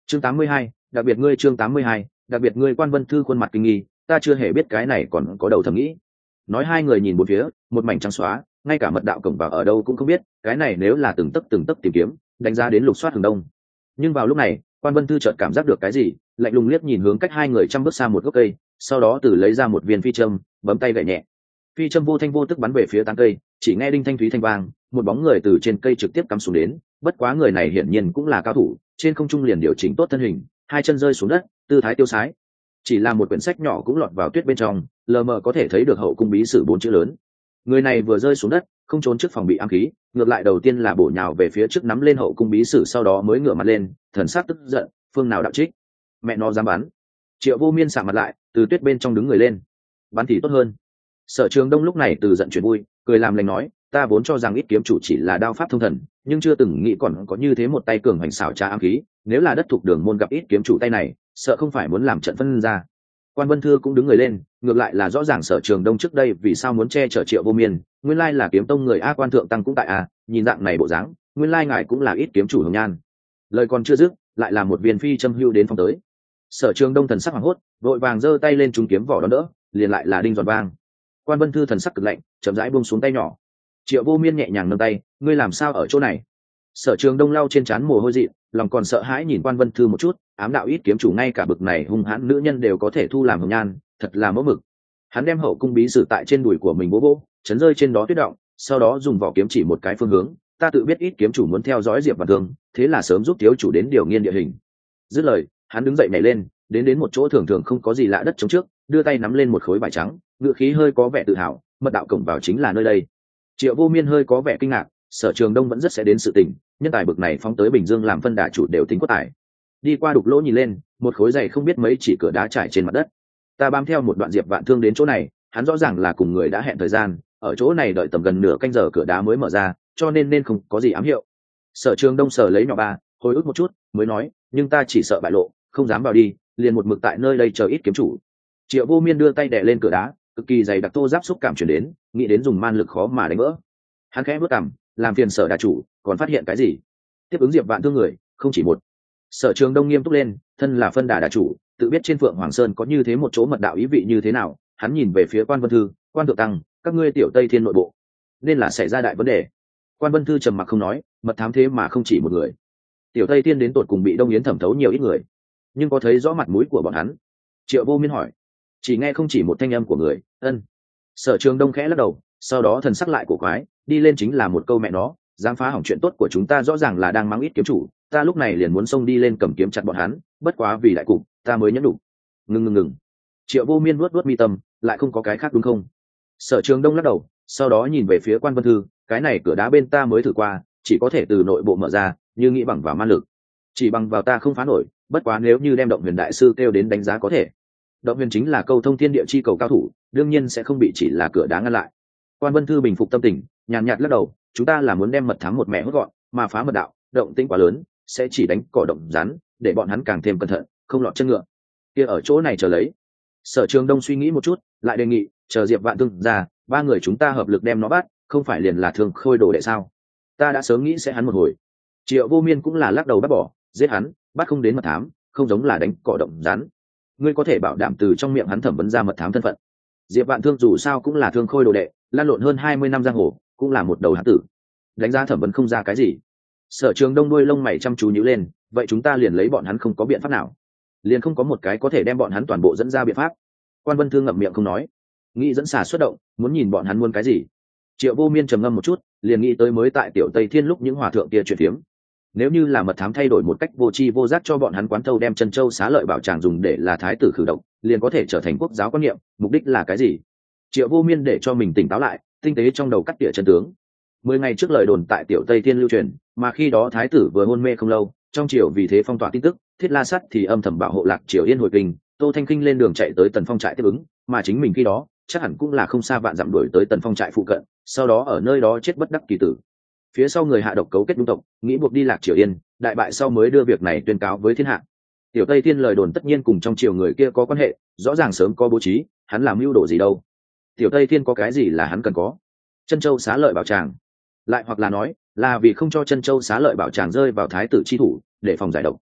chương 82, đặc biệt ngươi chương 82, đặc biệt ngươi. Quan Vân Thư khuôn mặt kinh nghi, ta chưa hề biết cái này còn có đầu thầm nghĩ. Nói hai người nhìn một phía, một mảnh trắng xóa, ngay cả mật đạo cổng vào ở đâu cũng không biết, cái này nếu là từng tấc tìm kiếm, đánh giá đến lục soát hướng đông. Nhưng vào lúc này, Quan Vân Thư chợt cảm giác được cái gì, lạnh lùng liếc nhìn hướng cách hai người trăm bước xa một gốc cây, sau đó từ lấy ra một viên phi châm, bấm tay gảy nhẹ. Phi châm vô thanh vô tức bắn về phía tán cây, chỉ nghe đinh thanh thúy thanh vang, một bóng người từ trên cây trực tiếp cắm xuống đến, bất quá người này hiển nhiên cũng là cao thủ, trên không trung liền điều chỉnh tốt thân hình, hai chân rơi xuống đất, tư thái tiêu sái. Chỉ là một quyển sách nhỏ cũng lọt vào tuyết bên trong, lờ mờ có thể thấy được hậu cung bí sử 4 chữ lớn. Người này vừa rơi xuống đất, không trốn trước phòng bị ám khí, ngược lại đầu tiên là bổ nhào về phía trước nắm lên hậu cung bí sử, sau đó mới ngửa mặt lên, thần sắc tức giận, phương nào đạo trích, mẹ nó dám bắn. Triệu Vô Miên sạm mặt lại, từ tuyết bên trong đứng người lên. Bắn thì tốt hơn. Sở Trường Đông lúc này từ giận chuyển vui, cười làm lành nói, ta vốn cho rằng ít kiếm chủ chỉ là đao pháp thông thần, nhưng chưa từng nghĩ còn có như thế một tay cường hành xảo trá ám khí, nếu là đất thuộc đường môn gặp ít kiếm chủ tay này, sợ không phải muốn làm trận phân ra. Quan Vân Thư cũng đứng người lên, ngược lại là rõ ràng Sở Trường Đông trước đây vì sao muốn che chở Triệu Vô Miên, nguyên lai là kiếm tông người a. Quan thượng tăng cũng tại a, nhìn dạng này bộ dáng, nguyên lai ngài cũng là ít kiếm chủ hồng nhan. Lời còn chưa dứt, lại là một viên phi châm hưu đến phong tới. Sở Trường Đông thần sắc hoảng hốt, vội vàng giơ tay lên trúng kiếm vỏ đón đỡ, liền lại là đinh giòn vang. Quan Vân Thư thần sắc cực lạnh, chậm rãi buông xuống tay nhỏ. Triệu Vô Miên nhẹ nhàng nâng tay, ngươi làm sao ở chỗ này? Sở Trường Đông lau trên trán mồ hôi dị, lòng còn sợ hãi nhìn Quan Vân Thư một chút, ám đạo ít kiếm chủ ngay cả bực này hung hãn nữ nhân đều có thể thu làm hồng nhan, thật là mẫu mực. Hắn đem hậu cung bí sử tại trên đùi của mình bố bố, chấn rơi trên đó tuyết động, sau đó dùng vỏ kiếm chỉ một cái phương hướng, ta tự biết ít kiếm chủ muốn theo dõi Diệp Vạn Thương, thế là sớm giúp thiếu chủ đến điều nghiên địa hình. Dứt lời, hắn đứng dậy nhảy lên, đến một chỗ thường thường không có gì lạ đất trống trước, đưa tay nắm lên một khối vải trắng, ngựa khí hơi có vẻ tự hào, mật đạo cổng vào chính là nơi đây. Triệu Vô Miên hơi có vẻ kinh ngạc, Sở Trường Đông vẫn rất sẽ đến sự tình, nhân tài bực này phóng tới Bình Dương làm phân đà chủ đều tính có tài. Đi qua đục lỗ nhìn lên, một khối dày không biết mấy chỉ cửa đá trải trên mặt đất. Ta bám theo một đoạn Diệp Vạn Thương đến chỗ này, hắn rõ ràng là cùng người đã hẹn thời gian, ở chỗ này đợi tầm gần nửa canh giờ cửa đá mới mở ra, cho nên không có gì ám hiệu. Sở Trường Đông sờ lấy nhỏ ba, hồi ức một chút, mới nói, nhưng ta chỉ sợ bại lộ, không dám vào đi, liền một mực tại nơi đây chờ ít kiếm chủ. Triệu Vô Miên đưa tay đè lên cửa đá, cực kỳ dày đặc thô giáp xúc cảm truyền đến, nghĩ đến dùng man lực khó mà đánh vỡ. Hắn khẽ bước cằm, làm phiền Sở đà chủ, còn phát hiện cái gì? Tiếp ứng Diệp Vạn Thương người, không chỉ một. Sở Trường Đông nghiêm túc lên, thân là phân đà chủ, tự biết trên Phượng Hoàng Sơn có như thế một chỗ mật đạo ý vị như thế nào. Hắn nhìn về phía Quan Vân Thư, Quan thượng tăng, các ngươi tiểu Tây Thiên nội bộ, nên là xảy ra đại vấn đề. Quan Vân Thư trầm mặc không nói, mật thám thế mà không chỉ một người. Tiểu Tây Thiên đến tột cùng bị Đông Yến thẩm thấu nhiều ít người, nhưng có thấy rõ mặt mũi của bọn hắn? Triệu Vô Miên hỏi. Chỉ nghe không chỉ một thanh âm của người. Ân. Sở Trường Đông khẽ lắc đầu, sau đó thần sắc lại cổ quái, đi lên chính là một câu mẹ nó, dám phá hỏng chuyện tốt của chúng ta, rõ ràng là đang mắng ít kiếm chủ, ta lúc này liền muốn xông đi lên cầm kiếm chặt bọn hắn, bất quá vì đại cục, ta mới nhẫn đủ. Ngừng. Triệu Vô Miên vuốt mi tâm, lại không có cái khác đúng không? Sở Trường Đông lắc đầu, sau đó nhìn về phía Quan Vân Thư, cái này cửa đá bên ta mới thử qua, chỉ có thể từ nội bộ mở ra, như nghĩ bằng vào ma lực, chỉ bằng vào ta không phá nổi, bất quá nếu như đem Động Huyền đại sư kêu đến đánh giá có thể. Động Huyền chính là câu thông thiên địa chi cầu cao thủ, đương nhiên sẽ không bị chỉ là cửa đá ngăn lại. Quan Vân Thư bình phục tâm tình, nhàn nhạt lắc đầu, chúng ta là muốn đem mật thám một mẹ hốt gọn, mà phá mật đạo, động tĩnh quá lớn, sẽ chỉ đánh cỏ động rắn, để bọn hắn càng thêm cẩn thận, không lọt chân ngựa. Kia ở chỗ này chờ lấy. Sở Trường Đông suy nghĩ một chút, lại đề nghị, chờ Diệp Vạn Thương ra, ba người chúng ta hợp lực đem nó bắt, không phải liền là Thương Khôi đồ đệ sao? Ta đã sớm nghĩ sẽ hắn một hồi. Triệu Vô Miên cũng là lắc đầu bác bỏ, giết hắn, bắt không đến mật thám, không giống là đánh cỏ động rắn. Ngươi có thể bảo đảm từ trong miệng hắn thẩm vấn ra mật thám thân phận? Diệp Vạn Thương dù sao cũng là Thương Khôi đồ đệ, lan lộn hơn 20 năm giang hồ, cũng là một đầu hán tử. Đánh giá thẩm vấn không ra cái gì. Sở Trường Đông đuôi lông mày chăm chú nhíu lên, vậy chúng ta liền lấy bọn hắn không có biện pháp nào, liền không có một cái có thể đem bọn hắn toàn bộ dẫn ra biện pháp. Quan Vân Thương ngậm miệng không nói, nghĩ dẫn xà xuất động, muốn nhìn bọn hắn muốn cái gì. Triệu Vô Miên trầm ngâm một chút, liền nghĩ tới mới tại Tiểu Tây Thiên lúc những hòa thượng kia chuyện phiếm. Nếu như là mật thám thay đổi một cách vô tri vô giác cho bọn hắn quán thâu đem chân châu xá lợi bảo tràng dùng để là thái tử khử độc, liền có thể trở thành quốc giáo quan niệm, mục đích là cái gì? Triệu Vô Miên để cho mình tỉnh táo lại, tinh tế trong đầu cắt tỉa chân tướng. 10 ngày trước lời đồn tại Tiểu Tây Thiên lưu truyền, mà khi đó thái tử vừa hôn mê không lâu, trong triều vì thế phong tỏa tin tức, Thiết La Sắt thì âm thầm bảo hộ Lạc Triều Yên hồi kinh, Tô Thanh Kinh lên đường chạy tới Tần Phong trại tiếp ứng, mà chính mình khi đó chắc hẳn cũng là không xa vạn dặm đuổi tới Tần Phong trại phụ cận, sau đó ở nơi đó chết bất đắc kỳ tử. Phía sau người hạ độc cấu kết đúng tộc, nghĩ buộc đi Lạc Triều Yên, đại bại sau mới đưa việc này tuyên cáo với thiên hạ. Tiểu Tây Thiên lời đồn tất nhiên cùng trong triều người kia có quan hệ, rõ ràng sớm có bố trí, hắn làm mưu đồ gì đâu? Tiểu Tây Thiên có cái gì là hắn cần có? Chân châu xá lợi bảo tràng, lại hoặc là nói là vì không cho chân châu xá lợi bảo tràng rơi vào thái tử chi thủ, để phòng giải độc.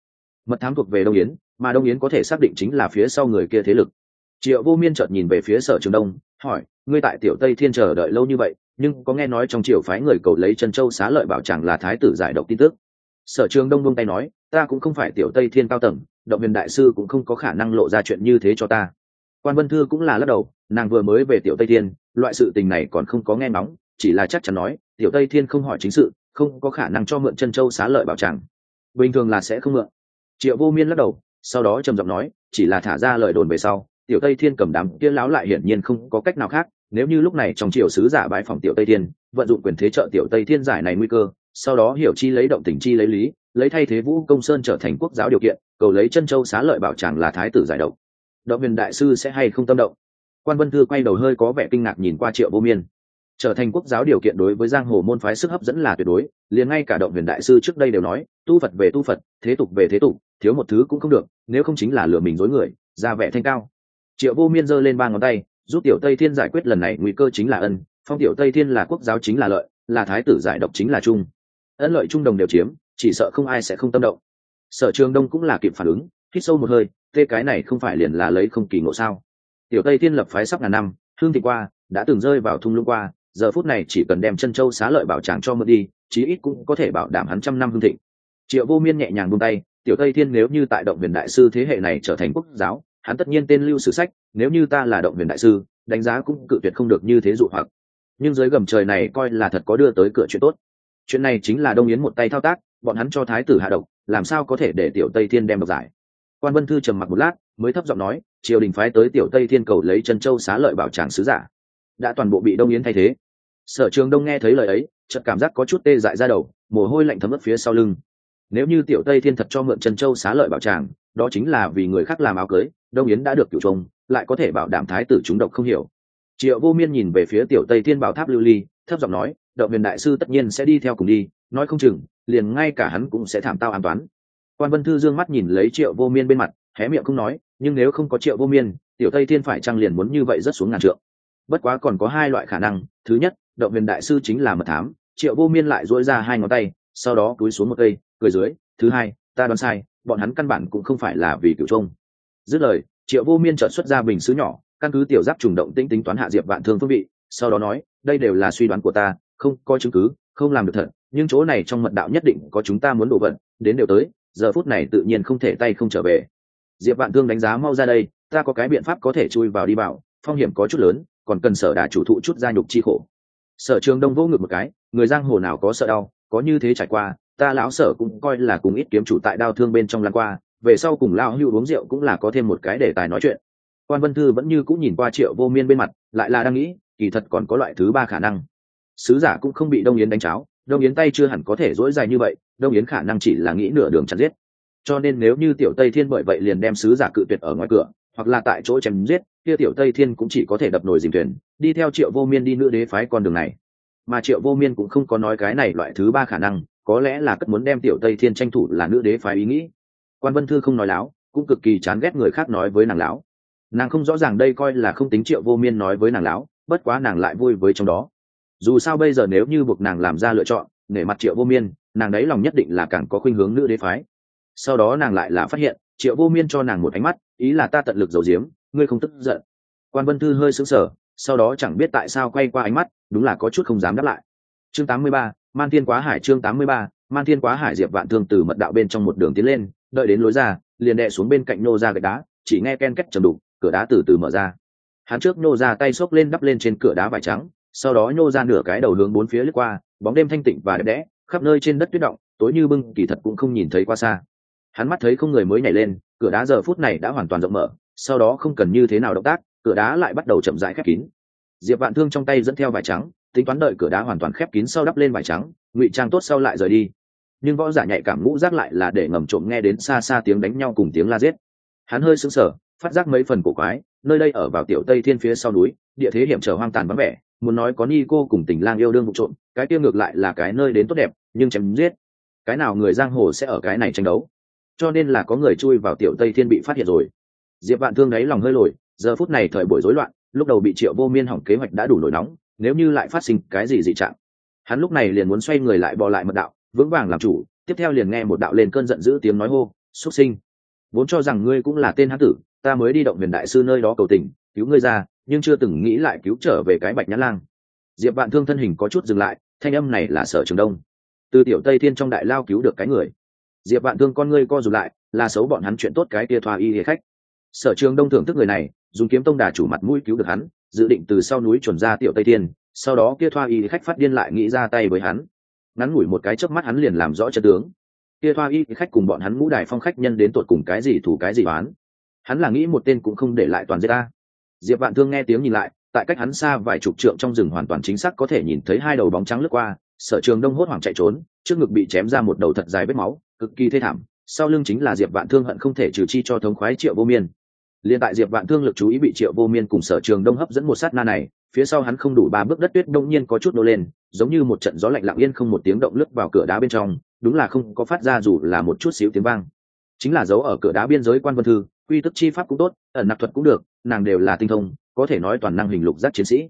Mật thám thuộc về Đông Yến, mà Đông Yến có thể xác định chính là phía sau người kia thế lực. Triệu Vô Miên chợt nhìn về phía Sở Trường Đông, hỏi: ngươi tại Tiểu Tây Thiên chờ đợi lâu như vậy, nhưng có nghe nói trong triều phái người cầu lấy Chân Châu Xá Lợi bảo chẳng là thái tử giải độc tin tức? Sở Trường Đông buông tay nói: ta cũng không phải Tiểu Tây Thiên cao tầng, Động Huyền đại sư cũng không có khả năng lộ ra chuyện như thế cho ta. Quan Vân Thư cũng là lắc đầu, nàng vừa mới về Tiểu Tây Thiên, loại sự tình này còn không có nghe nóng, chỉ là chắc chắn nói Tiểu Tây Thiên không hỏi chính sự, không có khả năng cho mượn Chân Châu Xá Lợi bảo chẳng, bình thường là sẽ không mượn. Triệu Vô Miên lắc đầu, sau đó trầm giọng nói: chỉ là thả ra lời đồn về sau, Tiểu Tây Thiên cầm đám kia láo lại hiển nhiên không có cách nào khác, nếu như lúc này trong triều sứ giả bái phòng Tiểu Tây Thiên, vận dụng quyền thế trợ Tiểu Tây Thiên giải này nguy cơ, sau đó hiểu chi lấy động tình chi lấy lý, lấy thay thế Vũ Công Sơn trở thành quốc giáo điều kiện, cầu lấy Chân Châu Xá Lợi bảo chẳng là thái tử giải độc, Động Huyền đại sư sẽ hay không tâm động? Quan Vân Thư quay đầu hơi có vẻ kinh ngạc nhìn qua Triệu Vô Miên. Trở thành quốc giáo điều kiện đối với giang hồ môn phái sức hấp dẫn là tuyệt đối, liền ngay cả Động Huyền đại sư trước đây đều nói, tu Phật về tu Phật, thế tục về thế tục, thiếu một thứ cũng không được, nếu không chính là lừa mình dối người, ra vẻ thanh cao. Triệu Vô Miên giơ lên ba ngón tay, giúp Tiểu Tây Thiên giải quyết lần này nguy cơ chính là ân, phong Tiểu Tây Thiên là quốc giáo chính là lợi, là thái tử giải độc chính là trung. Ân lợi trung đồng đều chiếm, chỉ sợ không ai sẽ không tâm động. Sở Trường Đông cũng là kịp phản ứng, hít sâu một hơi, tê cái này không phải liền là lấy không kỳ ngộ sao? Tiểu Tây Thiên lập phái sắp ngàn năm, hương thịnh qua, đã từng rơi vào thung lũng qua, giờ phút này chỉ cần đem Chân Châu Xá Lợi bảo tràng cho mượn đi, chí ít cũng có thể bảo đảm hắn trăm năm hương thịnh. Triệu Vô Miên nhẹ nhàng buông tay, Tiểu Tây Thiên nếu như tại Động Huyền đại sư thế hệ này trở thành quốc giáo, hắn tất nhiên tên lưu sử sách, nếu như ta là Động Huyền đại sư, đánh giá cũng cự tuyệt không được như thế dụ hoặc. Nhưng dưới gầm trời này coi là thật có đưa tới cửa chuyện tốt. Chuyện này chính là Đông Yến một tay thao tác, bọn hắn cho thái tử hạ độc, làm sao có thể để Tiểu Tây Thiên đem độc giải? Quan Vân Thư trầm mặc một lát, mới thấp giọng nói: triều đình phái tới Tiểu Tây Thiên cầu lấy Chân Châu Xá Lợi bảo tràng sứ giả, đã toàn bộ bị Đông Yến thay thế. Sở Trường Đông nghe thấy lời ấy, chợt cảm giác có chút tê dại ra đầu, mồ hôi lạnh thấm ướt phía sau lưng. Nếu như Tiểu Tây Thiên thật cho mượn Chân Châu Xá Lợi bảo tràng, đó chính là vì người khác làm áo cưới, Đông Yến đã được cửu trùng, lại có thể bảo đảm thái tử chúng độc không hiểu. Triệu Vô Miên nhìn về phía Tiểu Tây Thiên bảo tháp lưu ly, thấp giọng nói: Động Huyền đại sư tất nhiên sẽ đi theo cùng đi, nói không chừng liền ngay cả hắn cũng sẽ thảm tao an toán. Quan Vân Thư dương mắt nhìn lấy Triệu Vô Miên bên mặt, hé miệng không nói, nhưng nếu không có Triệu Vô Miên, Tiểu Tây Thiên phải chăng liền muốn như vậy rất xuống ngàn trượng. Bất quá còn có hai loại khả năng, thứ nhất, Động Huyền đại sư chính là mật thám, Triệu Vô Miên lại duỗi ra hai ngón tay, sau đó cúi xuống một cây, cười dưới, thứ hai, ta đoán sai, bọn hắn căn bản cũng không phải là vì cửu trung. Dứt lời, Triệu Vô Miên chợt xuất ra bình sứ nhỏ, căn cứ tiểu giáp trùng động tĩnh tính toán hạ Diệp Vạn Thương phương vị, sau đó nói: đây đều là suy đoán của ta, không có chứng cứ, không làm được thật, nhưng chỗ này trong mật đạo nhất định có chúng ta muốn đổ vận, đến đều tới, giờ phút này tự nhiên không thể tay không trở về. Diệp Vạn Thương đánh giá: mau ra đây, ta có cái biện pháp có thể chui vào đi vào, phong hiểm có chút lớn, còn cần Sở đà chủ thụ chút gia nhục chi khổ. Sở Trường Đông vô ngực một cái, người giang hồ nào có sợ đau, có như thế trải qua, ta lão Sở cũng coi là cùng ít kiếm chủ tại đao thương bên trong lan qua, về sau cùng lão hưu uống rượu cũng là có thêm một cái đề tài nói chuyện. Quan Vân Thư vẫn như cũng nhìn qua Triệu Vô Miên bên mặt, lại là đang nghĩ, kỳ thật còn có loại thứ ba khả năng. Sứ giả cũng không bị Đông Yến đánh cháo, Đông Yến tay chưa hẳn có thể dỗi dài như vậy, Đông Yến khả năng chỉ là nghĩ nửa đường chặt giết. Cho nên nếu như Tiểu Tây Thiên bởi vậy liền đem sứ giả cự tuyệt ở ngoài cửa, hoặc là tại chỗ chém giết, kia Tiểu Tây Thiên cũng chỉ có thể đập nồi dìm thuyền, đi theo Triệu Vô Miên đi nữ đế phái con đường này. Mà Triệu Vô Miên cũng không có nói cái này loại thứ ba khả năng, có lẽ là cất muốn đem Tiểu Tây Thiên tranh thủ là nữ đế phái ý nghĩ. Quan Vân Thư không nói láo, cũng cực kỳ chán ghét người khác nói với nàng láo. Nàng không rõ ràng đây coi là không tính Triệu Vô Miên nói với nàng láo, bất quá nàng lại vui với trong đó. Dù sao bây giờ nếu như buộc nàng làm ra lựa chọn, nể mặt Triệu Vô Miên, nàng đấy lòng nhất định là càng có khuynh hướng nữ đế phái. Sau đó nàng lại là phát hiện, Triệu Vô Miên cho nàng một ánh mắt, ý là ta tận lực giấu giếm, ngươi không tức giận. Quan Vân Thư hơi sững sờ, sau đó chẳng biết tại sao quay qua ánh mắt, đúng là có chút không dám đáp lại. Chương 83, Man Thiên Quá Hải. Chương 83, Man Thiên Quá Hải. Diệp Vạn Thương từ mật đạo bên trong một đường tiến lên, đợi đến lối ra, liền đè xuống bên cạnh nô ra gạch đá, chỉ nghe ken két trầm đục, cửa đá từ từ mở ra. Hắn trước nô ra tay xốc lên đắp lên trên cửa đá vải trắng, sau đó nô ra nửa cái đầu hướng bốn phía lướt qua, bóng đêm thanh tịnh và đẹp đẽ, khắp nơi trên đất tuyết động, tối như bưng, kỳ thật cũng không nhìn thấy qua xa. Hắn mắt thấy không người mới nhảy lên, cửa đá giờ phút này đã hoàn toàn rộng mở, sau đó không cần như thế nào động tác, cửa đá lại bắt đầu chậm rãi khép kín. Diệp Vạn Thương trong tay dẫn theo vải trắng, tính toán đợi cửa đá hoàn toàn khép kín sau đắp lên vải trắng, ngụy trang tốt sau lại rời đi. Nhưng võ giả nhạy cảm ngũ giác lại là để ngầm trộm nghe đến xa xa tiếng đánh nhau cùng tiếng la giết. Hắn hơi sững sờ, phát giác mấy phần cổ quái, nơi đây ở vào Tiểu Tây Thiên phía sau núi, địa thế hiểm trở hoang tàn vắng vẻ, muốn nói có ni cô cùng tình lang yêu đương vụ trộm, cái kia ngược lại là cái nơi đến tốt đẹp, nhưng chém giết, cái nào người giang hồ sẽ ở cái này tranh đấu, cho nên là có người chui vào Tiểu Tây Thiên bị phát hiện rồi. Diệp Vạn Thương đấy lòng hơi lồi, giờ phút này thời buổi rối loạn, lúc đầu bị Triệu Vô Miên hỏng kế hoạch đã đủ nổi nóng, nếu như lại phát sinh cái gì dị trạng, hắn lúc này liền muốn xoay người lại bò lại mật đạo, vững vàng làm chủ. Tiếp theo liền nghe một đạo lên cơn giận dữ tiếng nói hô: xuất sinh, vốn cho rằng ngươi cũng là tên hán tử, ta mới đi động huyền đại sư nơi đó cầu tình cứu ngươi ra, nhưng chưa từng nghĩ lại cứu trở về cái Bạch Nhã Lang. Diệp Vạn Thương thân hình có chút dừng lại, thanh âm này là Sở Trường Đông, từ Tiểu Tây Thiên trong đại lao cứu được cái người. Diệp Vạn Thương con ngươi co rụt lại, là xấu bọn hắn chuyện tốt cái kia thoa y hề khách. Sở Trường Đông thưởng thức người này, dùng Kiếm Tông đà chủ mặt mũi cứu được hắn, dự định từ sau núi chuẩn ra Tiểu Tây Thiên, sau đó kia thoa y khách phát điên lại nghĩ ra tay với hắn. Ngắn ngủi một cái chớp mắt hắn liền làm rõ chân tướng. Kia thoa y khách cùng bọn hắn Ngũ Đài Phong khách nhân đến tụt cùng cái gì thủ cái gì oán. Hắn là nghĩ một tên cũng không để lại toàn giết ta. Diệp Vạn Thương nghe tiếng nhìn lại, tại cách hắn xa vài chục trượng trong rừng hoàn toàn chính xác có thể nhìn thấy hai đầu bóng trắng lướt qua. Sở Trường Đông hốt hoảng chạy trốn, trước ngực bị chém ra một đầu thật dài vết máu, cực kỳ thê thảm. Sau lưng chính là Diệp Vạn Thương hận không thể trừ chi cho thống khoái Triệu Vô Miên. Liên tại Diệp Vạn Thương lực chú ý bị Triệu Vô Miên cùng Sở Trường Đông hấp dẫn một sát na này, phía sau hắn không đủ 3 bước đất tuyết đông nhiên có chút nô lên, giống như một trận gió lạnh lặng yên không một tiếng động lướt vào cửa đá bên trong, đúng là không có phát ra dù là một chút xíu tiếng vang. Chính là dấu ở cửa đá biên giới Quan Vân Thư, quy tức chi pháp cũng tốt, ẩn nặc thuật cũng được, nàng đều là tinh thông, có thể nói toàn năng hình lục giác chiến sĩ.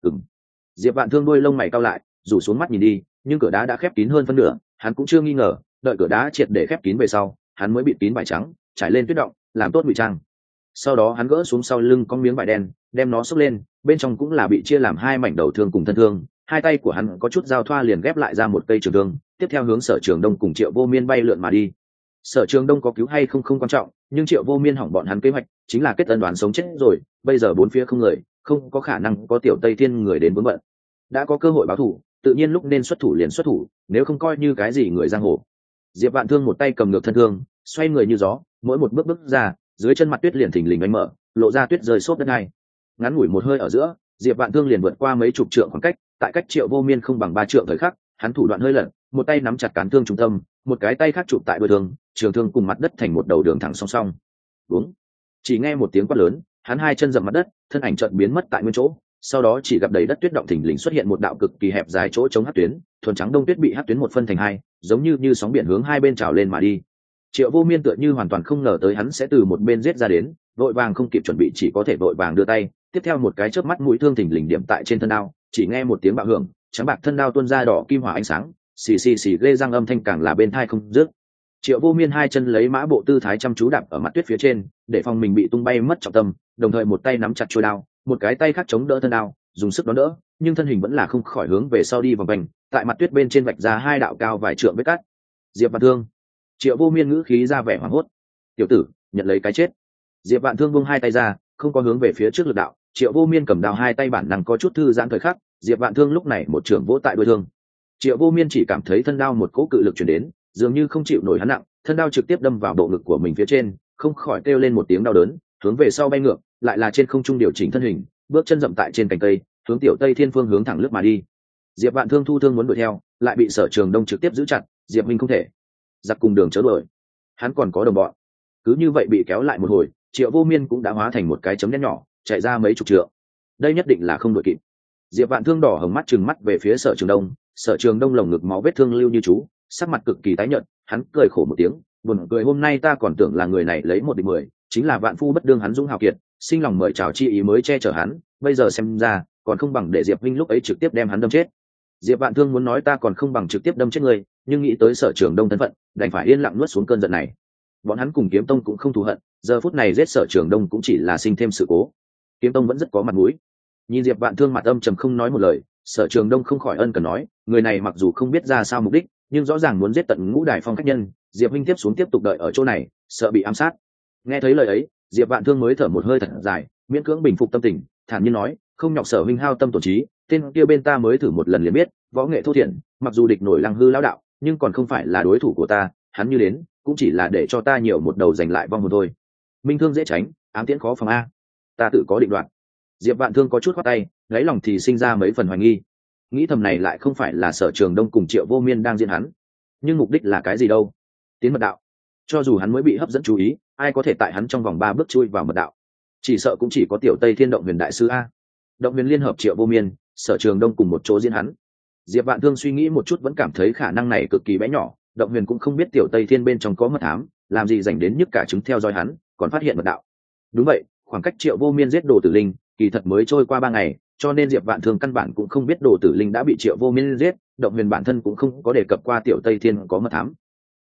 Diệp Vạn Thương đôi lông mày cau lại, rủ xuống mắt nhìn đi, nhưng cửa đá đã khép kín hơn phân nửa, hắn cũng chưa nghi ngờ, đợi cửa đá triệt để khép kín về sau, hắn mới bị kín vải trắng trải lên tuyết động, làm tốt ngụy trang. Sau đó hắn gỡ xuống sau lưng con miếng vải đen, đem nó xốc lên, bên trong cũng là bị chia làm 2 mảnh đầu thương cùng thân thương, hai tay của hắn có chút giao thoa liền ghép lại ra một cây trường thương, tiếp theo hướng Sở Trường Đông cùng Triệu Vô Miên bay lượn mà đi. Sở Trường Đông có cứu hay không không quan trọng, nhưng Triệu Vô Miên hỏng bọn hắn kế hoạch, chính là kết ân đoán sống chết rồi, bây giờ bốn phía không người, không có khả năng có Tiểu Tây Thiên người đến vướng bận. Đã có cơ hội báo thù, tự nhiên lúc nên xuất thủ liền xuất thủ, nếu không coi như cái gì người giang hồ. Diệp Vạn Thương một tay cầm ngược thân thương, xoay người như gió, mỗi một bước bước ra, dưới chân mặt tuyết liền thình lình anh mở, lộ ra tuyết rơi xốp đất ngay. Ngắn ngủi một hơi ở giữa, Diệp Vạn Thương liền vượt qua mấy chục trượng khoảng cách, tại cách Triệu Vô Miên không bằng 3 trượng thời khắc, hắn thủ đoạn hơi lật, một tay nắm chặt cán thương trung tâm, một cái tay khác chụp tại đuôi thương, trường thương cùng mặt đất thành một đầu đường thẳng song song. Đúng. Chỉ nghe một tiếng quát lớn, hắn hai chân dậm mặt đất, thân ảnh chợt biến mất tại nguyên chỗ, sau đó chỉ gặp đầy đất tuyết động thình lình xuất hiện một đạo cực kỳ hẹp dài chỗ chống hắc tuyến, thuần trắng đông tuyết bị hắc tuyến một phân thành hai, giống như sóng biển hướng hai bên trào lên mà đi. Triệu Vô Miên tựa như hoàn toàn không ngờ tới hắn sẽ từ một bên giết ra đến, vội vàng không kịp chuẩn bị chỉ có thể vội vàng đưa tay, tiếp theo một cái chớp mắt mũi thương thình lình điểm tại trên thân đao, chỉ nghe một tiếng bạo hưởng, trắng bạc thân đao tuôn ra đỏ kim hỏa ánh sáng, xì xì xì ghê răng âm thanh càng là bên tai không dứt. Triệu Vô Miên hai chân lấy mã bộ tư thái chăm chú đạp ở mặt tuyết phía trên, để phòng mình bị tung bay mất trọng tâm, đồng thời một tay nắm chặt chuôi đao, một cái tay khác chống đỡ thân đao, dùng sức đón đỡ, nhưng thân hình vẫn là không khỏi hướng về sau đi vòng vènh, tại mặt tuyết bên trên vạch ra hai đạo cao vài trượng vết cắt. Diệp Vạn Thương. Triệu Vô Miên ngữ khí ra vẻ hoảng hốt. Tiểu tử, nhận lấy cái chết. Diệp Vạn Thương buông hai tay ra, không có hướng về phía trước lực đạo. Triệu Vô Miên cầm đao hai tay bản năng có chút thư giãn thời khắc, Diệp Vạn Thương lúc này một trường vỗ tại đuôi thương. Triệu Vô Miên chỉ cảm thấy thân đao một cỗ cự lực truyền đến, dường như không chịu nổi hắn nặng, thân đao trực tiếp đâm vào bộ ngực của mình phía trên, không khỏi kêu lên một tiếng đau đớn, hướng về sau bay ngược, lại là trên không trung điều chỉnh thân hình, bước chân dậm tại trên cành cây, hướng Tiểu Tây Thiên phương hướng thẳng lướt mà đi. Diệp Vạn Thương thu thương muốn đuổi theo, lại bị Sở Trường Đông trực tiếp giữ chặt, Diệp Minh không thể. Giặc cùng đường chớ đuổi. Hắn còn có đồng bọn. Cứ như vậy bị kéo lại một hồi, Triệu Vô Miên cũng đã hóa thành một cái chấm đen nhỏ, chạy ra mấy chục trượng. Đây nhất định là không đuổi kịp. Diệp Vạn Thương đỏ hồng mắt trừng mắt về phía Sở Trường Đông, Sở Trường Đông lồng ngực máu vết thương lưu như chú, sắc mặt cực kỳ tái nhợt, hắn cười khổ một tiếng, buồn cười hôm nay ta còn tưởng là người này lấy 1 địch 10, chính là vạn phu bất đương hắn dũng hào kiệt, sinh lòng mời chào chi ý mới che chở hắn, bây giờ xem ra, còn không bằng để Diệp Minh lúc ấy trực tiếp đem hắn đâm chết. Diệp Vạn Thương muốn nói ta còn không bằng trực tiếp đâm chết người, nhưng nghĩ tới Sở Trường Đông thân phận, đành phải yên lặng nuốt xuống cơn giận này. Bọn hắn cùng Kiếm Tông cũng không thù hận, giờ phút này giết Sở Trường Đông cũng chỉ là sinh thêm sự cố. Kiếm Tông vẫn rất có mặt mũi. Nhìn Diệp Vạn Thương mặt âm trầm không nói một lời, Sở Trường Đông không khỏi ân cần nói, người này mặc dù không biết ra sao mục đích, nhưng rõ ràng muốn giết tận Ngũ Đài Phong khách nhân, Diệp Minh tiếp xuống tiếp tục đợi ở chỗ này, sợ bị ám sát. Nghe thấy lời ấy, Diệp Vạn Thương mới thở một hơi thật dài, miễn cưỡng bình phục tâm tình, thản nhiên nói, không nhọc Sở huynh hao tâm tổn trí, tên kia bên ta mới thử một lần liền biết, võ nghệ thô thiển, mặc dù địch nổi Lăng Hư lão đạo, nhưng còn không phải là đối thủ của ta, hắn như đến, cũng chỉ là để cho ta nhiều một đầu giành lại vong hồn thôi. Minh thương dễ tránh, ám tiễn khó phòng a. Ta tự có định đoạt. Diệp Vạn Thương có chút khoát tay, lấy lòng thì sinh ra mấy phần hoài nghi. Nghĩ thầm này lại không phải là Sở Trường Đông cùng Triệu Vô Miên đang diễn hắn, nhưng mục đích là cái gì đâu? Tiến mật đạo. Cho dù hắn mới bị hấp dẫn chú ý, ai có thể tại hắn trong vòng 3 bước chui vào mật đạo? Chỉ sợ cũng chỉ có Tiểu Tây Thiên Động Huyền đại sư a. Động Huyền liên hợp Triệu Vô Miên, Sở Trường Đông cùng một chỗ diễn hắn. Diệp Vạn Thương suy nghĩ một chút vẫn cảm thấy khả năng này cực kỳ bé nhỏ, Động Huyền cũng không biết Tiểu Tây Thiên bên trong có mật thám, làm gì dành đến nhức cả trứng theo dõi hắn, còn phát hiện mật đạo. Đúng vậy, khoảng cách Triệu Vô Miên giết Đồ Tử Linh, kỳ thật mới trôi qua 3 ngày, cho nên Diệp Vạn Thương căn bản cũng không biết Đồ Tử Linh đã bị Triệu Vô Miên giết, Động Huyền bản thân cũng không có đề cập qua Tiểu Tây Thiên có mật thám.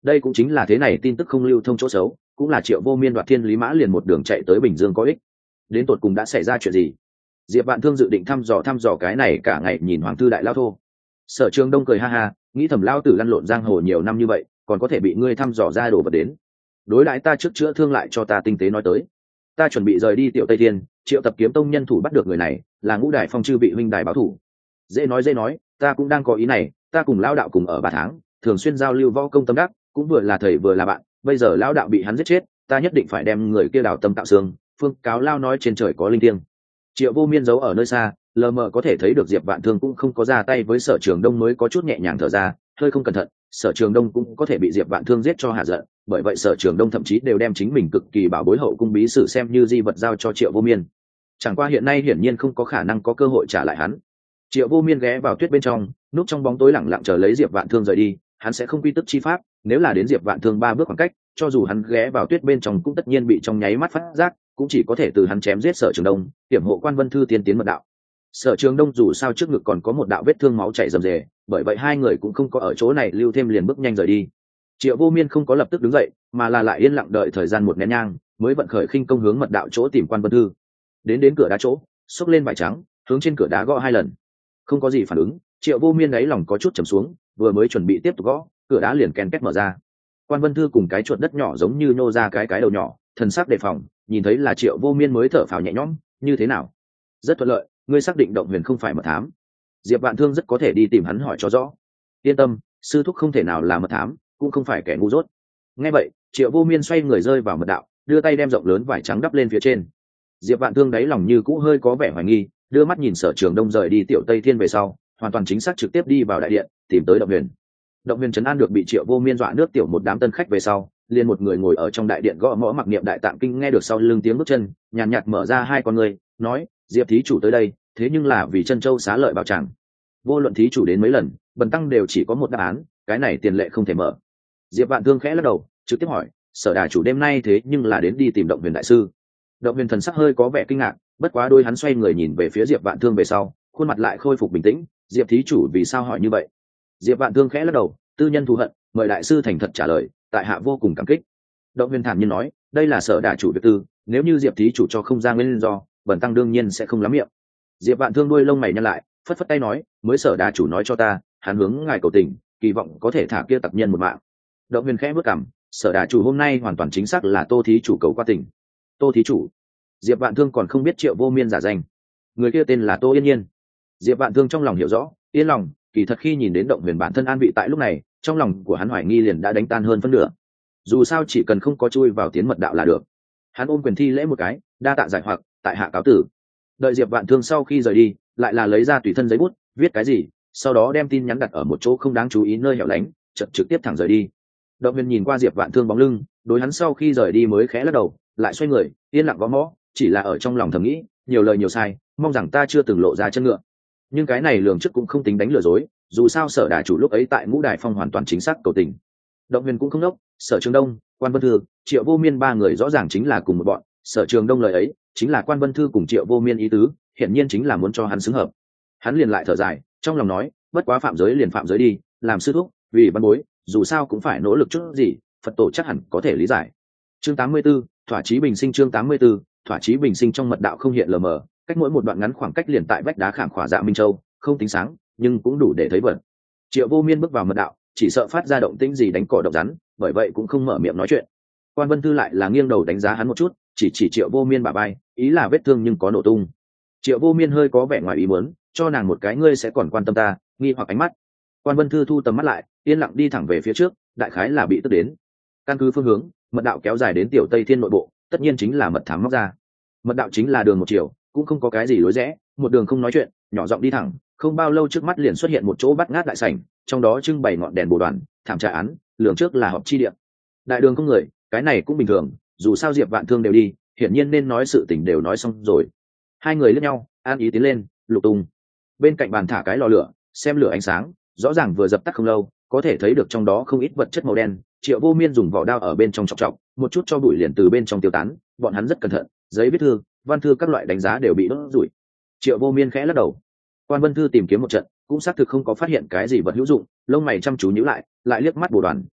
đây cũng chính là thế này tin tức không lưu thông chỗ xấu, cũng là Triệu Vô Miên đoạt Thiên Lý Mã liền một đường chạy tới Bình Dương có ích. Đến tột cùng đã xảy ra chuyện gì? Diệp Vạn Thương dự định thăm dò cái này cả ngày nhìn Hoàng thư đại lao thô. Sở Trường Đông cười ha ha, nghĩ thầm lao tử lăn lộn giang hồ nhiều năm như vậy, còn có thể bị ngươi thăm dò ra đồ vật đến. Đối đãi ta trước chữa thương lại cho ta tinh tế nói tới. Ta chuẩn bị rời đi Tiểu Tây Thiên, triệu tập kiếm tông nhân thủ bắt được người này, là Ngũ Đại Phong chư vị huynh đài báo thủ. Dễ nói, ta cũng đang có ý này, ta cùng lao đạo cùng ở 3 tháng, thường xuyên giao lưu võ công tâm đắc, cũng vừa là thầy vừa là bạn, bây giờ lao đạo bị hắn giết chết, ta nhất định phải đem người kia đào tâm tạo xương, phương cáo lao nói trên trời có linh thiêng. Triệu Vô Miên giấu ở nơi xa, lờ mờ có thể thấy được Diệp Vạn Thương cũng không có ra tay với Sở Trường Đông mới có chút nhẹ nhàng thở ra, hơi không cẩn thận, Sở Trường Đông cũng có thể bị Diệp Vạn Thương giết cho hạ giận, bởi vậy Sở Trường Đông thậm chí đều đem chính mình cực kỳ bảo bối hậu cung bí sử xem như di vật giao cho Triệu Vô Miên. Chẳng qua hiện nay hiển nhiên không có khả năng có cơ hội trả lại hắn. Triệu Vô Miên ghé vào tuyết bên trong, núp trong bóng tối lặng lặng chờ lấy Diệp Vạn Thương rời đi, hắn sẽ không quy tức chi pháp, nếu là đến Diệp Vạn Thương 3 bước khoảng cách, cho dù hắn ghé vào tuyết bên trong cũng tất nhiên bị trong nháy mắt phát giác, cũng chỉ có thể từ hắn chém giết Sở Trường Đông, hiểm hộ Quan Vân Thư tiên tiến mật đạo. Sở Trường Đông dù sao trước ngực còn có một đạo vết thương máu chảy rầm rề, bởi vậy hai người cũng không có ở chỗ này lưu thêm liền bước nhanh rời đi. Triệu Vô Miên không có lập tức đứng dậy, mà là lại yên lặng đợi thời gian một nén nhang, mới vận khởi khinh công hướng mật đạo chỗ tìm Quan Vân Thư. Đến cửa đá chỗ, xốc lên vải trắng, hướng trên cửa đá gõ 2 lần. Không có gì phản ứng, Triệu Vô Miên đáy lòng có chút trầm xuống, vừa mới chuẩn bị tiếp tục gõ, cửa đá liền ken két mở ra. Quan Vân Thư cùng cái chuột đất nhỏ giống như nô ra cái đầu nhỏ, thần sắc đề phòng, nhìn thấy là Triệu Vô Miên mới thở phào nhẹ nhõm, như thế nào? Rất thuận lợi, ngươi xác định Động Huyền không phải mật thám. Diệp Vạn Thương rất có thể đi tìm hắn hỏi cho rõ. Yên tâm, sư thúc không thể nào là mật thám, cũng không phải kẻ ngu dốt. Nghe vậy, Triệu Vô Miên xoay người rơi vào mật đạo, đưa tay đem rộng lớn vải trắng đắp lên phía trên. Diệp Vạn Thương đáy lòng như cũ hơi có vẻ hoài nghi, đưa mắt nhìn Sở Trường Đông rời đi Tiểu Tây Thiên về sau, hoàn toàn chính xác trực tiếp đi vào đại điện, tìm tới Động Huyền. Động Huyền trấn an được bị Triệu Vô Miên dọa nước tiểu một đám tân khách về sau, liền một người ngồi ở trong đại điện gõ mõ mặc niệm đại tạng kinh, nghe được sau lưng tiếng bước chân, nhàn nhạt mở ra 2 con người, nói: Diệp thí chủ tới đây, thế nhưng là vì Chân Châu xá lợi bảo tràng. Vô luận thí chủ đến mấy lần, bần tăng đều chỉ có một đáp án, cái này tiền lệ không thể mở. Diệp Vạn Thương khẽ lắc đầu, trực tiếp hỏi: Sở đà chủ đêm nay thế nhưng là đến đi tìm Động Huyền đại sư? Động Huyền thần sắc hơi có vẻ kinh ngạc, bất quá đôi hắn xoay người nhìn về phía Diệp Vạn Thương về sau, khuôn mặt lại khôi phục bình tĩnh. Diệp thí chủ vì sao hỏi như vậy? Diệp Vạn Thương khẽ lắc đầu, tư nhân thù hận, mời đại sư thành thật trả lời, tại hạ vô cùng cảm kích. Động Huyền thản nhiên nói: đây là Sở đà chủ việc tư, nếu như Diệp thí chủ cho không ra nguyên do, bần tăng đương nhiên sẽ không lắm miệng. Diệp Vạn Thương đuôi lông mày nhăn lại, phất phất tay nói: mới Sở đà chủ nói cho ta, hắn hướng ngài cầu tình, kỳ vọng có thể thả kia tặc nhân một mạng. Động Huyền khẽ bước cằm: Sở đà chủ hôm nay hoàn toàn chính xác là Tô thí chủ cầu qua tình. Tô thí chủ? Diệp Vạn Thương còn không biết Triệu Vô Miên giả danh, người kia tên là Tô Yên Nhiên. Diệp Vạn Thương trong lòng hiểu rõ, yên lòng, kỳ thật khi nhìn đến Động Huyền bản thân an vị tại lúc này, trong lòng của hắn hoài nghi liền đã đánh tan hơn phân nửa. Dù sao chỉ cần không có chui vào tiến mật đạo là được. Hắn ôm quyền thi lễ một cái, đa tạ giải hoặc, tại hạ cáo tử. Đợi Diệp Vạn Thương sau khi rời đi, lại là lấy ra tùy thân giấy bút, viết cái gì, sau đó đem tin nhắn đặt ở một chỗ không đáng chú ý nơi hẻo lánh, trực tiếp thẳng rời đi. Động Huyền nhìn qua Diệp Vạn Thương bóng lưng, đối hắn sau khi rời đi mới khẽ lắc đầu, lại xoay người, yên lặng gõ mõ, chỉ là ở trong lòng thầm nghĩ, nhiều lời nhiều sai, mong rằng ta chưa từng lộ ra chân ngựa. Nhưng cái này lường trước cũng không tính đánh lừa dối, dù sao Sở đà chủ lúc ấy tại Ngũ Đài Phong hoàn toàn chính xác cầu tình. Động Huyền cũng không đốc, Sở Trường Đông, Quan Vân Thư, Triệu Vô Miên 3 người rõ ràng chính là cùng một bọn. Sở Trường Đông lời ấy chính là Quan Vân Thư cùng Triệu Vô Miên ý tứ, hiển nhiên chính là muốn cho hắn xứng hợp. Hắn liền lại thở dài, trong lòng nói: bất quá phạm giới liền phạm giới đi, làm sư thúc, vì văn bối, dù sao cũng phải nỗ lực chút gì, Phật tổ chắc hẳn có thể lý giải. Chương 84, thỏa chí bình sinh. Chương 84, thỏa chí bình sinh. Trong mật đạo không hiện lờ mờ, cách mỗi một đoạn ngắn khoảng cách liền tại vách đá khảm khỏa Dạ Minh Châu, không tính sáng, nhưng cũng đủ để thấy vật. Triệu Vô Miên bước vào mật đạo, chỉ sợ phát ra động tĩnh gì đánh cỏ độc rắn, bởi vậy cũng không mở miệng nói chuyện. Quan Vân Thư lại là nghiêng đầu đánh giá hắn một chút, chỉ Triệu Vô Miên bả vai, ý là vết thương nhưng có nổ tung. Triệu Vô Miên hơi có vẻ ngoài ý muốn, cho nàng một cái ngươi sẽ còn quan tâm ta, nghi hoặc ánh mắt. Quan Vân Thư thu tầm mắt lại, yên lặng đi thẳng về phía trước, đại khái là bị tức đến. Căn cứ phương hướng, mật đạo kéo dài đến Tiểu Tây Thiên nội bộ, tất nhiên chính là mật thám móc ra. Mật đạo chính là đường một chiều, cũng không có cái gì lối rẽ, một đường không nói chuyện, nhỏ giọng đi thẳng, không bao lâu trước mắt liền xuất hiện một chỗ bắt ngát đại sảnh, trong đó trưng bày ngọn đèn bồ đoàn, thảm trà án, lường trước là họp chi địa. Đại đường không người, cái này cũng bình thường, dù sao Diệp Vạn Thương đều đi, hiển nhiên nên nói sự tình đều nói xong rồi. Hai người liếc nhau, an ý tiến lên, lục tung. Bên cạnh bàn thả cái lò lửa, xem lửa ánh sáng, rõ ràng vừa dập tắt không lâu, có thể thấy được trong đó không ít vật chất màu đen. Triệu Vô Miên dùng vỏ đao ở bên trong chọc chọc, một chút cho bụi liền từ bên trong tiêu tán. Bọn hắn rất cẩn thận, giấy viết thư, văn thư các loại đánh giá đều bị đốt rủi. Triệu Vô Miên khẽ lắc đầu. Quan Vân Thư tìm kiếm một trận, cũng xác thực không có phát hiện cái gì vật hữu dụng, lông mày chăm chú nhíu lại liếc mắt bồ đoàn,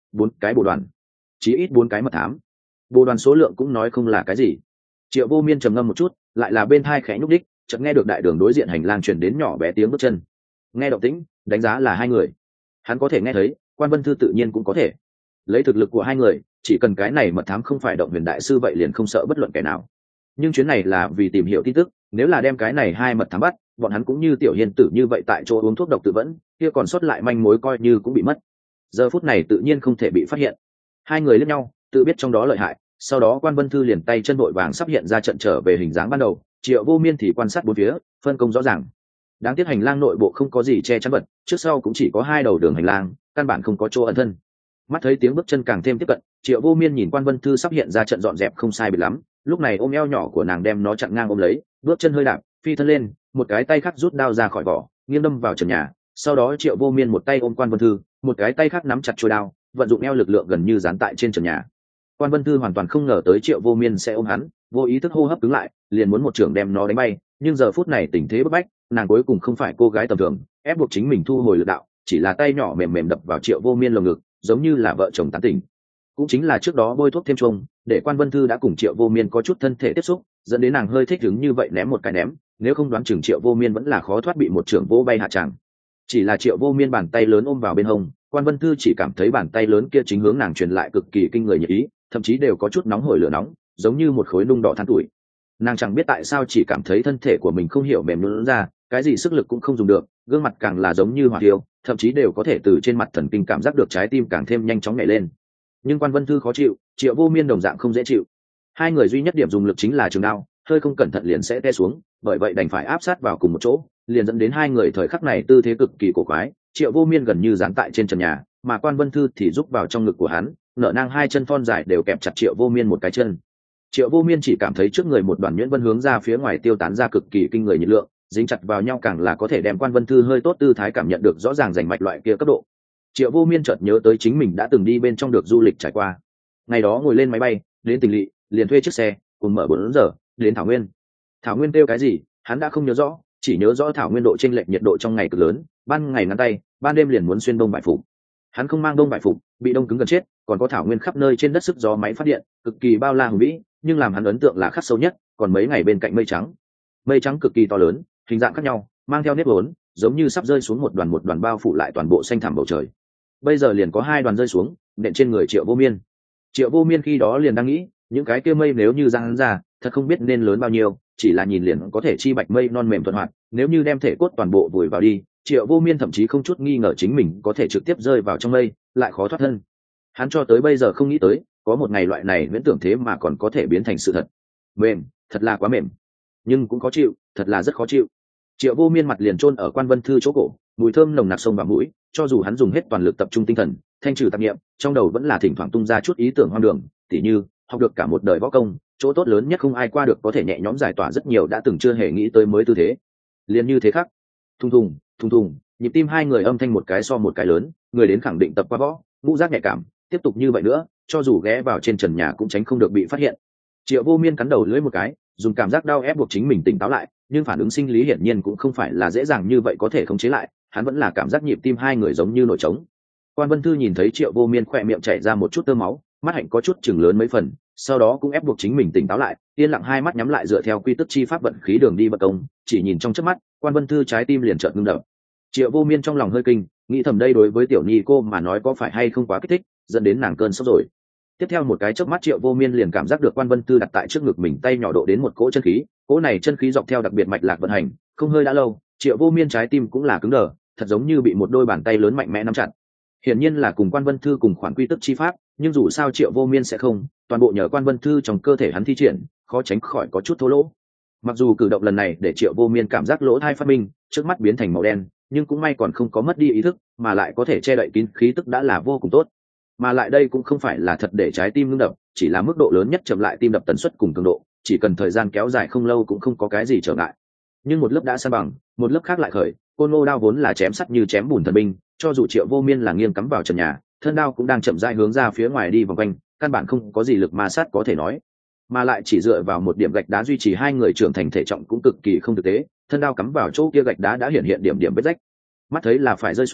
4 cái bộ đoàn, chí ít 4 cái mật thám. Bộ đoàn số lượng cũng nói không là cái gì. Triệu Vô Miên trầm ngâm một chút, lại là bên tai khẽ nhúc đích, chợt nghe được đại đường đối diện hành lang truyền đến nhỏ bé tiếng bước chân. Nghe động tĩnh, đánh giá là hai người. Hắn có thể nghe thấy, Quan Vân Thư tự nhiên cũng có thể. Lấy thực lực của hai người, chỉ cần cái này mật thám không phải Động Huyền đại sư vậy liền không sợ bất luận kẻ nào. Nhưng chuyến này là vì tìm hiểu tin tức, nếu là đem cái này hai mật thám bắt, bọn hắn cũng như Tiểu Hiên tử như vậy tại chỗ uống thuốc độc tự vẫn, kia còn sót lại manh mối coi như cũng bị mất. Giờ phút này tự nhiên không thể bị phát hiện. Hai người liếc nhau, tự biết trong đó lợi hại, sau đó Quan Vân Thư liền tay chân vội vàng sắp hiện ra trận trở về hình dáng ban đầu, Triệu Vô Miên thì quan sát bốn phía, phân công rõ ràng. Đáng tiếc hành lang nội bộ không có gì che chắn vật, trước sau cũng chỉ có hai đầu đường hành lang, căn bản không có chỗ ẩn thân. Mắt thấy tiếng bước chân càng thêm tiếp cận, Triệu Vô Miên nhìn Quan Vân Thư sắp hiện ra trận dọn dẹp không sai biệt lắm, lúc này ôm eo nhỏ của nàng đem nó chặn ngang ôm lấy, bước chân hơi đạp, phi thân lên, một cái tay khác rút đao ra khỏi vỏ, nghiêng đâm vào trần nhà. Sau đó Triệu Vô Miên một tay ôm Quan Vân Thư, một cái tay khác nắm chặt chuôi đao, vận dụng eo lực lượng gần như dán tại trên trần nhà. Quan Vân Thư hoàn toàn không ngờ tới Triệu Vô Miên sẽ ôm hắn, vô ý thức hô hấp cứng lại, liền muốn một chưởng đem nó đánh bay, nhưng giờ phút này tình thế bức bách, nàng cuối cùng không phải cô gái tầm thường, ép buộc chính mình thu hồi lực đạo, chỉ là tay nhỏ mềm mềm đập vào Triệu Vô Miên lồng ngực, giống như là vợ chồng tán tỉnh. Cũng chính là trước đó bôi thuốc thêm chuông, để Quan Vân Thư đã cùng Triệu Vô Miên có chút thân thể tiếp xúc, dẫn đến nàng hơi thích ứng như vậy ném một cái ném, nếu không đoán chừng Triệu Vô Miên vẫn là khó thoát bị một chưởng vô bay hạ tràng. Chỉ là Triệu Vô Miên bàn tay lớn ôm vào bên hông, Quan Vân Thư chỉ cảm thấy bàn tay lớn kia chính hướng nàng truyền lại cực kỳ kinh người nhiệt ý, thậm chí đều có chút nóng hổi lửa nóng, giống như một khối nung đỏ than tuổi. Nàng chẳng biết tại sao chỉ cảm thấy thân thể của mình không hiểu mềm nhũn ra, cái gì sức lực cũng không dùng được, gương mặt càng là giống như hỏa thiêu, thậm chí đều có thể từ trên mặt thần kinh cảm giác được trái tim càng thêm nhanh chóng nhảy lên. Nhưng Quan Vân Thư khó chịu, Triệu Vô Miên đồng dạng không dễ chịu. Hai người duy nhất điểm dùng lực chính là trường đao, hơi không cẩn thận liền sẽ té xuống, bởi vậy đành phải áp sát vào cùng một chỗ, liền dẫn đến hai người thời khắc này tư thế cực kỳ cổ quái. Triệu Vô Miên gần như dán tại trên trần nhà, mà Quan Vân Thư thì rúc vào trong ngực của hắn, nở nang hai chân thon dài đều kẹp chặt Triệu Vô Miên một cái chân. Triệu Vô Miên chỉ cảm thấy trước người một đoàn nhuyễn vân hướng ra phía ngoài tiêu tán ra cực kỳ kinh người nhiệt lượng, dính chặt vào nhau càng là có thể đem Quan Vân Thư hơi tốt tư thái cảm nhận được rõ ràng rành mạch loại kia cấp độ. Triệu Vô Miên chợt nhớ tới chính mình đã từng đi bên trong được du lịch trải qua. Ngày đó ngồi lên máy bay đến Tỉnh Lỵ, liền thuê chiếc xe, cùng mở 4 giờ đến Thảo Nguyên. Thảo Nguyên kêu cái gì, hắn đã không nhớ rõ, chỉ nhớ rõ Thảo Nguyên độ chênh lệch nhiệt độ trong ngày cực lớn, ban ngày ngắn tay, ban đêm liền muốn xuyên đông vải phục. Hắn không mang đông vải phục, bị đông cứng gần chết, còn có Thảo Nguyên khắp nơi trên đất sức gió máy phát điện, cực kỳ bao la hùng vĩ, nhưng làm hắn ấn tượng là khắc sâu nhất, còn mấy ngày bên cạnh mây trắng. Mây trắng cực kỳ to lớn, hình dạng khác nhau, mang theo nếp vốn, giống như sắp rơi xuống một đoàn bao phủ lại toàn bộ xanh thẳm bầu trời. Bây giờ liền có 2 đoàn rơi xuống, nện trên người Triệu Vô Miên. Triệu Vô Miên khi đó liền đang nghĩ, những cái kia mây nếu như giăng ra, thật không biết nên lớn bao nhiêu, chỉ là nhìn liền có thể chi bạch mây non mềm thuận hoạt, nếu như đem thể cốt toàn bộ vùi vào đi, Triệu Vô Miên thậm chí không chút nghi ngờ chính mình có thể trực tiếp rơi vào trong mây, lại khó thoát thân. Hắn cho tới bây giờ không nghĩ tới, có một ngày loại này viễn tưởng thế mà còn có thể biến thành sự thật. Mềm, thật là quá mềm, nhưng cũng khó chịu, thật là rất khó chịu. Triệu Vô Miên mặt liền chôn ở Quan Vân Thư chỗ cổ, mùi thơm nồng nặc xông vào mũi, cho dù hắn dùng hết toàn lực tập trung tinh thần, thanh trừ tạp niệm, trong đầu vẫn là thỉnh thoảng tung ra chút ý tưởng hoang đường, tỉ như học được cả một đời võ công, chỗ tốt lớn nhất không ai qua được có thể nhẹ nhõm giải tỏa rất nhiều đã từng chưa hề nghĩ tới mới tư thế. Liền như thế khác, thùng thùng, nhịp tim hai người âm thanh một cái so một cái lớn, người đến khẳng định tập qua võ, ngũ giác nhạy cảm, tiếp tục như vậy nữa, cho dù ghé vào trên trần nhà cũng tránh không được bị phát hiện. Triệu Vô Miên cắn đầu lưỡi một cái, dùng cảm giác đau ép buộc chính mình tỉnh táo lại, nhưng phản ứng sinh lý hiển nhiên cũng không phải là dễ dàng như vậy có thể khống chế lại, hắn vẫn là cảm giác nhịp tim hai người giống như nổi trống. Quan Vân Thư nhìn thấy Triệu Vô Miên khỏe miệng chảy ra một chút tơ máu, mắt hạnh có chút chừng lớn mấy phần, sau đó cũng ép buộc chính mình tỉnh táo lại, yên lặng hai mắt nhắm lại dựa theo quy tắc chi pháp vận khí đường đi vận công, chỉ nhìn trong chớp mắt, Quan Vân Thư trái tim liền chợt ngưng đập. Triệu Vô Miên trong lòng hơi kinh, nghĩ thầm đây đối với tiểu nhi cô mà nói có phải hay không quá kích thích, dẫn đến nàng cơn sốc rồi. Tiếp theo một cái chớp mắt Triệu Vô Miên liền cảm giác được Quan Vân Thư đặt tại trước ngực mình tay nhỏ độ đến một cỗ chân khí, cỗ này chân khí dọc theo đặc biệt mạch lạc vận hành, không hơi đã lâu, Triệu Vô Miên trái tim cũng là cứng đờ, thật giống như bị một đôi bàn tay lớn mạnh mẽ nắm chặt. Hiển nhiên là cùng Quan Vân Thư cùng khoản quy tắc chi pháp, nhưng dù sao Triệu Vô Miên sẽ không, toàn bộ nhờ Quan Vân Thư trong cơ thể hắn thi triển, khó tránh khỏi có chút thô lỗ. Mặc dù cử động lần này để Triệu Vô Miên cảm giác lỗ tai phát minh, trước mắt biến thành màu đen, nhưng cũng may còn không có mất đi ý thức, mà lại có thể che đậy kín khí tức đã là vô cùng tốt. Mà lại đây cũng không phải là thật để trái tim ngưng đập, chỉ là mức độ lớn nhất chậm lại tim đập tần suất cùng cường độ, chỉ cần thời gian kéo dài không lâu cũng không có cái gì trở ngại. Nhưng một lớp đã san bằng, một lớp khác lại khởi, Côn Ngô đao vốn là chém sắt như chém bùn thần binh, cho dù Triệu Vô Miên là nghiêng cắm vào trần nhà, thân đao cũng đang chậm rãi hướng ra phía ngoài đi vòng quanh, căn bản không có gì lực ma sát có thể nói. Mà lại chỉ dựa vào một điểm gạch đá duy trì hai người trưởng thành thể trọng cũng cực kỳ không thực tế, thân đao cắm vào chỗ kia gạch đá đã hiện điểm vết rách. Mắt thấy là phải rơi xuống,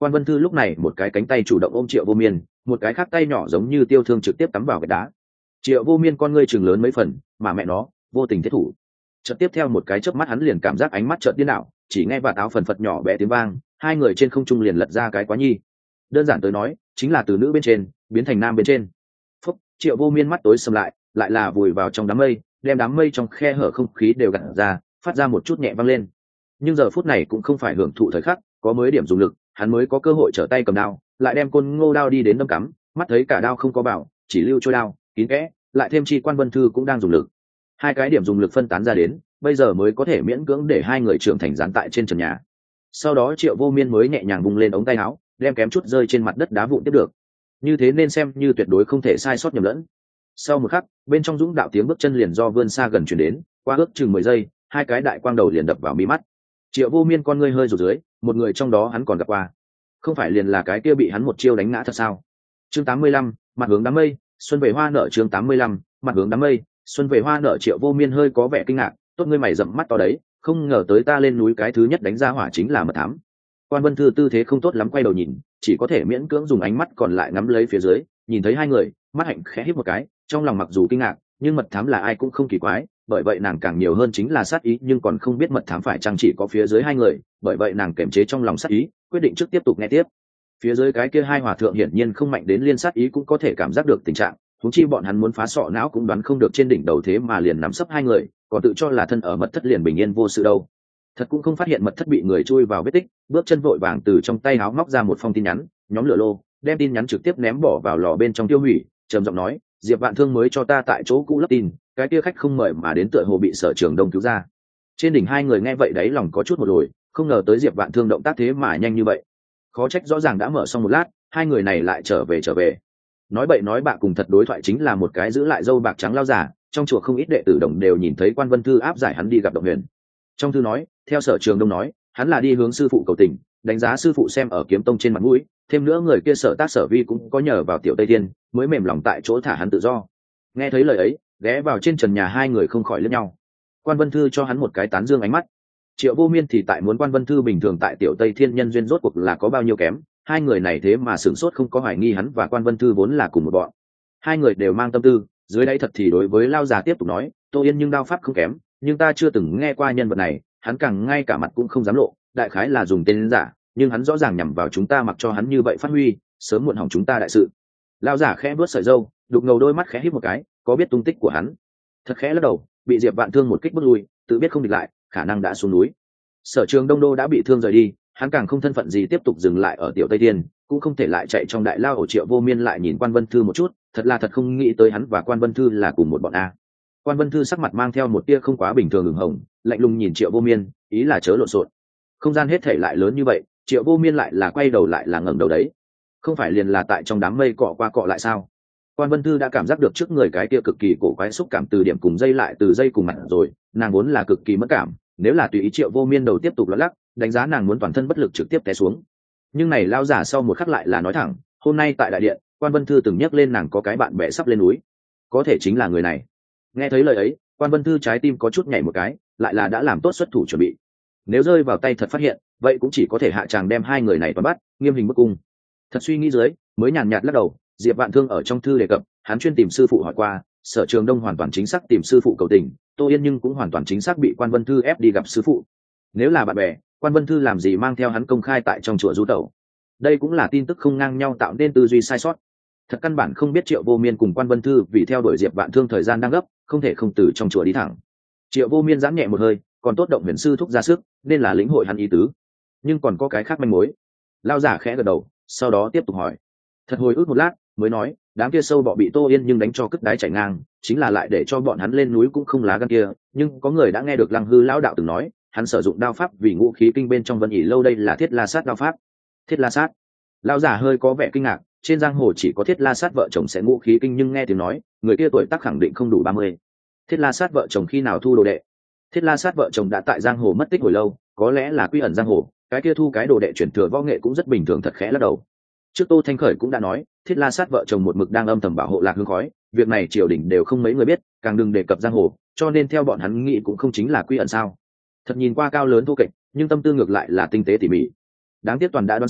Quan Vân Thư lúc này một cái cánh tay chủ động ôm Triệu Vô Miên, một cái khác tay nhỏ giống như tiêu thương trực tiếp cắm vào vách đá. Triệu Vô Miên con ngươi chừng lớn mấy phần, mà mẹ nó vô tình thiết thủ. Chợt tiếp theo một cái chớp mắt hắn liền cảm giác ánh mắt chợt điên đảo, chỉ nghe vạt áo phần phật nhỏ bé tiếng vang, hai người trên không trung liền lật ra cái quá nhi. Đơn giản tới nói, chính là từ nữ bên trên biến thành nam bên trên. Phúc, Triệu Vô Miên mắt tối sầm lại là vùi vào trong đám mây, đem đám mây trong khe hở không khí đều gặt ra, phát ra một chút nhẹ vang lên. Nhưng giờ phút này cũng không phải hưởng thụ thời khắc, có mới điểm dùng lực, hắn mới có cơ hội trở tay cầm đao, lại đem côn ngô đao đi đến đâm cắm, mắt thấy cả đao không có bảo, chỉ lưu trôi đao, kín kẽ, lại thêm chi Quan Vân Thư cũng đang dùng lực. Hai cái điểm dùng lực phân tán ra đến, bây giờ mới có thể miễn cưỡng để hai người trưởng thành dán tại trên trần nhà. Sau đó Triệu Vô Miên mới nhẹ nhàng vung lên ống tay áo, đem kém chút rơi trên mặt đất đá vụn tiếp được. Như thế nên xem như tuyệt đối không thể sai sót nhầm lẫn. Sau một khắc, bên trong dũng đạo tiếng bước chân liền do vươn xa gần chuyển đến, qua ước chừng 10 giây, hai cái đại quang đầu liền đập vào mi mắt. Triệu Vô Miên con ngươi hơi rụt dưới, một người trong đó hắn còn gặp qua, không phải liền là cái kia bị hắn một chiêu đánh ngã thật sao? Chương 85, mặt hướng đám mây, xuân về hoa nở. Chương 85, mặt hướng đám mây, xuân về hoa nở. Triệu Vô Miên hơi có vẻ kinh ngạc, tốt ngươi mày rậm mắt to đấy, không ngờ tới ta lên núi cái thứ nhất đánh ra hỏa chính là mật thám. Quan Vân Thư tư thế không tốt lắm quay đầu nhìn, chỉ có thể miễn cưỡng dùng ánh mắt còn lại ngắm lấy phía dưới, nhìn thấy hai người, mắt hạnh khẽ híp một cái, trong lòng mặc dù kinh ngạc, nhưng mật thám là ai cũng không kỳ quái, bởi vậy nàng càng nhiều hơn chính là sát ý, nhưng còn không biết mật thám phải chăng chỉ có phía dưới hai người, bởi vậy nàng kiềm chế trong lòng sát ý, quyết định trước tiếp tục nghe tiếp. Phía dưới cái kia hai hòa thượng hiển nhiên không mạnh đến liên sát ý cũng có thể cảm giác được tình trạng, huống chi bọn hắn muốn phá sọ não cũng đoán không được trên đỉnh đầu thế mà liền nắm sấp hai người, còn tự cho là thân ở mật thất liền bình yên vô sự đâu. Thật cũng không phát hiện mật thất bị người chui vào vết tích, bước chân vội vàng từ trong tay áo móc ra một phong tin nhắn, nhóm lửa lô, đem tin nhắn trực tiếp ném bỏ vào lò bên trong tiêu hủy, trầm giọng nói, Diệp Vạn Thương mới cho ta tại chỗ cũ lấp tin, cái kia khách không mời mà đến tựa hồ bị Sở Trường Đông cứu ra. Trên đỉnh hai người nghe vậy đấy lòng có chút một lồi, không ngờ tới Diệp Vạn Thương động tác thế mà nhanh như vậy. Khó trách rõ ràng đã mở xong một lát, hai người này lại trở về. Nói bậy nói bạ cùng thật đối thoại chính là một cái giữ lại dâu bạc trắng lao giả, trong chùa không ít đệ tử đồng đều nhìn thấy Quan Vân Thư áp giải hắn đi gặp Động Huyền. Trong thư nói, theo Sở Trường Đông nói, hắn là đi hướng sư phụ cầu tình, đánh giá sư phụ xem ở Kiếm Tông trên mặt mũi, thêm nữa người kia Sở Tác Sở Vi cũng có nhờ vào Tiểu Tây Thiên, mới mềm lòng tại chỗ thả hắn tự do. Nghe thấy lời ấy, ghé vào trên trần nhà hai người không khỏi liếc nhau. Quan Vân Thư cho hắn một cái tán dương ánh mắt. Triệu Vô Miên thì tại muốn Quan Vân Thư bình thường tại Tiểu Tây Thiên nhân duyên rốt cuộc là có bao nhiêu kém, hai người này thế mà sửng sốt không có hoài nghi hắn và Quan Vân Thư vốn là cùng một bọn. Hai người đều mang tâm tư, dưới đây thật thì đối với lao già tiếp tục nói, Tô Yên nhưng đao pháp không kém, nhưng ta chưa từng nghe qua nhân vật này, hắn càng ngay cả mặt cũng không dám lộ, đại khái là dùng tên giả, nhưng hắn rõ ràng nhằm vào chúng ta, mặc cho hắn như vậy phát huy, sớm muộn hỏng chúng ta đại sự. Lao giả khẽ vuốt sợi râu, đục ngầu đôi mắt khẽ híp một cái, có biết tung tích của hắn. Thật khẽ lắc đầu, bị Diệp Vạn Thương một kích bước lui, tự biết không địch lại, khả năng đã xuống núi. Sở Trường Đông Đô đã bị thương rời đi, hắn càng không thân phận gì tiếp tục dừng lại ở Tiểu Tây Thiên, cũng không thể lại chạy trong đại lao ổ. Triệu Vô Miên lại nhìn Quan Vân Thư một chút, thật là thật không nghĩ tới hắn và Quan Vân Thư là cùng một bọn a. Quan Vân Thư sắc mặt mang theo một tia không quá bình thường ửng hồng, lạnh lùng nhìn Triệu Vô Miên, ý là chớ lộn xộn. Không gian hết thể lại lớn như vậy, Triệu Vô Miên lại là quay đầu lại là ngẩng đầu đấy, không phải liền là tại trong đám mây cọ qua cọ lại sao? Quan Vân Thư đã cảm giác được trước người cái kia cực kỳ cổ quái xúc cảm từ điểm cùng dây lại từ dây cùng mặt rồi, nàng vốn là cực kỳ mất cảm, nếu là tùy ý Triệu Vô Miên đầu tiếp tục lắc lắc, đánh giá nàng muốn toàn thân bất lực trực tiếp té xuống. Nhưng này lao giả sau một khắc lại là nói thẳng, hôm nay tại đại điện, Quan Vân Thư từng nhắc lên nàng có cái bạn bè sắp lên núi, có thể chính là người này. Nghe thấy lời ấy, Quan Vân Thư trái tim có chút nhảy một cái, lại là đã làm tốt xuất thủ chuẩn bị. Nếu rơi vào tay thật phát hiện, vậy cũng chỉ có thể hạ tràng đem hai người này toàn bắt, nghiêm hình bức cung. Thật suy nghĩ dưới, mới nhàn nhạt lắc đầu. Diệp Vạn Thương ở trong thư đề cập, hắn chuyên tìm sư phụ hỏi qua, Sở Trường Đông hoàn toàn chính xác tìm sư phụ cầu tình, Tô Yên nhưng cũng hoàn toàn chính xác bị Quan Vân Thư ép đi gặp sư phụ. Nếu là bạn bè, Quan Vân Thư làm gì mang theo hắn công khai tại trong chùa du tẩu? Đây cũng là tin tức không ngang nhau tạo nên tư duy sai sót. Thật căn bản không biết Triệu Vô Miên cùng Quan Vân Thư vì theo đuổi Diệp Vạn Thương thời gian đang gấp, không thể không từ trong chùa đi thẳng. Triệu Vô Miên giãn nhẹ một hơi, còn tốt Động Huyền sư thúc ra sức, nên là lĩnh hội hắn ý tứ. Nhưng còn có cái khác manh mối. Lao giả khẽ gật đầu, sau đó tiếp tục hỏi. Thật hồi ức một lát, mới nói, đám kia sâu bọ bị Tô Yên nhưng đánh cho cất đái chảy ngang, chính là lại để cho bọn hắn lên núi cũng không lá gan kia, nhưng có người đã nghe được Lăng Hư lão đạo từng nói, hắn sử dụng đao pháp vì ngũ khí kinh bên trong Vân ỉ lâu đây là Thiết La Sát đao pháp. Thiết La Sát? Lão giả hơi có vẻ kinh ngạc, trên giang hồ chỉ có Thiết La Sát vợ chồng sẽ ngũ khí kinh, nhưng nghe tiếng nói, người kia tuổi tác khẳng định không đủ 30. Thiết La Sát vợ chồng khi nào thu đồ đệ? Thiết La Sát vợ chồng đã tại giang hồ mất tích hồi lâu, có lẽ là quy ẩn giang hồ, cái kia thu cái đồ đệ chuyển thừa võ nghệ cũng rất bình thường. Thật khẽ lắc đầu. Trước Tô Thanh Khởi cũng đã nói, Thiết La Sát vợ chồng một mực đang âm thầm bảo hộ Lạc Hương khói, việc này triều đình đều không mấy người biết, càng đừng đề cập giang hồ, cho nên theo bọn hắn nghĩ cũng không chính là quy ẩn sao? Thật nhìn qua cao lớn thô kệch, nhưng tâm tư ngược lại là tinh tế tỉ mỉ. Đáng tiếc toàn đã đoán sai,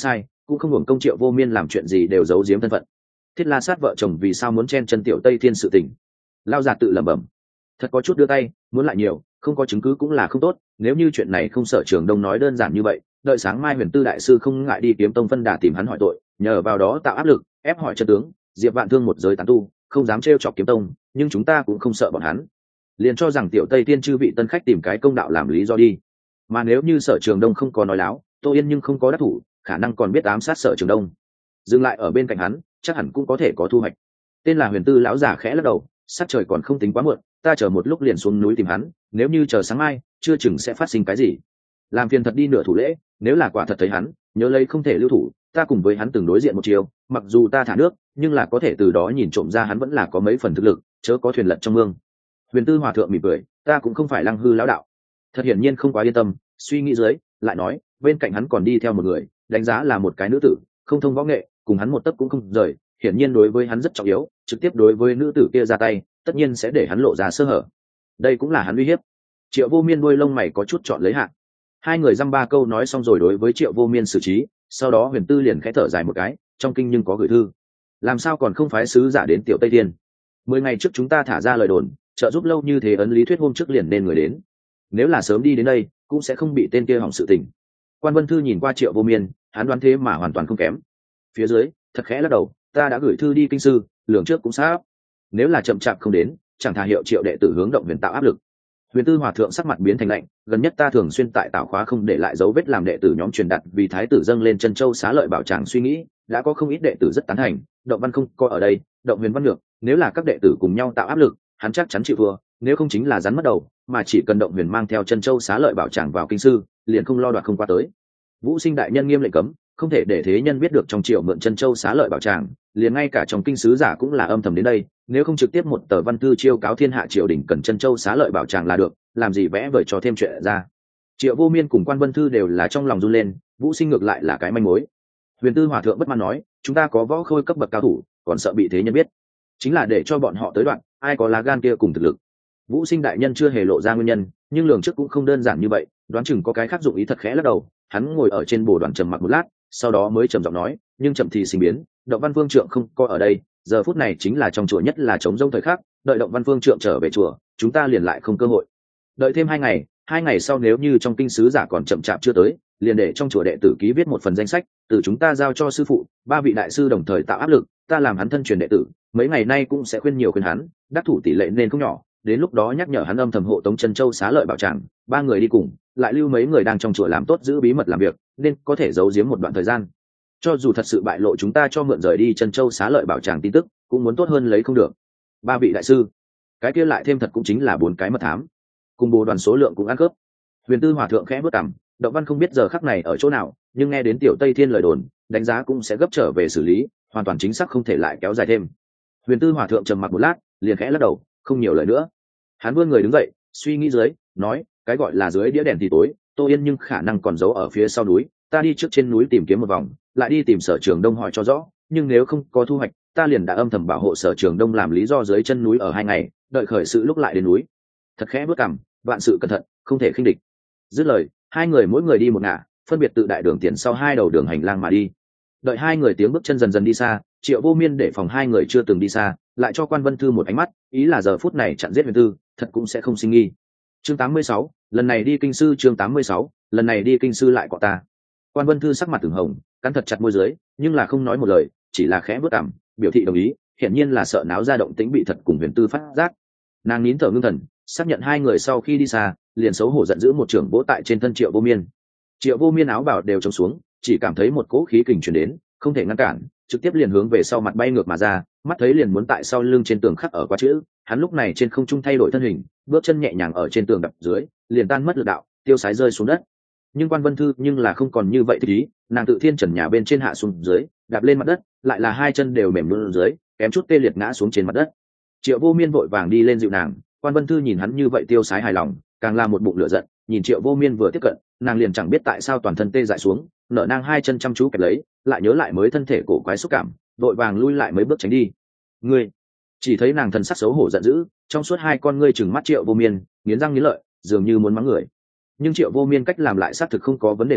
cũng không hưởng công Triệu Vô Miên làm chuyện gì đều giấu giếm thân phận. Thiết La Sát vợ chồng vì sao muốn chen chân Tiểu Tây Thiên sự tình? Lao già tự lẩm bẩm, thật có chút đưa tay muốn lại nhiều, không có chứng cứ cũng là không tốt. Nếu như chuyện này không sợ Trường Đông nói đơn giản như vậy, đợi sáng mai Huyền Tư đại sư không ngại đi Kiếm Tông phân đà tìm hắn hỏi tội, nhờ vào đó tạo áp lực ép hỏi chân tướng. Diệp Vạn Thương một giới tán tu không dám trêu chọc Kiếm Tông, nhưng chúng ta cũng không sợ bọn hắn, liền cho rằng Tiểu Tây Thiên chư vị tân khách tìm cái công đạo làm lý do đi. Mà nếu như Sở Trường Đông không có nói láo, Tô Yên nhưng không có đắc thủ, khả năng còn biết ám sát Sở Trường Đông, dừng lại ở bên cạnh hắn chắc hẳn cũng có thể có thu hoạch. Tên là Huyền Tư lão giả khẽ lắc đầu, sắc trời còn không tính quá muộn, ta chờ một lúc liền xuống núi tìm hắn, nếu như chờ sáng mai chưa chừng sẽ phát sinh cái gì. Làm phiền thật đi nửa thủ lễ, nếu là quả thật thấy hắn nhớ lấy không thể lưu thủ, ta cùng với hắn từng đối diện một chiều, mặc dù ta thả nước nhưng là có thể từ đó nhìn trộm ra hắn vẫn là có mấy phần thực lực, chớ có thuyền lật trong mương. Huyền Tư hòa thượng mỉm cười, ta cũng không phải Lăng Hư lão đạo. Thật hiển nhiên không quá yên tâm, suy nghĩ dưới lại nói, bên cạnh hắn còn đi theo một người, đánh giá là một cái nữ tử, không thông võ nghệ, cùng hắn một tấc cũng không rời, hiển nhiên đối với hắn rất trọng yếu, trực tiếp đối với nữ tử kia ra tay tất nhiên sẽ để hắn lộ ra sơ hở, đây cũng là hắn uy hiếp. Triệu Vô Miên đuôi lông mày có chút chọn lấy hạ. Hai người dăm ba câu nói xong rồi đối với Triệu Vô Miên xử trí, sau đó Huyền Tư liền khẽ thở dài một cái, trong kinh nhưng có gửi thư, làm sao còn không phái sứ giả đến Tiểu Tây Thiên? 10 ngày trước chúng ta thả ra lời đồn, trợ giúp lâu như thế, ấn lý thuyết hôm trước liền nên người đến, nếu là sớm đi đến đây cũng sẽ không bị tên kia hỏng sự tình. Quan Vân Thư nhìn qua Triệu Vô Miên, hắn đoán thế mà hoàn toàn không kém. Phía dưới thật khẽ lắc đầu, ta đã gửi thư đi kinh sư, lường trước cũng sắp, nếu là chậm chạp không đến, chẳng thà hiệu Triệu đệ tử hướng động Huyền tạo áp lực. Huyền Tư hòa thượng sắc mặt biến thành lạnh, gần nhất ta thường xuyên tại Tạo Khóa không để lại dấu vết làm đệ tử nhóm truyền đạt vì thái tử dâng lên Chân Châu xá lợi bảo tràng suy nghĩ, đã có không ít đệ tử rất tán thành. Động Văn không coi ở đây, Động Huyền văn ngược, nếu là các đệ tử cùng nhau tạo áp lực, hắn chắc chắn chịu thua, nếu không chính là rắn mất đầu, mà chỉ cần Động Huyền mang theo Chân Châu xá lợi bảo tràng vào kinh sư, liền không lo đoạt không qua tới. Vũ Sinh đại nhân nghiêm lệnh cấm, không thể để thế nhân biết được trong triều mượn Chân Châu xá lợi bảo tràng, liền ngay cả trong kinh sứ giả cũng là âm thầm đến đây, nếu không trực tiếp một tờ văn thư chiêu cáo thiên hạ triều đình cần Chân Châu xá lợi bảo tràng là được, làm gì vẽ vời cho thêm chuyện ra. Triệu Vô Miên cùng Quan Vân Thư đều là trong lòng run lên, Vũ Sinh ngược lại là cái manh mối. Huyền Tư hòa thượng bất mãn nói, chúng ta có võ khôi cấp bậc cao thủ, còn sợ bị thế nhân biết, chính là để cho bọn họ tới đoạn, ai có lá gan kia cùng thực lực. Vũ Sinh đại nhân chưa hề lộ ra nguyên nhân, nhưng lường trước cũng không đơn giản như vậy, đoán chừng có cái khác dụng ý. Thật khẽ lắc đầu, hắn ngồi ở trên bồ đoàn trầm mặc một lát, sau đó mới trầm giọng nói, nhưng chậm thì sinh biến, Động Văn Vương trượng không coi ở đây, giờ phút này chính là trong chùa nhất là chống rông thời khắc, đợi Động Văn Vương trượng trở về chùa, chúng ta liền lại không cơ hội. Đợi thêm 2 ngày sau nếu như trong kinh sứ giả còn chậm chạp chưa tới, liền để trong chùa đệ tử ký viết một phần danh sách, từ chúng ta giao cho sư phụ, 3 vị đại sư đồng thời tạo áp lực, ta làm hắn thân truyền đệ tử, mấy ngày nay cũng sẽ khuyên nhiều khuyên hắn, đắc thủ tỷ lệ nên không nhỏ, đến lúc đó nhắc nhở hắn âm thầm hộ tống Chân Châu xá lợi bảo tràng, 3 người đi cùng, lại lưu mấy người đang trong chùa làm tốt giữ bí mật làm việc, nên có thể giấu giếm một đoạn thời gian. Cho dù thật sự bại lộ chúng ta cho mượn rời đi Chân Châu xá lợi bảo tràng tin tức, cũng muốn tốt hơn lấy không được. 3 vị đại sư, cái kia lại thêm thật cũng chính là 4 cái mật thám, cùng bồ đoàn số lượng cũng ăn khớp. Huyền Tư hòa thượng khẽ bước cằm, Động Văn không biết giờ khắc này ở chỗ nào, nhưng nghe đến Tiểu Tây Thiên lời đồn, đánh giá cũng sẽ gấp trở về xử lý, hoàn toàn chính xác không thể lại kéo dài thêm. Huyền Tư hòa thượng trầm mặc một lát, liền khẽ lắc đầu, không nhiều lời nữa. Hắn vươn người đứng dậy, suy nghĩ dưới, nói, cái gọi là dưới đĩa đèn thì tối, Tô Yên nhưng khả năng còn giấu ở phía sau núi, ta đi trước trên núi tìm kiếm một vòng, lại đi tìm Sở Trường Đông hỏi cho rõ, nhưng nếu không có thu hoạch, ta liền đã âm thầm bảo hộ Sở Trường Đông làm lý do dưới chân núi ở 2 ngày, đợi khởi sự lúc lại đến núi. Thật khẽ bước cằm, vạn sự cẩn thận, không thể khinh địch. Dứt lời, 2 người mỗi người đi một ngả, phân biệt tự đại đường tiền sau 2 đầu đường hành lang mà đi. Đợi 2 người tiếng bước chân dần dần đi xa, Triệu Vô Miên để phòng 2 người chưa từng đi xa, lại cho Quan Vân Thư một ánh mắt, ý là giờ phút này chặn giết Huyền Tư, thật cũng sẽ không sinh nghi. Chương 86, lần này đi kinh sư. Chương 86, lần này đi kinh sư lại cọ ta. Quan Vân Thư sắc mặt từng hồng, cắn thật chặt môi dưới, nhưng là không nói một lời, chỉ là khẽ bước cằm, biểu thị đồng ý, hiển nhiên là sợ náo ra động tĩnh bị thật cùng Huyền Tư phát giác. Nàng nín thở ngưng thần, xác nhận 2 người sau khi đi xa, liền xấu hổ giận dữ một trưởng vỗ tại trên thân Triệu Vô Miên. Triệu Vô Miên áo bào đều trống xuống, chỉ cảm thấy một cỗ khí kình truyền đến, không thể ngăn cản, trực tiếp liền hướng về sau mặt bay ngược mà ra, mắt thấy liền muốn tại sau lưng trên tường khắc ở qua chữ, hắn lúc này trên không trung thay đổi thân hình, bước chân nhẹ nhàng ở trên tường đập dưới, liền tan mất lực đạo, tiêu sái rơi xuống đất. Nhưng Quan Vân Thư nhưng là không còn như vậy thì ý, nàng tự thiên trần nhà bên trên hạ xuống dưới, đạp lên mặt đất, lại là 2 chân đều mềm luôn dưới, kém chút tê liệt ngã xuống trên mặt đất. Triệu Vô Miên vội vàng đi lên dịu nàng, Quan Vân Thư nhìn hắn như vậy tiêu sái hài lòng, càng là một bụng lửa giận, nhìn Triệu Vô Miên vừa tiếp cận, nàng liền chẳng biết tại sao toàn thân tê dại xuống, nở nang 2 chân chăm chú kẹp lấy, lại nhớ lại mới thân thể cổ quái xúc cảm, vội vàng lui lại mấy bước tránh đi. Ngươi, chỉ thấy nàng thần sắc xấu hổ giận dữ, trong suốt 2 con ngươi trừng mắt Triệu Vô Miên, nghiến răng nghiến lợi, dường như muốn mắng người. Nhưng Triệu Vô Miên cách làm lại xác thực không có vấn đề gì,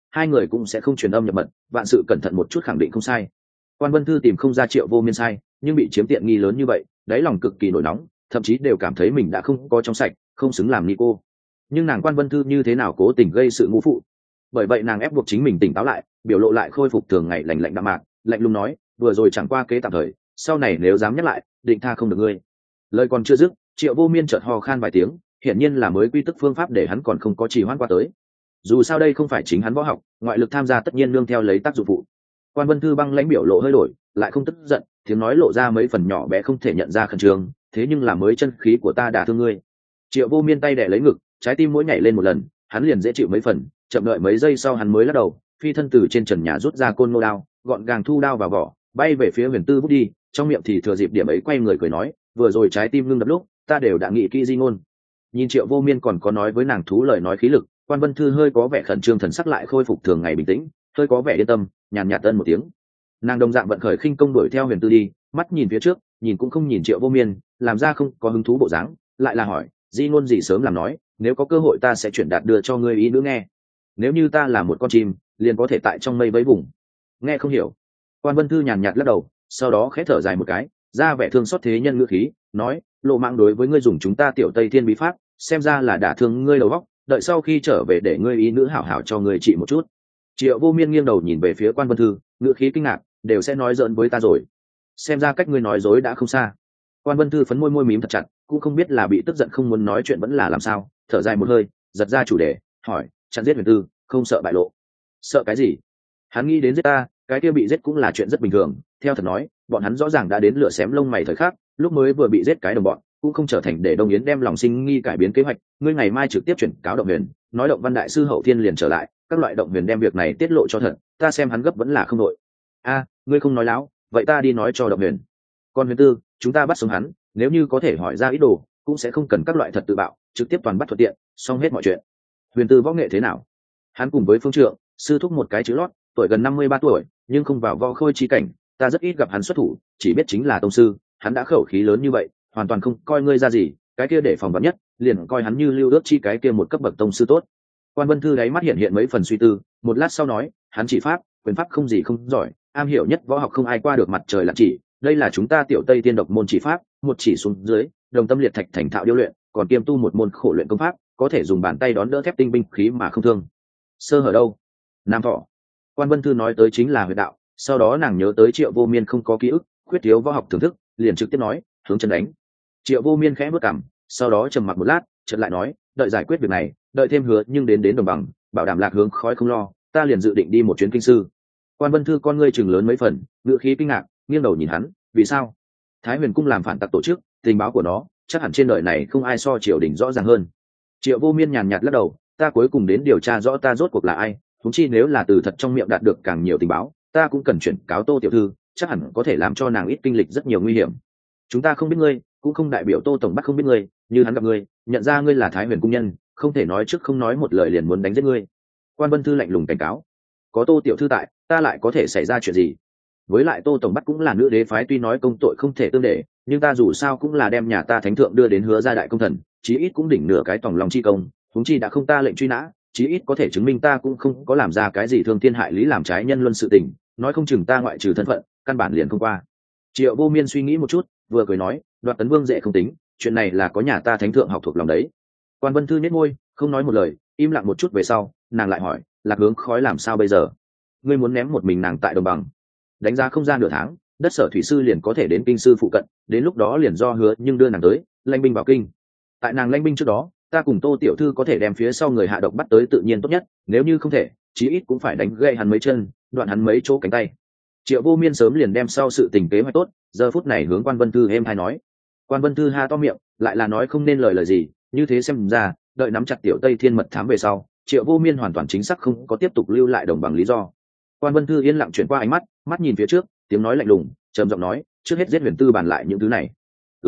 hai người cũng sẽ không truyền âm nhập mật, vạn sự cẩn thận một chút khẳng định không sai. Quan Vân Thư tìm không ra Triệu Vô Miên sai, nhưng bị chiếm tiện nghi lớn như vậy, đáy lòng cực kỳ nổi nóng, thậm chí đều cảm thấy mình đã không có trong sạch, không xứng làm ni cô. Nhưng nàng Quan Vân Thư như thế nào cố tình gây sự ngũ phụ. Bởi vậy nàng ép buộc chính mình tỉnh táo lại, biểu lộ lại khôi phục thường ngày lạnh lạnh đạm mạc, lạnh lùng nói, vừa rồi chẳng qua kế tạm thời, sau này nếu dám nhắc lại, định tha không được ngươi. Lời còn chưa dứt, Triệu Vô Miên chợt ho khan vài tiếng, hiển nhiên là mới quy tức phương pháp để hắn còn không có trì hoãn qua tới. Dù sao đây không phải chính hắn võ học, ngoại lực tham gia tất nhiên nương theo lấy tác dụng phụ. Quan Vân Thư băng lãnh biểu lộ hơi đổi, lại không tức giận, tiếng nói lộ ra mấy phần nhỏ bé không thể nhận ra khẩn trương, thế nhưng là mới chân khí của ta đả thương ngươi. Triệu Vô Miên tay đè lấy ngực, trái tim mỗi nhảy lên một lần, hắn liền dễ chịu mấy phần, chậm đợi mấy giây sau hắn mới lắc đầu, phi thân từ trên trần nhà rút ra côn ngô đao, gọn gàng thu đao vào vỏ, bay về phía Huyền Tư vút đi, trong miệng thì thừa dịp điểm ấy quay người cười nói, vừa rồi trái tim ngưng đập lúc, ta đều đã nghĩ kỹ di ngôn. Nhìn Triệu Vô Miên còn có nói với nàng thú lời nói khí lực, Quan Vân Thư hơi có vẻ khẩn trương, thần sắc lại khôi phục thường ngày bình tĩnh, hơi có vẻ yên tâm, nhàn nhạt tân một tiếng. Nàng đồng dạng vận khởi khinh công đuổi theo Huyền Tư đi, mắt nhìn phía trước, nhìn cũng không nhìn Triệu Vô Miên, làm ra không có hứng thú bộ dáng, lại là hỏi, di ngôn gì sớm làm nói, nếu có cơ hội ta sẽ chuyển đạt đưa cho ngươi ý nữa nghe. Nếu như ta là một con chim, liền có thể tại trong mây vẫy vùng. Nghe không hiểu. Quan Vân Thư nhàn nhạt lắc đầu, sau đó khẽ thở dài một cái, ra vẻ thương xót thế nhân ngữ khí, nói, lộ mạng đối với ngươi dùng chúng ta tiểu Tây Thiên bí pháp, xem ra là đả thương ngươi đầu óc, đợi sau khi trở về để ngươi ý nữ hảo hảo cho ngươi trị một chút. Triệu Vô Miên nghiêng đầu nhìn về phía Quan Vân Thư, ngữ khí kinh ngạc, đều sẽ nói giỡn với ta rồi. Xem ra cách ngươi nói dối đã không xa. Quan Vân Thư phấn môi mím thật chặt, cũng không biết là bị tức giận không muốn nói chuyện vẫn là làm sao, thở dài một hơi, giật ra chủ đề, hỏi, chặn giết Huyền Tư, không sợ bại lộ? Sợ cái gì? Hắn nghĩ đến giết ta, cái kia bị giết cũng là chuyện rất bình thường. Theo thật nói, bọn hắn rõ ràng đã đến lửa xém lông mày thời khắc, lúc mới vừa bị giết cái đồng bọn, cũng không trở thành để Đông Yến đem lòng sinh nghi cải biến kế hoạch. Ngươi ngày mai trực tiếp chuyển cáo Động Huyền, nói Động Văn đại sư hậu thiên liền trở lại, các loại Động Huyền đem việc này tiết lộ cho thật, ta xem hắn gấp vẫn là không đội. A, ngươi không nói láo, vậy ta đi nói cho Động Huyền. Còn Huyền Tư, chúng ta bắt sống hắn, nếu như có thể hỏi ra ý đồ, cũng sẽ không cần các loại thật tự bạo, trực tiếp toàn bắt thuận tiện, xong hết mọi chuyện. Huyền Tư võ nghệ thế nào? Hắn cùng với Phương Trượng, sư thúc một cái chữ lót, tuổi gần 53 tuổi, nhưng không vào võ khôi chi cảnh, ta rất ít gặp hắn xuất thủ, chỉ biết chính là tông sư, hắn đã khẩu khí lớn như vậy, hoàn toàn không coi ngươi ra gì, cái kia để phòng vắn nhất, liền coi hắn như Lưu Ước chi cái kia một cấp bậc tông sư tốt. Quan Vân Thư đáy mắt hiện hiện mấy phần suy tư, một lát sau nói, hắn chỉ pháp, quyền pháp không gì không giỏi, am hiểu nhất võ học không ai qua được mặt trời lặn chỉ, đây là chúng ta tiểu Tây Tiên độc môn chỉ pháp, một chỉ xuống dưới, đồng tâm liệt thạch thành thạo điêu luyện, còn kiêm tu một môn khổ luyện công pháp, có thể dùng bàn tay đón đỡ thép tinh binh khí mà không thương. Sơ hở đâu? Nam Thọ. Quan Vân Thư nói tới chính là huyệt đạo, sau đó nàng nhớ tới Triệu Vô Miên không có ký ức, khuyết thiếu võ học thưởng thức, liền trực tiếp nói, hướng chân đánh. Triệu Vô Miên khẽ bước cằm, sau đó trầm mặc một lát, chợt lại nói, đợi giải quyết việc này, đợi thêm hứa nhưng đến đồng bằng, bảo đảm lạc hướng khói không lo, ta liền dự định đi một chuyến kinh sư. Quan Vân Thư con ngươi chừng lớn mấy phần, ngữ khí kinh ngạc, nghiêng đầu nhìn hắn, vì sao? Thái Huyền cung làm phản tặc tổ chức, tình báo của nó, chắc hẳn trên đời này không ai so triều đình rõ ràng hơn. Triệu Vô Miên nhàn nhạt lắc đầu, ta cuối cùng đến điều tra rõ ta rốt cuộc là ai, huống chi nếu là từ thật trong miệng đạt được càng nhiều tình báo, ta cũng cần chuyển cáo Tô tiểu thư, chắc hẳn có thể làm cho nàng ít kinh lịch rất nhiều nguy hiểm. Chúng ta không biết ngươi, cũng không đại biểu Tô tổng bắt không biết ngươi, như hắn gặp ngươi, nhận ra ngươi là Thái Huyền cung nhân, không thể nói trước không nói một lời liền muốn đánh giết ngươi. Quan Vân Thư lạnh lùng cảnh cáo, có Tô tiểu thư tại, ta lại có thể xảy ra chuyện gì? Với lại Tô tổng bắt cũng là nữ đế phái, tuy nói công tội không thể tương để, nhưng ta dù sao cũng là đem nhà ta thánh thượng đưa đến Hứa gia đại công thần, chí ít cũng đỉnh nửa cái tòng lòng chi công, huống chi đã không ta lệnh truy nã, chí ít có thể chứng minh ta cũng không có làm ra cái gì thương thiên hại lý làm trái nhân luân sự tình, nói không chừng ta ngoại trừ thân phận, căn bản liền không qua. Triệu Vô Miên suy nghĩ một chút, vừa cười nói, đoạt tấn vương dễ không tính, chuyện này là có nhà ta thánh thượng học thuộc lòng đấy. Quan Vân Thư nhếch môi, không nói một lời, im lặng một chút về sau, nàng lại hỏi, lạc hướng khói làm sao bây giờ? Ngươi muốn ném một mình nàng tại đồng bằng? Đánh giá không ra nửa tháng, đất sở thủy sư liền có thể đến kinh sư phụ cận, đến lúc đó liền do hứa nhưng đưa nàng tới, lãnh binh vào kinh. Tại nàng lãnh binh trước đó, ta cùng Tô tiểu thư có thể đem phía sau người hạ độc bắt tới tự nhiên tốt nhất, nếu như không thể, chí ít cũng phải đánh gãy hắn mấy chân, đoạn hắn mấy chỗ cánh tay. Triệu Vô Miên sớm liền đem sau sự tình kế hoạch tốt, giờ phút này hướng Quan Vân Thư êm hay nói. Quan Vân Thư ha to miệng, lại là nói không nên lời gì, như thế xem ra, đợi nắm chặt tiểu Tây Thiên mật thám về sau, Triệu Vô Miên hoàn toàn chính xác không có tiếp tục lưu lại đồng bằng lý do. Quan Vân Thư yên lặng chuyển qua ánh mắt, mắt nhìn phía trước, tiếng nói lạnh lùng, trầm giọng nói, trước hết giết Huyền Tư bàn lại những thứ này.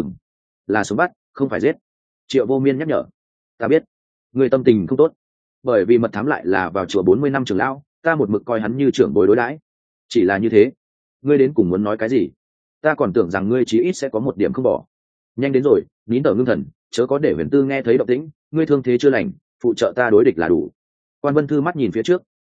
Là sống bắt, không phải giết. Triệu Vô Miên nhắc nhở. Ta biết, người tâm tình không tốt, bởi vì mật thám lại là vào chùa 40 năm trưởng lão, ta một mực coi hắn như trưởng bối đối đãi. Chỉ là như thế, ngươi đến cùng muốn nói cái gì? Ta còn tưởng rằng ngươi chí ít sẽ có một điểm không bỏ. Nhanh đến rồi, nín thở ngưng thần, chớ có để Huyền Tư nghe thấy động tĩnh, ngươi thương thế chưa lành, phụ trợ ta đối địch là đủ. Quan Vân Thư mắt nhìn phía trước,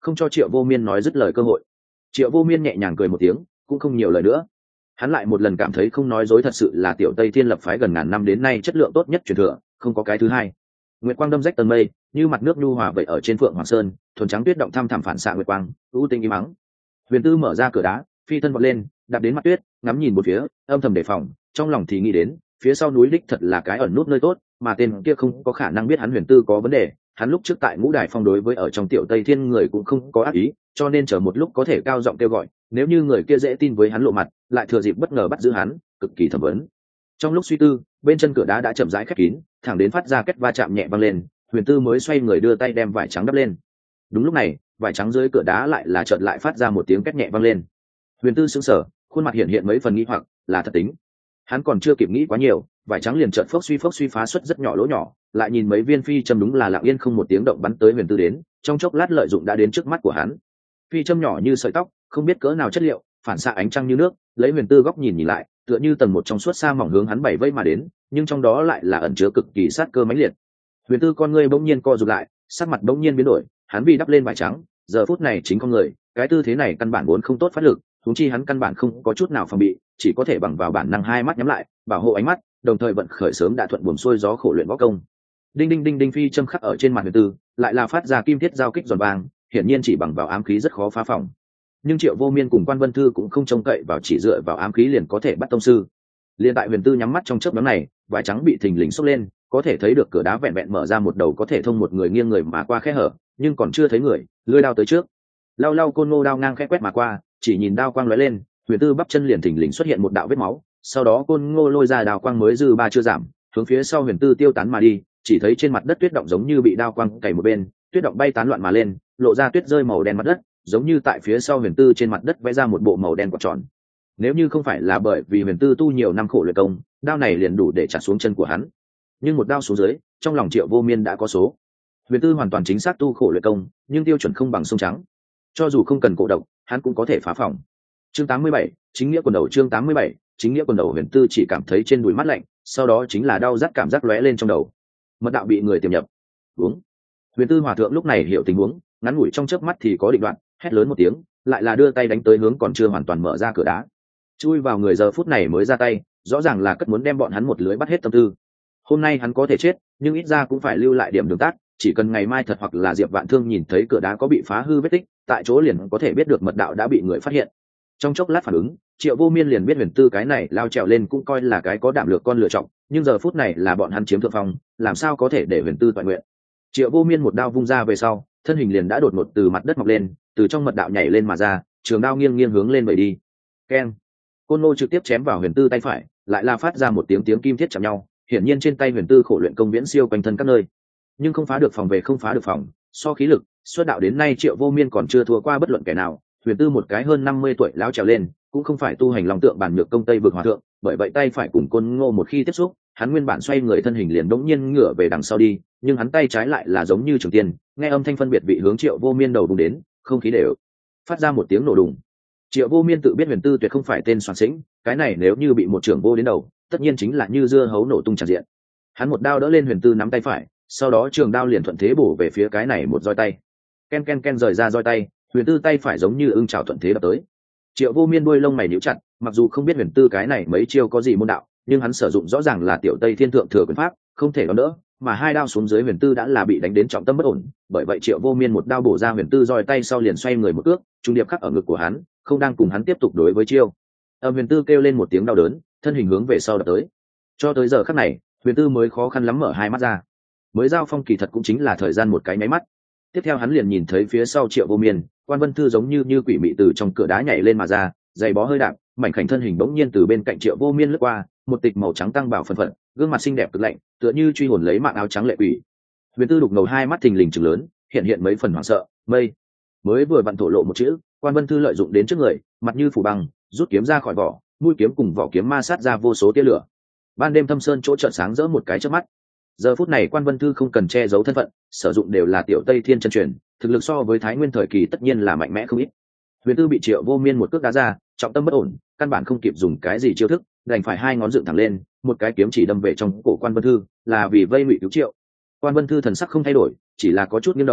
không cho Triệu Vô Miên nói dứt lời cơ hội. Triệu Vô Miên nhẹ nhàng cười một tiếng, cũng không nhiều lời nữa. Hắn lại một lần cảm thấy không nói dối, thật sự là Tiểu Tây Thiên lập phái gần ngàn năm đến nay chất lượng tốt nhất truyền thừa, không có cái thứ hai. Nguyệt quang đâm rách tầng mây, như mặt nước nhu hòa vậy ở trên Phượng Hoàng Sơn, thuần trắng tuyết động thăm thẳm phản xạ nguyệt quang, u tinh im mắng. Huyền Tư mở ra cửa đá, phi thân vọt lên, đạp đến mặt tuyết, ngắm nhìn một phía, âm thầm đề phòng, trong lòng thì nghĩ đến, phía sau núi đích thật là cái ẩn nút nơi tốt, mà tên kia không có khả năng biết hắn Huyền Tư có vấn đề. Hắn lúc trước tại Ngũ Đài Phong đối với ở trong Tiểu Tây Thiên người cũng không có ác ý, cho nên chờ một lúc có thể cao giọng kêu gọi, nếu như người kia dễ tin với hắn lộ mặt, lại thừa dịp bất ngờ bắt giữ hắn, cực kỳ thẩm vấn. Trong lúc suy tư, bên chân cửa đá đã chậm rãi khép kín, thẳng đến phát ra kết va chạm nhẹ vang lên, Huyền Tư mới xoay người đưa tay đem vải trắng đắp lên. Đúng lúc này, vải trắng dưới cửa đá lại là chợt lại phát ra một tiếng két nhẹ vang lên. Huyền Tư sững sờ, khuôn mặt hiện hiện mấy phần nghi hoặc, là thật tính. Hắn còn chưa kịp nghĩ quá nhiều, vải trắng liền chợt phốc suy phá xuất rất nhỏ lỗ nhỏ, lại nhìn mấy viên phi châm đúng là lặng yên không một tiếng động bắn tới Huyền Tư đến, trong chốc lát lợi dụng đã đến trước mắt của hắn. Phi châm nhỏ như sợi tóc, không biết cỡ nào chất liệu, phản xạ ánh trăng như nước, lấy Huyền Tư góc nhìn lại, tựa như tầng một trong suốt sa mỏng hướng hắn bảy vây mà đến, nhưng trong đó lại là ẩn chứa cực kỳ sát cơ mãnh liệt. Huyền Tư con ngươi bỗng nhiên co rụt lại, sắc mặt bỗng nhiên biến đổi, hắn vì đắp lên vải trắng, giờ phút này chính con người, cái tư thế này căn bản vốn không tốt phát lực, huống chi hắn căn bản không có chút nào phòng bị, chỉ có thể bằng vào bản năng hai mắt nhắm lại, bảo hộ ánh mắt, đồng thời vận khởi sớm đã thuận buồm xuôi gió khổ luyện võ công. Đinh đinh đinh đinh phi châm khắc ở trên mặt Huyền Tư, lại là phát ra kim thiết giao kích giòn vàng, hiển nhiên chỉ bằng vào ám khí rất khó phá phòng. Nhưng Triệu Vô Miên cùng Quan Vân Thư cũng không trông cậy vào chỉ dựa vào ám khí liền có thể bắt tông sư. Liên tại Huyền Tư nhắm mắt trong chớp nhoáng này, vải trắng bị thình lình xốc lên, có thể thấy được cửa đá vẹn vẹn mở ra một đầu có thể thông một người nghiêng người mà qua khe hở, nhưng còn chưa thấy người, lưỡi đao tới trước. Lau lau côn ngô đao ngang khẽ quét mà qua, chỉ nhìn đao quang lóe lên, Huyền Tư bắp chân liền thình lình xuất hiện một đạo vết máu, sau đó côn ngô lôi ra đao quang mới dư ba chưa giảm, hướng phía sau Huyền Tư tiêu tán mà đi, chỉ thấy trên mặt đất tuyết động giống như bị đao quang cày một bên, tuyết động bay tán loạn mà lên, lộ ra tuyết rơi màu đen mặt đất, giống như tại phía sau Huyền Tư trên mặt đất vẽ ra một bộ màu đen quạt tròn. Nếu như không phải là bởi vì Huyền Tư tu nhiều năm khổ luyện công, đao này liền đủ để chặt xuống chân của hắn. Nhưng một đao xuống dưới, trong lòng Triệu Vô Miên đã có số. Huyền Tư hoàn toàn chính xác tu khổ luyện công, nhưng tiêu chuẩn không bằng sông trắng. Cho dù không cần cổ độc, hắn cũng có thể phá phòng. Chương 87, chính nghĩa quần đầu. Chương 87, chính nghĩa quần đầu. Huyền Tư chỉ cảm thấy trên đùi mát lạnh, sau đó chính là đau rát cảm giác lóe lên trong đầu. Mật đạo bị người tiềm nhập. Uống. Huyền Tư hòa thượng lúc này hiểu tình huống, ngắn ngủi trong chớp mắt thì có định đoạn, hét lớn một tiếng, lại là đưa tay đánh tới hướng còn chưa hoàn toàn mở ra cửa đá. Chui vào người giờ phút này mới ra tay, rõ ràng là cất muốn đem bọn hắn một lưới bắt hết tâm tư. Hôm nay hắn có thể chết, nhưng ít ra cũng phải lưu lại điểm đường tắt, chỉ cần ngày mai thật hoặc là Diệp Vạn Thương nhìn thấy cửa đá có bị phá hư vết tích, tại chỗ liền có thể biết được mật đạo đã bị người phát hiện. Trong chốc lát phản ứng, Triệu Vô Miên liền biết Huyền Tư cái này lao trèo lên cũng coi là cái có đảm lược con lựa chọn, nhưng giờ phút này là bọn hắn chiếm thượng phong, làm sao có thể để Huyền Tư toàn nguyện. Triệu Vô Miên một đao vung ra về sau, thân hình liền đã đột ngột từ mặt đất mọc lên, từ trong mật đạo nhảy lên mà ra, trường đao nghiêng nghiêng hướng lên bầy đi. Keng! Côn lô trực tiếp chém vào Huyền Tư tay phải, lại là phát ra một tiếng kim thiết chạm nhau, hiển nhiên trên tay Huyền Tư khổ luyện công viễn siêu quanh thân các nơi, nhưng không phá được phòng về không phá được phòng, so khí lực, xuất đạo đến nay Triệu Vô Miên còn chưa thua qua bất luận kẻ nào. Huyền Tư một cái hơn 50 tuổi lão trèo lên, cũng không phải tu hành long tượng bản nhược công tây vực hòa thượng, bởi vậy tay phải cùng Côn Ngô một khi tiếp xúc, hắn nguyên bản xoay người thân hình liền đống nhiên ngửa về đằng sau đi, nhưng hắn tay trái lại là giống như trường tiên, nghe âm thanh phân biệt vị hướng Triệu Vô Miên đầu vùng đến, không khí đều phát ra một tiếng nổ đùng. Triệu Vô Miên tự biết Huyền Tư tuyệt không phải tên soàn sĩnh, cái này nếu như bị một trưởng vô đến đầu, tất nhiên chính là như dưa hấu nổ tung tràn diện. Hắn một đao đỡ lên Huyền Tư nắm tay phải, sau đó trường đao liền thuận thế bổ về phía cái này một roi tay. Ken ken ken rời ra roi tay, Huyền Tư tay phải giống như ưng chảo thuận thế đập tới. Triệu Vô Miên đuôi lông mày nhíu chặt, mặc dù không biết Huyền Tư cái này mấy chiêu có gì môn đạo, nhưng hắn sử dụng rõ ràng là tiểu Tây Thiên thượng thừa quyền pháp, không thể đón đỡ, mà hai đao xuống dưới Huyền Tư đã là bị đánh đến trọng tâm bất ổn, bởi vậy Triệu Vô Miên một đao bổ ra Huyền Tư roi tay sau liền xoay người một cước, trung điệp khắc ở ngực của hắn, không đang cùng hắn tiếp tục đối với chiêu. Huyền Tư kêu lên một tiếng đau đớn, thân hình hướng về sau đập tới. Cho tới giờ khắc này, Huyền Tư mới khó khăn lắm mở hai mắt ra. Mới giao phong kỳ thật cũng chính là thời gian một cái nháy mắt. Tiếp theo hắn liền nhìn thấy phía sau Triệu Vô Miên, Quan Vân Thư giống như quỷ mị từ trong cửa đá nhảy lên mà ra, giày bó hơi đạp, mảnh khảnh thân hình bỗng nhiên từ bên cạnh Triệu Vô Miên lướt qua, một tịch màu trắng tăng bảo phần phật, gương mặt xinh đẹp cực lạnh, tựa như truy hồn lấy mạng áo trắng lệ quỷ. Huyền Tư đục ngầu hai mắt thình lình trừng lớn, hiện mấy phần hoảng sợ, mây mới vừa vặn thổ lộ một chữ, Quan Vân Thư lợi dụng đến trước người, mặt như phủ băng, rút kiếm ra khỏi vỏ, mũi kiếm cùng vỏ kiếm ma sát ra vô số tia lửa. Ban đêm thâm sơn chỗ chợt sáng rỡ một cái chớp mắt. Giờ phút này Quan Vân Thư không cần che giấu thân phận, sử dụng đều là tiểu Tây Thiên chân truyền, thực lực so với Thái Nguyên thời kỳ tất nhiên là mạnh mẽ không ít. Huyền Tư bị Triệu Vô Miên một cước đá ra, trọng tâm bất ổn, căn bản không kịp dùng cái gì chiêu thức, đành phải hai ngón dựng thẳng lên, một cái kiếm chỉ đâm về trong cổ Quan Vân Thư, là vì vây ngụy cứu Triệu. Quan Vân Thư thần sắc không thay đổi, chỉ là có chút nghiêng đầu,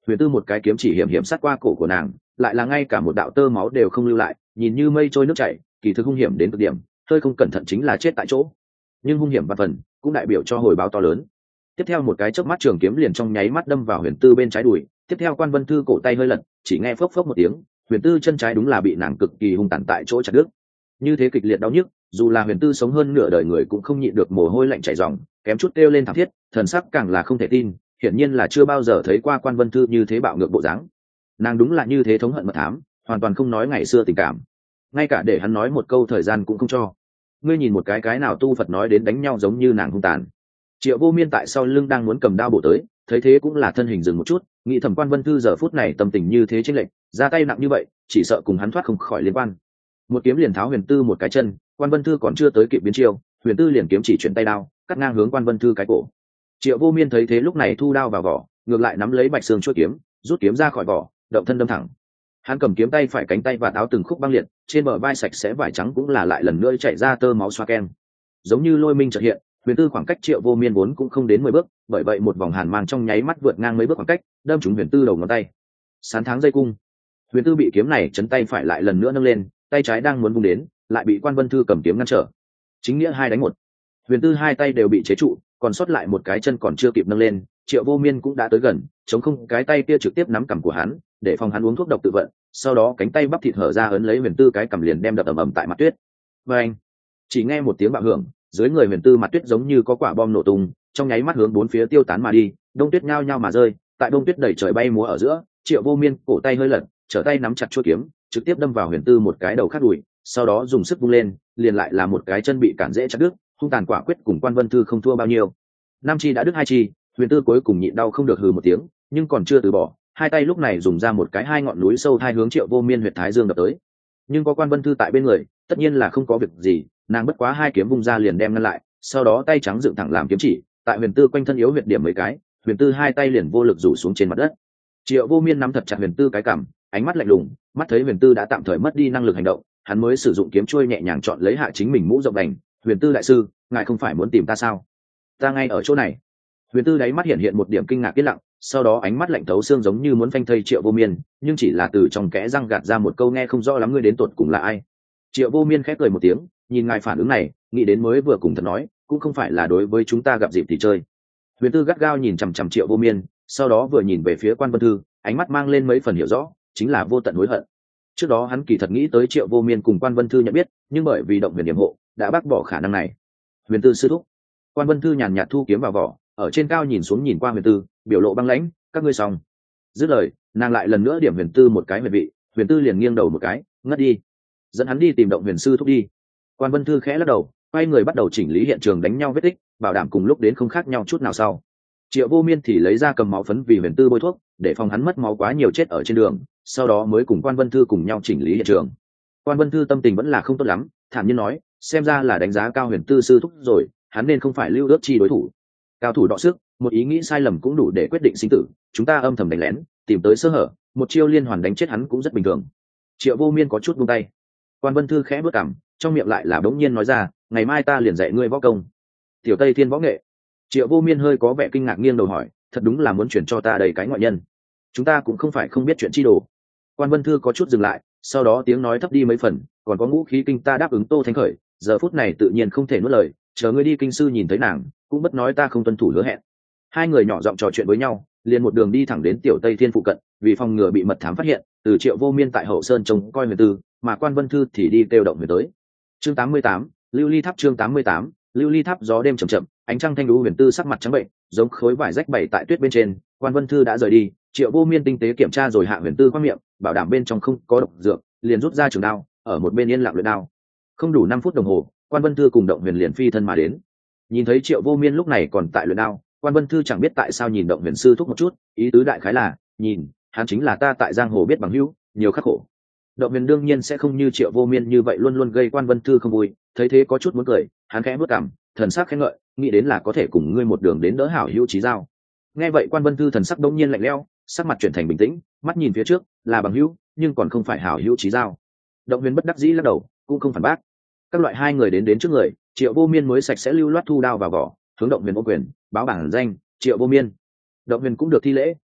huyền tư một cái kiếm chỉ hiểm hiểm sát qua cổ của nàng, lại là ngay cả một đạo tơ máu đều không lưu lại, nhìn như mây trôi nước chảy, kỳ thực hung hiểm đến cực điểm, hơi không cẩn thận chính là chết tại chỗ. Nhưng hung hiểm và phần cũng đại biểu cho hồi báo to lớn. Tiếp theo một cái chớp mắt trường kiếm liền trong nháy mắt đâm vào huyền tư bên trái đùi, tiếp theo Quan Vân Thư cổ tay hơi lật, chỉ nghe phốc phốc một tiếng, huyền tư chân trái đúng là bị nàng cực kỳ hung tàn tại chỗ chặt đứt. Như thế kịch liệt đau nhức, dù là huyền tư sống hơn nửa đời người cũng không nhịn được mồ hôi lạnh chảy ròng, kém chút kêu lên thảm thiết, thần sắc càng là không thể tin, hiển nhiên là chưa bao giờ thấy qua Quan Vân Thư như thế bạo ngược bộ dáng. Nàng đúng là như thế thống hận mật thám, hoàn toàn không nói ngày xưa tình cảm, ngay cả để hắn nói một câu thời gian cũng không cho. Ngươi nhìn một cái nào tu Phật nói đến đánh nhau giống như nàng hung tàn. Triệu Vô Miên tại sau lưng đang muốn cầm đao bổ tới, thấy thế cũng là thân hình dừng một chút, nghĩ thầm Quan Vân Thư giờ phút này tâm tình như thế chênh lệch, ra tay nặng như vậy, chỉ sợ cùng hắn thoát không khỏi liên quan. Một kiếm liền tháo huyền tư một cái chân, Quan Vân Thư còn chưa tới kịp biến chiêu, huyền tư liền kiếm chỉ chuyển tay đao, cắt ngang hướng Quan Vân Thư cái cổ. Triệu Vô Miên thấy thế lúc này thu đao vào vỏ, ngược lại nắm lấy bạch xương chuôi kiếm, rút kiếm ra khỏi vỏ, động thân đâm thẳng. Hắn cầm kiếm tay phải cánh tay và áo từng khúc băng liệt, trên bờ vai sạch sẽ vải trắng cũng là lại lần nữa chảy ra tơ máu xoa ken. Giống như lôi minh chợt hiện, huyền tư khoảng cách Triệu Vô Miên vốn cũng không đến 10 bước, bởi vậy một vòng hàn mang trong nháy mắt vượt ngang mấy bước khoảng cách, đâm trúng huyền tư đầu ngón tay. Sán tháng dây cung. Huyền tư bị kiếm này chấn tay phải lại lần nữa nâng lên, tay trái đang muốn vung đến, lại bị Quan Vân Thư cầm kiếm ngăn trở. Chính nghĩa 2 đánh 1. Huyền tư hai tay đều bị chế trụ, còn sót lại một cái chân còn chưa kịp nâng lên, Triệu Vô Miên cũng đã tới gần, chống không cái tay kia trực tiếp nắm cằm của hắn, để phòng hắn uống thuốc độc tự vận, sau đó cánh tay bắp thịt hở ra ấn lấy huyền tư cái cằm liền đem đập ầm ầm tại mặt tuyết. Và anh, chỉ nghe một tiếng bạo hưởng, dưới người huyền tư mặt tuyết giống như có quả bom nổ tung, trong nháy mắt hướng bốn phía tiêu tán mà đi, đông tuyết nhao nhao mà rơi, tại đông tuyết đầy trời bay múa ở giữa, Triệu Vô Miên cổ tay hơi lật, trở tay nắm chặt chuôi kiếm, trực tiếp đâm vào huyền tư một cái đầu khác đùi, sau đó dùng sức vung lên, liền lại là một cái chân bị cản dễ chặt đứt, hung tàn quả quyết cùng Quan Vân Thư không thua bao nhiêu. Nam chi đã đứt hai chi, huyền tư cuối cùng nhịn đau không được hừ một tiếng, nhưng còn chưa từ bỏ, hai tay lúc này dùng ra một cái hai ngọn núi sâu hai hướng Triệu Vô Miên huyệt thái dương đập tới. Nhưng có Quan Vân Thư tại bên người, tất nhiên là không có việc gì, nàng bất quá hai kiếm vung ra liền đem ngăn lại, sau đó tay trắng dựng thẳng làm kiếm chỉ, tại huyền tư quanh thân yếu huyệt điểm mấy cái, huyền tư hai tay liền vô lực rủ xuống trên mặt đất. Triệu Vô Miên nắm thật chặt huyền tư cái cằm, ánh mắt lạnh lùng, mắt thấy huyền tư đã tạm thời mất đi năng lực hành động, hắn mới sử dụng kiếm chuôi nhẹ nhàng chọn lấy hạ chính mình mũ rộng đành. Huyền tư đại sư, ngài không phải muốn tìm ta sao? Ta ngay ở chỗ này. Huyền tư đáy mắt hiện hiện một điểm kinh ngạc yên lặng, sau đó ánh mắt lạnh thấu xương giống như muốn phanh thây Triệu Vô Miên, nhưng chỉ là từ trong kẽ răng gạt ra một câu nghe không rõ lắm, ngươi đến tột cùng là ai? Triệu Vô Miên khép cười một tiếng, nhìn ngài phản ứng này, nghĩ đến mới vừa cùng thật nói, cũng không phải là đối với chúng ta gặp dịp thì chơi. Huyền tư gắt gao nhìn chằm chằm Triệu Vô Miên, sau đó vừa nhìn về phía Quan Vân Thư, ánh mắt mang lên mấy phần hiểu rõ, chính là vô tận hối hận. Trước đó hắn kỳ thật nghĩ tới Triệu Vô Miên cùng Quan Vân Thư nhận biết, nhưng bởi vì động huyền điểm hộ, đã bác bỏ khả năng này. Huyền tư sư thúc. Quan Vân Thư nhàn nhạt thu kiếm vào vỏ, ở trên cao nhìn xuống nhìn qua huyền tư, biểu lộ băng lãnh, các ngươi xong. Dứt lời, nàng lại lần nữa điểm huyền tư một cái huyệt vị, huyền tư liền nghiêng đầu một cái, ngất đi. Dẫn hắn đi tìm động huyền sư thúc đi. Quan Vân Thư khẽ lắc đầu, quay người bắt đầu chỉnh lý hiện trường đánh nhau vết tích, bảo đảm cùng lúc đến không khác nhau chút nào sau. Triệu Vô Miên thì lấy ra cầm máu phấn vì huyền tư bôi thuốc, để phòng hắn mất máu quá nhiều chết ở trên đường, sau đó mới cùng Quan Vân Thư cùng nhau chỉnh lý hiện trường. Quan Vân Thư tâm tình vẫn là không tốt lắm, thản nhiên nói, xem ra là đánh giá cao huyền tư sư thúc rồi, hắn nên không phải Lưu Ước Chi đối thủ. Cao thủ đọ sức, một ý nghĩ sai lầm cũng đủ để quyết định sinh tử, chúng ta âm thầm đánh lén, tìm tới sơ hở, một chiêu liên hoàn đánh chết hắn cũng rất bình thường. Triệu Vô Miên có chút buông tay. Quan Vân Thư khẽ bước cằm, trong miệng lại là bỗng nhiên nói ra, ngày mai ta liền dạy ngươi võ công. Tiểu Tây Thiên võ nghệ. Triệu Vô Miên hơi có vẻ kinh ngạc nghiêng đầu hỏi, thật đúng là muốn chuyển cho ta đầy cái ngoại nhân. Chúng ta cũng không phải không biết chuyện chi đồ. Quan Vân Thư có chút dừng lại, sau đó tiếng nói thấp đi mấy phần, còn có ngũ khí kinh ta đáp ứng Tô Thanh Khởi, giờ phút này tự nhiên không thể nuốt lời, chờ ngươi đi kinh sư nhìn thấy nàng, cũng bất nói ta không tuân thủ hứa hẹn. Hai người nhỏ giọng trò chuyện với nhau, liền một đường đi thẳng đến Tiểu Tây Thiên phụ cận, vì phòng ngừa bị mật thám phát hiện, từ Triệu Vô Miên tại hậu sơn trông coi huyền tư, mà Quan Vân Thư thì đi kêu động huyền tới. Chương 88, Lưu Ly Tháp. Chương 88, Lưu Ly Tháp. Gió đêm chậm chậm, ánh trăng thanh đú, huyền tư sắc mặt trắng bệnh, giống khối vải rách bày tại tuyết bên trên. Quan Vân Thư đã rời đi, Triệu Vô Miên tinh tế kiểm tra rồi hạ huyền tư qua miệng, bảo đảm bên trong không có độc dược, liền rút ra trường đao, ở một bên yên lặng luyện đao. Không đủ 5 phút đồng hồ, Quan Vân Thư cùng động huyền liền phi thân mà đến. Nhìn thấy Triệu Vô Miên lúc này còn tại luyện đao, Quan Vân Thư chẳng biết tại sao nhìn động huyền sư thúc một chút, ý tứ đại khái là, nhìn, hắn chính là ta tại giang hồ biết bằng hữu, nhiều khắc khổ. Động huyền đương nhiên sẽ không như Triệu Vô Miên như vậy luôn luôn gây Quan Vân Thư không vui, thấy thế có chút muốn cười, hắn khẽ bước cằm, thần sắc khen ngợi, nghĩ đến là có thể cùng ngươi một đường đến đỡ hảo hữu chí giao. Nghe vậy Quan Vân Thư thần sắc đống nhiên lạnh lẽo, sắc mặt chuyển thành bình tĩnh, mắt nhìn phía trước, là bằng hữu, nhưng còn không phải hảo hữu chí giao. Động huyền bất đắc dĩ lắc đầu, cũng không phản bác. Các loại hai người đến trước người, Triệu Vô Miên mới sạch sẽ lưu loát thu đao vào vỏ, hướng động huyền ô quyền, báo bản danh, Triệu Vô Miên. Động huyền cũng được thi lễ,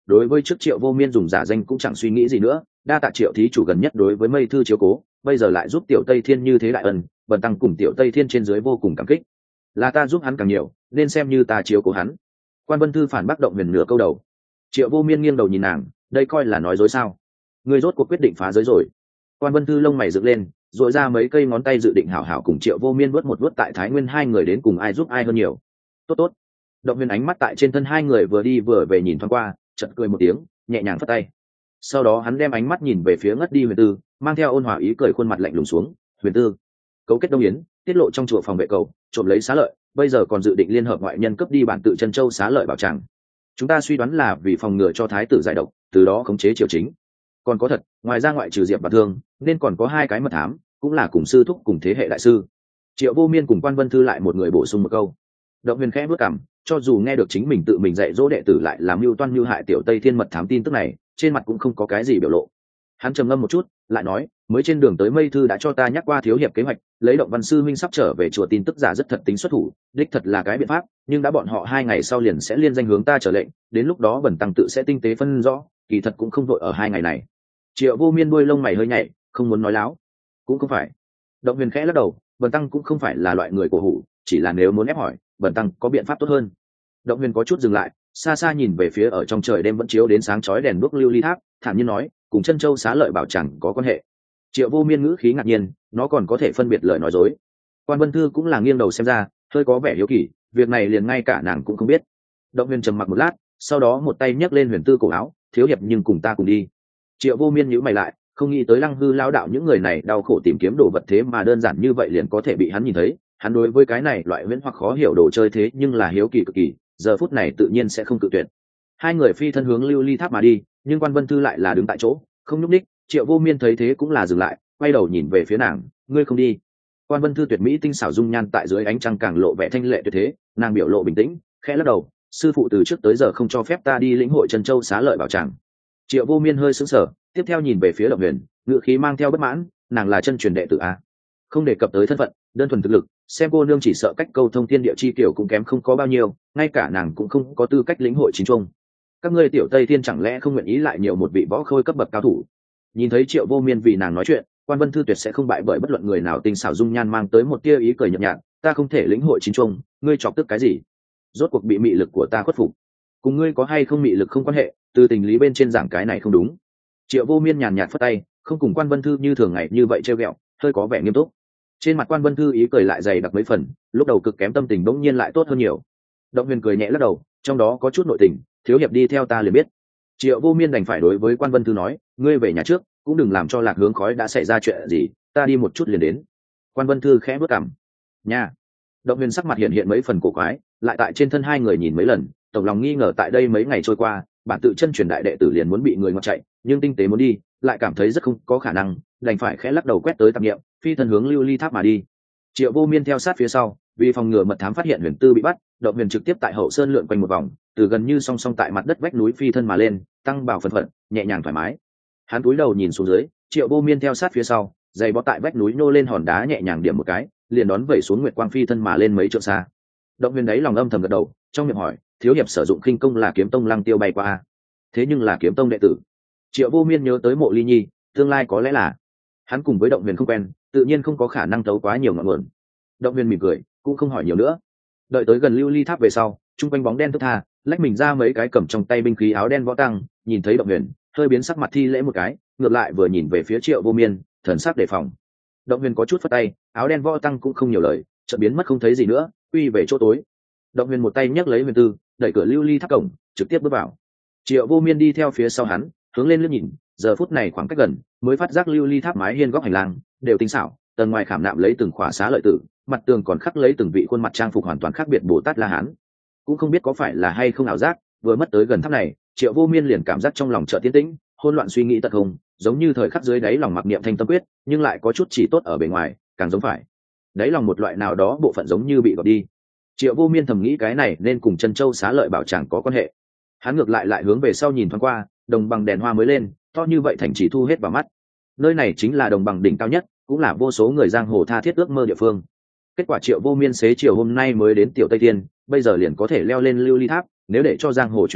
đối với trước Triệu Vô Miên dùng giả danh cũng chẳng suy nghĩ gì nữa, đa tạ Triệu thí chủ gần nhất đối với Mây Thư chiếu cố, bây giờ lại giúp Tiểu Tây Thiên như thế đại ân, bần tăng cùng Tiểu Tây Thiên trên dưới vô cùng cảm kích. Là ta giúp hắn càng nhiều, nên xem như ta chiếu cố hắn. Quan Vân Thư phản bác Động Huyền nửa câu đầu. Triệu Vô Miên nghiêng đầu nhìn nàng, đây coi là nói dối sao? Ngươi rốt cuộc quyết định phá giới rồi. Quan Vân Thư lông mày dựng lên, dội ra mấy cây ngón tay dự định hảo hảo cùng Triệu Vô Miên vớt một vớt tại Thái Nguyên hai người đến cùng ai giúp ai hơn nhiều. Tốt tốt. Động Huyền ánh mắt tại trên thân hai người vừa đi vừa về nhìn thoáng qua, chợt cười một tiếng, nhẹ nhàng phất tay. Sau đó hắn đem ánh mắt nhìn về phía ngất đi Huyền Tư, mang theo ôn hòa ý cười, khuôn mặt lạnh lùng xuống. Huyền Tư, cấu kết Đông Yến, tiết lộ trong chùa phòng vệ cầu, trộm lấy xá lợi, bây giờ còn dự định liên hợp ngoại nhân cướp đi bản tự Chân Châu xá lợi bảo tràng. Chúng ta suy đoán là vì phòng ngừa cho thái tử giải độc, từ đó khống chế triều chính. Còn có thật, ngoài ra ngoại trừ Diệp và Thương, nên còn có hai cái mật thám, cũng là cùng sư thúc cùng thế hệ đại sư. Triệu Vô Miên cùng Quan Vân Thư lại một người bổ sung một câu. Động Huyền khẽ bước cằm, cho dù nghe được chính mình tự mình dạy dỗ đệ tử lại làm mưu toan mưu hại Tiểu Tây Thiên mật thám tin tức này, trên mặt cũng không có cái gì biểu lộ. Hắn trầm ngâm một chút, lại nói, mới trên đường tới Mây Thư đã cho ta nhắc qua thiếu hiệp kế hoạch, lấy Động Văn sư huynh sắp trở về chùa tin tức giả rất thật tính xuất thủ, đích thật là cái biện pháp, nhưng đã bọn họ 2 ngày sau liền sẽ liên danh hướng ta trở lệnh, đến lúc đó bần tăng tự sẽ tinh tế phân rõ, kỳ thật cũng không vội ở 2 ngày này. Triệu Vô Miên đuôi lông mày hơi nhảy, không muốn nói láo. Cũng không phải. Động Huyền khẽ lắc đầu, bần tăng cũng không phải là loại người cổ hủ, chỉ là nếu muốn ép hỏi, bần tăng có biện pháp tốt hơn. Động Huyền có chút dừng lại, xa xa nhìn về phía ở trong trời đêm vẫn chiếu đến sáng chói đèn đuốc lưu ly tháp, thản nhiên nói, cùng Chân Châu xá lợi bảo chẳng có quan hệ. Triệu Vô Miên ngữ khí ngạc nhiên, nó còn có thể phân biệt lời nói dối. Quan Vân Thư cũng là nghiêng đầu xem ra, hơi có vẻ hiếu kỳ, việc này liền ngay cả nàng cũng không biết. Động Huyền trầm mặc một lát, sau đó một tay nhấc lên Huyền Tư cổ áo, thiếu hiệp nhưng cùng ta cùng đi. Triệu Vô Miên nhíu mày lại, không nghĩ tới Lăng Hư lão đạo những người này đau khổ tìm kiếm đồ vật thế mà đơn giản như vậy liền có thể bị hắn nhìn thấy. Hắn đối với cái này loại huyễn hoặc khó hiểu đồ chơi thế nhưng là hiếu kỳ cực kỳ, giờ phút này tự nhiên sẽ không cự tuyệt. Hai người phi thân hướng lưu ly tháp mà đi, nhưng Quan Vân Thư lại là đứng tại chỗ, không nhúc nhích. Triệu Vô Miên thấy thế cũng là dừng lại, quay đầu nhìn về phía nàng, ngươi không đi. Quan Vân Thư tuyệt mỹ tinh xảo dung nhan tại dưới ánh trăng càng lộ vẻ thanh lệ tuyệt thế, nàng biểu lộ bình tĩnh, khẽ lắc đầu, sư phụ từ trước tới giờ không cho phép ta đi lĩnh hội Chân Châu xá lợi bảo tràng. Triệu Vô Miên hơi sững sờ, tiếp theo nhìn về phía Động Huyền, ngữ khí mang theo bất mãn, nàng là chân truyền đệ tử a, không đề cập tới thân phận, đơn thuần thực lực, xem cô nương chỉ sợ cách câu thông thiên địa chi tiểu cũng kém không có bao nhiêu, ngay cả nàng cũng không có tư cách lĩnh hội chính trung. Các ngươi Tiểu Tây Thiên chẳng lẽ không nguyện ý lại nhiều một vị võ khôi cấp bậc cao thủ? Nhìn thấy Triệu Vô Miên vì nàng nói chuyện, Quan Vân Thư tuyệt sẽ không bại bởi bất luận người nào, tinh xảo dung nhan mang tới một tia ý cười nhợt nhạt, ta không thể lĩnh hội chính trung, ngươi chọc tức cái gì? Rốt cuộc bị mị lực của ta khuất phục, cùng ngươi có hay không mị lực không quan hệ, từ tình lý bên trên giảng cái này không đúng. Triệu Vô Miên nhàn nhạt phất tay, không cùng Quan Vân Thư như thường ngày như vậy trêu ghẹo, hơi có vẻ nghiêm túc. Trên mặt Quan Vân Thư ý cười lại dày đặc mấy phần, lúc đầu cực kém tâm tình bỗng nhiên lại tốt hơn nhiều. Động Huyền cười nhẹ lắc đầu, trong đó có chút nội tình, thiếu hiệp đi theo ta liền biết. Triệu Vô Miên đành phải đối với Quan Vân Thư nói, ngươi về nhà trước, cũng đừng làm cho Lạc Hướng Khói đã xảy ra chuyện gì, ta đi một chút liền đến. Quan Vân Thư khẽ bước cằm. Nha. Động Huyền sắc mặt hiện hiện mấy phần cổ quái, lại tại trên thân hai người nhìn mấy lần, tổng lòng nghi ngờ tại đây mấy ngày trôi qua, bản tự chân truyền đại đệ tử liền muốn bị người ngoặt chạy, nhưng tinh tế muốn đi, lại cảm thấy rất không có khả năng, đành phải khẽ lắc đầu quét tới tạp niệm, phi thân hướng lưu ly tháp mà đi. Triệu Vô Miên theo sát phía sau, vì phòng ngừa mật thám phát hiện Huyền Tư bị bắt, Động Huyền trực tiếp tại hậu sơn lượn quanh một vòng, từ gần như song song tại mặt đất vách núi phi thân mà lên, tăng bảo phần phật, nhẹ nhàng thoải mái. Hắn cúi đầu nhìn xuống dưới, Triệu Vô Miên theo sát phía sau, giày bó tại vách núi nô lên hòn đá nhẹ nhàng điểm một cái, liền đón vẩy xuống nguyệt quang phi thân mà lên mấy trượng xa. Động Huyền đấy lòng âm thầm gật đầu, trong miệng hỏi, thiếu hiệp sử dụng khinh công là kiếm tông Lăng Tiêu bay qua, thế nhưng là kiếm tông đệ tử. Triệu Vô Miên nhớ tới Mộ Ly Nhi, tương lai có lẽ là hắn cùng với Động Huyền không quen, tự nhiên không có khả năng thấu quá nhiều ngọn nguồn. Động Huyền mỉm cười, cũng không hỏi nhiều nữa. Đợi tới gần lưu ly tháp về sau, trung quanh bóng đen thức tha, lách mình ra mấy cái cầm trong tay binh khí áo đen võ tăng, nhìn thấy Động Huyền, hơi biến sắc mặt thi lễ một cái, ngược lại vừa nhìn về phía Triệu Vô Miên, thần sắc đề phòng. Động Huyền có chút phất tay, áo đen võ tăng cũng không nhiều lời, chợt biến mất không thấy gì nữa, quy về chỗ tối. Động Huyền một tay nhấc lấy Huyền Tư, đẩy cửa lưu ly tháp cổng, trực tiếp bước vào. Triệu Vô Miên đi theo phía sau hắn, hướng lên liếc nhìn, giờ phút này khoảng cách gần, mới phát giác lưu ly tháp mái hiên góc hành lang đều tinh xảo, tầng ngoài khảm nạm lấy từng khỏa xá lợi tử, mặt tường còn khắc lấy từng vị khuôn mặt trang phục hoàn toàn khác biệt Bồ Tát La Hán. Cũng không biết có phải là hay không ảo giác, vừa mất tới gần tháp này, Triệu Vô Miên liền cảm giác trong lòng chợt tiến tĩnh, hỗn loạn suy nghĩ tật không, giống như thời khắc dưới đáy lòng mặc niệm thanh tâm quyết, nhưng lại có chút chỉ tốt ở bề ngoài, càng giống phải đáy lòng một loại nào đó bộ phận giống như bị gọt đi. Triệu Vô Miên thầm nghĩ cái này nên cùng Chân Châu xá lợi bảo chẳng có quan hệ. Hắn ngược lại hướng về sau nhìn thoáng qua, đồng bằng đèn hoa mới lên, to như vậy thành chỉ thu hết vào mắt. Nơi này chính là đồng bằng đỉnh cao nhất, cũng là vô số người giang hồ tha thiết ước mơ địa phương. Kết quả Triệu Vô Miên xế chiều hôm nay mới đến Tiểu Tây Thiên, bây giờ liền có thể leo lên lưu ly tháp, nếu để cho giang hồ truyền đi,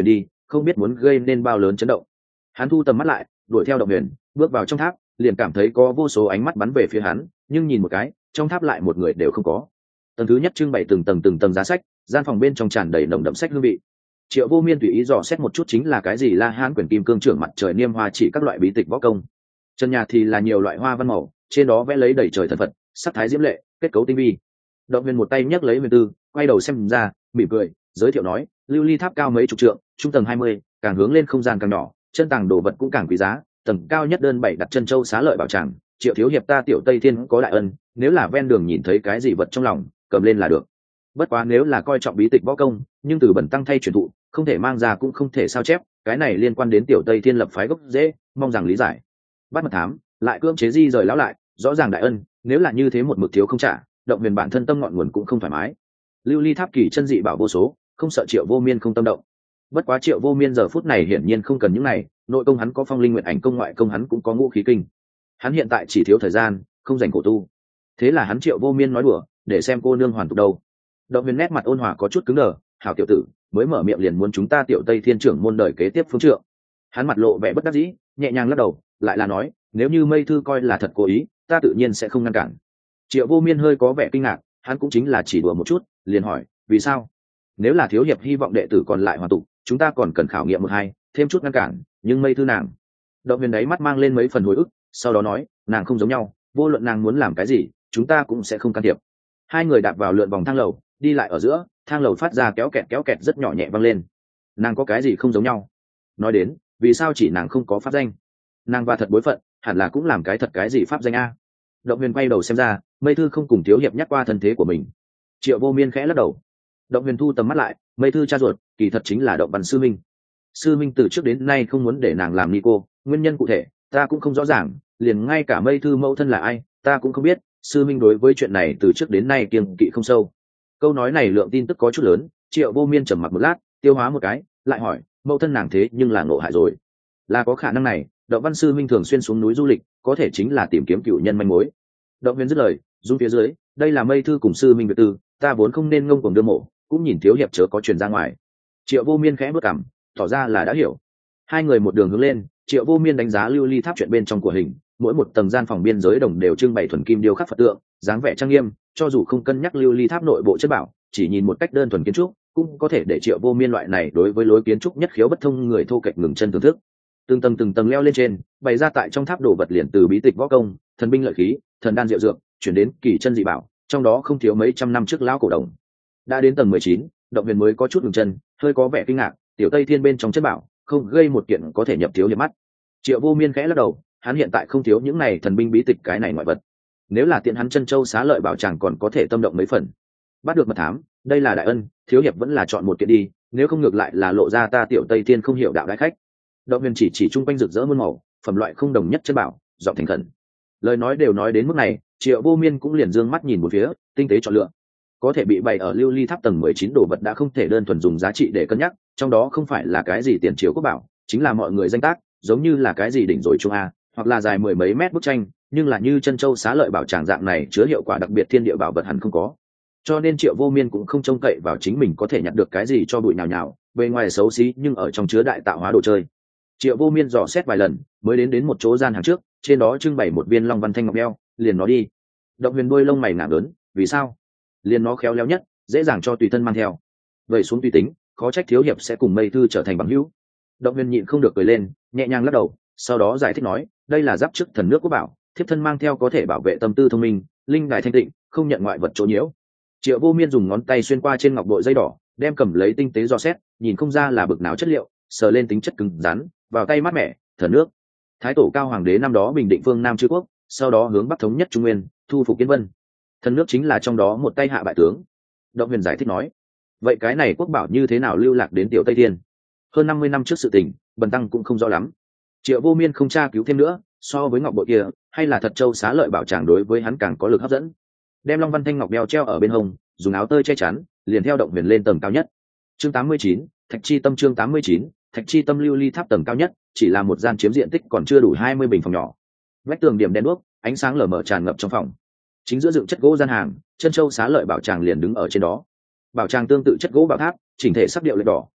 không biết muốn gây nên bao lớn chấn động. Hắn thu tầm mắt lại, đuổi theo Động Huyền, bước vào trong tháp, liền cảm thấy có vô số ánh mắt bắn về phía hắn, nhưng nhìn một cái, trong tháp lại một người đều không có. Tầng thứ nhất trưng bày từng tầng giá sách, gian phòng bên trong tràn đầy nồng đậm sách hương vị. Triệu Vô Miên tùy ý dò xét một chút chính là cái gì La Hán quyển kim cương trưởng mặt trời niêm hoa chỉ các loại bí tịch võ công. Trần nhà thì là nhiều loại hoa văn màu, trên đó vẽ lấy đầy trời thần vật, sắc thái diễm lệ, kết cấu tinh vi. Động Huyền một tay nhấc lấy huyền tư, quay đầu xem ra, mỉm cười, giới thiệu nói, lưu ly tháp cao mấy chục trượng, trung tầng 20, càng hướng lên không gian càng nhỏ, chân tàng đồ vật cũng càng quý giá, tầng cao nhất đơn 7 đặt chân châu xá lợi bảo tràng, Triệu thiếu hiệp ta Tiểu Tây Thiên có đại ân, nếu là ven đường nhìn thấy cái gì vật trong lòng, cầm lên là được. Bất quá nếu là coi trọng bí tịch võ công, nhưng từ bẩn tăng thay truyền thụ, không thể mang ra cũng không thể sao chép, cái này liên quan đến Tiểu Tây Thiên lập phái gốc dễ, mong rằng lý giải. Bắt mật thám, lại cưỡng chế di rời lão lại, rõ ràng đại ân, nếu là như thế một mực thiếu không trả, Động Huyền bản thân tâm ngọn nguồn cũng không thoải mái. Lưu ly tháp kỳ chân dị bảo vô số, không sợ Triệu Vô Miên không tâm động. Bất quá Triệu Vô Miên giờ phút này hiển nhiên không cần những này, nội công hắn có phong linh nguyện ảnh công, ngoại công hắn cũng có ngũ khí kinh. Hắn hiện tại chỉ thiếu thời gian, không dành cổ tu. Thế là hắn Triệu Vô Miên nói đùa, để xem cô nương hoàn tục đâu. Động Huyền nét mặt ôn hòa có chút cứng đờ, hảo tiểu tử, mới mở miệng liền muốn chúng ta Tiểu Tây Thiên trưởng môn đời kế tiếp phương trượng. Hắn mặt lộ vẻ bất đắc dĩ, nhẹ nhàng lắc đầu, lại là nói, nếu như Mây Thư coi là thật cố ý, ta tự nhiên sẽ không ngăn cản. Triệu Vô Miên hơi có vẻ kinh ngạc, hắn cũng chính là chỉ đùa một chút, liền hỏi, vì sao? Nếu là thiếu hiệp hy vọng đệ tử còn lại hoàn tục, chúng ta còn cần khảo nghiệm một hai, thêm chút ngăn cản, nhưng Mây Thư nàng. Động Huyền đấy mắt mang lên mấy phần hồi ức, sau đó nói, nàng không giống nhau, vô luận nàng muốn làm cái gì, chúng ta cũng sẽ không can thiệp. Hai người đạp vào lượn vòng thang lầu, đi lại ở giữa, thang lầu phát ra kéo kẹt rất nhỏ nhẹ vang lên. Nàng có cái gì không giống nhau? Nói đến, vì sao chỉ nàng không có pháp danh? Nàng và thật bối phận, hẳn là cũng làm cái thật cái gì pháp danh a? Động Huyền quay đầu xem ra, Mây Thư không cùng thiếu hiệp nhắc qua thân thế của mình. Triệu Vô Miên khẽ lắc đầu. Động Huyền thu tầm mắt lại, Mây Thư cha ruột, kỳ thật chính là Động Văn sư minh. Sư minh từ trước đến nay không muốn để nàng làm ni cô, nguyên nhân cụ thể ta cũng không rõ ràng, liền ngay cả Mây Thư mẫu thân là ai ta cũng không biết. Sư minh đối với chuyện này từ trước đến nay kiêng kỵ không sâu. Câu nói này lượng tin tức có chút lớn. Triệu Vô Miên trầm mặc một lát, tiêu hóa một cái, lại hỏi, mẫu thân nàng thế nhưng là ngộ hại rồi? Là có khả năng này. Động Văn sư minh thường xuyên xuống núi du lịch, có thể chính là tìm kiếm cựu nhân manh mối. Động Huyền dứt lời, rung phía dưới, đây là Mây Thư cùng sư minh việc tư, ta vốn không nên ngông cuồng đưa mộ, cũng nhìn thiếu hiệp chớ có truyền ra ngoài. Triệu Vô Miên khẽ bước cằm, tỏ ra là đã hiểu. Hai người một đường hướng lên, Triệu Vô Miên đánh giá lưu ly tháp chuyện bên trong của hình, mỗi một tầng gian phòng biên giới đồng đều trưng bày thuần kim điêu khắc Phật tượng, dáng vẻ trang nghiêm, cho dù không cân nhắc lưu ly tháp nội bộ chất bảo, chỉ nhìn một cách đơn thuần kiến trúc, cũng có thể để Triệu Vô Miên loại này đối với lối kiến trúc nhất khiếu bất thông người thô kệch ngừng chân thưởng thức. Từng tầng leo lên trên, bày ra tại trong tháp đồ vật liền từ bí tịch võ công, thần binh lợi khí, thần đan diệu dược, chuyển đến kỳ chân dị bảo, trong đó không thiếu mấy trăm năm trước lão cổ đồng. Đã đến tầng 19, Động Huyền mới có chút ngừng chân, hơi có vẻ kinh ngạc, Tiểu Tây Thiên bên trong chất bảo, không gây một kiện có thể nhập thiếu hiệp mắt. Triệu Vô Miên khẽ lắc đầu, hắn hiện tại không thiếu những này thần binh bí tịch cái này ngoại vật. Nếu là tiện hắn chân châu xá lợi bảo chàng còn có thể tâm động mấy phần. Bắt được mật thám, đây là đại ân, thiếu hiệp vẫn là chọn một kiện đi, nếu không ngược lại là lộ ra ta Tiểu Tây Thiên không hiểu đạo đại khách. Động Huyền chỉ chung quanh rực rỡ muôn màu, phẩm loại không đồng nhất chất bảo, giọng thành khẩn. Lời nói đều nói đến mức này, Triệu Vô Miên cũng liền dương mắt nhìn một phía, tinh tế chọn lựa. Có thể bị bày ở lưu ly tháp tầng 19 đồ vật đã không thể đơn thuần dùng giá trị để cân nhắc, trong đó không phải là cái gì tiền triều quốc bảo, chính là mọi người danh tác, giống như là cái gì đỉnh rồi trung a, hoặc là dài mười mấy mét bức tranh, nhưng là như chân châu xá lợi bảo tràng dạng này chứa hiệu quả đặc biệt thiên địa bảo vật hẳn không có. Cho nên Triệu Vô Miên cũng không trông cậy vào chính mình có thể nhặt được cái gì cho bụi nhào nhào, bề ngoài xấu xí nhưng ở trong chứa đại tạo hóa đồ chơi. Triệu Vô Miên dò xét vài lần, mới đến một chỗ gian hàng trước, trên đó trưng bày một viên long văn thanh ngọc đeo, liền nó đi. Động Huyền đuôi lông mày ngả lớn, vì sao? Liền nó khéo léo nhất, dễ dàng cho tùy thân mang theo. Vậy xuống tùy tính, khó trách thiếu hiệp sẽ cùng Mây Thư trở thành bằng hữu. Động Huyền nhịn không được cười lên, nhẹ nhàng lắc đầu, sau đó giải thích nói, đây là giáp chức thần nước quốc bảo, thiếp thân mang theo có thể bảo vệ tâm tư thông minh, linh đài thanh tịnh, không nhận ngoại vật chỗ nhiễu. Triệu Vô Miên dùng ngón tay xuyên qua trên ngọc bội dây đỏ, đem cầm lấy tinh tế dò xét, nhìn không ra là bực nào chất liệu, sờ lên tính chất cứng rắn, vào tay mát mẻ, thần nước. Thái tổ cao hoàng đế năm đó bình định phương Nam Chư quốc, sau đó hướng bắc thống nhất Trung Nguyên, thu phục Kiến Vân. Thần nước chính là trong đó một tay hạ bại tướng. Động Huyền giải thích nói, vậy cái này quốc bảo như thế nào lưu lạc đến Tiểu Tây Thiên? Hơn 50 năm trước sự tình, bần tăng cũng không rõ lắm. Triệu Vô Miên không tra cứu thêm nữa, so với ngọc bội kia, hay là thật châu xá lợi bảo tràng đối với hắn càng có lực hấp dẫn. Đem long văn thanh ngọc đeo treo ở bên hông, dùng áo tơi che chắn, liền theo Động Huyền lên tầng cao nhất. Chương 89, Thạch Chi Tâm. Chương 89, Thạch Chi Tâm. Lưu ly tháp tầng cao nhất, chỉ là một gian chiếm diện tích còn chưa đủ 20 bình phòng nhỏ. Vách tường điểm đen đuốc, ánh sáng lờ mờ tràn ngập trong phòng. Chính giữa dựng chất gỗ gian hàng, chân châu xá lợi bảo tràng liền đứng ở trên đó. Bảo tràng tương tự chất gỗ bảo tháp, chỉnh thể sắc điệu lệch đỏ,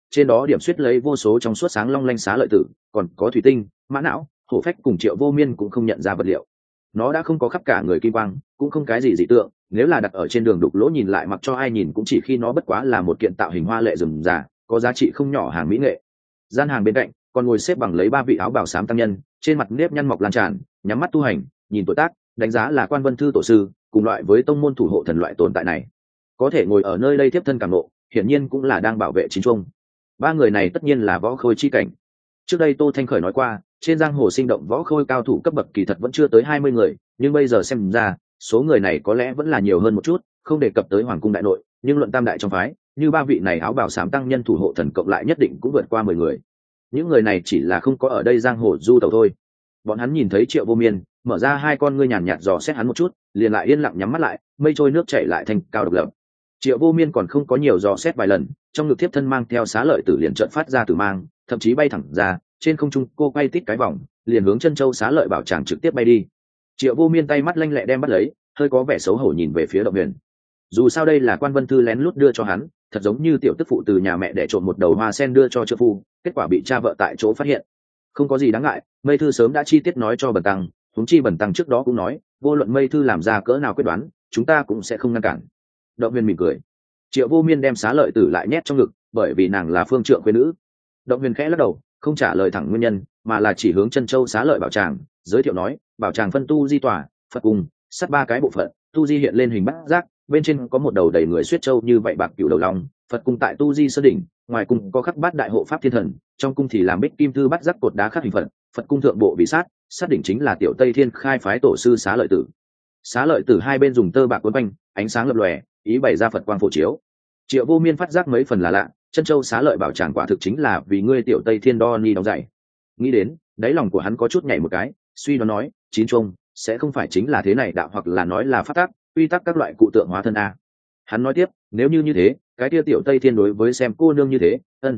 trên đó điểm suýt lấy vô số trong suốt sáng long lanh xá lợi tử, còn có thủy tinh, mã não, hổ phách cùng Triệu Vô Miên cũng không nhận ra vật liệu. Nó đã không có khắp cả người kim quang, cũng không cái gì dị tượng, nếu là đặt ở trên đường đục lỗ nhìn lại mặc cho ai nhìn cũng chỉ khi nó bất quá là một kiện tạo hình hoa lệ rườm rà, có giá trị không nhỏ hàng mỹ nghệ. Gian hàng bên cạnh còn ngồi xếp bằng lấy ba vị áo bào xám tăng nhân, trên mặt nếp nhăn mọc lan tràn, nhắm mắt tu hành, nhìn tuổi tác, đánh giá là Quan Vân Thư tổ sư, cùng loại với tông môn thủ hộ thần loại tồn tại này. Có thể ngồi ở nơi đây tiếp thân cảm ngộ, hiển nhiên cũng là đang bảo vệ chính trung. Ba người này tất nhiên là võ khôi chi cảnh. Trước đây Tô Thanh Khởi nói qua, trên giang hồ sinh động võ khôi cao thủ cấp bậc kỳ thật vẫn chưa tới 20 người, nhưng bây giờ xem ra, số người này có lẽ vẫn là nhiều hơn một chút, không đề cập tới hoàng cung đại nội, nhưng luận tam đại trong phái, như ba vị này áo bào xám tăng nhân thủ hộ thần cộng lại nhất định cũng vượt qua 10 người. Những người này chỉ là không có ở đây giang hồ du tẩu thôi. Bọn hắn nhìn thấy Triệu Vô Miên, mở ra hai con ngươi nhàn nhạt dò xét hắn một chút, liền lại yên lặng nhắm mắt lại, mây trôi nước chảy lại thành cao độc lập. Triệu Vô Miên còn không có nhiều dò xét vài lần, trong ngực thiếp thân mang theo xá lợi tử liền chợt phát ra tử mang, thậm chí bay thẳng ra, trên không trung cô quay tít cái vòng, liền hướng chân châu xá lợi bảo tràng trực tiếp bay đi. Triệu Vô Miên tay mắt lanh lẹ đem bắt lấy, hơi có vẻ xấu hổ nhìn về phía Động Huyền. Dù sao đây là Quan Vân Thư lén lút đưa cho hắn, thật giống như tiểu tức phụ từ nhà mẹ để trộm một đầu hoa sen đưa cho trợ phu, kết quả bị cha vợ tại chỗ phát hiện. Không có gì đáng ngại, Mây Thư sớm đã chi tiết nói cho Bần Tăng, huống chi Bần Tăng trước đó cũng nói, vô luận Mây Thư làm ra cỡ nào quyết đoán, chúng ta cũng sẽ không ngăn cản. Động Huyền mỉm cười. Triệu Vô Miên đem xá lợi tử lại nhét trong ngực, bởi vì nàng là phương trượng quê nữ. Động Huyền khẽ lắc đầu, không trả lời thẳng nguyên nhân, mà là chỉ hướng chân châu xá lợi bảo tràng, giới thiệu nói, bảo tràng phân tu di tòa, Phật cung, sắt ba cái bộ phận, tu di hiện lên hình bát giác, bên trên có một đầu đầy người xuyết châu như vậy bạc cửu đầu long, Phật cung tại tu di sơn đỉnh, ngoài cung có khắc bát đại hộ pháp thiên thần, trong cung thì làm bích kim thư bát giác cột đá khắc hình phật, Phật cung thượng bộ vị sát đỉnh chính là tiểu Tây Thiên khai phái tổ sư xá lợi tử. Xá lợi tử hai bên dùng tơ bạc quấn quanh, ánh sáng lập lòe, ý bày ra Phật quang phổ chiếu. Triệu Vô Miên phát giác mấy phần là lạ, chân châu xá lợi bảo tràng quả thực chính là vì ngươi tiểu Tây Thiên đo ni đóng dạy. Nghĩ đến, đáy lòng của hắn có chút nhảy một cái, suy đoán nói, chín trung sẽ không phải chính là thế này đạo, hoặc là nói là pháp tắc, quy tắc các loại cụ tượng hóa thân a. Hắn nói tiếp, nếu như thế, cái kia tiểu Tây Thiên đối với xem cô nương như thế,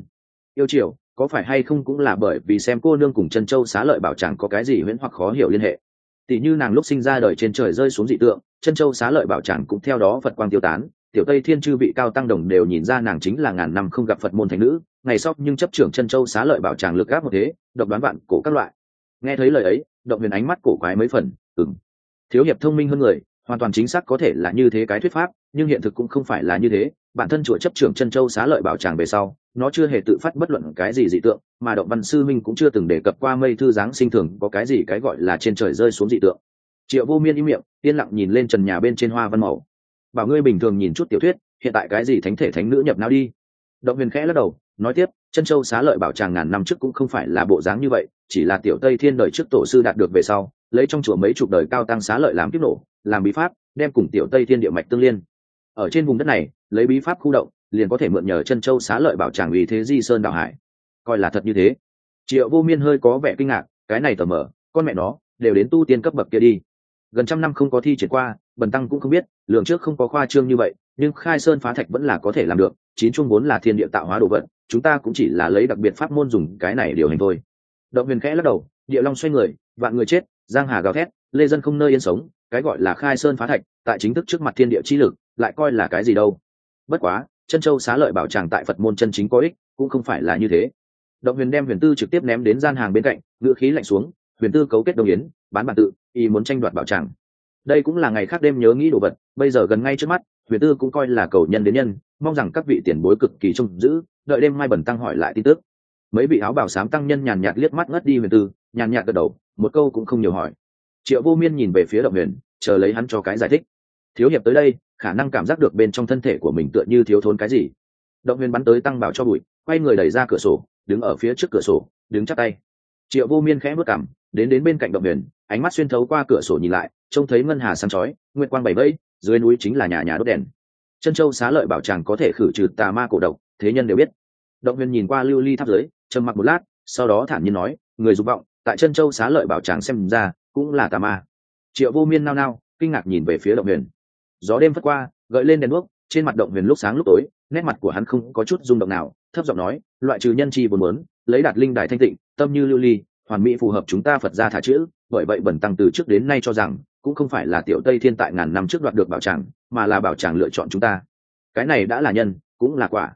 yêu chiều, có phải hay không cũng là bởi vì xem cô nương cùng chân châu xá lợi bảo tràng có cái gì huyễn hoặc khó hiểu liên hệ. Tỷ như nàng lúc sinh ra đời trên trời rơi xuống dị tượng, chân châu xá lợi bảo tràng cũng theo đó Phật quang tiêu tán, tiểu Tây Thiên chư vị cao tăng đồng đều nhìn ra nàng chính là ngàn năm không gặp Phật môn thánh nữ, ngày sau nhưng chấp trưởng chân châu xá lợi bảo tràng lực áp một thế, độc đoán vạn cổ các loại. Nghe thấy lời ấy, Động Huyền ánh mắt cổ quái mấy phần, thiếu hiệp thông minh hơn người, hoàn toàn chính xác có thể là như thế cái thuyết pháp, nhưng hiện thực cũng không phải là như thế. Bản thân chùa chấp trưởng chân châu xá lợi bảo tràng về sau, nó chưa hề tự phát bất luận cái gì dị tượng, mà Động Văn sư minh cũng chưa từng đề cập qua Mây Thư giáng sinh thường có cái gì cái gọi là trên trời rơi xuống dị tượng. Triệu Vô Miên im miệng, yên lặng nhìn lên trần nhà bên trên hoa văn màu. Bảo ngươi bình thường nhìn chút tiểu thuyết, hiện tại cái gì thánh thể thánh nữ nhập não đi. Động Huyền khẽ lắc đầu, nói tiếp, chân châu xá lợi bảo tràng ngàn năm trước cũng không phải là bộ dáng như vậy, chỉ là tiểu Tây Thiên đời trước tổ sư đạt được về sau, lấy trong chùa mấy chục đời cao tăng xá lợi làm kiếp nổ, làm bí pháp, đem cùng tiểu Tây Thiên địa mạch tương liên. Ở trên vùng đất này, lấy bí pháp khu động, liền có thể mượn nhờ chân châu xá lợi bảo tràng vì thế di sơn đảo hải. Coi là thật như thế. Triệu Vô Miên hơi có vẻ kinh ngạc, cái này tờ mở, con mẹ nó, đều đến tu tiên cấp bậc kia đi. Gần trăm năm không có thi triển qua, Bần Tăng cũng không biết, lượng trước không có khoa trương như vậy, nhưng khai sơn phá thạch vẫn là có thể làm được. Chín trung vốn là thiên địa tạo hóa đồ vật, chúng ta cũng chỉ là lấy đặc biệt pháp môn dùng cái này điều hành thôi. Động Huyền khẽ lắc đầu, địa long xoay người, vạn người chết, giang hà gào thét, lê dân không nơi yên sống, cái gọi là khai sơn phá thạch, tại chính thức trước mặt thiên địa chi lực, lại coi là cái gì đâu. Bất quá, chân châu xá lợi bảo tràng tại Phật môn chân chính có ích, cũng không phải là như thế. Động Huyền đem huyền tư trực tiếp ném đến gian hàng bên cạnh, ngữ khí lạnh xuống, huyền tư cấu kết đồng yến, bán bản tự, y muốn tranh đoạt bảo tràng. Đây cũng là ngày khác đêm nhớ nghĩ đồ vật, bây giờ gần ngay trước mắt, huyền tư cũng coi là cầu nhân đến nhân, mong rằng các vị tiền bối cực kỳ trông giữ, đợi đêm mai Bần Tăng hỏi lại tin tức. Mấy vị áo bào xám tăng nhân nhàn nhạt liếc mắt ngất đi huyền tư, nhàn nhạt gật đầu, một câu cũng không nhiều hỏi. Triệu Vô Miên nhìn về phía Động Huyền, chờ lấy hắn cho cái giải thích. Thiếu hiệp tới đây, khả năng cảm giác được bên trong thân thể của mình tựa như thiếu thốn cái gì. Động Huyền bắn tới tăng bảo cho bụi, quay người đẩy ra cửa sổ, đứng ở phía trước cửa sổ, đứng chắp tay. Triệu Vô Miên khẽ bước cằm, đến bên cạnh Động Huyền, ánh mắt xuyên thấu qua cửa sổ nhìn lại, trông thấy ngân hà sáng chói, nguyệt quang bảy vây, dưới núi chính là nhà đốt đèn. Chân châu xá lợi bảo tràng có thể khử trừ tà ma cổ độc, thế nhân đều biết. Động Huyền nhìn qua lưu ly tháp dưới, trầm mặc một lát, sau đó thản nhiên nói, người dục vọng, tại chân châu xá lợi bảo tràng xem ra cũng là tà ma. Triệu Vô Miên nao nao, kinh ngạc nhìn về phía Động Huyền. Gió đêm phất qua, gợi lên đèn đuốc, trên mặt Động Huyền lúc sáng lúc tối, nét mặt của hắn không có chút rung động nào, thấp giọng nói, loại trừ nhân chi buồn muốn, lấy đạt linh đài thanh tịnh, tâm như lưu ly, hoàn mỹ phù hợp chúng ta Phật gia thả chữ, bởi vậy Bần Tăng từ trước đến nay cho rằng, cũng không phải là tiểu Tây Thiên tại ngàn năm trước đoạt được bảo tràng, mà là bảo tràng lựa chọn chúng ta. Cái này đã là nhân, cũng là quả.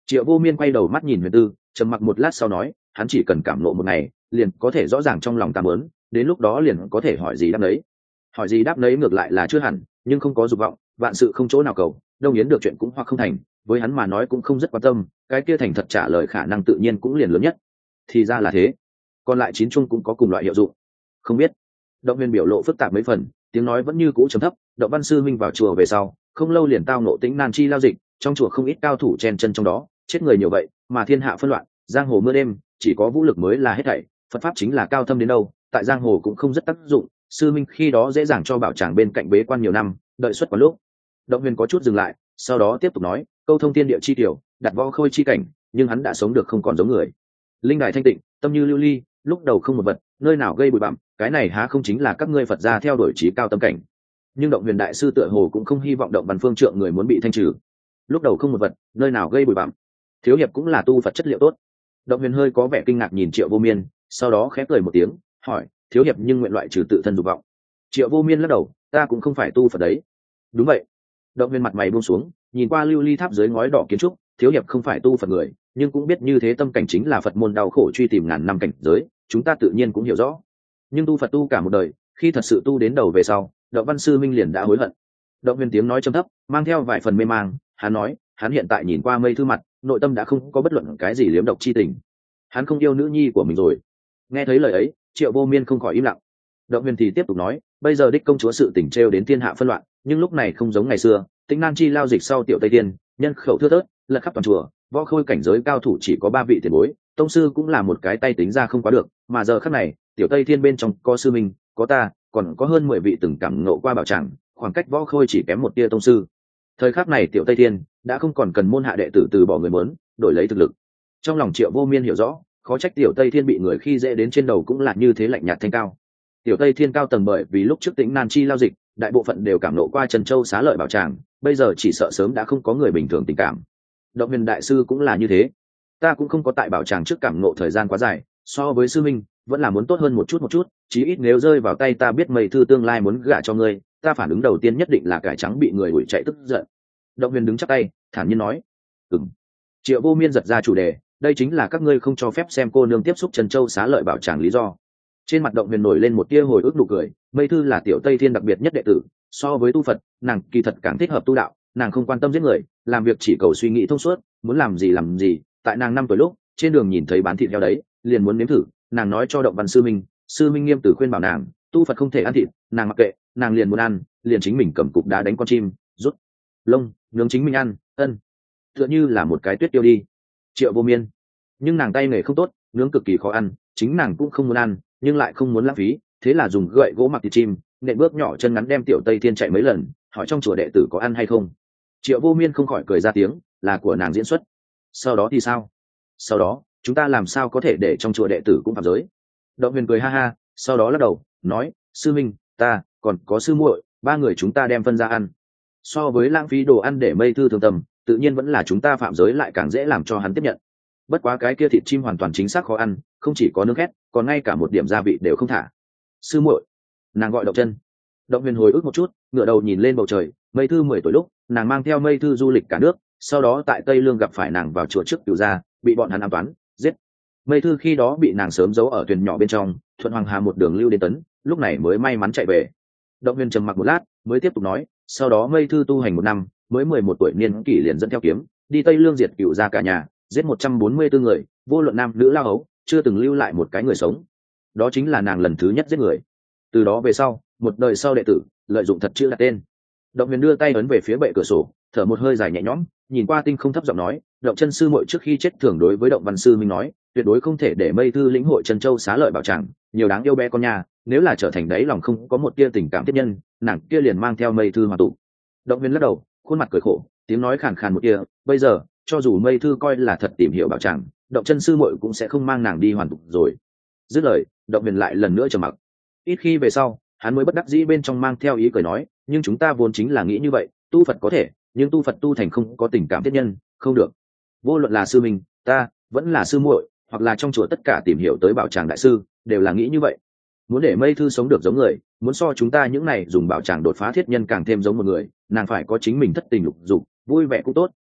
Triệu Vô Miên quay đầu mắt nhìn Huyền Tư, trầm mặc một lát sau nói, hắn chỉ cần cảm nộ một ngày, liền có thể rõ ràng trong lòng ta muốn, đến lúc đó liền có thể hỏi gì đáp đấy. Hỏi gì đáp đấy ngược lại là chưa hẳn, nhưng không có dục vọng, vạn sự không chỗ nào cầu, Đông Yến được chuyện cũng hoặc không thành, với hắn mà nói cũng không rất quan tâm, cái kia thành thật trả lời khả năng tự nhiên cũng liền lớn nhất. Thì ra là thế. Còn lại chín chung cũng có cùng loại hiệu dụng. Không biết. Động Viên biểu lộ phức tạp mấy phần, tiếng nói vẫn như cũ trầm thấp. Động Văn sư minh vào chùa về sau, không lâu liền tao nộ Tĩnh Nan chi lao dịch, trong chùa không ít cao thủ chen chân trong đó, chết người nhiều vậy, mà thiên hạ phân loạn, giang hồ mưa đêm, chỉ có vũ lực mới là hết thảy. Phật pháp chính là cao thâm đến đâu, tại giang hồ cũng không rất tác dụng. Sư minh khi đó dễ dàng cho bảo tràng bên cạnh bế quan nhiều năm, đợi xuất quán lúc. Động Viên có chút dừng lại, sau đó tiếp tục nói, câu thông thiên địa chi tiểu, đặt võ khôi chi cảnh, nhưng hắn đã sống được không còn giống người. Linh đài thanh tịnh, tâm như lưu ly, lúc đầu không một vật, nơi nào gây bụi bặm, cái này há không chính là các ngươi Phật gia theo đuổi trí cao tâm cảnh. Nhưng Động Huyền đại sư tựa hồ cũng không hy vọng Động Văn Phương trượng người muốn bị thanh trừ. Lúc đầu không một vật, nơi nào gây bụi bặm. Thiếu hiệp cũng là tu Phật chất liệu tốt. Động Huyền hơi có vẻ kinh ngạc nhìn Triệu Vô Miên, sau đó khẽ cười một tiếng, hỏi, thiếu hiệp nhưng nguyện loại trừ tự thân dục vọng. Triệu Vô Miên lắc đầu, ta cũng không phải tu Phật đấy. Đúng vậy. Động Huyền mặt mày buông xuống, nhìn qua lưu ly tháp dưới ngói đỏ kiến trúc, thiếu hiệp không phải tu Phật người, nhưng cũng biết như thế tâm cảnh chính là Phật môn đau khổ truy tìm ngàn năm cảnh giới, chúng ta tự nhiên cũng hiểu rõ. Nhưng tu Phật tu cả một đời, khi thật sự tu đến đầu về sau, Động Văn sư minh liền đã hối hận. Động Huyền tiếng nói trầm thấp, mang theo vài phần mê mang, hắn nói, hắn hiện tại nhìn qua mây thư mặt, nội tâm đã không có bất luận cái gì liếm độc chi tình. Hắn không yêu nữ nhi của mình rồi. Nghe thấy lời ấy, Triệu Vô Miên không khỏi im lặng. Động Huyền thì tiếp tục nói, bây giờ đích công chúa sự tình trêu đến thiên hạ phân loạn, nhưng lúc này không giống ngày xưa, Tĩnh Nan chi lao dịch sau tiểu Tây Tiên, nhân khẩu thưa thớt, lật khắp toàn chùa, võ khôi cảnh giới cao thủ chỉ có 3 vị tiền bối, tông sư cũng là một cái tay tính ra không quá được, mà giờ khắc này, tiểu Tây Thiên bên trong có sư minh, có ta, còn có hơn 10 vị từng cảm ngộ qua bảo tràng, khoảng cách võ khôi chỉ kém một tia tông sư. Thời khắc này tiểu Tây Thiên đã không còn cần môn hạ đệ tử từ bỏ người muốn, đổi lấy thực lực. Trong lòng Triệu Vô Miên hiểu rõ, khó trách tiểu Tây Thiên bị người khi dễ đến trên đầu cũng là như thế lạnh nhạt thanh cao. Tiểu Tây Thiên cao tầng bởi vì lúc trước Tĩnh Nan chi lao dịch, đại bộ phận đều cảm nộ qua Trần Châu xá lợi bảo tràng, bây giờ chỉ sợ sớm đã không có người bình thường tình cảm. Động Huyền đại sư cũng là như thế. Ta cũng không có tại bảo tràng trước cảm nộ thời gian quá dài, so với sư minh, vẫn là muốn tốt hơn một chút, chí ít nếu rơi vào tay ta biết mây thư tương lai muốn gả cho ngươi, ta phản ứng đầu tiên nhất định là cải trắng bị người đuổi chạy tức giận. Động Huyền đứng chắp tay, thản nhiên nói, "Ừm." Triệu Vô Miên giật ra chủ đề, đây chính là các ngươi không cho phép xem cô nương tiếp xúc Trần Châu xá lợi bảo tràng lý do. Trên mặt Động Huyền nổi lên một tia hồi ức nụ cười, mây thư là tiểu Tây Thiên đặc biệt nhất đệ tử, so với tu Phật, nàng kỳ thật càng thích hợp tu đạo, nàng không quan tâm giết người, làm việc chỉ cầu suy nghĩ thông suốt, muốn làm gì. Tại nàng 5 tuổi lúc, trên đường nhìn thấy bán thịt heo đấy, liền muốn nếm thử, nàng nói cho Động Văn sư minh nghiêm từ khuyên bảo nàng, tu Phật không thể ăn thịt, nàng mặc kệ, nàng liền muốn ăn, liền chính mình cầm cục đá đánh con chim, rút lông, nướng chính mình ăn, tựa như là một cái tuyết tiêu đi. Triệu Vô Miên, nhưng nàng tay nghề không tốt, nướng cực kỳ khó ăn, chính nàng cũng không muốn ăn, nhưng lại không muốn lãng phí, thế là dùng gậy gỗ mặc thịt chim, nện bước nhỏ chân ngắn đem tiểu Tây Thiên chạy mấy lần, hỏi trong chùa đệ tử có ăn hay không. Triệu Vô Miên không khỏi cười ra tiếng, là của nàng diễn xuất. Sau đó thì sao? Sau đó chúng ta làm sao có thể để trong chùa đệ tử cũng phạm giới? Động Huyền cười ha ha, sau đó lắc đầu nói, sư minh, ta còn có sư muội, 3 người chúng ta đem phân ra ăn. So với lãng phí đồ ăn để mây thư thương tâm, tự nhiên vẫn là chúng ta phạm giới lại càng dễ làm cho hắn tiếp nhận. Bất quá cái kia thịt chim hoàn toàn chính xác khó ăn, không chỉ có nước khét, còn ngay cả một điểm gia vị đều không thả. Sư muội, nàng gọi Động Chân. Động Huyền hồi ức một chút, ngửa đầu nhìn lên bầu trời, mây thư 10 tuổi lúc, nàng mang theo mây thư du lịch cả nước, sau đó tại Tây Lương gặp phải nàng vào chùa trước Cửu gia, bị bọn hắn ám toán, giết. Mây thư khi đó bị nàng sớm giấu ở thuyền nhỏ bên trong, thuận Hoàng Hà một đường lưu đến Tấn, lúc này mới may mắn chạy về. Động Huyền trầm mặc một lát, mới tiếp tục nói, sau đó mây thư tu hành 1 năm, mới 11 tuổi niên kỷ liền dẫn theo kiếm, đi Tây Lương diệt Cửu gia cả nhà, giết 144 người, vô luận nam nữ lao ấu, chưa từng lưu lại một cái người sống. Đó chính là nàng lần thứ nhất giết người. Từ đó về sau, một đời sau đệ tử lợi dụng thật chữ đặt tên. Động Huyền đưa tay ấn về phía bệ cửa sổ, thở một hơi dài nhẹ nhõm, nhìn qua tinh không thấp giọng nói, Động Chân sư muội trước khi chết thường đối với Động Văn sư minh nói, tuyệt đối không thể để mây thư lĩnh hội Trân Châu xá lợi bảo tràng, nhiều đáng yêu bé con nhà, nếu là trở thành đấy lòng không có một tia tình cảm tiếp nhân, nàng kia liền mang theo mây thư hòa tụ. Động Huyền lắc đầu, khuôn mặt cười khổ, tiếng nói khàn khàn một tia, bây giờ, cho dù mây thư coi là thật tìm hiểu bảo tràng, Động Chân sư muội cũng sẽ không mang nàng đi hoàn tụ rồi. Dứt lời, Động Huyền lại lần nữa trầm mặc. Ít khi về sau, hắn mới bất đắc dĩ bên trong mang theo ý cười nói, nhưng chúng ta vốn chính là nghĩ như vậy, tu Phật có thể, nhưng tu Phật tu thành không có tình cảm tiếp nhân, không được. Vô luận là sư mình, ta, vẫn là sư muội, hoặc là trong chùa tất cả tìm hiểu tới bảo tràng đại sư, đều là nghĩ như vậy. Muốn để mây thư sống được giống người, muốn so chúng ta những này dùng bảo tràng đột phá thiết nhân càng thêm giống một người, nàng phải có chính mình thất tình lục dục, vui vẻ cũng tốt,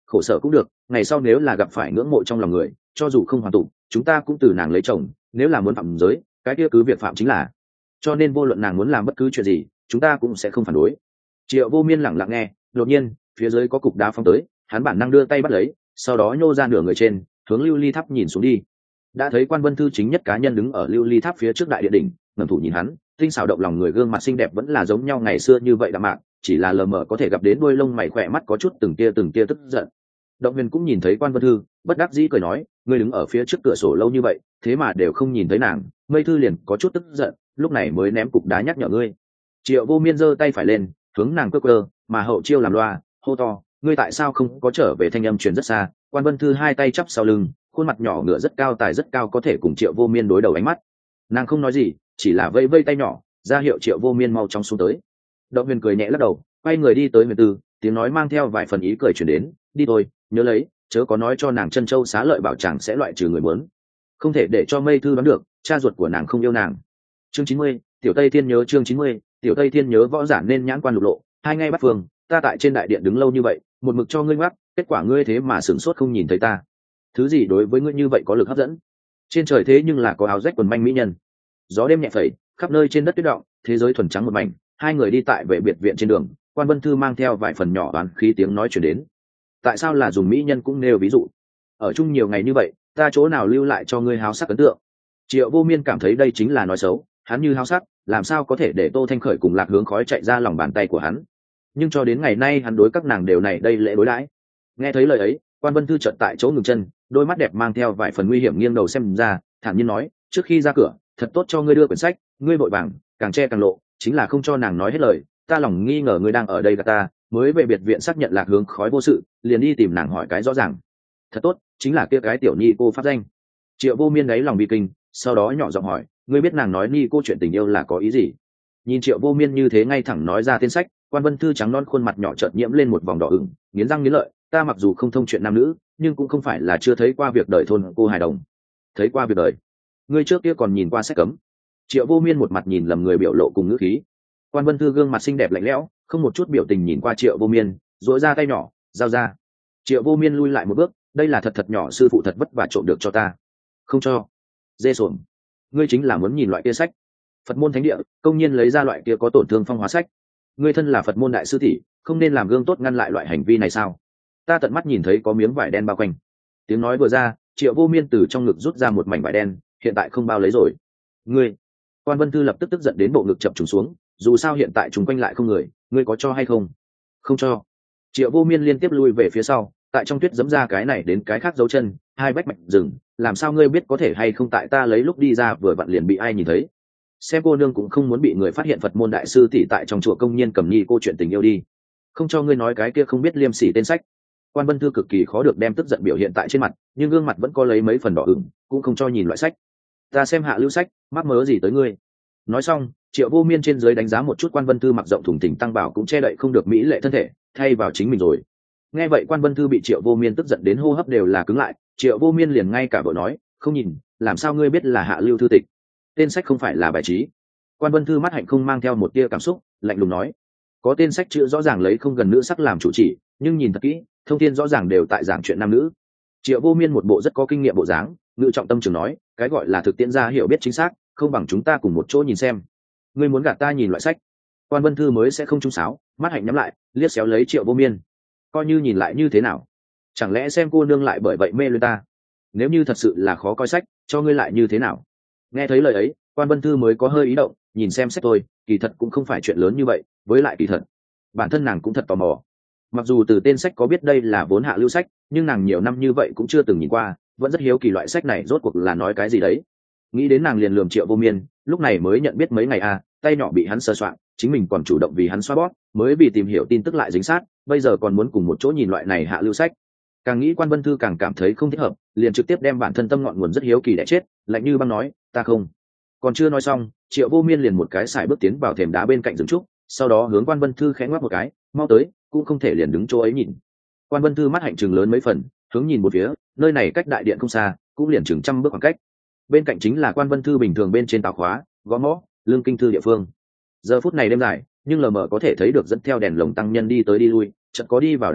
khổ sở cũng được, ngày sau nếu là gặp phải ngưỡng mộ trong lòng người, cho dù không hoàn tụ, chúng ta cũng từ nàng lấy chồng, nếu là muốn phạm giới, cái kia cứ việc phạm chính là. Cho nên vô luận nàng muốn làm bất cứ chuyện gì, chúng ta cũng sẽ không phản đối. Triệu Vô Miên lặng lặng nghe, đột nhiên phía dưới có cục đá phóng tới, hắn bản năng đưa tay bắt lấy, sau đó nhô ra nửa người trên, hướng lưu ly tháp nhìn xuống đi. Đã thấy Quan Vân Thư chính nhất cá nhân đứng ở lưu ly tháp phía trước đại điện đỉnh, ngẩng thủ nhìn hắn, tinh xảo động lòng người, gương mặt xinh đẹp vẫn là giống nhau ngày xưa như vậy đạm mạc, chỉ là lờ mờ có thể gặp đến đuôi lông mày khỏe mắt có chút từng tia tức giận. Động Huyền cũng nhìn thấy Quan Vân Thư, bất đắc dĩ cười nói, ngươi đứng ở phía trước cửa sổ lâu như vậy, thế mà đều không nhìn thấy nàng. Mây Thư liền có chút tức giận, lúc này mới ném cục đá nhắc nhở ngươi. Triệu Vô Miên giơ tay phải lên, hướng nàng cơ, mà hậu chiêu làm loa, hô to, ngươi tại sao không có trở về? Thanh âm truyền rất xa. Quan Vân Thư hai tay chắp sau lưng, khuôn mặt nhỏ ngựa rất cao, tài rất cao, có thể cùng Triệu Vô Miên đối đầu ánh mắt. Nàng không nói gì, chỉ là vây vây tay nhỏ, ra hiệu Triệu Vô Miên mau chóng xuống tới. Động Huyền cười nhẹ lắc đầu, quay người đi tới Huyền Tư, tiếng nói mang theo vài phần ý cười truyền đến, đi thôi, nhớ lấy, chớ có nói cho nàng Chân Châu Xá Lợi bảo chàng sẽ loại trừ người muốn, không thể để cho Mây Thư đoán được cha ruột của nàng không yêu nàng. Chương 90, Tiểu Tây Thiên nhớ. Chương 90, Tiểu Tây Thiên nhớ. Võ giả nên nhãn quan lục lộ, hai ngay bắt phương, ta tại trên đại điện đứng lâu như vậy, một mực cho ngươi ngoắc, kết quả ngươi thế mà sửng sốt không nhìn thấy ta. Thứ gì đối với ngươi như vậy có lực hấp dẫn? Trên trời thế nhưng là có áo rách quần manh mỹ nhân. Gió đêm nhẹ phẩy, khắp nơi trên đất tuyết động, thế giới thuần trắng một mảnh. Hai người đi tại vệ biệt viện trên đường, Quan Vân Thư mang theo vài phần nhỏ oán khí tiếng nói truyền đến. Tại sao là dùng mỹ nhân cũng nêu ví dụ? Ở chung nhiều ngày như vậy, ta chỗ nào lưu lại cho ngươi háo sắc ấn tượng? Triệu Vô Miên cảm thấy đây chính là nói xấu, hắn như háo sắc, làm sao có thể để Tô Thanh Khởi cùng Lạc Hướng Khói chạy ra lòng bàn tay của hắn? Nhưng cho đến ngày nay hắn đối các nàng đều này đây lễ đối đãi. Nghe thấy lời ấy, Quan Vân Thư chợt tại chỗ ngừng chân, đôi mắt đẹp mang theo vài phần nguy hiểm nghiêng đầu xem ra, thản nhiên nói, trước khi ra cửa, thật tốt cho ngươi đưa quyển sách, ngươi vội vàng, càng che càng lộ, chính là không cho nàng nói hết lời, ta lòng nghi ngờ ngươi đang ở đây gạt ta, mới về biệt viện xác nhận Lạc Hướng Khói vô sự, liền đi tìm nàng hỏi cái rõ ràng. Thật tốt, chính là kia cái tiểu nhi cô pháp danh. Triệu Vô Miên đáy lòng bị kinh, sau đó nhỏ giọng hỏi, ngươi biết nàng nói ni cô chuyện tình yêu là có ý gì? Nhìn Triệu Vô Miên như thế ngay thẳng nói ra tên sách, Quan Vân Thư trắng non khuôn mặt nhỏ chợt nhiễm lên một vòng đỏ ửng, nghiến răng nghiến lợi, ta mặc dù không thông chuyện nam nữ, nhưng cũng không phải là chưa thấy qua việc đời thôn cô hài đồng. Thấy qua việc đời? Ngươi trước kia còn nhìn qua sách cấm. Triệu Vô Miên một mặt nhìn lầm người, biểu lộ cùng ngữ khí. Quan Vân Thư gương mặt xinh đẹp lạnh lẽo, không một chút biểu tình nhìn qua Triệu Vô Miên, duỗi ra tay nhỏ, giao ra. Triệu Vô Miên lui lại một bước, đây là thật thật nhỏ, sư phụ thật vất vả trộm được cho ta. Không cho. Dê xuồng. Ngươi chính là muốn nhìn loại kia sách? Phật môn thánh địa, công nhiên lấy ra loại kia có tổn thương phong hóa sách. Ngươi thân là Phật môn đại sư tỷ, không nên làm gương tốt ngăn lại loại hành vi này sao? Ta tận mắt nhìn thấy có miếng vải đen bao quanh. Tiếng nói vừa ra, Triệu Vô Miên từ trong ngực rút ra một mảnh vải đen, hiện tại không bao lấy rồi. Ngươi. Quan Vân Thư lập tức tức giận đến bộ ngực chập trùng xuống, dù sao hiện tại chúng quanh lại không người, ngươi có cho hay không? Không cho. Triệu Vô Miên liên tiếp lui về phía sau, tại trong tuyết giẫm ra cái này đến cái khác dấu chân, hai bách mạch rừng, làm sao ngươi biết có thể hay không, tại ta lấy lúc đi ra vừa vặn liền bị ai nhìn thấy? Xem cô nương cũng không muốn bị người phát hiện Phật môn đại sư tỷ tại trong chùa công nhiên cầm nhi cô chuyện tình yêu đi. Không cho ngươi nói cái kia không biết liêm sỉ tên sách. Quan Vân Thư cực kỳ khó được đem tức giận biểu hiện tại trên mặt, nhưng gương mặt vẫn có lấy mấy phần đỏ ửng, cũng không cho nhìn loại sách. Ta xem hạ lưu sách, mắc mớ gì tới ngươi? Nói xong, Triệu Vô Miên trên dưới đánh giá một chút Quan Vân Thư mặc rộng thùng thình tăng bảo cũng che đậy không được mỹ lệ thân thể, thay vào chính mình rồi. Nghe vậy Quan Vân Thư bị Triệu Vô Miên tức giận đến hô hấp đều là cứng lại, Triệu Vô Miên liền ngay cả vợ nói, không nhìn, làm sao ngươi biết là hạ lưu thư tịch? Tên sách không phải là bài trí. Quan Vân Thư mắt hạnh không mang theo một tia cảm xúc, lạnh lùng nói, có tên sách chữ rõ ràng lấy không gần nữ sắc làm chủ chỉ, nhưng nhìn thật kỹ, thông tin rõ ràng đều tại giảng chuyện nam nữ. Triệu Vô Miên một bộ rất có kinh nghiệm bộ dáng, ngự trọng tâm trường nói, cái gọi là thực tiễn gia hiểu biết chính xác, không bằng chúng ta cùng một chỗ nhìn xem. Ngươi muốn gạt ta nhìn loại sách? Quan Vân Thư mới sẽ không trung sáo, mắt hạnh nhắm lại, liếc xéo lấy Triệu Vô Miên. Coi như nhìn lại như thế nào? Chẳng lẽ xem cô nương lại bởi vậy mê luyến ta? Nếu như thật sự là khó coi sách, cho ngươi lại như thế nào? Nghe thấy lời ấy, Quan Vân Thư mới có hơi ý động, nhìn xem sách thôi, kỳ thật cũng không phải chuyện lớn như vậy, với lại kỳ thật bản thân nàng cũng thật tò mò. Mặc dù từ tên sách có biết đây là vốn hạ lưu sách, nhưng nàng nhiều năm như vậy cũng chưa từng nhìn qua, vẫn rất hiếu kỳ loại sách này rốt cuộc là nói cái gì đấy. Nghĩ đến nàng liền lườm Triệu Vô Miên, lúc này mới nhận biết mấy ngày tay nhỏ bị hắn sờ soạn, chính mình còn chủ động vì hắn xoa bóp, mới vì tìm hiểu tin tức lại dính sát, bây giờ còn muốn cùng một chỗ nhìn loại này hạ lưu sách. Càng nghĩ Quan Vân Thư càng cảm thấy không thích hợp, liền trực tiếp đem bản thân tâm ngọn nguồn rất hiếu kỳ đẻ chết, lạnh như băng nói, ta không. Còn chưa nói xong, Triệu Vô Miên liền một cái sải bước tiến vào thềm đá bên cạnh rừng trúc, sau đó hướng Quan Vân Thư khẽ ngoắc một cái, mau tới, cũng không thể liền đứng chỗ ấy nhìn. Quan Vân Thư mắt hạnh trừng lớn mấy phần, hướng nhìn một phía, nơi này cách đại điện không xa, cũng liền chừng 100 bước khoảng cách. Bên cạnh chính là Quan Vân Thư bình thường bên trên tàu khóa, gõ mõ, lương kinh thư địa phương. Giờ phút này đêm dài, nhưng lờ mờ có thể thấy được dẫn theo đèn lồng tăng nhân đi tới đi lui, chợt có đi vào đại điện,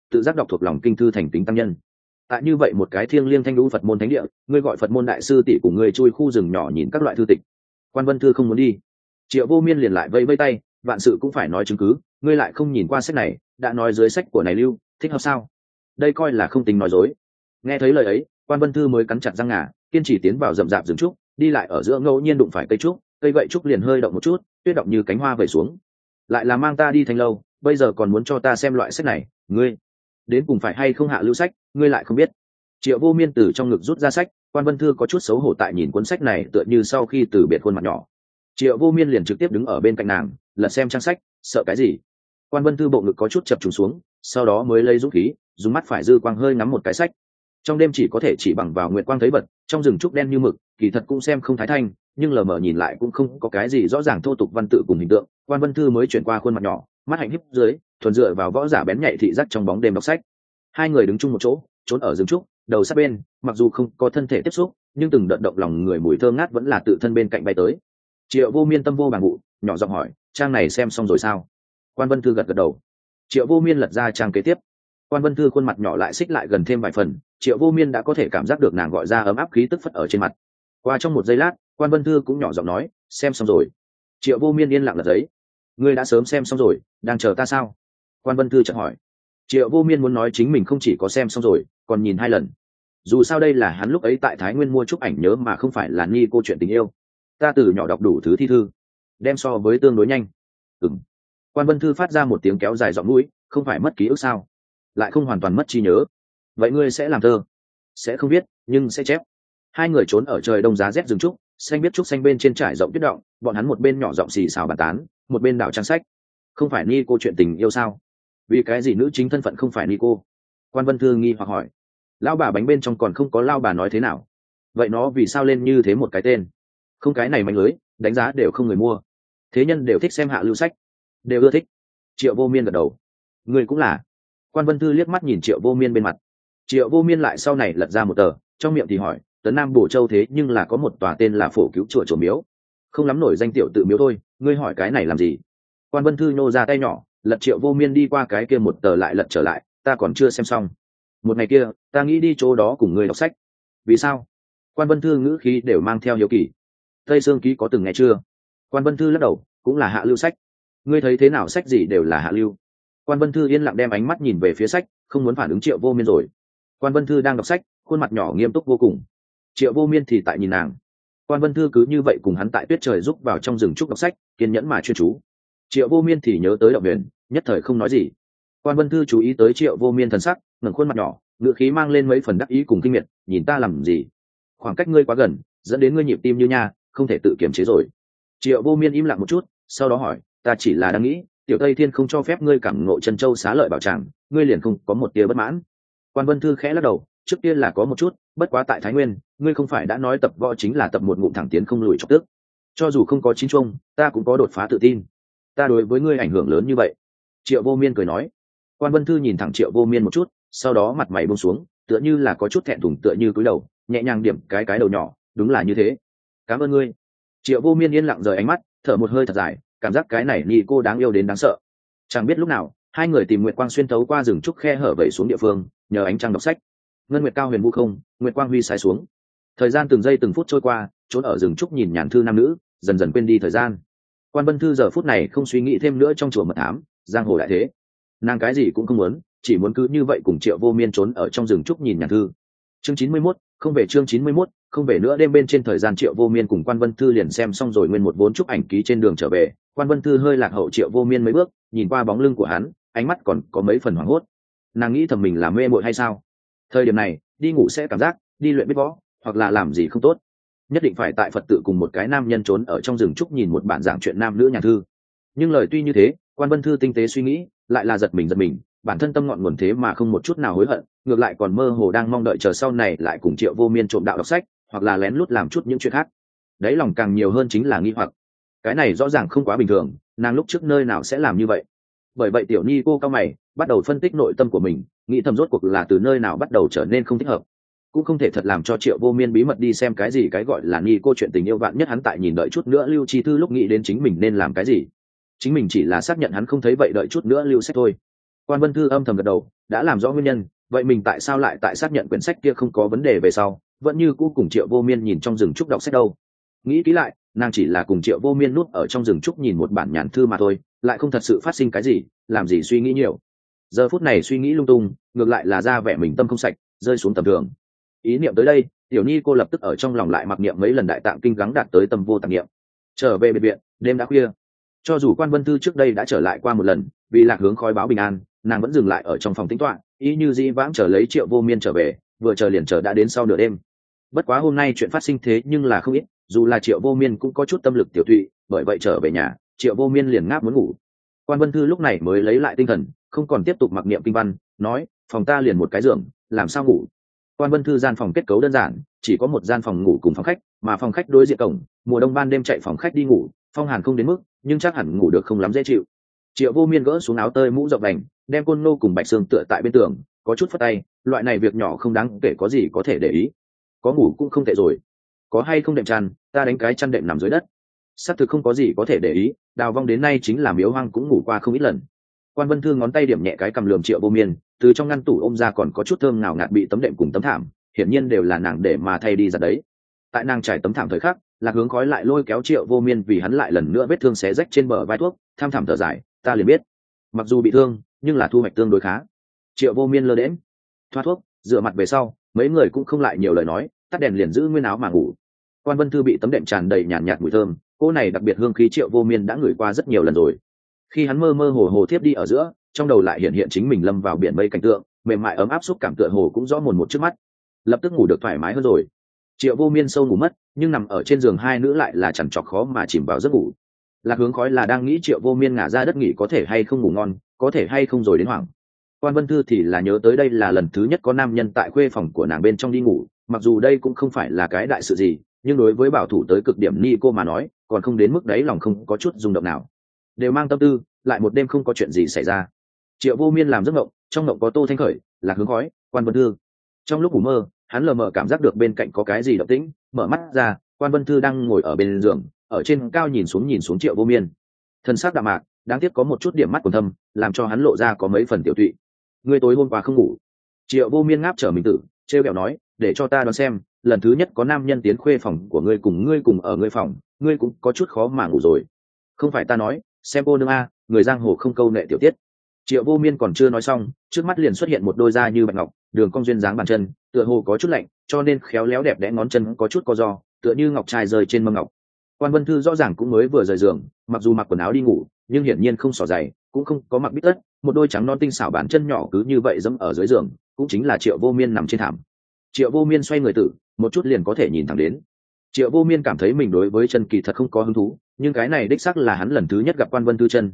tự giác đọc thuộc lòng kinh thư thành kính tăng nhân. Tại như vậy một cái thiêng liêng thanh lũ Phật môn thánh địa, ngươi gọi Phật môn đại sư tỷ của ngươi chui khu rừng nhỏ nhìn các loại thư tịch. Quan Vân Thư không muốn đi. Triệu Vô Miên liền lại vẫy vẫy tay, vạn sự cũng phải nói chứng cứ, ngươi lại không nhìn qua sách này, đã nói dưới sách của này lưu, thích hợp sao? Đây coi là không tính nói dối. Nghe thấy lời ấy, Quan Vân Thư mới cắn chặt răng ngà, kiên trì tiến vào rậm rạp rừng trúc, đi lại ở giữa ngẫu nhiên đụng phải cây trúc, cây gậy trúc liền hơi động một chút, tuyết động như cánh hoa vẩy xuống. Lại là mang ta đi Thanh lâu, bây giờ còn muốn cho ta xem loại sách này, ngươi đến cùng phải hay không hạ lưu sách, ngươi lại không biết. Triệu Vô Miên từ trong ngực rút ra sách, Quan Vân Thư có chút xấu hổ tại nhìn cuốn sách này, tựa như sau khi từ biệt khuôn mặt nhỏ. Triệu Vô Miên liền trực tiếp đứng ở bên cạnh nàng, lật xem trang sách, sợ cái gì? Quan Vân Thư bộ ngực có chút chập trùng xuống, sau đó mới lấy dũng khí, dùng mắt phải dư quang hơi ngắm một cái sách. Trong đêm chỉ có thể chỉ bằng vào nguyệt quang thấy vật, trong rừng trúc đen như mực, kỳ thật cũng xem không thái thanh, nhưng lờ mờ nhìn lại cũng không có cái gì rõ ràng thô tục văn tự cùng hình tượng. Quan Vân Thư mới chuyển qua khuôn mặt nhỏ, mắt hạnh híp dưới, thuần dựa vào võ giả bén nhạy thị giác trong bóng đêm đọc sách. Hai người đứng chung một chỗ, trốn ở rừng trúc, đầu sát bên, mặc dù không có thân thể tiếp xúc, nhưng từng đợt động lòng người mùi thơm ngát vẫn là tự thân bên cạnh bay tới. Triệu Vô Miên tâm vô bằng vụ, nhỏ giọng hỏi, trang này xem xong rồi sao? Quan Vân Thư gật gật đầu. Triệu Vô Miên lật ra trang kế tiếp. Quan Vân Thư khuôn mặt nhỏ lại xích lại gần thêm vài phần, Triệu Vô Miên đã có thể cảm giác được nàng gọi ra ấm áp khí tức phất ở trên mặt. Qua trong một giây lát, Quan Vân Thư cũng nhỏ giọng nói, xem xong rồi. Triệu Vô Miên yên lặng lật giấy. Ngươi đã sớm xem xong rồi, đang chờ ta sao? Quan Vân Thư chợt hỏi. Triệu Vô Miên muốn nói chính mình không chỉ có xem xong rồi, còn nhìn 2 lần. Dù sao đây là hắn lúc ấy tại Thái Nguyên mua chụp ảnh nhớ mà không phải là ni cô chuyện tình yêu. Ta từ nhỏ đọc đủ thứ thi thư, đem so với tương đối nhanh. Quan Vân Thư phát ra một tiếng kéo dài giọng mũi, không phải mất ký ức sao? Lại không hoàn toàn mất trí nhớ. Vậy ngươi sẽ làm thơ? Sẽ không viết, nhưng sẽ chép. Hai người trốn ở trời đông giá rét rừng trúc, xanh biết trúc xanh bên trên trải rộng tuyết động, bọn hắn một bên nhỏ giọng xì xào bàn tán, một bên đảo trang sách. Không phải ni cô chuyện tình yêu sao? Vì cái gì nữ chính thân phận không phải ni cô? Quan Vân Thư nghi hoặc hỏi. Lão bà bánh bên trong còn không có lao bà nói thế nào? Vậy nó vì sao lên như thế một cái tên? Không, cái này mánh lưới, đánh giá đều không người mua. Thế nhân đều thích xem hạ lưu sách, đều ưa thích. Triệu Vô Miên gật đầu. Người cũng là. Quan Vân Thư liếc mắt nhìn Triệu Vô Miên bên mặt. Triệu Vô Miên lại sau này lật ra một tờ, trong miệng thì hỏi, tấn Nam Bổ Châu thế nhưng là có một tòa tên là Phổ Cứu chùa miếu, không lắm nổi danh tiểu tự miếu thôi, ngươi hỏi cái này làm gì? Quan Vân Thư nhô ra tay nhỏ, lật Triệu Vô Miên đi qua cái kia một tờ lại lật trở lại, ta còn chưa xem xong. Một ngày kia, ta nghĩ đi chỗ đó cùng ngươi đọc sách. Vì sao? Quan Vân Thư ngữ khí đều mang theo hiếu kỳ. Tây Sương Ký có từng nghe chưa? Quan Vân Thư lắc đầu, cũng là hạ lưu sách. Ngươi thấy thế nào, sách gì đều là hạ lưu. Quan Vân Thư yên lặng đem ánh mắt nhìn về phía sách, không muốn phản ứng Triệu Vô Miên rồi. Quan Vân Thư đang đọc sách, khuôn mặt nhỏ nghiêm túc vô cùng. Triệu Vô Miên thì tại nhìn nàng. Quan Vân Thư cứ như vậy cùng hắn tại tuyết trời rúc vào trong rừng trúc đọc sách, kiên nhẫn mà chuyên chú. Triệu Vô Miên thì nhớ tới động huyền, nhất thời không nói gì. Quan Vân Thư chú ý tới Triệu Vô Miên thần sắc, ngẩng khuôn mặt nhỏ, ngữ khí mang lên mấy phần đắc ý cùng kinh miệt, nhìn ta làm gì? Khoảng cách ngươi quá gần, dẫn đến ngươi nhịp tim như nha, không thể tự kiềm chế rồi. Triệu Vô Miên im lặng một chút, sau đó hỏi, ta chỉ là đang nghĩ, Tiểu Tây Thiên không cho phép ngươi cảm ngộ Chân Châu xá lợi bảo tràng, ngươi liền không có một tia bất mãn? Quan Vân Thư khẽ lắc đầu, trước tiên là có một chút, bất quá tại Thái Nguyên, ngươi không phải đã nói tập võ chính là tập một ngụm thẳng tiến không lùi chọc tức. Cho dù không có chín chung, ta cũng có đột phá tự tin. Ta đối với ngươi ảnh hưởng lớn như vậy. Triệu Vô Miên cười nói. Quan Vân Thư nhìn thẳng Triệu Vô Miên một chút, sau đó mặt mày buông xuống, tựa như là có chút thẹn thùng, tựa như cúi đầu, nhẹ nhàng điểm cái đầu nhỏ, đúng là như thế. Cảm ơn ngươi. Triệu Vô Miên yên lặng rời ánh mắt, thở một hơi thật dài, cảm giác cái này nhị cô đáng yêu đến đáng sợ. Chẳng biết lúc nào, hai người tìm nguyệt quang xuyên thấu qua rừng trúc khe hở vẩy xuống địa phương, nhờ ánh trăng đọc sách. Ngân nguyệt cao huyền vu không, nguyệt quang huy sái xuống. Thời gian từng giây từng phút trôi qua, trốn ở rừng trúc nhìn nhàn thư nam nữ, dần dần quên đi thời gian. Quan Vân Thư giờ phút này không suy nghĩ thêm nữa trong chùa mật thám, giang hồ đại thế, nàng cái gì cũng không muốn, chỉ muốn cứ như vậy cùng Triệu Vô Miên trốn ở trong rừng trúc nhìn nhàn thư. Chương 91, không về chương 91, không về nữa. Đêm bên trên thời gian Triệu Vô Miên cùng Quan Vân Thư liền xem xong rồi nguyên một vốn chúc ảnh ký trên đường trở về. Quan Vân Thư hơi lạc hậu Triệu Vô Miên mấy bước, nhìn qua bóng lưng của hắn, ánh mắt còn có mấy phần hoảng hốt. Nàng nghĩ thầm mình là mê muội hay sao? Thời điểm này, đi ngủ sẽ cảm giác, đi luyện biết võ, hoặc là làm gì không tốt, nhất định phải tại Phật tự cùng một cái nam nhân trốn ở trong rừng trúc nhìn một bản giảng chuyện nam nữ nhàn thư. Nhưng lời tuy như thế, Quan Vân Thư tinh tế suy nghĩ, lại là giật mình, bản thân tâm ngọn nguồn thế mà không một chút nào hối hận, ngược lại còn mơ hồ đang mong đợi chờ sau này lại cùng Triệu Vô Miên trộm đạo đọc sách, hoặc là lén lút làm chút những chuyện khác. Đấy lòng càng nhiều hơn chính là nghi hoặc. Cái này rõ ràng không quá bình thường, nàng lúc trước nơi nào sẽ làm như vậy? Bởi vậy tiểu nhi cô cao mày, bắt đầu phân tích nội tâm của mình, nghĩ thầm rốt cuộc là từ nơi nào bắt đầu trở nên không thích hợp. Cũng không thể thật làm cho Triệu Vô Miên bí mật đi xem cái gì cái gọi là nhi cô chuyện tình yêu, vạn nhất hắn tại nhìn đợi chút nữa lưu chi thư lúc nghĩ đến chính mình nên làm cái gì. Chính mình chỉ là xác nhận hắn không thấy vậy, đợi chút nữa lưu sách thôi. Quan Vân Thư âm thầm gật đầu, đã làm rõ nguyên nhân, vậy mình tại sao lại tại xác nhận quyển sách kia không có vấn đề về sau vẫn như cũ cùng Triệu Vô Miên nhìn trong rừng trúc đọc sách đâu? Nghĩ kỹ lại, nàng chỉ là cùng Triệu Vô Miên núp ở trong rừng trúc nhìn một bản nhàn thư mà thôi, lại không thật sự phát sinh cái gì, làm gì suy nghĩ nhiều. Giờ phút này suy nghĩ lung tung, ngược lại là ra vẻ mình tâm không sạch, rơi xuống tầm thường. Ý niệm tới đây, Tiểu Nhi cô lập tức ở trong lòng lại mặc niệm mấy lần đại tạng kinh gắng đạt tới tầm vô tạp niệm. Trở về biệt viện, đêm đã khuya. Cho dù Quan Vân Thư trước đây đã trở lại qua một lần, vì Lạc Hướng Khói báo bình an, nàng vẫn dừng lại ở trong phòng tĩnh tọa, ý như dĩ vãng chờ lấy Triệu Vô Miên trở về, vừa chờ liền chờ đã đến sau nửa đêm. Bất quá hôm nay chuyện phát sinh thế nhưng là không ít, dù là Triệu Vô Miên cũng có chút tâm lực tiểu thụy, bởi vậy trở về nhà, Triệu Vô Miên liền ngáp muốn ngủ. Quan Vân Thư lúc này mới lấy lại tinh thần, không còn tiếp tục mặc niệm kinh văn, nói: phòng ta liền một cái giường, làm sao ngủ? Quan Vân Thư gian phòng kết cấu đơn giản, chỉ có một gian phòng ngủ cùng phòng khách, mà phòng khách đối diện cổng, mùa đông ban đêm chạy phòng khách đi ngủ, phong hàn không đến mức, nhưng chắc hẳn ngủ được không lắm dễ chịu. Triệu Vô Miên gỡ xuống áo tơi mũ rộng đành, đem Côn Nô cùng Bạch Xương tựa tại bên tường, có chút phất tay, loại này việc nhỏ không đáng kể, có gì có thể để ý. Có ngủ cũng không tệ rồi. Có hay không đệm chăn, ta đánh cái chăn đệm nằm dưới đất. Xác thực không có gì có thể để ý, Đào Vong đến nay chính là Miếu Hoang cũng ngủ qua không ít lần. Quan Vân Thư ngón tay điểm nhẹ cái cầm lườm Triệu Vô Miên, từ trong ngăn tủ ôm ra còn có chút thơm ngào ngạt bị tấm đệm cùng tấm thảm, hiển nhiên đều là nàng để mà thay đi giặt đấy. Tại nàng trải tấm thảm thời khắc, Lạc Hướng Khói lại lôi kéo Triệu Vô Miên vì hắn lại lần nữa vết thương xé rách trên bờ vai thuốc, tham thảm thở dài, ta liền biết, mặc dù bị thương, nhưng là thu hoạch tương đối khá. Triệu Vô Miên lơ đễnh thoa thuốc, rửa mặt về sau, mấy người cũng không lại nhiều lời nói, tắt đèn liền giữ nguyên áo mà ngủ. Quan Vân Thư bị tấm đệm tràn đầy nhàn nhạt mùi thơm, cô này đặc biệt hương khí Triệu Vô Miên đã ngửi qua rất nhiều lần rồi. Khi hắn mơ mơ hồ hồ thiếp đi ở giữa, trong đầu lại hiện hiện chính mình lâm vào biển mây cảnh tượng, mềm mại ấm áp xúc cảm tựa hồ cũng rõ mồn một trước mắt, lập tức ngủ được thoải mái hơn rồi. Triệu Vô Miên sâu ngủ mất, nhưng nằm ở trên giường hai nữ lại là chằn trọc khó mà chìm vào giấc ngủ. Lạc Hướng Khói là đang nghĩ Triệu Vô Miên ngả ra đất nghỉ có thể hay không ngủ ngon, có thể hay không rồi đến hoảng. Quan Vân Thư thì là nhớ tới đây là lần thứ nhất có nam nhân tại khuê phòng của nàng bên trong đi ngủ, mặc dù đây cũng không phải là cái đại sự gì, nhưng đối với bảo thủ tới cực điểm ni cô mà nói, còn không đến mức đấy lòng không có chút rung động nào. Đều mang tâm tư, lại một đêm không có chuyện gì xảy ra. Triệu Vô Miên làm giấc mộng, trong mộng có Tô Thanh Khởi, Lạc Hướng Khói, Quan Vân Thư. Trong lúc ngủ mơ, hắn lờ mờ cảm giác được bên cạnh có cái gì động tĩnh, mở mắt ra, Quan Vân Thư đang ngồi ở bên giường, ở trên cao nhìn xuống Triệu Vô Miên. Thân xác đạm mạc, đáng tiếc có một chút điểm mắt còn thâm, làm cho hắn lộ ra có mấy phần tiểu tụy. Ngươi tối hôm qua không ngủ? Triệu Vô Miên ngáp trở mình tử, trêu ghẹo nói, để cho ta đoán xem, lần thứ nhất có nam nhân tiến khuê phòng của ngươi cùng ở ngươi phòng, ngươi cũng có chút khó mà ngủ rồi. Không phải ta nói, xem cô nương a, người giang hồ không câu nệ tiểu tiết. Triệu Vô Miên còn chưa nói xong, trước mắt liền xuất hiện một đôi da như bạch ngọc, đường cong duyên dáng bàn chân, tựa hồ có chút lạnh, cho nên khéo léo đẹp đẽ ngón chân có chút co ro, tựa như ngọc trai rơi trên mâm ngọc. Quan Vân Thư rõ ràng cũng mới vừa rời giường, mặc dù mặc quần áo đi ngủ, nhưng hiển nhiên không xỏ giày, cũng không có mặc bít tất, một đôi trắng non tinh xảo bàn chân nhỏ cứ như vậy dẫm ở dưới giường, cũng chính là Triệu Vô Miên nằm trên thảm. Triệu Vô Miên xoay người tử, một chút liền có thể nhìn thẳng đến. Triệu Vô Miên cảm thấy mình đối với chân kỳ thật không có hứng thú, nhưng cái này đích xác là hắn lần thứ nhất gặp Quan Vân Thư chân,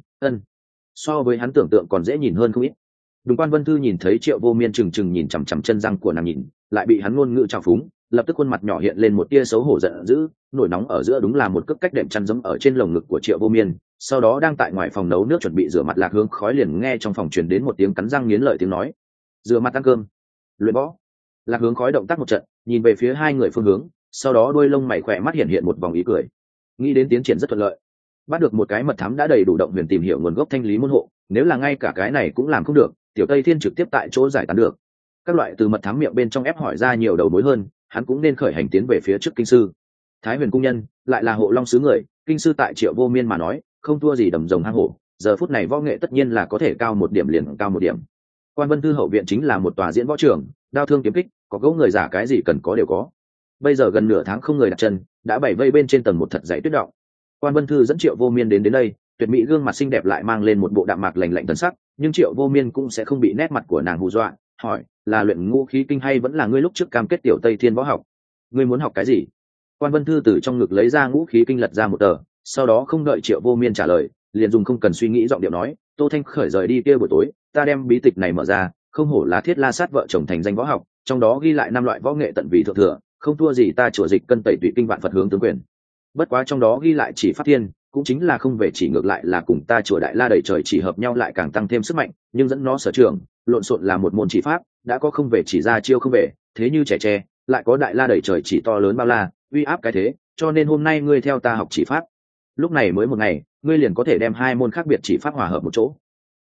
so với hắn tưởng tượng còn dễ nhìn hơn không ít. Đúng, Quan Vân Thư nhìn thấy Triệu Vô Miên trừng trừng nhìn chằm chằm chân răng của nàng nhìn, lại bị hắn ngôn ngữ trào phúng, lập tức khuôn mặt nhỏ hiện lên một tia xấu hổ giận dữ, nổi nóng ở giữa đúng là một cước cách đệm chăn giẫm ở trên lồng ngực của Triệu Vô Miên. Sau đó đang tại ngoài phòng nấu nước chuẩn bị rửa mặt Lạc Hướng Khói liền nghe trong phòng truyền đến một tiếng cắn răng nghiến lợi tiếng nói: rửa mặt ăn cơm, luyện võ. Lạc Hướng Khói động tác một trận, nhìn về phía hai người phương hướng, sau đó đuôi lông mày khỏe mắt hiện hiện một vòng ý cười, nghĩ đến tiến triển rất thuận lợi, bắt được một cái mật thám đã đầy đủ động huyền tìm hiểu nguồn gốc thanh lý môn hộ, nếu là ngay cả cái này cũng làm không được, Tiểu Tây Thiên trực tiếp tại chỗ giải tán được. Các loại từ mật thám miệng bên trong ép hỏi ra nhiều đầu mối hơn, hắn cũng nên khởi hành tiến về phía trước kinh sư. Thái Huyền cung nhân lại là Hộ Long sứ người, kinh sư tại Triệu Vô Miên mà nói không thua gì đầm rồng hang hổ, giờ phút này võ nghệ tất nhiên là có thể cao một điểm liền cao một điểm. Quan Vân Thư hậu viện chính là một tòa diễn võ trường, đao thương kiếm kích, có gấu người giả cái gì cần có đều có. Bây giờ gần nửa tháng không người đặt chân, đã bảy vây bên trên tầng một thật dày tuyết động. Quan Vân Thư dẫn Triệu Vô Miên đến đây, tuyệt mỹ gương mặt xinh đẹp lại mang lên một bộ đạm mạc lạnh lạnh thần sắc, nhưng Triệu Vô Miên cũng sẽ không bị nét mặt của nàng hù dọa, hỏi, là luyện ngũ khí kinh hay vẫn là ngươi lúc trước cam kết Tiểu Tây Thiên võ học? Ngươi muốn học cái gì? Quan Vân Thư từ trong ngực lấy ra ngũ khí kinh lật ra một tờ, sau đó không đợi Triệu Vô Miên trả lời, liền dùng không cần suy nghĩ giọng điệu nói, Tô Thanh Khởi rời đi kia buổi tối, ta đem bí tịch này mở ra, không hổ là Thiết La Sát vợ chồng thành danh võ học, trong đó ghi lại 5 loại võ nghệ tận vì thượng thừa, không thua gì ta chùa Dịch Cân tẩy tụy kinh vạn Phật hướng tướng quyền. Bất quá trong đó ghi lại chỉ pháp thiên, cũng chính là không về chỉ, ngược lại là cùng ta chùa Đại La đẩy trời chỉ hợp nhau lại càng tăng thêm sức mạnh, nhưng dẫn nó sở trường, lộn xộn là một môn chỉ pháp, đã có không về chỉ ra chiêu không về, thế như trẻ tre, lại có Đại La đẩy trời chỉ to lớn bao la, uy áp cái thế, cho nên hôm nay ngươi theo ta học chỉ pháp. Lúc này mới một ngày, ngươi liền có thể đem hai môn khác biệt chỉ pháp hòa hợp một chỗ.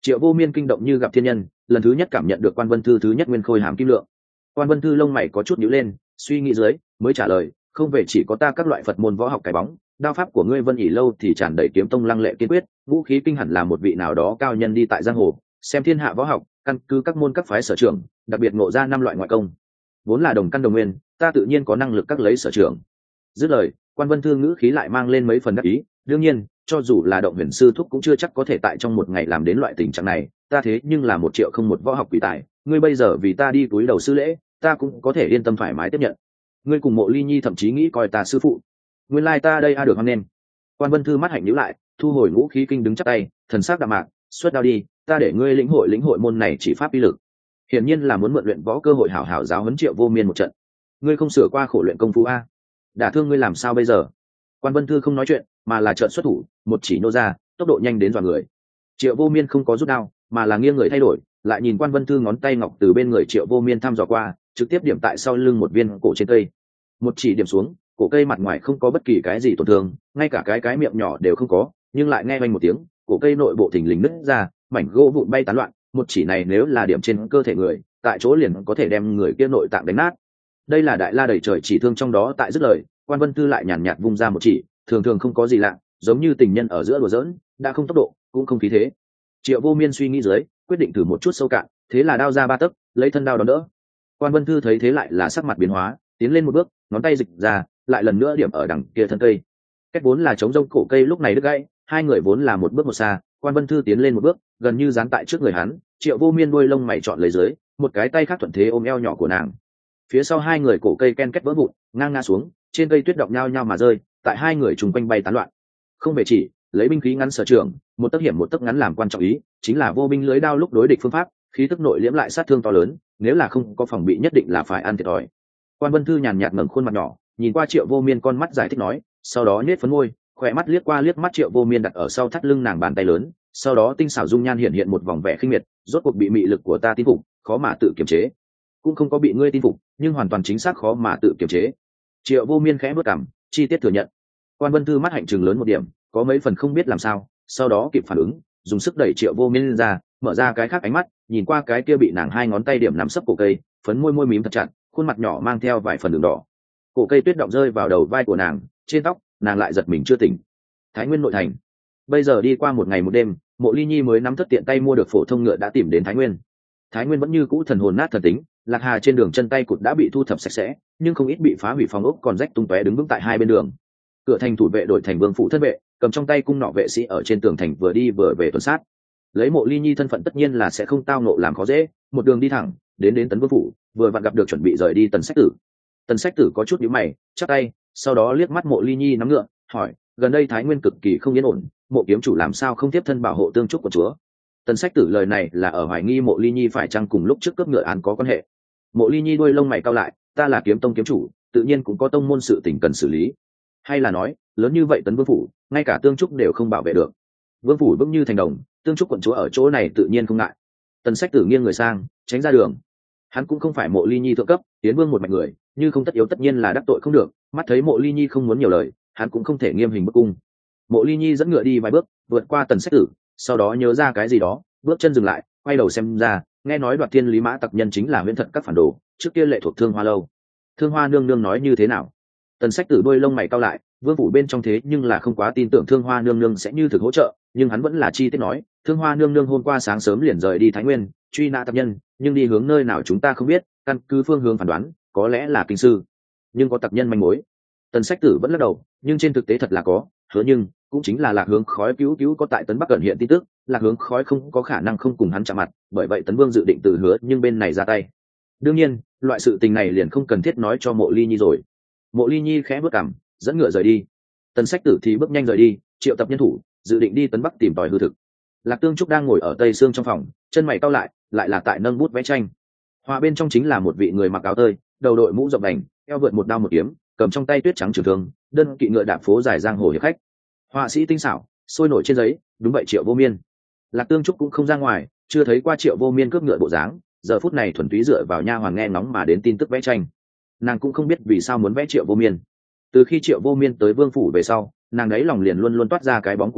Triệu Vô Miên kinh động như gặp thiên nhân, lần thứ nhất cảm nhận được Quan Vân Thư thứ nhất nguyên khôi hàm kim lượng. Quan Vân Thư lông mày có chút nhíu lên, suy nghĩ dưới mới trả lời, không về chỉ có ta các loại Phật môn võ học cái bóng, đao pháp của ngươi Vân ỉ lâu thì tràn đầy kiếm tông lăng lệ kiên quyết, vũ khí kinh hẳn là một vị nào đó cao nhân đi tại giang hồ, xem thiên hạ võ học, căn cứ các môn các phái sở trường, đặc biệt ngộ ra 5 loại ngoại công, vốn là đồng căn đồng nguyên, ta tự nhiên có năng lực các lấy sở trường. Dứt lời, Quan Vân Thư ngữ khí lại mang lên mấy phần đắc ý, đương nhiên, cho dù là động huyền sư thúc cũng chưa chắc có thể tại trong một ngày làm đến loại tình trạng này, ta thế nhưng là 1 triệu không một võ học quỷ tài, ngươi bây giờ vì ta đi túi đầu sư lễ, ta cũng có thể yên tâm thoải mái tiếp nhận. Ngươi cùng Mộ Ly Nhi thậm chí nghĩ coi ta sư phụ, nguyên lai ta đây được hoan nên. Quan Vân Thư mắt hạnh nhíu lại, thu hồi ngũ khí kinh đứng chắp tay, thần sắc đạm mạc, xuất đao đi, ta để ngươi lĩnh hội môn này chỉ pháp uy lực. Hiển nhiên là muốn mượn luyện võ cơ hội hảo hảo giáo huấn Triệu Vô Miên một trận. Ngươi không sửa qua khổ luyện công phu a? Đả thương ngươi làm sao bây giờ? Quan Vân Thư không nói chuyện, mà là trợn xuất thủ, một chỉ nô ra, tốc độ nhanh đến dọa người. Triệu Vô Miên không có rút đao, mà là nghiêng người thay đổi, lại nhìn Quan Vân Thư ngón tay ngọc từ bên người Triệu Vô Miên thăm dò qua, trực tiếp điểm tại sau lưng một viên cổ trên cây. Một chỉ điểm xuống, cổ cây mặt ngoài không có bất kỳ cái gì tổn thương, ngay cả cái miệng nhỏ đều không có, nhưng lại nghe vang một tiếng, cổ cây nội bộ thình lình nứt ra, mảnh gỗ vụn bay tán loạn, một chỉ này nếu là điểm trên cơ thể người, tại chỗ liền có thể đem người kia nội tạng đánh nát. Đây là đại la đầy trời chỉ thương trong đó tại dứt lời, Quan Vân Thư lại nhàn nhạt vung ra một chỉ, thường thường không có gì lạ, giống như tình nhân ở giữa đùa giỡn, đã không tốc độ, cũng không khí thế. Triệu Vô Miên suy nghĩ dưới, quyết định thử một chút sâu cạn, thế là đao ra 3 tấc, lấy thân đao đón đỡ. Quan Vân Thư thấy thế lại là sắc mặt biến hóa, tiến lên một bước, ngón tay dịch ra, lại lần nữa điểm ở đằng kia thân cây. Cách vốn là chống rông cổ cây lúc này đứt gãy, hai người vốn là một bước một xa, Quan Vân Thư tiến lên một bước, gần như dán tại trước người hắn, Triệu Vô Miên đuôi lông mày chọn lấy dưới, một cái tay khác thuận thế ôm eo nhỏ của nàng. Phía sau hai người cổ cây ken két vỡ vụn, ngang ngã xuống, trên cây tuyết động nhao nhao mà rơi, tại hai người trùng quanh bay tán loạn. Không về chỉ, lấy binh khí ngắn sở trường, một tấc hiểm một tấc ngắn làm quan trọng ý, chính là vô binh lưới đao lúc đối địch phương pháp, khí tức nội liễm lại sát thương to lớn, nếu là không có phòng bị nhất định là phải ăn thiệt thòi. Quan Vân Thư nhàn nhạt ngẩng khuôn mặt nhỏ, nhìn qua Triệu Vô Miên con mắt giải thích nói, sau đó nhếch phấn môi, khỏe mắt liếc qua liếc mắt Triệu Vô Miên đặt ở sau thắt lưng nàng bàn tay lớn, sau đó tinh xảo dung nhan hiện một vòng vẻ khinh miệt, rốt cuộc bị mị lực của ta tin phục, khó mà tự kiềm chế. Cũng không có bị ngươi tin phục, nhưng hoàn toàn chính xác khó mà tự kiềm chế. Triệu Vô Miên khẽ bước cằm, chi tiết thừa nhận. Quan Vân Thư mắt hạnh trừng lớn một điểm, có mấy phần không biết làm sao, sau đó kịp phản ứng, dùng sức đẩy Triệu Vô Miên ra, mở ra cái khác ánh mắt, nhìn qua cái kia bị nàng hai ngón tay điểm nắm sấp cổ cây, phấn môi mím thật chặt, khuôn mặt nhỏ mang theo vài phần đường đỏ. Cổ cây tuyết động rơi vào đầu vai của nàng, trên tóc, nàng lại giật mình chưa tỉnh. Thái Nguyên nội thành. Bây giờ đi qua một ngày một đêm, Mộ Ly Nhi mới nắm thất tiện tay mua được phổ thông ngựa đã tìm đến Thái Nguyên. Thái Nguyên vẫn như cũ thần hồn nát thần tính, Lạc Hà trên đường chân tay cụt đã bị thu thập sạch sẽ, nhưng không ít bị phá hủy phòng ốc còn rách tung tóe đứng vững tại hai bên đường. Cửa thành thủ vệ đổi thành vương phủ thân vệ, cầm trong tay cung nọ vệ sĩ ở trên tường thành vừa đi vừa về tuần sát. Lấy Mộ Ly Nhi thân phận tất nhiên là sẽ không tao nộ làm khó dễ, một đường đi thẳng đến Tấn Vương phủ, vừa vặn gặp được chuẩn bị rời đi Tần Sách Tử. Tần Sách Tử có chút nhíu mày, chắp tay, sau đó liếc mắt Mộ Ly Nhi nắm ngựa, hỏi, gần đây Thái Nguyên cực kỳ không yên ổn, Mộ kiếm chủ làm sao không tiếp thân bảo hộ tương trúc của chúa? Tần Sách Tử lời này là ở hoài nghi Mộ Ly Nhi phải chăng cùng lúc trước cướp ngựa án có quan hệ. Mộ Ly Nhi đuôi lông mày cau lại, ta là kiếm tông kiếm chủ, tự nhiên cũng có tông môn sự tình cần xử lý. Hay là nói, lớn như vậy Tấn Vương phủ, ngay cả tương trúc đều không bảo vệ được. Vương phủ vững như thành đồng, tương trúc quận chúa ở chỗ này tự nhiên không ngại. Tần Sách Tử nghiêng người sang, tránh ra đường. Hắn cũng không phải Mộ Ly Nhi thượng cấp, tiến vương một mạch người, như không tất yếu tất nhiên là đắc tội không được. Mắt thấy Mộ Ly Nhi không muốn nhiều lời, hắn cũng không thể nghiêm hình bức cung. Mộ Ly Nhi dẫn ngựa đi vài bước, vượt qua Tần Sách Tử, sau đó nhớ ra cái gì đó, bước chân dừng lại, quay đầu xem ra, nghe nói Đoạt Thiên Lý Mã tặc nhân chính là Huyễn Thật các phản đồ, trước kia lệ thuộc Thương Hoa lâu. Thương Hoa nương nương nói như thế nào? Tần Sách Tử đôi lông mày cau lại, vương phủ bên trong thế nhưng là không quá tin tưởng Thương Hoa nương nương sẽ như thực hỗ trợ, nhưng hắn vẫn là chi tiết nói, Thương Hoa nương nương hôm qua sáng sớm liền rời đi Thái Nguyên, truy nã tặc nhân, nhưng đi hướng nơi nào chúng ta không biết, căn cứ phương hướng phán đoán, có lẽ là kinh sư, nhưng có tặc nhân manh mối. Tần Sách Tử vẫn lắc đầu, nhưng trên thực tế thật là có, hứa nhưng cũng chính là Lạc Hướng Khói cứu có tại Tấn Bắc gần hiện tin tức, Lạc Hướng Khói không có khả năng không cùng hắn chạm mặt, bởi vậy Tấn Vương dự định từ hứa nhưng bên này ra tay. Đương nhiên, loại sự tình này liền không cần thiết nói cho Mộ Ly Nhi rồi. Mộ Ly Nhi khẽ bước cằm, dẫn ngựa rời đi. Tần Sách Tử thì bước nhanh rời đi, triệu tập nhân thủ, dự định đi Tấn Bắc tìm tòi hư thực. Lạc Tương Trúc đang ngồi ở Tây Sương trong phòng, chân mày cau lại là tại nâng bút vẽ tranh. Họa bên trong chính là một vị người mặc áo tơi, đầu đội mũ rộng đành, eo vượt một đao một kiếm, cầm trong tay tuyết trắng trường thương, đơn kỵ ngựa đạp phố dài giang hồ hiệp khách. Họa sĩ tinh xảo, sôi nổi trên giấy, đúng vậy Triệu Vô Miên. Lạc Tương Trúc cũng không ra ngoài, chưa thấy qua Triệu Vô Miên cướp ngựa bộ dáng, giờ phút này thuần túy dựa vào nha hoàn nghe ngóng mà đến tin tức vẽ tranh. Nàng cũng không biết vì sao muốn vẽ Triệu Vô Miên. Từ khi Triệu Vô Miên tới vương phủ về sau, nàng đấy lòng liền luôn luôn toát ra cái bóng của hắn,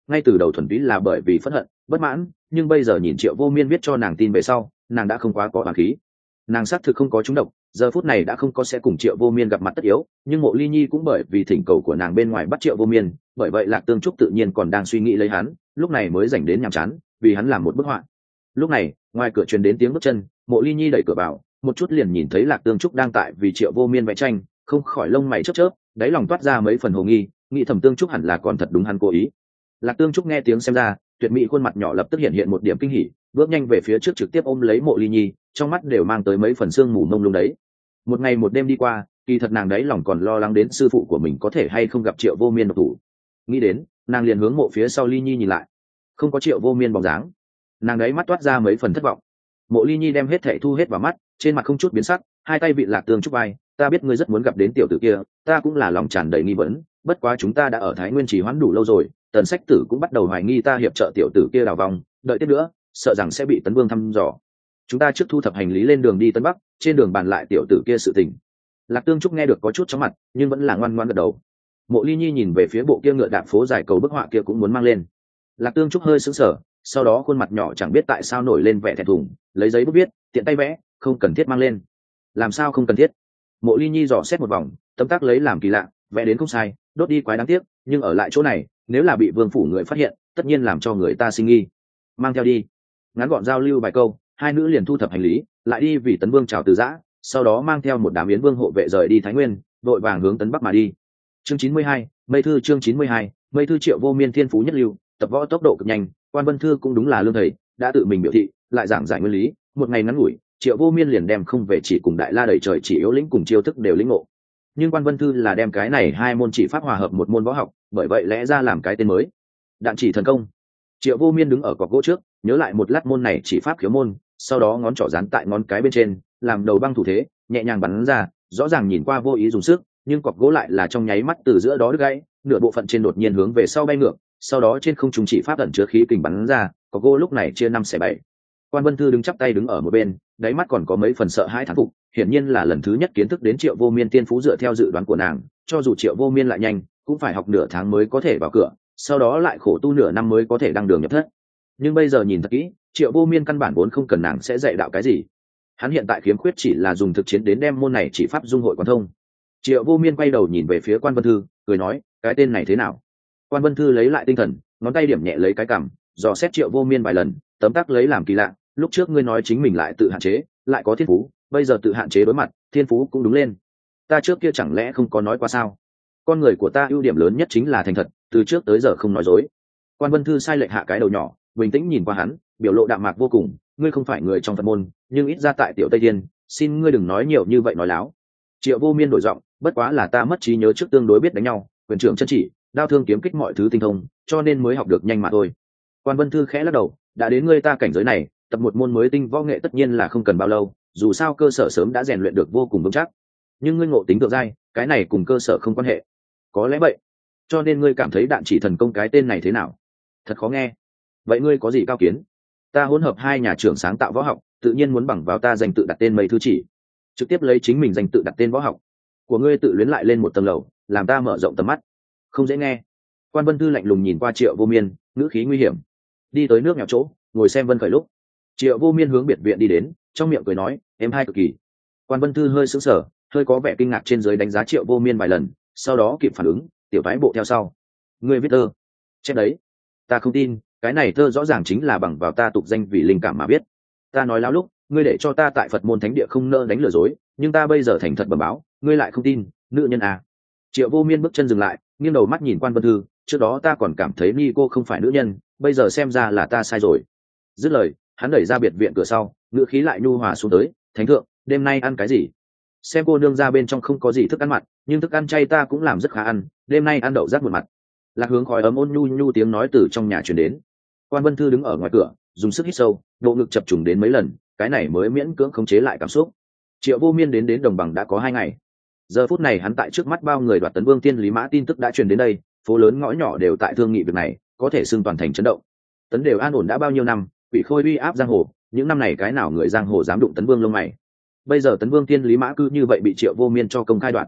ngay từ đầu thuần túy là bởi vì phẫn hận bất mãn, nhưng bây giờ nhìn Triệu Vô Miên viết cho nàng tin về sau, nàng đã không quá có oán khí. Nàng xác thực không có trúng độc, giờ phút này đã không có sẽ cùng Triệu Vô Miên gặp mặt tất yếu, nhưng Mộ Ly Nhi cũng bởi vì thỉnh cầu của nàng bên ngoài bắt Triệu Vô Miên, bởi vậy Lạc Tương Trúc tự nhiên còn đang suy nghĩ lấy hắn, lúc này mới dành đến nhàm chán, vì hắn làm một bức họa. Lúc này, ngoài cửa truyền đến tiếng bước chân, Mộ Ly Nhi đẩy cửa vào, một chút liền nhìn thấy Lạc Tương Trúc đang tại vì Triệu Vô Miên vẽ tranh, không khỏi lông mày chớp chớp, đáy lòng toát ra mấy phần hồ nghi, nghĩ thầm Tương Trúc hẳn là còn thật đúng hắn cố ý. Lạc Tương Trúc nghe tiếng xem ra, tuyệt mỹ khuôn mặt nhỏ lập tức hiện hiện một điểm kinh hỉ, bước nhanh về phía trước trực tiếp ôm lấy Mộ Ly Nhi, trong mắt đều mang tới mấy phần sương mù mông lung đấy. Một ngày một đêm đi qua, kỳ thật nàng đấy lòng còn lo lắng đến sư phụ của mình có thể hay không gặp Triệu Vô Miên độc thủ. Nghĩ đến, nàng liền hướng mộ phía sau Ly Nhi nhìn lại, không có Triệu Vô Miên bóng dáng, nàng đấy mắt toát ra mấy phần thất vọng. Mộ Ly Nhi đem hết thảy thu hết vào mắt, trên mặt không chút biến sắc, hai tay vị Lạc Tương Trúc vai, ta biết ngươi rất muốn gặp đến tiểu tử kia, ta cũng là lòng tràn đầy nghi vấn, bất quá chúng ta đã ở Thái Nguyên trì hoãn đủ lâu rồi, Tần Sách Tử cũng bắt đầu hoài nghi ta hiệp trợ tiểu tử kia đào vòng, đợi tiếp nữa, sợ rằng sẽ bị Tấn Vương thăm dò. Chúng ta trước thu thập hành lý lên đường đi Tân Bắc, trên đường bàn lại tiểu tử kia sự tình. Lạc Tương Trúc nghe được có chút chóng mặt, nhưng vẫn là ngoan ngoãn gật đầu. Mộ Ly Nhi nhìn về phía bộ kia ngựa đạp phố dài cầu bức họa kia cũng muốn mang lên. Lạc Tương Trúc hơi sững sờ, sau đó khuôn mặt nhỏ chẳng biết tại sao nổi lên vẻ thẹn thùng, lấy giấy bút viết, tiện tay vẽ, không cần thiết mang lên. Làm sao không cần thiết? Mộ Ly Nhi dò xét một vòng, tấm tắc lấy làm kỳ lạ, vẽ đến không sai, đốt đi quái đáng tiếc, nhưng ở lại chỗ này, nếu là bị vương phủ người phát hiện, tất nhiên làm cho người ta sinh nghi. Mang theo đi. Ngắn gọn giao lưu vài câu, hai nữ liền thu thập hành lý, lại đi vì Tấn Vương chào từ giã, sau đó mang theo một đám yến vương hộ vệ rời đi Thái Nguyên, vội vàng hướng Tấn Bắc mà đi. Chương 92, Mây Thư chương 92, Mây Thư Triệu Vô Miên thiên phú nhất lưu, tập võ tốc độ cực nhanh, Quan Vân Thư cũng đúng là lương thầy, đã tự mình biểu thị, lại giảng giải nguyên lý, một ngày ngắn ngủi, Triệu Vô Miên liền đem không về chỉ cùng Đại La đầy trời chỉ yếu lĩnh cùng chiêu thức đều lĩnh ngộ. Nhưng Quan Vân Thư là đem cái này hai môn chỉ pháp hòa hợp một môn võ học, bởi vậy lẽ ra làm cái tên mới. Đạn chỉ thần công. Triệu Vô Miên đứng ở cọc gỗ trước, nhớ lại một lát môn này chỉ pháp khiếu môn, sau đó ngón trỏ dán tại ngón cái bên trên, làm đầu băng thủ thế, nhẹ nhàng bắn ra, rõ ràng nhìn qua vô ý dùng sức, nhưng cọc gỗ lại là trong nháy mắt từ giữa đó đứt gãy, nửa bộ phận trên đột nhiên hướng về sau bay ngược, sau đó trên không trung chỉ pháp ẩn chứa khí kình bắn ra, cọc gỗ lúc này chia 5/7. Quan Vân Thư đứng chắp tay đứng ở một bên, đáy mắt còn có mấy phần sợ hãi thán phục, hiển nhiên là lần thứ nhất kiến thức đến Triệu Vô Miên tiên phú dựa theo dự đoán của nàng, cho dù Triệu Vô Miên lại nhanh, cũng phải học nửa tháng mới có thể vào cửa, sau đó lại khổ tu nửa năm mới có thể đăng đường nhập thất. Nhưng bây giờ nhìn thật kỹ, Triệu Vô Miên căn bản vốn không cần nàng sẽ dạy đạo cái gì, hắn hiện tại khiếm khuyết chỉ là dùng thực chiến đến đem môn này chỉ pháp dung hội quan thông. Triệu Vô Miên quay đầu nhìn về phía Quan Vân Thư, cười nói, cái tên này thế nào? Quan Vân Thư lấy lại tinh thần, ngón tay điểm nhẹ lấy cái cằm, dò xét Triệu Vô Miên vài lần, tấm tắc lấy làm kỳ lạ, lúc trước ngươi nói chính mình lại tự hạn chế, lại có thiên phú, bây giờ tự hạn chế đối mặt, thiên phú cũng đúng lên. Ta trước kia chẳng lẽ không có nói qua sao? Con người của ta ưu điểm lớn nhất chính là thành thật, từ trước tới giờ không nói dối. Quan Vân Thư sai lệch hạ cái đầu nhỏ, bình tĩnh nhìn qua hắn, biểu lộ đạm mạc vô cùng, ngươi không phải người trong Phật môn, nhưng ít ra tại Tiểu Tây Thiên, xin ngươi đừng nói nhiều như vậy nói láo. Triệu Vô Miên đổi giọng, bất quá là ta mất trí nhớ trước tương đối biết đánh nhau, quyền trưởng chân chỉ, đao thương kiếm kích mọi thứ tinh thông, cho nên mới học được nhanh mà thôi. Quan Vân Thư khẽ lắc đầu, đã đến ngươi ta cảnh giới này, tập một môn mới tinh võ nghệ tất nhiên là không cần bao lâu, dù sao cơ sở sớm đã rèn luyện được vô cùng vững chắc. Nhưng ngươi ngộ tính thượng giai, cái này cùng cơ sở không quan hệ. Có lẽ vậy, cho nên ngươi cảm thấy Đạn chỉ thần công cái tên này thế nào? Thật khó nghe. Vậy ngươi có gì cao kiến? Ta hỗn hợp hai nhà trưởng sáng tạo võ học, tự nhiên muốn bằng vào ta danh tự đặt tên Mây Thư chỉ, trực tiếp lấy chính mình danh tự đặt tên võ học của ngươi tự luyến lại lên một tầng lầu, làm ta mở rộng tầm mắt. Không dễ nghe. Quan Vân Thư lạnh lùng nhìn qua Triệu Vô Miên, ngữ khí nguy hiểm. Đi tới nước nhỏ chỗ, ngồi xem Vân Khởi lúc. Triệu Vô Miên hướng biệt viện đi đến, trong miệng cười nói, em hai cực kỳ. Quan Vân Thư hơi sững sờ, hơi có vẻ kinh ngạc trên dưới đánh giá Triệu Vô Miên vài lần, sau đó kịp phản ứng, tiểu thái bộ theo sau. Ngươi viết thơ? Chép đấy. Ta không tin, cái này thơ rõ ràng chính là bằng vào ta tục danh vì linh cảm mà biết. Ta nói láo lúc, ngươi để cho ta tại Phật môn thánh địa không nỡ đánh lừa dối, nhưng ta bây giờ thành thật bẩm báo, ngươi lại không tin, nữ nhân à? Triệu Vô Miên bước chân dừng lại, nghiêng đầu mắt nhìn Quan Vân Thư, trước đó ta còn cảm thấy ni cô không phải nữ nhân, bây giờ xem ra là ta sai rồi. Dứt lời, hắn đẩy ra biệt viện cửa sau, ngữ khí lại nhu hòa xuống tới, thánh thượng, đêm nay ăn cái gì? Xem cô nương ra bên trong không có gì thức ăn mặn, nhưng thức ăn chay ta cũng làm rất khá ăn, đêm nay ăn đậu rác một mặt. Lạc Hướng khói ấm ôn nhu nhu tiếng nói từ trong nhà truyền đến. Quan Vân Thư đứng ở ngoài cửa, dùng sức hít sâu, bộ ngực chập trùng đến mấy lần, cái này mới miễn cưỡng khống chế lại cảm xúc. Triệu Vô Miên đến Đồng Bằng đã có 2 ngày. Giờ phút này hắn tại trước mắt bao người đoạt Tấn Vương Tiên Lý Mã tin tức đã truyền đến đây, phố lớn ngõ nhỏ đều tại thương nghị việc này, có thể xưng toàn thành chấn động. Tấn đều an ổn đã bao nhiêu năm, Quỷ Khôi uy áp giang hồ, những năm này cái nào người giang hồ dám đụng Tấn Vương lông mày. Bây giờ Tấn Vương Tiên Lý Mã cứ như vậy bị Triệu Vô Miên cho công khai đoạt.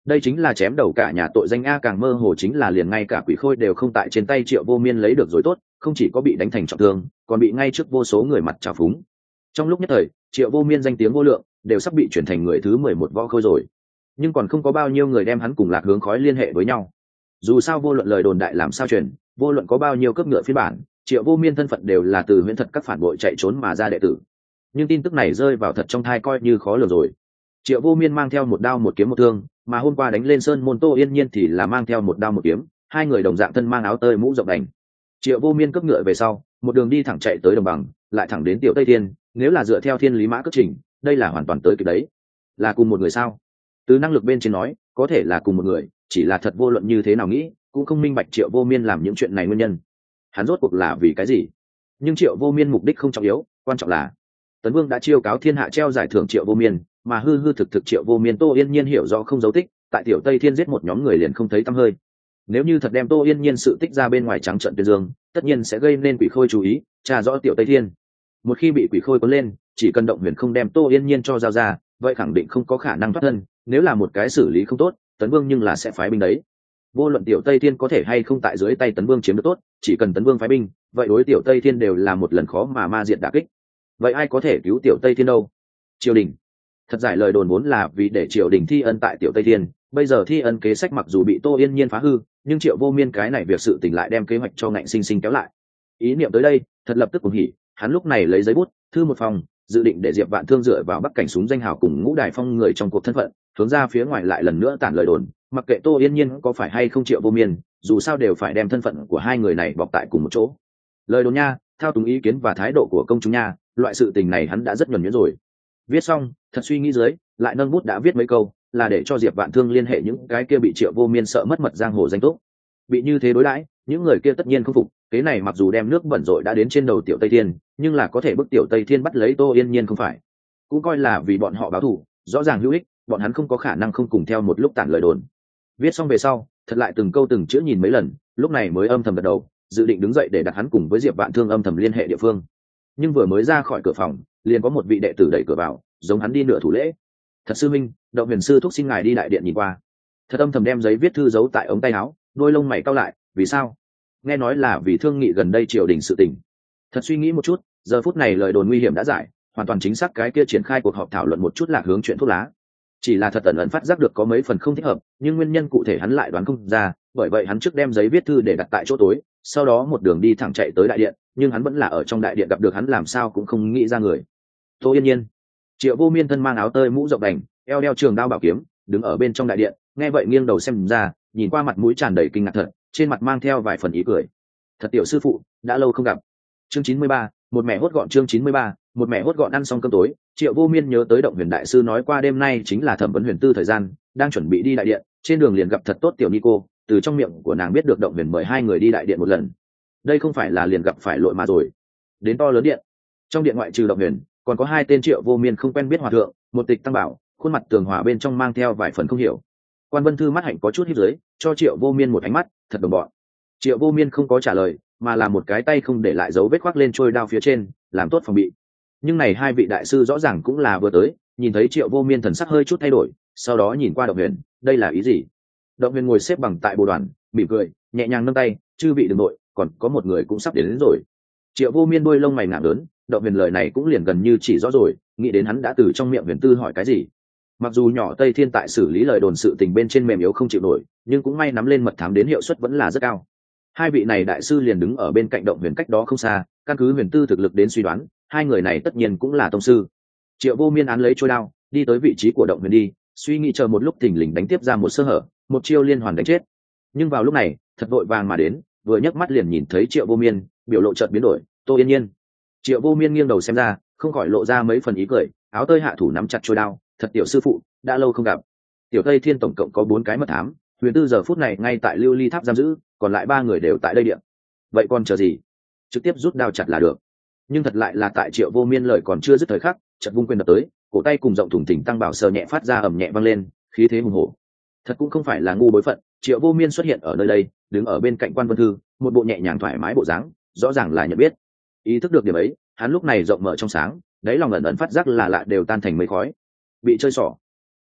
đây chính là chém đầu cả nhà tội danh a, càng mơ hồ chính là liền ngay cả quỷ khôi đều không tại trên tay Triệu Vô Miên lấy được rồi tốt, không chỉ có bị đánh thành trọng thương, còn bị ngay trước vô số người mặt trào phúng. Trong lúc nhất thời, Triệu Vô Miên danh tiếng vô lượng, đều sắp bị chuyển thành người thứ 11 võ khôi rồi, nhưng còn không có bao nhiêu người đem hắn cùng Lạc Hướng Khói liên hệ với nhau. Dù sao vô luận lời đồn đại làm sao truyền, vô luận có bao nhiêu cướp ngựa phiên bản, Triệu Vô Miên thân phận đều là từ huyễn thật các phản bội chạy trốn mà ra đệ tử. Nhưng tin tức này rơi vào thật trong thai coi như khó lường rồi. Triệu Vô Miên mang theo một đao một kiếm một thương, mà hôm qua đánh lên sơn môn Tô Yên Nhiên thì là mang theo một đao một kiếm, hai người đồng dạng thân mang áo tơi mũ rộng đành. Triệu Vô Miên cướp ngựa về sau, một đường đi thẳng chạy tới đồng bằng, lại thẳng đến Tiểu Tây Thiên, nếu là dựa theo thiên lý mã cất trình, đây là hoàn toàn tới kịp đấy. Là cùng một người sao? Từ năng lực bên trên nói, có thể là cùng một người, chỉ là thật vô luận như thế nào nghĩ, cũng không minh bạch Triệu Vô Miên làm những chuyện này nguyên nhân. Hắn rốt cuộc là vì cái gì? Nhưng Triệu Vô Miên mục đích không trọng yếu, quan trọng là Tấn Vương đã chiêu cáo thiên hạ treo giải thưởng Triệu Vô Miên, mà hư hư thực thực Triệu Vô Miên Tô Yên Nhiên hiểu rõ không dấu tích, tại Tiểu Tây Thiên giết một nhóm người liền không thấy tăm hơi. Nếu như thật đem Tô Yên Nhiên sự tích ra bên ngoài trắng trợn tuyên dương, tất nhiên sẽ gây nên quỷ khôi chú ý, tra rõ Tiểu Tây Thiên. Một khi bị quỷ khôi cuốn lên, chỉ cần động huyền không đem Tô Yên Nhiên cho giao ra, vậy khẳng định không có khả năng thoát thân, nếu là một cái xử lý không tốt, Tấn Vương nhưng là sẽ phái binh đấy. Vô luận Tiểu Tây Thiên có thể hay không tại dưới tay Tấn Vương chiếm được tốt, chỉ cần Tấn Vương phái binh, vậy đối Tiểu Tây Thiên đều là một lần khó mà ma diệt đả kích. Vậy ai có thể cứu Tiểu Tây Thiên đâu? Triều đình. Thật giải lời đồn vốn là vì để triều đình thi ân tại Tiểu Tây Thiên, bây giờ thi ân kế sách mặc dù bị Tô Yên Nhiên phá hư, nhưng Triệu Vô Miên cái này việc sự tình lại đem kế hoạch cho ngạnh sinh sinh kéo lại. Ý niệm tới đây, thật lập tức cuồng hỉ, hắn lúc này lấy giấy bút, thư một phòng, dự định để Diệp Vạn Thương dựa vào bắc cảnh súng danh hào cùng Ngũ Đài Phong người trong cuộc thân phận, hướng ra phía ngoài lại lần nữa tản lời đồn, mặc kệ Tô Yên Nhiên có phải hay không Triệu Vô Miên, dù sao đều phải đem thân phận của hai người này bọc tại cùng một chỗ. Lời đồn nha, thao túng ý kiến và thái độ của công chúng nha, loại sự tình này hắn đã rất nhuần nhuyễn rồi. Viết xong, thật suy nghĩ dưới, lại nâng bút đã viết mấy câu, là để cho Diệp Vạn Thương liên hệ những cái kia bị Triệu Vô Miên sợ mất mật giang hồ danh túc. Bị như thế đối đãi, những người kia tất nhiên không phục, cái này mặc dù đem nước bẩn rội đã đến trên đầu Tiểu Tây Thiên, nhưng là có thể bức Tiểu Tây Thiên bắt lấy Tô Yên Nhiên không phải. Cũng coi là vì bọn họ báo thù, rõ ràng hữu ích, bọn hắn không có khả năng không cùng theo một lúc tản lời đồn. Viết xong về sau, thật lại từng câu từng chữ nhìn mấy lần, lúc này mới âm thầm gật đầu, dự định đứng dậy để đặt hắn cùng với Diệp Vạn Thương âm thầm liên hệ địa phương. Nhưng vừa mới ra khỏi cửa phòng, liền có một vị đệ tử đẩy cửa vào, giống hắn đi nửa thủ lễ. Thật sư minh, Động Huyền sư thúc xin ngài đi đại điện nhìn qua. Thật âm thầm đem giấy viết thư giấu tại ống tay áo, đôi lông mày cau lại, vì sao? Nghe nói là vì thương nghị gần đây triều đình sự tình. Thật suy nghĩ một chút, giờ phút này lời đồn nguy hiểm đã giải, hoàn toàn chính xác cái kia triển khai cuộc họp thảo luận một chút Lạc Hướng chuyện thuốc lá. Chỉ là thật ẩn ẩn phát giác được có mấy phần không thích hợp, nhưng nguyên nhân cụ thể hắn lại đoán không ra, bởi vậy hắn trước đem giấy viết thư để đặt tại chỗ tối, sau đó một đường đi thẳng chạy tới đại điện, nhưng hắn vẫn là ở trong đại điện gặp được hắn làm sao cũng không nghĩ ra người. Tô Yên Nhiên. Triệu Vô Miên thân mang áo tơi mũ rộng đành, eo đeo trường đao bảo kiếm, đứng ở bên trong đại điện, nghe vậy nghiêng đầu xem ra, nhìn qua mặt mũi tràn đầy kinh ngạc thật, trên mặt mang theo vài phần ý cười. Thật tiểu sư phụ, đã lâu không gặp. Chương 93, một mẹ hốt gọn. Chương 93, một mẹ hốt gọn. Ăn xong cơm tối, Triệu Vô Miên nhớ tới Động Huyền đại sư nói qua đêm nay chính là thẩm vấn huyền tư thời gian, đang chuẩn bị đi đại điện, trên đường liền gặp thật tốt tiểu Nico, từ trong miệng của nàng biết được Động Huyền mời hai người đi đại điện một lần. Đây không phải là liền gặp phải lội mà rồi. Đến to lớn điện. Trong điện ngoại trừ Động Huyền, còn có hai tên Triệu Vô Miên không quen biết hòa thượng, một tịch tăng bảo, khuôn mặt tường hòa bên trong mang theo vài phần không hiểu. Quan Vân Thư mắt hạnh có chút híp dưới, cho Triệu Vô Miên một ánh mắt thật đồng bọn. Triệu Vô Miên không có trả lời, mà là một cái tay không để lại dấu vết khoác lên trôi đao phía trên, làm tốt phòng bị. Nhưng này hai vị đại sư rõ ràng cũng là vừa tới, nhìn thấy Triệu Vô Miên thần sắc hơi chút thay đổi, sau đó nhìn qua Động Huyền, đây là ý gì? Động Huyền ngồi xếp bằng tại bồ đoàn, mỉm cười, nhẹ nhàng nâng tay, chư vị đừng nội, còn có một người cũng sắp đến rồi. Triệu Vô Miên đôi lông mày ngạc lớn, Động Huyền lời này cũng liền gần như chỉ rõ rồi, nghĩ đến hắn đã từ trong miệng Huyền Tư hỏi cái gì. Mặc dù nhỏ Tây Thiên tại xử lý lời đồn sự tình bên trên mềm yếu không chịu nổi, nhưng cũng may nắm lên mật thám đến hiệu suất vẫn là rất cao. Hai vị này đại sư liền đứng ở bên cạnh Động Huyền cách đó không xa, căn cứ Huyền Tư thực lực đến suy đoán, hai người này tất nhiên cũng là tông sư. Triệu Vô Miên án lấy trôi đao, đi tới vị trí của Động Huyền đi, suy nghĩ chờ một lúc thình lình đánh tiếp ra một sơ hở, một chiêu liên hoàn đánh chết. Nhưng vào lúc này, thật vội vàng mà đến, vừa nhấc mắt liền nhìn thấy Triệu Vô Miên, biểu lộ chợt biến đổi, Tô Yên Nhiên. Triệu Vô Miên nghiêng đầu xem ra, không khỏi lộ ra mấy phần ý cười, áo tơi hạ thủ nắm chặt trôi đao, thật tiểu sư phụ, đã lâu không gặp. Tiểu Tây Thiên tổng cộng có 4 cái mật thám, Huyền Tư giờ phút này ngay tại Lưu Ly Tháp giam giữ, còn lại 3 người đều tại đây điện. Vậy còn chờ gì? Trực tiếp rút đao chặt là được. Nhưng thật lại là tại Triệu Vô Miên lời còn chưa dứt thời khắc, chợt vung quyền đập tới, cổ tay cùng rộng thủng thình tăng bảo sờ nhẹ phát ra ầm nhẹ vang lên, khí thế hùng hổ. Thật cũng không phải là ngu bối phận, Triệu Vô Miên xuất hiện ở nơi đây, đứng ở bên cạnh Quan Vân Thư, một bộ nhẹ nhàng thoải mái bộ dáng, rõ ràng là nhận biết. Ý thức được điểm ấy, hắn lúc này rộng mở trong sáng, đáy lòng ẩn ẩn phát giác là lạ đều tan thành mây khói. Bị chơi xỏ.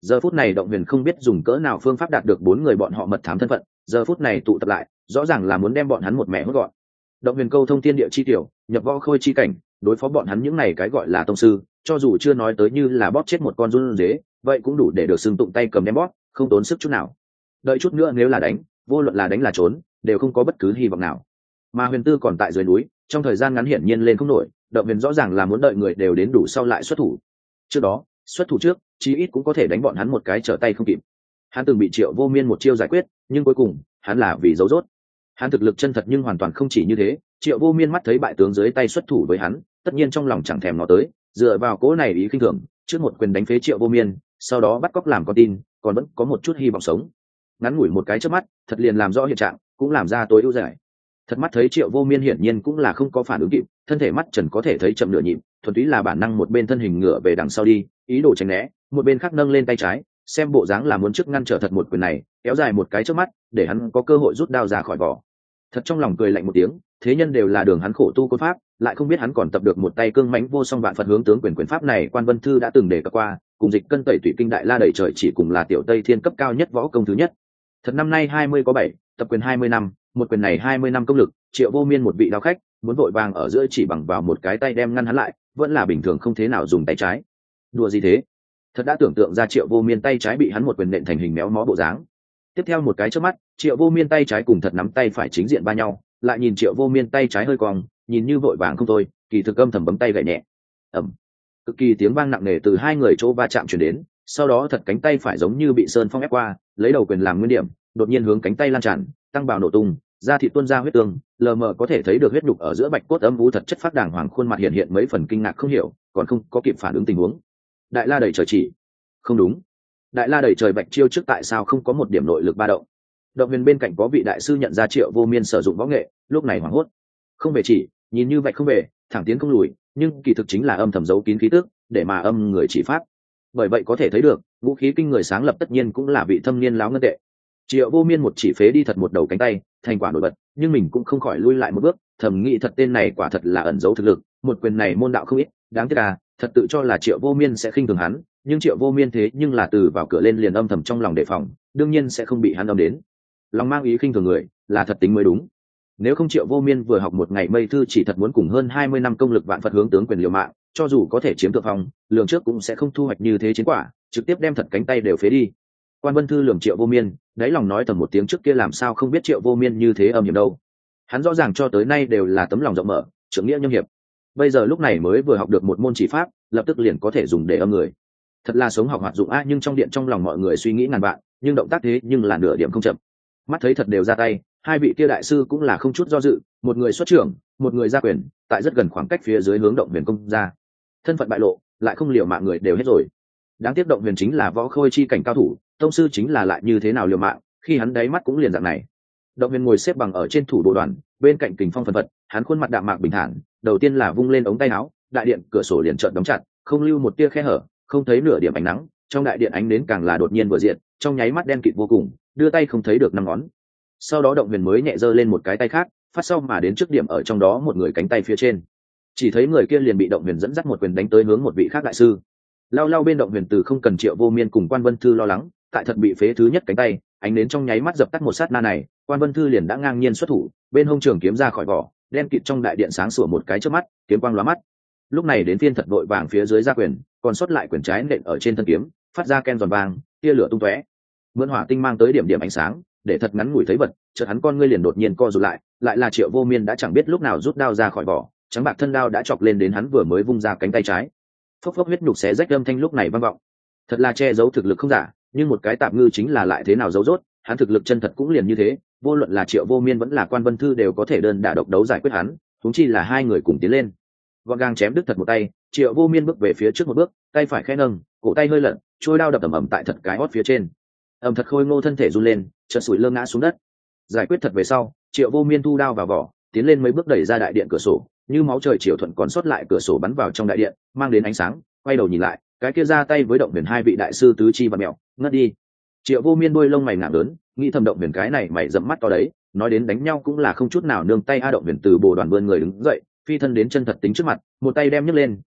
Giờ phút này động huyền không biết dùng cỡ nào phương pháp đạt được 4 người bọn họ mật thám thân phận, giờ phút này tụ tập lại rõ ràng là muốn đem bọn hắn một mẹ hốt gọn. Động huyền câu thông thiên địa chi tiểu, nhập võ khôi chi cảnh, đối phó bọn hắn những này cái gọi là tông sư, cho dù chưa nói tới như là bóp chết một con run dế, vậy cũng đủ để được xưng tụng tay cầm đem bóp, không tốn sức chút nào. Đợi chút nữa nếu là đánh, vô luận là đánh là trốn, đều không có bất cứ hy vọng nào. Mà Huyền Tư còn tại dưới núi, trong thời gian ngắn hiển nhiên lên không nổi, Động huyền rõ ràng là muốn đợi người đều đến đủ sau lại xuất thủ. Trước đó, xuất thủ trước, chí ít cũng có thể đánh bọn hắn một cái trở tay không kịp. Hắn từng bị Triệu Vô Miên một chiêu giải quyết, nhưng cuối cùng, hắn là vì giấu rốt. Hắn thực lực chân thật nhưng hoàn toàn không chỉ như thế, Triệu Vô Miên mắt thấy bại tướng dưới tay xuất thủ với hắn, tất nhiên trong lòng chẳng thèm ngó tới, dựa vào cỗ này ý khinh thường, trước một quyền đánh phế Triệu Vô Miên, sau đó bắt cóc làm con tin, còn vẫn có một chút hy vọng sống. Ngắn ngủi một cái chớp mắt, thật liền làm rõ hiện trạng, cũng làm ra tối ưu giải. Thật mắt thấy Triệu Vô Miên hiển nhiên cũng là không có phản ứng kịp, thân thể mắt trần có thể thấy chậm nửa nhịp, thuần túy là bản năng một bên thân hình ngửa về đằng sau đi, ý đồ tránh né, một bên khác nâng lên tay trái, xem bộ dáng là muốn trước ngăn trở thật một quyền này, kéo dài một cái trước mắt, để hắn có cơ hội rút đao ra khỏi vỏ. Thật trong lòng cười lạnh một tiếng, thế nhân đều là đường hắn khổ tu côn pháp, lại không biết hắn còn tập được một tay cương mãnh vô song vạn Phật hướng tướng quyền pháp này. Quan Vân Thư đã từng đề cập qua, cùng Dịch Cân tẩy tủy kinh đại la đẩy trời chỉ cùng là tiểu Tây Thiên cấp cao nhất võ công thứ nhất. Thật năm nay 20 có 7, tập quyền 20 năm, một quyền này 20 năm công lực, Triệu Vô Miên một vị đao khách, muốn vội vàng ở giữa chỉ bằng vào một cái tay đem ngăn hắn lại, vẫn là bình thường không thế nào dùng tay trái. Đùa gì thế? Thật đã tưởng tượng ra Triệu Vô Miên tay trái bị hắn một quyền nện thành hình méo mó bộ dáng. Tiếp theo một cái chớp mắt, Triệu Vô Miên tay trái cùng Thật nắm tay phải chính diện va nhau, lại nhìn Triệu Vô Miên tay trái hơi cong, nhìn như vội vàng không thôi, kỳ thực âm thầm bấm tay gậy nhẹ. Ầm. Cực kỳ tiếng vang nặng nề từ hai người chỗ va chạm truyền đến, sau đó Thật cánh tay phải giống như bị sơn phong ép qua, lấy đầu quyền làm nguyên điểm, đột nhiên hướng cánh tay lan tràn, tăng bào nổ tung, da thịt tuôn ra huyết tương, lờ mờ có thể thấy được huyết nhục ở giữa bạch cốt âm u thật chất phát đàng hoàng, khuôn mặt hiện mấy phần kinh ngạc không hiểu, còn không có kịp phản ứng tình huống. Đại la đẩy trời chỉ. Không đúng. Đại la đẩy trời bạch chiêu trước tại sao không có một điểm nội lực ba động? Động huyền bên cạnh có vị đại sư nhận ra Triệu Vô Miên sử dụng võ nghệ, lúc này hoảng hốt. Không về chỉ, nhìn như vậy không về, thẳng tiến không lùi, nhưng kỳ thực chính là âm thầm giấu kín khí tức, để mà âm người chỉ pháp. Bởi vậy có thể thấy được, vũ khí kinh người sáng lập tất nhiên cũng là vị thâm niên láo ngân tệ. Triệu Vô Miên một chỉ phế đi Thật một đầu cánh tay, thành quả nổi bật, nhưng mình cũng không khỏi lui lại một bước, thầm nghĩ Thật tên này quả thật là ẩn giấu thực lực, một quyền này môn đạo không ít, đáng tiếc là Thật tự cho là Triệu Vô Miên sẽ khinh thường hắn, nhưng Triệu Vô Miên thế nhưng là từ vào cửa lên liền âm thầm trong lòng đề phòng, đương nhiên sẽ không bị hắn âm đến. Lòng mang ý khinh thường người, là Thật tính mới đúng. Nếu không Triệu Vô Miên vừa học một ngày mây thư chỉ thật muốn cùng hơn 20 năm công lực vạn Phật hướng tướng quyền liều mạng, cho dù có thể chiếm thượng phong, lường trước cũng sẽ không thu hoạch như thế chiến quả, trực tiếp đem Thật cánh tay đều phế đi. Quan Vân Thư lườm Triệu Vô Miên, đáy lòng nói thầm một tiếng trước kia làm sao không biết Triệu Vô Miên như thế âm hiểm đâu. Hắn rõ ràng cho tới nay đều là tấm lòng rộng mở, trưởng nghĩa nhâm hiệp. Bây giờ lúc này mới vừa học được một môn chỉ pháp, lập tức liền có thể dùng để âm người. Thật là sống học hoạt dụng a, nhưng trong điện trong lòng mọi người suy nghĩ ngàn vạn, nhưng động tác thế nhưng là nửa điểm không chậm. Mắt thấy Thật đều ra tay, hai vị kia đại sư cũng là không chút do dự, một người xuất trưởng, một người ra quyền, tại rất gần khoảng cách phía dưới hướng Động Huyền công ra. Thân phận bại lộ, lại không liều mạng người đều hết rồi. Đáng tiếc Động Huyền chính là võ khôi chi cảnh cao thủ, tông sư chính là lại như thế nào liều mạng, khi hắn đáy mắt cũng liền dạng này. Động Huyền ngồi xếp bằng ở trên thủ bộ đoàn, bên cạnh Kình Phong phần phật, hắn khuôn mặt đạm mạc bình thản, đầu tiên là vung lên ống tay áo, đại điện cửa sổ liền chợt đóng chặt, không lưu một tia khe hở, không thấy nửa điểm ánh nắng, trong đại điện ánh nến càng là đột nhiên vừa diện, trong nháy mắt đen kịt vô cùng, đưa tay không thấy được năm ngón. Sau đó Động Huyền mới nhẹ giơ lên một cái tay khác, phát sau mà đến trước điểm ở trong đó một người cánh tay phía trên. Chỉ thấy người kia liền bị Động Huyền dẫn dắt một quyền đánh tới hướng một vị khác đại sư. Lao bên Động Huyền từ không cần Triệu Vô Miên cùng Quan Vân Thư lo lắng, tại Thật bị phế thứ nhất cánh tay, ánh nến trong nháy mắt dập tắt một sát na này, Quan Vân Thư liền đã ngang nhiên xuất thủ, bên hông trường kiếm ra khỏi vỏ, đen kịt trong đại điện sáng sủa một cái chớp mắt, kiếm quang lóa mắt. Lúc này đến phiên Thật vội vàng phía dưới ra quyền, còn sót lại quyền trái nện ở trên thân kiếm, phát ra ken giòn vàng, tia lửa tung tóe. Mượn hỏa tinh mang tới điểm điểm ánh sáng, để Thật ngắn ngủi thấy vật, chợt hắn con ngươi liền đột nhiên co rụt lại là Triệu Vô Miên đã chẳng biết lúc nào rút đao ra khỏi vỏ, trắng bạc thân đao đã chọc lên đến hắn vừa mới vung ra cánh tay trái. Phốc phốc huyết nhục xé rách âm thanh lúc này vang vọng. Thật là che giấu thực lực không giả, nhưng một cái tạm ngư chính là lại thế nào giấu rốt, hắn thực lực chân thật cũng liền như thế, vô luận là Triệu Vô Miên vẫn là Quan Vân Thư đều có thể đơn đả độc đấu giải quyết hắn, huống chi là hai người cùng tiến lên. Gọn gàng chém đứt Thật một tay, Triệu Vô Miên bước về phía trước một bước, tay phải khẽ nâng, cổ tay hơi lật, trôi đao đập ầm ầm tại Thật cái hót phía trên. Thật khôi ngô thân thể run lên, chợt sủi lơ ngã xuống đất. Giải quyết Thật về sau, Triệu Vô Miên thu đao vào vỏ, tiến lên mấy bước đẩy ra đại điện cửa sổ, như máu trời chiều thuận còn sót lại cửa sổ bắn vào trong đại điện, mang đến ánh sáng, quay đầu nhìn lại, cái kia ra tay với Động Huyền hai vị đại sư tứ chi và mẹo, ngất đi. Triệu Vô Miên đuôi lông mày ngả lớn, nghĩ thầm Động Huyền cái này mày dẫm mắt to đấy, nói đến đánh nhau cũng là không chút nào nương tay. Động Huyền từ bồ đoàn vươn người đứng dậy, phi thân đến chân Thật tính trước mặt, một tay đem nhấc lên,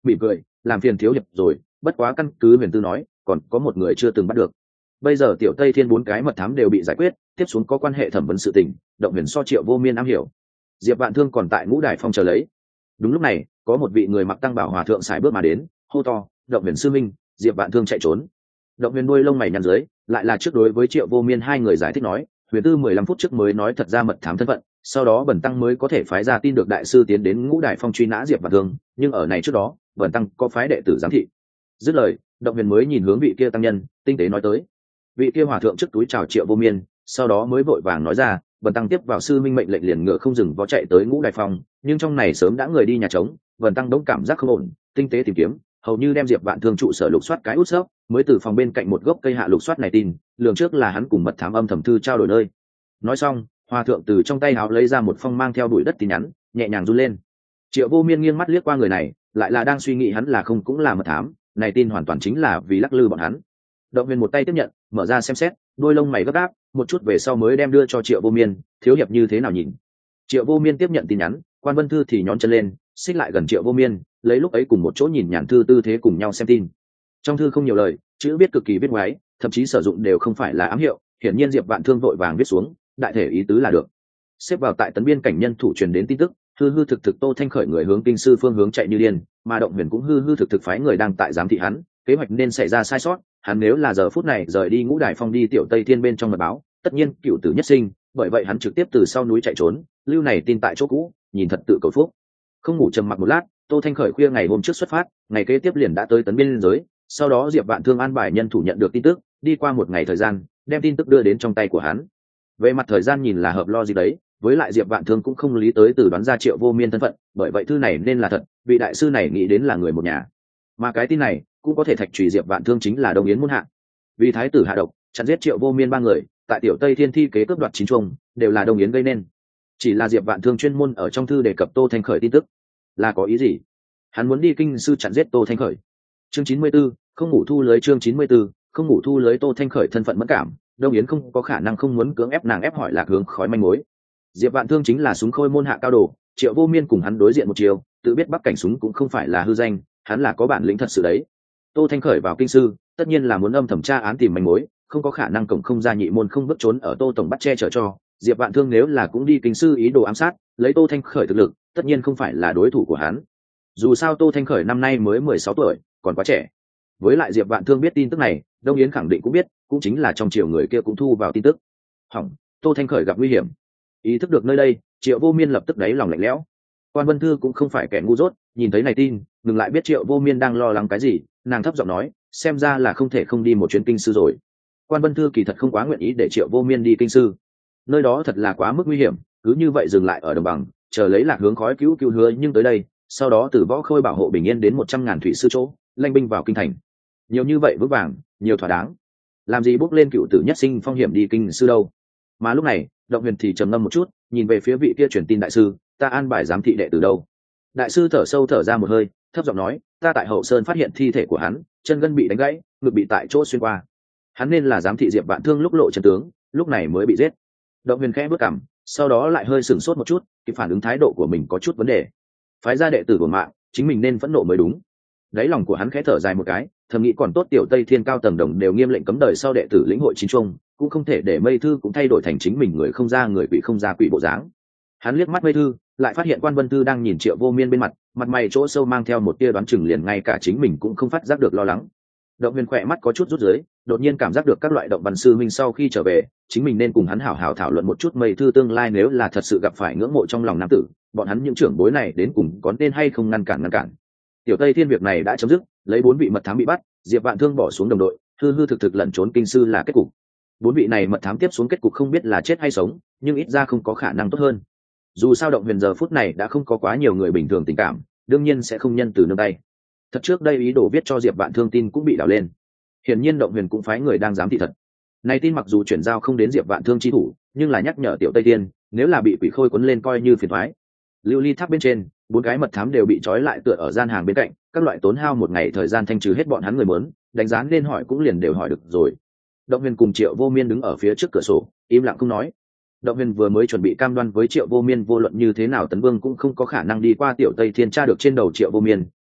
mỉm cười, làm phiền thiếu hiệp rồi, bất quá căn cứ Huyền Tư nói, còn có một người chưa từng bắt được. Bây giờ tiểu Tây Thiên 4 cái mật thám đều bị giải quyết, tiếp xuống có quan hệ thẩm vấn sự tình, Động Huyền so Triệu Vô Miên am hiểu. Diệp Vạn Thương còn tại Ngũ Đài Phong chờ lấy. Đúng lúc này, có một vị người mặc tăng bảo hòa thượng xài bước mà đến, hô to, Động Huyền sư minh. Diệp Vạn Thương chạy trốn. Động Huyền đuôi lông mày nhăn dưới, lại là trước đối với Triệu Vô Miên hai người giải thích nói, Huyền Tư 15 phút trước mới nói thật ra mật thám thân phận, sau đó bẩn tăng mới có thể phái ra tin được đại sư tiến đến Ngũ Đài Phong truy nã Diệp Vạn Thương, nhưng ở này trước đó, bẩn tăng có phái đệ tử giám thị. Dứt lời, Động Huyền mới nhìn hướng vị kia tăng nhân, tinh tế nói tới. Vị kia hòa thượng trước túi chào Triệu Vô Miên, sau đó mới vội vàng nói ra, bẩn tăng tiếp vào sư minh mệnh lệnh liền ngựa không dừng vó chạy tới Ngũ Đài Phong, nhưng trong này sớm đã người đi nhà trống, bẩn tăng đống cảm giác không ổn, tinh tế tìm kiếm, hầu như đem Diệp Vạn Thương trụ sở lục soát cái út xớp, mới từ phòng bên cạnh một gốc cây hạ lục soát này tin, lường trước là hắn cùng mật thám âm thầm thư trao đổi nơi. Nói xong, hòa thượng từ trong tay áo lấy ra một phong mang theo bụi đất tin nhắn, nhẹ nhàng run lên. Triệu Vô Miên nghiêng mắt liếc qua người này, lại là đang suy nghĩ hắn là không cũng là mật thám, này tin hoàn toàn chính là vì lắc lư bọn hắn. Động Huyền một tay tiếp nhận, mở ra xem xét, đôi lông mày gấp gáp, một chút về sau mới đem đưa cho Triệu Vô Miên, thiếu hiệp như thế nào nhìn. Triệu Vô Miên tiếp nhận tin nhắn, Quan Vân Thư thì nhón chân lên, xích lại gần Triệu Vô Miên, lấy lúc ấy cùng một chỗ nhìn nhàn thư tư thế cùng nhau xem tin. Trong thư không nhiều lời, chữ viết cực kỳ viết ngoáy, thậm chí sử dụng đều không phải là ám hiệu, hiển nhiên Diệp Vạn Thương vội vàng viết xuống, đại thể ý tứ là được. Xếp vào tại tấn biên cảnh nhân thủ truyền đến tin tức, hư hư thực thực Tô Thanh khởi người hướng kinh sư phương hướng chạy như điên, mà Động Huyền cũng hư hư thực thực phái người đang tại giám thị hắn, kế hoạch nên xảy ra sai sót, hắn nếu là giờ phút này rời đi Ngũ Đài Phong đi Tiểu Tây Thiên bên trong mật báo, tất nhiên cựu tử nhất sinh, bởi vậy hắn trực tiếp từ sau núi chạy trốn, lưu này tin tại chỗ cũ, nhìn thật tự cầu phúc. Không ngủ trầm mặc một lát, Tô Thanh khởi khuya ngày hôm trước xuất phát, ngày kế tiếp liền đã tới tấn biên giới, sau đó Diệp Vạn Thương an bài nhân thủ nhận được tin tức, đi qua một ngày thời gian, đem tin tức đưa đến trong tay của hắn. Về mặt thời gian nhìn là hợp lo gì đấy, với lại Diệp Vạn Thương cũng không lý tới từ đoán ra Triệu Vô Miên thân phận, bởi vậy thư này nên là thật, vị đại sư này nghĩ đến là người một nhà. Mà cái tin này cũng có thể thạch trùy Diệp Vạn Thương chính là Đông Yến môn hạ. Vì thái tử hạ độc, chặn giết Triệu Vô Miên ba người, tại Tiểu Tây Thiên thi kế cướp đoạt chín chuông, đều là Đông Yến gây nên. Chỉ là Diệp Vạn Thương chuyên môn ở trong thư đề cập Tô Thanh khởi tin tức, là có ý gì? Hắn muốn đi kinh sư chặn giết Tô Thanh khởi. Chương 94, không ngủ thu lưới. Chương 94, không ngủ thu lưới. Tô Thanh khởi thân phận mẫn cảm, Đông Yến không có khả năng không muốn cưỡng ép nàng ép hỏi Lạc Hướng khói manh mối. Diệp Vạn Thương chính là súng khôi môn hạ cao đồ, Triệu Vô Miên cùng hắn đối diện một chiều, tự biết bắc cảnh súng cũng không phải là hư danh, hắn là có bản lĩnh thật sự đấy. Tô Thanh khởi vào kinh sư, tất nhiên là muốn âm thầm tra án tìm manh mối, không có khả năng cổng không ra nhị môn không bước trốn ở Tô tổng bắt che chở cho. Diệp Vạn Thương nếu là cũng đi kinh sư ý đồ ám sát, lấy Tô Thanh khởi thực lực, tất nhiên không phải là đối thủ của hắn. Dù sao Tô Thanh khởi năm nay mới 16 tuổi, còn quá trẻ. Với lại Diệp Vạn Thương biết tin tức này, Đông Yến khẳng định cũng biết, cũng chính là trong triều người kia cũng thu vào tin tức. Hỏng, Tô Thanh khởi gặp nguy hiểm. Ý thức được nơi đây, Triệu Vô Miên lập tức đáy lòng lạnh lẽo. Quan Vân Thư cũng không phải kẻ ngu dốt, nhìn thấy này tin, ngừng lại biết Triệu Vô Miên đang lo lắng cái gì, nàng thấp giọng nói, xem ra là không thể không đi một chuyến kinh sư rồi. Quan Vân Thư kỳ thật không quá nguyện ý để Triệu Vô Miên đi kinh sư, nơi đó thật là quá mức nguy hiểm, cứ như vậy dừng lại ở đồng bằng, chờ lấy Lạc Hướng khói cứu hứa, nhưng tới đây, sau đó từ Võ Khôi bảo hộ bình yên đến 100.000 thủy sư chỗ, lanh binh vào kinh thành. Nhiều như vậy vững vàng, nhiều thỏa đáng. Làm gì bước lên cựu tử nhất sinh phong hiểm đi kinh sư đâu? Mà lúc này, Động Huyền thì trầm ngâm một chút, nhìn về phía vị kia truyền tin đại sư, ta an bài giám thị đệ từ đâu? Đại sư thở sâu thở ra một hơi, thấp giọng nói, ta tại Hậu Sơn phát hiện thi thể của hắn, chân gân bị đánh gãy, ngực bị tại chỗ xuyên qua. Hắn nên là giám thị Diệp Vạn Thương lúc lộ chân tướng, lúc này mới bị giết. Động Huyền khẽ bước cằm, sau đó lại hơi sửng sốt một chút, kịp phản ứng thái độ của mình có chút vấn đề. Phái ra đệ tử của mạng, chính mình nên phẫn nộ mới đúng. Đáy lòng của hắn khẽ thở dài một cái, thầm nghĩ còn tốt Tiểu Tây Thiên cao tầng đồng đều nghiêm lệnh cấm đời sau đệ tử lĩnh hội chín chuông, cũng không thể để Mây Thư cũng thay đổi thành chính mình người không ra người quỷ không ra quỷ bộ dáng. Hắn liếc mắt Mây Thư, lại phát hiện Quan Vân Thư đang nhìn Triệu Vô Miên bên mặt, mặt mày chỗ sâu mang theo một tia đoán chừng, liền ngay cả chính mình cũng không phát giác được lo lắng. Động Huyền khỏe mắt có chút rút dưới, đột nhiên cảm giác được các loại động văn sư minh sau khi trở về, chính mình nên cùng hắn hảo hảo thảo luận một chút Mây Thư tương lai nếu là thật sự gặp phải ngưỡng mộ trong lòng nam tử, bọn hắn những trưởng bối này đến cùng có nên hay không ngăn cản. Tiểu Tây Thiên việc này đã chấm dứt, lấy 4 vị mật thám bị bắt, Diệp Vạn Thương bỏ xuống đồng đội, hư hư thực thực lẩn trốn kinh sư là kết cục. 4 vị này mật thám tiếp xuống kết cục không biết là chết hay sống, nhưng ít ra không có khả năng tốt hơn. Dù sao Động Huyền giờ phút này đã không có quá nhiều người bình thường tình cảm, đương nhiên sẽ không nhân từ nương tay. Thật trước đây ý đồ viết cho Diệp Vạn Thương tin cũng bị đảo lên. Hiển nhiên Động Huyền cũng phái người đang giám thị thật. Này tin mặc dù chuyển giao không đến Diệp Vạn Thương chi thủ, nhưng là nhắc nhở Tiểu Tây Thiên, nếu là bị quỷ khôi quấn lên coi như phiền toái. Lưu Ly Tháp bên trên, 4 cái mật thám đều bị trói lại tựa ở gian hàng bên cạnh, các loại tốn hao một ngày thời gian thanh trừ hết bọn hắn người muốn, đánh giá nên hỏi cũng liền đều hỏi được rồi. Động Huyền cùng Triệu Vô Miên đứng ở phía trước cửa sổ, im lặng không nói. Động Huyền vừa mới chuẩn bị cam đoan với Triệu Vô Miên vô luận như thế nào Tấn Vương cũng không có khả năng đi qua Tiểu Tây Thiên tra được trên đầu Triệu Vô Miên,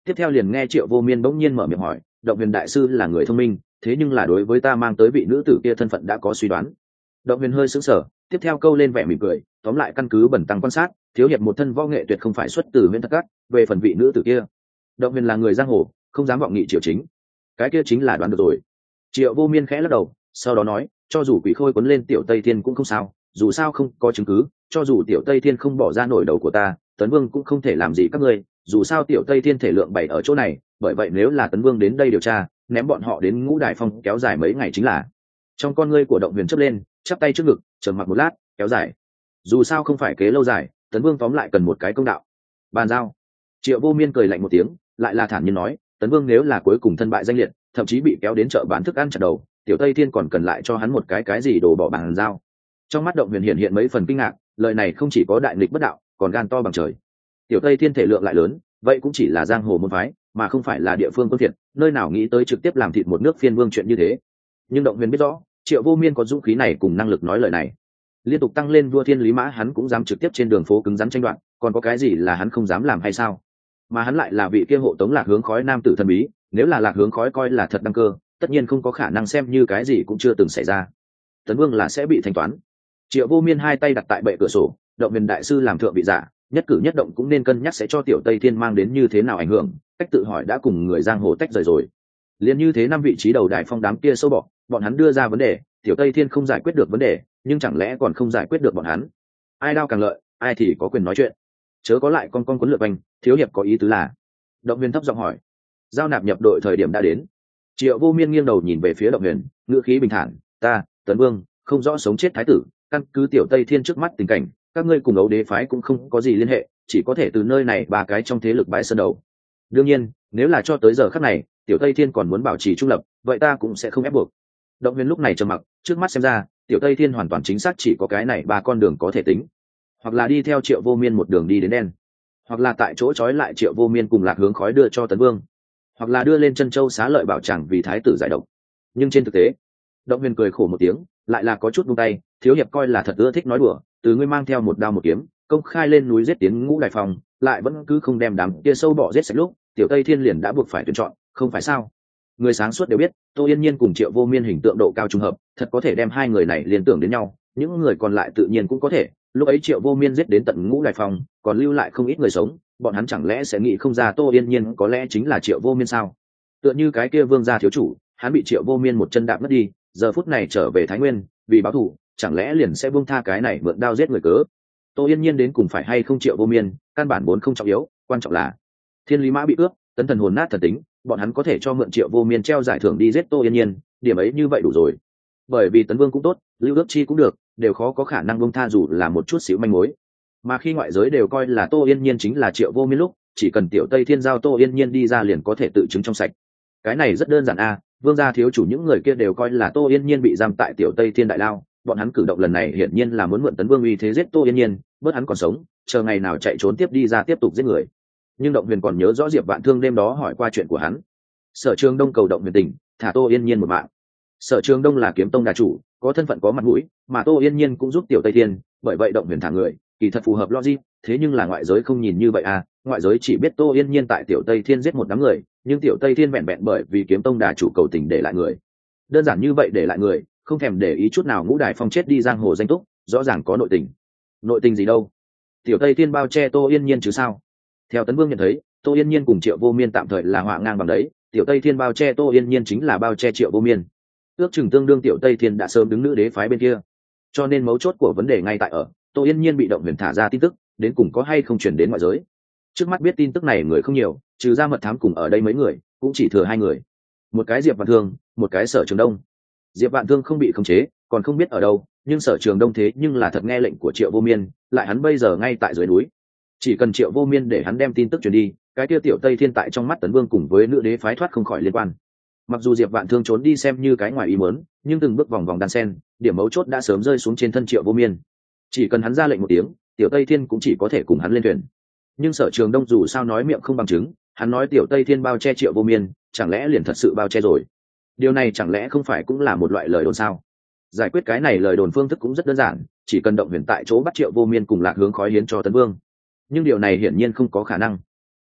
Tiếp theo liền nghe Triệu Vô Miên bỗng nhiên mở miệng hỏi, Động Huyền đại sư là người thông minh, thế nhưng là đối với ta mang tới vị nữ tử kia thân phận đã có suy đoán. Động Huyền hơi sững sờ, tiếp theo câu lên vẻ mỉm cười, tóm lại căn cứ bẩn tăng quan sát, thiếu hiệp một thân võ nghệ tuyệt không phải xuất từ Huyền Thất Các, về phần vị nữ tử kia, Động Huyền là người giang hồ, không dám vọng nghị Triệu chính. Cái kia chính là đoán được rồi. Triệu Vô Miên khẽ lắc đầu, sau đó nói, cho dù quỷ khôi quấn lên Tiểu Tây Thiên cũng không sao, dù sao không có chứng cứ, cho dù Tiểu Tây Thiên không bỏ ra nổi đầu của ta, Tấn Vương cũng không thể làm gì các ngươi, dù sao Tiểu Tây Thiên thể lượng bày ở chỗ này, bởi vậy nếu là Tấn Vương đến đây điều tra, ném bọn họ đến Ngũ Đài Phong kéo dài mấy ngày chính là. Trong con ngươi của Động Huyền chớp lên, chắp tay trước ngực, trầm mặc một lát, kéo dài. Dù sao không phải kế lâu dài, Tấn Vương tóm lại cần một cái công đạo. Bàn giao. Triệu Vô Miên cười lạnh một tiếng, lại là thản nhiên nói, Tấn Vương nếu là cuối cùng thân bại danh liệt, thậm chí bị kéo đến chợ bán thức ăn chặt đầu, Tiểu Tây Thiên còn cần lại cho hắn một cái gì đồ bỏ bàn giao. Trong mắt Động Huyền hiện hiện mấy phần kinh ngạc, lời này không chỉ có đại nghịch bất đạo, còn gan to bằng trời. Tiểu Tây Thiên thể lượng lại lớn, vậy cũng chỉ là giang hồ môn phái, mà không phải là địa phương quân thiện, nơi nào nghĩ tới trực tiếp làm thịt một nước phiên vương chuyện như thế. Nhưng Động Huyền biết rõ, Triệu Vô Miên có dũng khí này cùng năng lực nói lời này. Liên tục tăng lên vua thiên lý mã hắn cũng dám trực tiếp trên đường phố cứng rắn tranh đoạt, còn có cái gì là hắn không dám làm hay sao? Mà hắn lại là vị kia hộ tống Lạc Hướng Khói nam tử thần bí, nếu là Lạc Hướng Khói coi là thật đăng cơ, tất nhiên không có khả năng xem như cái gì cũng chưa từng xảy ra. Tấn Vương là sẽ bị thanh toán. Triệu Vô Miên hai tay đặt tại bệ cửa sổ, Động Huyền đại sư làm thượng vị giả, nhất cử nhất động cũng nên cân nhắc sẽ cho Tiểu Tây Thiên mang đến như thế nào ảnh hưởng, cách tự hỏi đã cùng người giang hồ tách rời rồi. Liên như thế năm vị trí đầu đại phong đám kia sâu bọ, bọn hắn đưa ra vấn đề, Tiểu Tây Thiên không giải quyết được vấn đề, nhưng chẳng lẽ còn không giải quyết được bọn hắn? Ai đao càng lợi, ai thì có quyền nói chuyện. Chớ có lại con quấn lượt quanh, thiếu hiệp có ý tứ là? Động Huyền thấp giọng hỏi. Giao nạp nhập đội thời điểm đã đến. Triệu Vô Miên nghiêng đầu nhìn về phía Động Huyền, ngữ khí bình thản, ta, Tấn Vương, không rõ sống chết thái tử, căn cứ Tiểu Tây Thiên trước mắt tình cảnh, các ngươi cùng Ấu Đế phái cũng không có gì liên hệ, chỉ có thể từ nơi này ba cái trong thế lực bãi sơn đầu. Đương nhiên, nếu là cho tới giờ khắc này, Tiểu Tây Thiên còn muốn bảo trì trung lập, vậy ta cũng sẽ không ép buộc. Động Huyền lúc này trầm mặc, trước mắt xem ra, Tiểu Tây Thiên hoàn toàn chính xác chỉ có cái này ba con đường có thể tính, hoặc là đi theo Triệu Vô Miên một đường đi đến đen, hoặc là tại chỗ trói lại Triệu Vô Miên cùng Lạc Hướng Khói đưa cho Tấn Vương, hoặc là đưa lên Chân Châu Xá Lợi bảo chẳng vì thái tử giải độc. Nhưng trên thực tế, Động Huyền cười khổ một tiếng, lại là có chút buông tay, thiếu hiệp coi là thật ưa thích nói đùa, từ ngươi mang theo một đao một kiếm, công khai lên núi giết tiến Ngũ Đài Phong, lại vẫn cứ không đem đám kia sâu bọ giết sạch lúc, Tiểu Tây Thiên liền đã buộc phải tuyển chọn, không phải sao? Người sáng suốt đều biết, Tô Yên Nhiên cùng Triệu Vô Miên hình tượng độ cao trùng hợp, thật có thể đem hai người này liên tưởng đến nhau, những người còn lại tự nhiên cũng có thể. Lúc ấy Triệu Vô Miên giết đến tận Ngũ Đài Phong, còn lưu lại không ít người sống, bọn hắn chẳng lẽ sẽ nghĩ không ra Tô Yên Nhiên có lẽ chính là Triệu Vô Miên sao? Tựa như cái kia Vương gia thiếu chủ, hắn bị Triệu Vô Miên một chân đạp mất đi, giờ phút này trở về Thái Nguyên, vì báo thù, chẳng lẽ liền sẽ buông tha cái này mượn đao giết người cớ? Tô Yên Nhiên đến cùng phải hay không Triệu Vô Miên, căn bản vốn không trọng yếu, quan trọng là Thiên Lý Mã bị cướp, Tấn Thần hồn nát thần tính, bọn hắn có thể cho mượn Triệu Vô Miên treo giải thưởng đi giết Tô Yên Nhiên, điểm ấy như vậy đủ rồi. Bởi vì Tấn Vương cũng tốt, Lưu Ước Chi cũng được, đều khó có khả năng buông tha dù là một chút xíu manh mối. Mà khi ngoại giới đều coi là Tô Yên Nhiên chính là Triệu Vô Miên lúc, chỉ cần Tiểu Tây Thiên giao Tô Yên Nhiên đi ra liền có thể tự chứng trong sạch. Cái này rất đơn giản a, Vương gia thiếu chủ những người kia đều coi là Tô Yên Nhiên bị giam tại Tiểu Tây Thiên đại lao, bọn hắn cử động lần này hiển nhiên là muốn mượn Tấn Vương uy thế giết Tô Yên Nhiên, bớt hắn còn sống, chờ ngày nào chạy trốn tiếp đi ra tiếp tục giết người. Nhưng Động Huyền còn nhớ rõ Diệp Vạn Thương đêm đó hỏi qua chuyện của hắn. Sở Trường Đông cầu Động Huyền tình, thả Tô Yên Nhiên một mạng. Sở Trường Đông là kiếm tông đà chủ, có thân phận có mặt mũi, mà Tô Yên Nhiên cũng giúp Tiểu Tây Thiên, bởi vậy Động Huyền thả người, kỳ thật phù hợp logic, thế nhưng là ngoại giới không nhìn như vậy à, ngoại giới chỉ biết Tô Yên Nhiên tại Tiểu Tây Thiên giết một đám người, nhưng Tiểu Tây Thiên vẹn vẹn bởi vì kiếm tông đà chủ cầu tình để lại người. Đơn giản như vậy để lại người, không thèm để ý chút nào Ngũ Đài Phong chết đi giang hồ danh túc, rõ ràng có nội tình. Nội tình gì đâu? Tiểu Tây Thiên bao che Tô Yên Nhiên chứ sao? Theo Tấn Vương nhận thấy, Tô Yên Nhiên cùng Triệu Vô Miên tạm thời là họa ngang bằng đấy, Tiểu Tây Thiên bao che Tô Yên Nhiên chính là bao che Triệu Vô Miên. Ước chừng tương đương Tiểu Tây Thiên đã sớm đứng nữ đế phái bên kia. Cho nên mấu chốt của vấn đề ngay tại ở, Tô Yên Nhiên bị Động Huyền thả ra tin tức, đến cùng có hay không truyền đến ngoại giới. Trước mắt biết tin tức này người không nhiều, trừ ra mật thám cùng ở đây mấy người, cũng chỉ thừa hai người. Một cái Diệp Vạn Thương, một cái Sở Trường Đông. Diệp Vạn Thương không bị khống chế, còn không biết ở đâu, nhưng Sở Trường Đông thế nhưng là thật nghe lệnh của Triệu Vô Miên, lại hắn bây giờ ngay tại dưới núi. Chỉ cần Triệu Vô Miên để hắn đem tin tức truyền đi, cái kia Tiểu Tây Thiên tại trong mắt Tấn Vương cùng với nữ đế phái thoát không khỏi liên quan. Mặc dù Diệp Vạn Thương trốn đi xem như cái ngoài ý muốn, nhưng từng bước vòng vòng đan sen, điểm mấu chốt đã sớm rơi xuống trên thân Triệu Vô Miên. Chỉ cần hắn ra lệnh một tiếng, Tiểu Tây Thiên cũng chỉ có thể cùng hắn lên thuyền. Nhưng Sở Trường Đông dù sao nói miệng không bằng chứng, hắn nói Tiểu Tây Thiên bao che Triệu Vô Miên, chẳng lẽ liền thật sự bao che rồi? Điều này chẳng lẽ không phải cũng là một loại lời đồn sao? Giải quyết cái này lời đồn phương thức cũng rất đơn giản, chỉ cần Động Huyền tại chỗ bắt Triệu Vô Miên cùng Lạc Hướng Khói hiến cho Tấn Vương. Nhưng điều này hiển nhiên không có khả năng.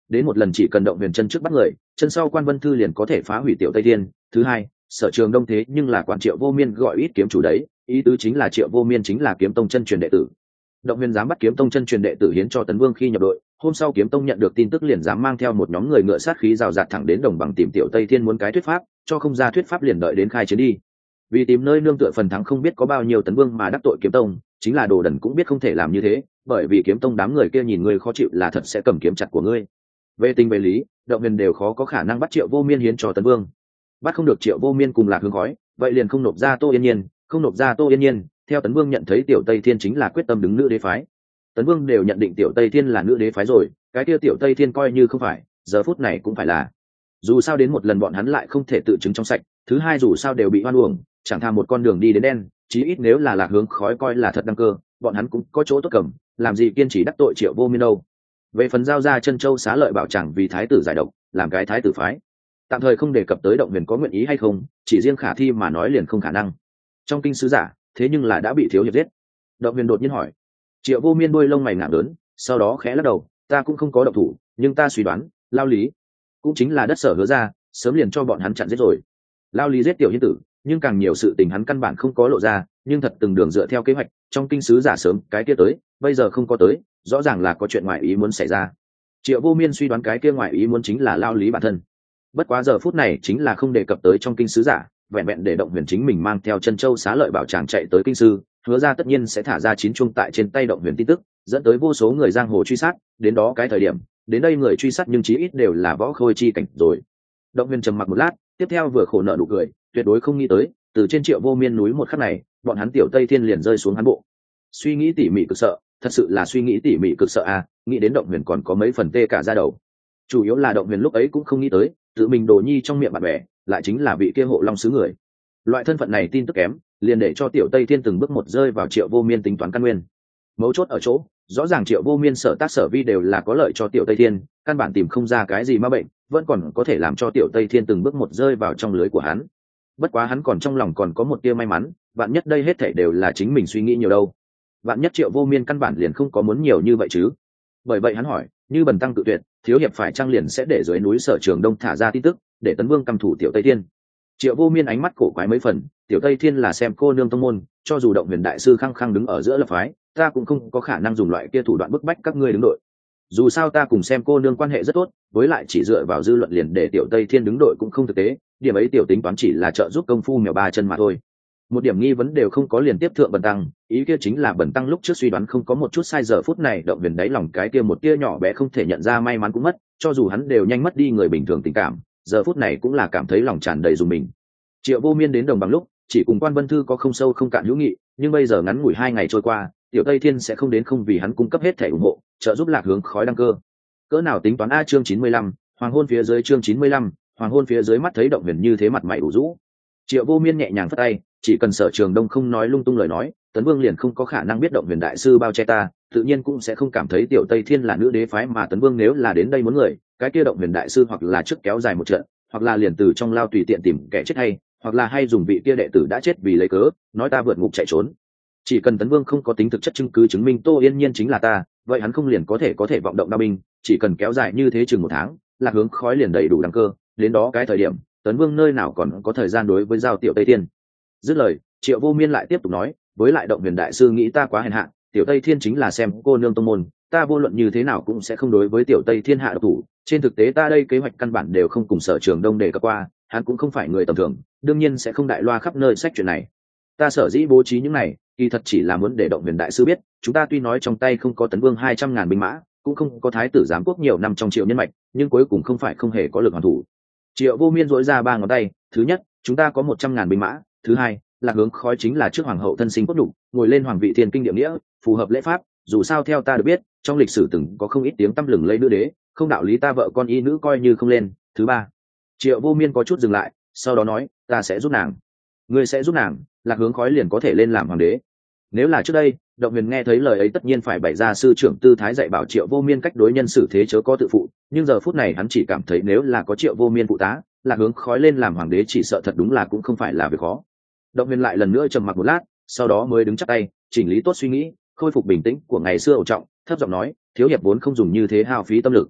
đến một lần chỉ cần động huyền chân trước bắt người, chân sau Quan Vân Thư liền có thể phá hủy Tiểu Tây Thiên. Thứ hai, Sở Trường Đông thế nhưng là quản Triệu Vô Miên gọi ít kiếm chủ đấy, ý tứ chính là Triệu Vô Miên chính là Kiếm Tông chân truyền đệ tử. Động huyền dám bắt Kiếm Tông chân truyền đệ tử hiến cho Tấn Vương khi nhập đội, hôm sau Kiếm Tông nhận được tin tức liền dám mang theo một nhóm người ngựa sát khí rào rạt thẳng đến đồng bằng tìm Tiểu Tây Thiên muốn cái thuyết pháp, cho không ra thuyết pháp liền đợi đến khai chiến đi. Vì tìm nơi nương tựa phần thắng không biết có bao nhiêu Tấn Vương mà đắc tội Kiếm Tông, chính là Đồ Đần cũng biết không thể làm như thế, bởi vì Kiếm Tông đám người kia nhìn ngươi khó chịu là thật sẽ cầm kiếm chặt của ngươi. Về tình về lý, động huyền đều khó có khả năng bắt Triệu Vô Miên hiến cho Tấn Vương. Bắt không được Triệu Vô Miên cùng Lạc Hướng Khói, vậy liền không nộp ra Tô Yên Nhiên, không nộp ra Tô Yên Nhiên, theo Tấn Vương nhận thấy Tiểu Tây Thiên chính là quyết tâm đứng nữ đế phái. Tấn Vương đều nhận định Tiểu Tây Thiên là nữ đế phái rồi, cái kia Tiểu Tây Thiên coi như không phải, giờ phút này cũng phải là. Dù sao đến một lần bọn hắn lại không thể tự chứng trong sạch, thứ hai dù sao đều bị hoan uổng, chẳng thà một con đường đi đến đen, chí ít nếu là Lạc Hướng Khói coi là thật đăng cơ, bọn hắn cũng có chỗ tốt cầm, làm gì kiên trì đắc tội Triệu Vô Miên đâu. Về phần giao ra Chân Châu Xá Lợi bảo chẳng vì thái tử giải độc, làm cái thái tử phái, tạm thời không đề cập tới động huyền có nguyện ý hay không, chỉ riêng khả thi mà nói liền không khả năng. Trong kinh sứ giả, thế nhưng là đã bị thiếu hiệp giết. Động huyền đột nhiên hỏi. Triệu Vô Miên đôi lông mày ngạc lớn, sau đó khẽ lắc đầu, ta cũng không có động thủ, nhưng ta suy đoán, Lao Lý cũng chính là đất Sở Hứa ra, sớm liền cho bọn hắn chặn giết rồi. Lao Lý giết Tiểu Hiên tử, nhưng càng nhiều sự tình hắn căn bản không có lộ ra, nhưng thật từng đường dựa theo kế hoạch, trong kinh sứ giả sớm cái kia tới, bây giờ không có tới, rõ ràng là có chuyện ngoại ý muốn xảy ra. Triệu Vô Miên suy đoán cái kia ngoại ý muốn chính là Lao Lý bản thân. Bất quá giờ phút này chính là không đề cập tới trong kinh sứ giả, vẹn vẹn để động huyền chính mình mang theo Chân Châu Xá Lợi bảo tràng chạy tới kinh sư, Hứa ra tất nhiên sẽ thả ra chín chuông tại trên tay động huyền tin tức, dẫn tới vô số người giang hồ truy sát, đến đó cái thời điểm, đến đây người truy sát nhưng chí ít đều là võ khôi chi cảnh rồi. Động huyền trầm mặc một lát, tiếp theo vừa khổ nợ nụ cười, tuyệt đối không nghĩ tới, từ trên Triệu Vô Miên núi một khắc này, bọn hắn Tiểu Tây Thiên liền rơi xuống hắn bộ. Suy nghĩ tỉ mỉ cực sợ, thật sự là suy nghĩ tỉ mỉ cực sợ à, nghĩ đến động huyền còn có mấy phần tê cả da đầu. Chủ yếu là động huyền lúc ấy cũng không nghĩ tới, tự mình đồ nhi trong miệng bạn bè, lại chính là vị kia Hộ Long sứ người. Loại thân phận này tin tức kém, liền để cho Tiểu Tây Thiên từng bước một rơi vào Triệu Vô Miên tính toán căn nguyên. Mấu chốt ở chỗ, rõ ràng Triệu Vô Miên sở tác sở vi đều là có lợi cho Tiểu Tây Thiên, căn bản tìm không ra cái gì ma bệnh, vẫn còn có thể làm cho Tiểu Tây Thiên từng bước một rơi vào trong lưới của hắn. Bất quá hắn còn trong lòng còn có một tia may mắn, vạn nhất đây hết thảy đều là chính mình suy nghĩ nhiều đâu. Vạn nhất Triệu Vô Miên căn bản liền không có muốn nhiều như vậy chứ. Bởi vậy hắn hỏi, như Bần tăng tự tuyệt, thiếu hiệp phải trang liền sẽ để dưới núi Sở Trường Đông thả ra tin tức, để Tấn Vương căm thủ Tiểu Tây Thiên. Triệu Vô Miên ánh mắt cổ quái mấy phần, Tiểu Tây Thiên là xem cô nương tông môn, cho dù động huyền đại sư khăng khăng đứng ở giữa lập phái, ta cũng không có khả năng dùng loại kia thủ đoạn bức bách các ngươi đứng đội. Dù sao ta cùng xem cô nương quan hệ rất tốt, với lại chỉ dựa vào dư luận liền để Tiểu Tây Thiên đứng đội cũng không thực tế, điểm ấy tiểu tính toán chỉ là trợ giúp công phu mèo ba chân mà thôi. Một điểm nghi vấn đều không có liền tiếp thượng Bần tăng, ý kia chính là Bần tăng lúc trước suy đoán không có một chút sai, giờ phút này động huyền đáy lòng cái kia một tia nhỏ bé không thể nhận ra may mắn cũng mất, cho dù hắn đều nhanh mất đi người bình thường tình cảm, giờ phút này cũng là cảm thấy lòng tràn đầy dùng mình. Triệu Vô Miên đến đồng bằng lúc chỉ cùng Quan Vân Thư có không sâu không cạn hữu nghị, nhưng bây giờ ngắn ngủi 2 ngày trôi qua, Tiểu Tây Thiên sẽ không đến không vì hắn cung cấp hết thẻ ủng hộ, trợ giúp Lạc Hướng Khói đăng cơ. Cỡ nào tính toán a, chương 95, hoàng hôn phía dưới, chương 95, hoàng hôn phía dưới. Mắt thấy động huyền như thế mặt mày ủ rũ, Triệu Vô Miên nhẹ nhàng phất tay, chỉ cần Sở Trường Đông không nói lung tung lời nói, Tấn Vương liền không có khả năng biết động huyền đại sư bao che ta, tự nhiên cũng sẽ không cảm thấy Tiểu Tây Thiên là nữ đế phái, mà Tấn Vương nếu là đến đây muốn người, cái kia động huyền đại sư hoặc là trước kéo dài một trận, hoặc là liền từ trong lao tùy tiện tìm kẻ chết hay, hoặc là hay dùng vị kia đệ tử đã chết vì lấy cớ nói ta vượt ngục chạy trốn. Chỉ cần Tấn Vương không có tính thực chất chứng cứ chứng minh Tô Yên Nhiên chính là ta, vậy hắn không liền có thể vọng động đao binh, chỉ cần kéo dài như thế chừng 1 tháng, Lạc Hướng Khói liền đầy đủ đăng cơ, đến đó cái thời điểm Tấn Vương nơi nào còn có thời gian đối với giao Tiểu Tây Thiên. Dứt lời, Triệu Vô Miên lại tiếp tục nói, với lại động huyền đại sư nghĩ ta quá hèn hạ, Tiểu Tây Thiên chính là xem cô nương tông môn, ta vô luận như thế nào cũng sẽ không đối với Tiểu Tây Thiên hạ độc thủ, trên thực tế ta đây kế hoạch căn bản đều không cùng Sở Trường Đông đề cập qua, hắn cũng không phải người tầm thường, đương nhiên sẽ không đại loa khắp nơi sách chuyện này. Ta sở dĩ bố trí những này, kỳ thật chỉ là muốn để động huyền đại sư biết, chúng ta tuy nói trong tay không có Tấn Vương 200.000 binh mã, cũng không có thái tử giám quốc nhiều năm trong Triệu nhân mạch, nhưng cuối cùng không phải không hề có lực hoàn thủ. Triệu Vô Miên dỗi ra 3 ngón tay, thứ nhất, chúng ta có 100.000 binh mã, thứ hai, Lạc Hướng Khói chính là trước hoàng hậu thân sinh cốt đủ, ngồi lên hoàng vị thiên kinh địa nghĩa, phù hợp lễ pháp, dù sao theo ta được biết, trong lịch sử từng có không ít tiếng tăm lừng lẫy nữ đế, không đạo lý ta vợ con y nữ coi như không lên. Thứ ba, Triệu Vô Miên có chút dừng lại, sau đó nói, ta sẽ giúp nàng. Ngươi sẽ giúp nàng? Lạc Hướng Khói liền có thể lên làm hoàng đế. Nếu là trước đây, động huyền nghe thấy lời ấy tất nhiên phải bày ra sư trưởng tư thái dạy bảo Triệu Vô Miên cách đối nhân xử thế chớ có tự phụ, nhưng giờ phút này hắn chỉ cảm thấy nếu là có Triệu Vô Miên phụ tá, Lạc Hướng Khói lên làm hoàng đế chỉ sợ thật đúng là cũng không phải là việc khó. Động huyền lại lần nữa trầm mặc một lát, sau đó mới đứng chắp tay, chỉnh lý tốt suy nghĩ, khôi phục bình tĩnh của ngày xưa ổn trọng, thấp giọng nói, thiếu hiệp vốn không dùng như thế hao phí tâm lực.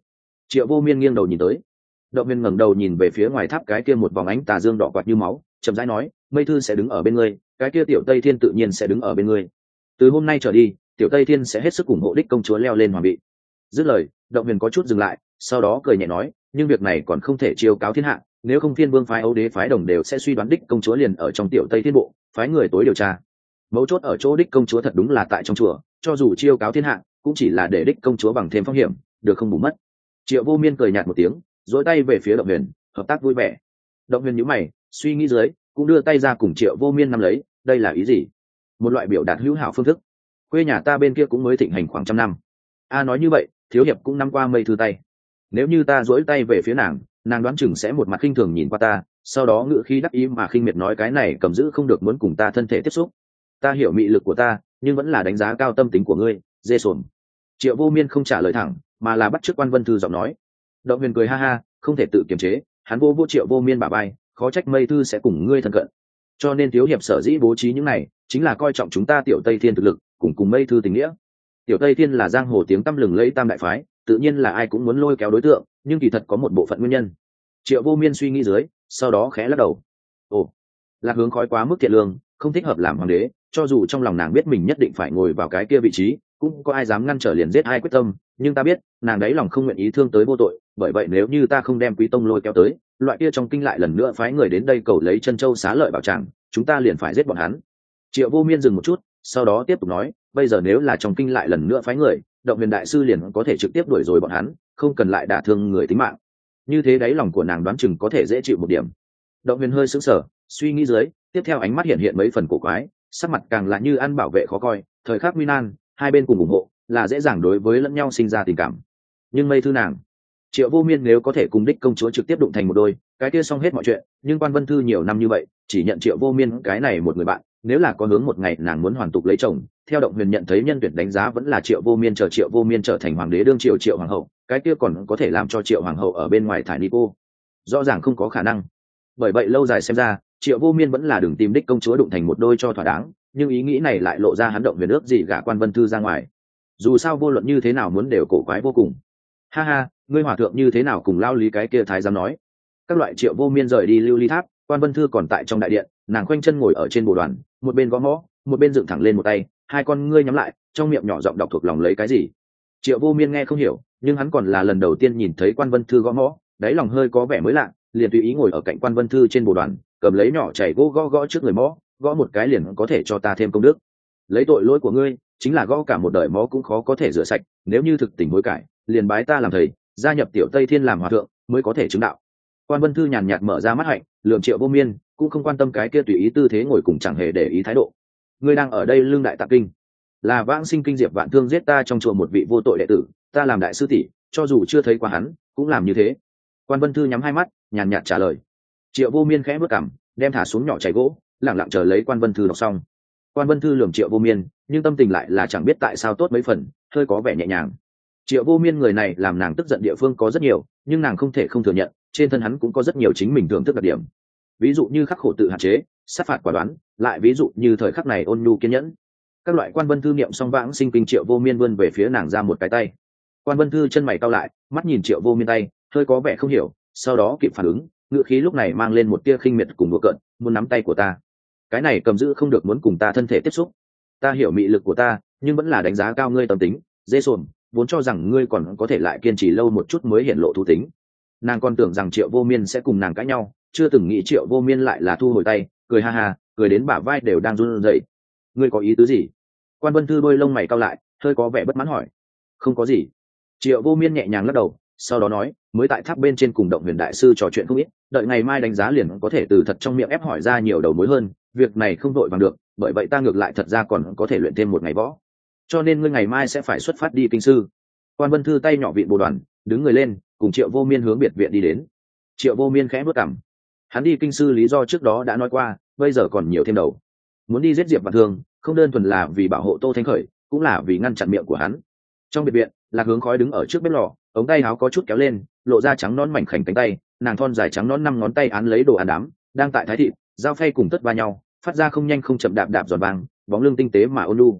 Triệu Vô Miên nghiêng đầu nhìn tới. Động Huyền ngẩng đầu nhìn về phía ngoài tháp cái kia một vòng ánh tà dương đỏ quạt như máu, chậm rãi nói, mây thư sẽ đứng ở bên ngươi, cái kia tiểu Tây Thiên tự nhiên sẽ đứng ở bên ngươi. Từ hôm nay trở đi, tiểu Tây Thiên sẽ hết sức ủng hộ đích công chúa leo lên hoàng vị. Dứt lời, Động Huyền có chút dừng lại, sau đó cười nhẹ nói, nhưng việc này còn không thể chiêu cáo thiên hạ, nếu không Thiên Vương phái Âu Đế phái đồng đều sẽ suy đoán đích công chúa liền ở trong tiểu Tây Thiên bộ, phái người tối điều tra. Mấu chốt ở chỗ đích công chúa thật đúng là tại trong chùa, cho dù chiêu cáo thiên hạ, cũng chỉ là để đích công chúa bằng thêm phong hiểm, được không bù mất. Triệu Vô Miên cười nhạt một tiếng, dỗi tay về phía Động Huyền, hợp tác vui vẻ. Động Huyền nhíu mày, suy nghĩ dưới, cũng đưa tay ra cùng Triệu Vô Miên nắm lấy, đây là ý gì? Một loại biểu đạt hữu hảo phương thức. Quê nhà ta bên kia cũng mới thịnh hành khoảng 100 năm. A nói như vậy, thiếu hiệp cũng nắm qua mây thư tay. Nếu như ta dỗi tay về phía nàng, nàng đoán chừng sẽ một mặt khinh thường nhìn qua ta, sau đó ngự khí đắc ý mà khinh miệt nói cái này cầm giữ không được muốn cùng ta thân thể tiếp xúc. Ta hiểu mị lực của ta, nhưng vẫn là đánh giá cao tâm tính của ngươi, dê sồn. Triệu Vô Miên không trả lời thẳng, mà là bắt chước Quan Vân Thư giọng nói. Động Huyền cười ha ha, không thể tự kiềm chế, hắn vô Triệu Vô Miên bả vai, khó trách mây thư sẽ cùng ngươi thân cận. Cho nên thiếu hiệp sở dĩ bố trí những này, chính là coi trọng chúng ta tiểu Tây Thiên thực lực, cùng mây thư tình nghĩa. Tiểu Tây Thiên là giang hồ tiếng tăm lừng lẫy tam đại phái, tự nhiên là ai cũng muốn lôi kéo đối tượng, nhưng kỳ thật có một bộ phận nguyên nhân. Triệu Vô Miên suy nghĩ dưới, sau đó khẽ lắc đầu. Ồ, Lạc Hướng Khói quá mức thiện lương, không thích hợp làm hoàng đế, cho dù trong lòng nàng biết mình nhất định phải ngồi vào cái kia vị trí, cũng có ai dám ngăn trở liền giết ai quyết tâm, nhưng ta biết, nàng đấy lòng không nguyện ý thương tới vô tội, bởi vậy nếu như ta không đem Quý Tông lôi kéo tới, loại kia trong kinh lại lần nữa phái người đến đây cầu lấy chân châu xá lợi bảo tràng, chúng ta liền phải giết bọn hắn. Triệu Vô Miên dừng một chút, sau đó tiếp tục nói, bây giờ nếu là trong kinh lại lần nữa phái người, Động Huyền đại sư liền có thể trực tiếp đuổi rồi bọn hắn, không cần lại đả thương người tính mạng. Như thế đáy lòng của nàng đoán chừng có thể dễ chịu một điểm. Động Huyền hơi sững sờ, suy nghĩ dưới, tiếp theo ánh mắt hiện mấy phần cổ quái, sắc mặt càng là như ăn bảo vệ khó coi, thời khắc nguy nan, hai bên cùng ủng hộ, là dễ dàng đối với lẫn nhau sinh ra tình cảm. Nhưng mây thư nàng, Triệu Vô Miên nếu có thể cùng đích công chúa trực tiếp đụng thành một đôi, cái kia xong hết mọi chuyện, nhưng Quan Vân Thư nhiều năm như vậy, chỉ nhận Triệu Vô Miên cái này một người bạn, nếu là có hướng một ngày nàng muốn hoàn tục lấy chồng, theo Động Huyền nhận thấy nhân tuyển đánh giá vẫn là Triệu Vô Miên trở thành hoàng đế đương Triệu hoàng hậu, cái kia còn có thể làm cho Triệu hoàng hậu ở bên ngoài thải ni cô. Rõ ràng không có khả năng. Bởi vậy lâu dài xem ra, Triệu Vô Miên vẫn là đừng tìm đích công chúa đụng thành một đôi cho thỏa đáng, nhưng ý nghĩ này lại lộ ra hắn Động Huyền ước gì gả Quan Vân Thư ra ngoài. Dù sao vô luận như thế nào muốn đều cổ quái vô cùng. Ha ha, ngươi hòa thượng như thế nào cùng lao lý cái kia thái giám nói. Các loại Triệu Vô Miên rời đi lưu ly tháp, Quan Vân Thư còn tại trong đại điện, nàng khoanh chân ngồi ở trên bồ đoàn, một bên gõ mõ, một bên dựng thẳng lên một tay, hai con ngươi nhắm lại, trong miệng nhỏ giọng đọc thuộc lòng lấy cái gì. Triệu Vô Miên nghe không hiểu, nhưng hắn còn là lần đầu tiên nhìn thấy Quan Vân Thư gõ mõ, đáy lòng hơi có vẻ mới lạ, liền tùy ý ngồi ở cạnh Quan Vân Thư trên bồ đoàn, cầm lấy nhỏ chảy gỗ gõ trước người mõ, gõ một cái liền có thể cho ta thêm công đức. Lấy tội lỗi của ngươi, chính là gõ cả một đời mõ cũng khó có thể rửa sạch, nếu như thực tình hối cải, liền bái ta làm thầy, gia nhập tiểu Tây Thiên làm hòa thượng, mới có thể chứng đạo. Quan Vân Thư nhàn nhạt mở ra mắt hạnh, lườm Triệu Vô Miên, cũng không quan tâm cái kia tùy ý tư thế ngồi cùng chẳng hề để ý thái độ. Ngươi đang ở đây lương đại tạng kinh, là Vãng Sinh Kinh Diệp Vạn Thương giết ta trong chùa một vị vô tội đệ tử, ta làm đại sư tỷ, cho dù chưa thấy qua hắn, cũng làm như thế. Quan Vân Thư nhắm hai mắt, nhàn nhạt trả lời. Triệu Vô Miên khẽ bước cằm, đem thả xuống nhỏ chảy gỗ, lặng lặng chờ lấy Quan Vân Thư đọc xong. Quan Vân Thư lườm Triệu Vô Miên, nhưng tâm tình lại là chẳng biết tại sao tốt mấy phần, hơi có vẻ nhẹ nhàng. Triệu Vô Miên người này làm nàng tức giận địa phương có rất nhiều, nhưng nàng không thể không thừa nhận, trên thân hắn cũng có rất nhiều chính mình thưởng thức đặc điểm. Ví dụ như khắc khổ tự hạn chế, sát phạt quả đoán, lại ví dụ như thời khắc này ôn nhu kiên nhẫn. Các loại Quan Vân Thư niệm xong Vãng Sinh Kinh, Triệu Vô Miên vươn về phía nàng ra một cái tay. Quan Vân Thư chân mày cau lại, mắt nhìn Triệu Vô Miên tay, hơi có vẻ không hiểu, sau đó kịp phản ứng, ngữ khí lúc này mang lên một tia khinh miệt cùng đùa cợt, muốn nắm tay của ta. Cái này cầm giữ không được muốn cùng ta thân thể tiếp xúc. Ta hiểu mị lực của ta, nhưng vẫn là đánh giá cao ngươi tâm tính, dễ sồn, vốn cho rằng ngươi còn có thể lại kiên trì lâu một chút mới hiện lộ thú tính. Nàng còn tưởng rằng Triệu Vô Miên sẽ cùng nàng cãi nhau, chưa từng nghĩ Triệu Vô Miên lại là thu hồi tay, cười ha ha, cười đến bả vai đều đang run rẩy. Ngươi có ý tứ gì? Quan Vân Thư đôi lông mày cau lại, hơi có vẻ bất mãn hỏi. Không có gì. Triệu Vô Miên nhẹ nhàng lắc đầu, sau đó nói, mới tại tháp bên trên cùng Động Huyền đại sư trò chuyện không ít, đợi ngày mai đánh giá liền có thể từ thật trong miệng ép hỏi ra nhiều đầu mối hơn, việc này không vội vàng được, bởi vậy ta ngược lại thật ra còn có thể luyện thêm một ngày võ. Cho nên ngươi ngày mai sẽ phải xuất phát đi kinh sư. Quan Vân Thư tay nhỏ vịn bồ đoàn, đứng người lên, cùng Triệu Vô Miên hướng biệt viện đi đến. Triệu Vô Miên khẽ bước cằm. Hắn đi kinh sư lý do trước đó đã nói qua, bây giờ còn nhiều thêm đầu. Muốn đi giết Diệp Vạn Thương, không đơn thuần là vì bảo hộ Tô Thanh Khởi, cũng là vì ngăn chặn miệng của hắn. Trong biệt viện, Lạc Hướng Khói đứng ở trước bếp lò, ống tay áo có chút kéo lên, lộ ra trắng nón mảnh khảnh cánh tay, nàng thon dài trắng nón 5 ngón tay án lấy đồ ăn đám, đang tại thái thịt, dao phay cùng tất va nhau, phát ra không nhanh không chậm đạp đạp giòn vàng, bóng lưng tinh tế mà ôn nhu.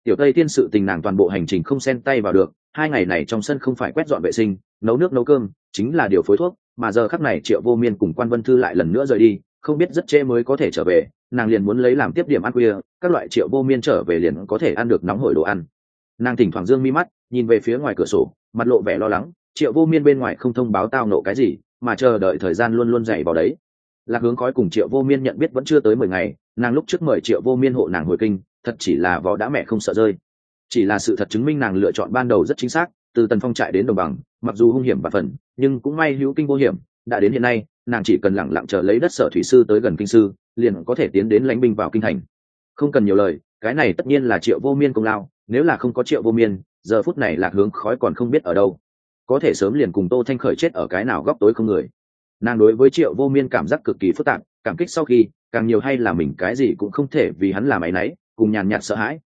Tiểu Tây Tiên sự tình nàng toàn bộ hành trình không xen tay vào được, 2 ngày này trong sân không phải quét dọn vệ sinh, nấu nước nấu cơm, chính là điều phối thuốc, mà giờ khắc này Triệu Vô Miên cùng Quan Vân Thư lại lần nữa rời đi, không biết rất trễ mới có thể trở về, nàng liền muốn lấy làm tiếp điểm ăn khuya, các loại Triệu Vô Miên trở về liền có thể ăn được nóng hổi đồ ăn. Nàng thỉnh thoảng dương mi mắt, nhìn về phía ngoài cửa sổ, mặt lộ vẻ lo lắng, Triệu Vô Miên bên ngoài không thông báo tao nộ cái gì, mà chờ đợi thời gian luôn luôn dày vào đấy. Lạc Hướng Khói cùng Triệu Vô Miên nhận biết vẫn chưa tới 10 ngày, nàng lúc trước mời Triệu Vô Miên hộ nàng hồi kinh, thật chỉ là vó đã mẹ không sợ rơi. Chỉ là sự thật chứng minh nàng lựa chọn ban đầu rất chính xác, từ Tần Phong trại đến Đồng Bằng, mặc dù hung hiểm và phần, nhưng cũng may hữu kinh vô hiểm, đã đến hiện nay, nàng chỉ cần lặng lặng chờ lấy đất Sở thủy sư tới gần kinh sư, liền có thể tiến đến lãnh binh vào kinh thành. Không cần nhiều lời, cái này tất nhiên là Triệu Vô Miên công lao, nếu là không có Triệu Vô Miên, giờ phút này Lạc Hướng Khói còn không biết ở đâu, có thể sớm liền cùng Tô Thanh Khởi chết ở cái nào góc tối không người. Nàng đối với Triệu Vô Miên cảm giác cực kỳ phức tạp, cảm kích sau khi càng nhiều hay là mình cái gì cũng không thể vì hắn làm áy náy, cùng nhàn nhạt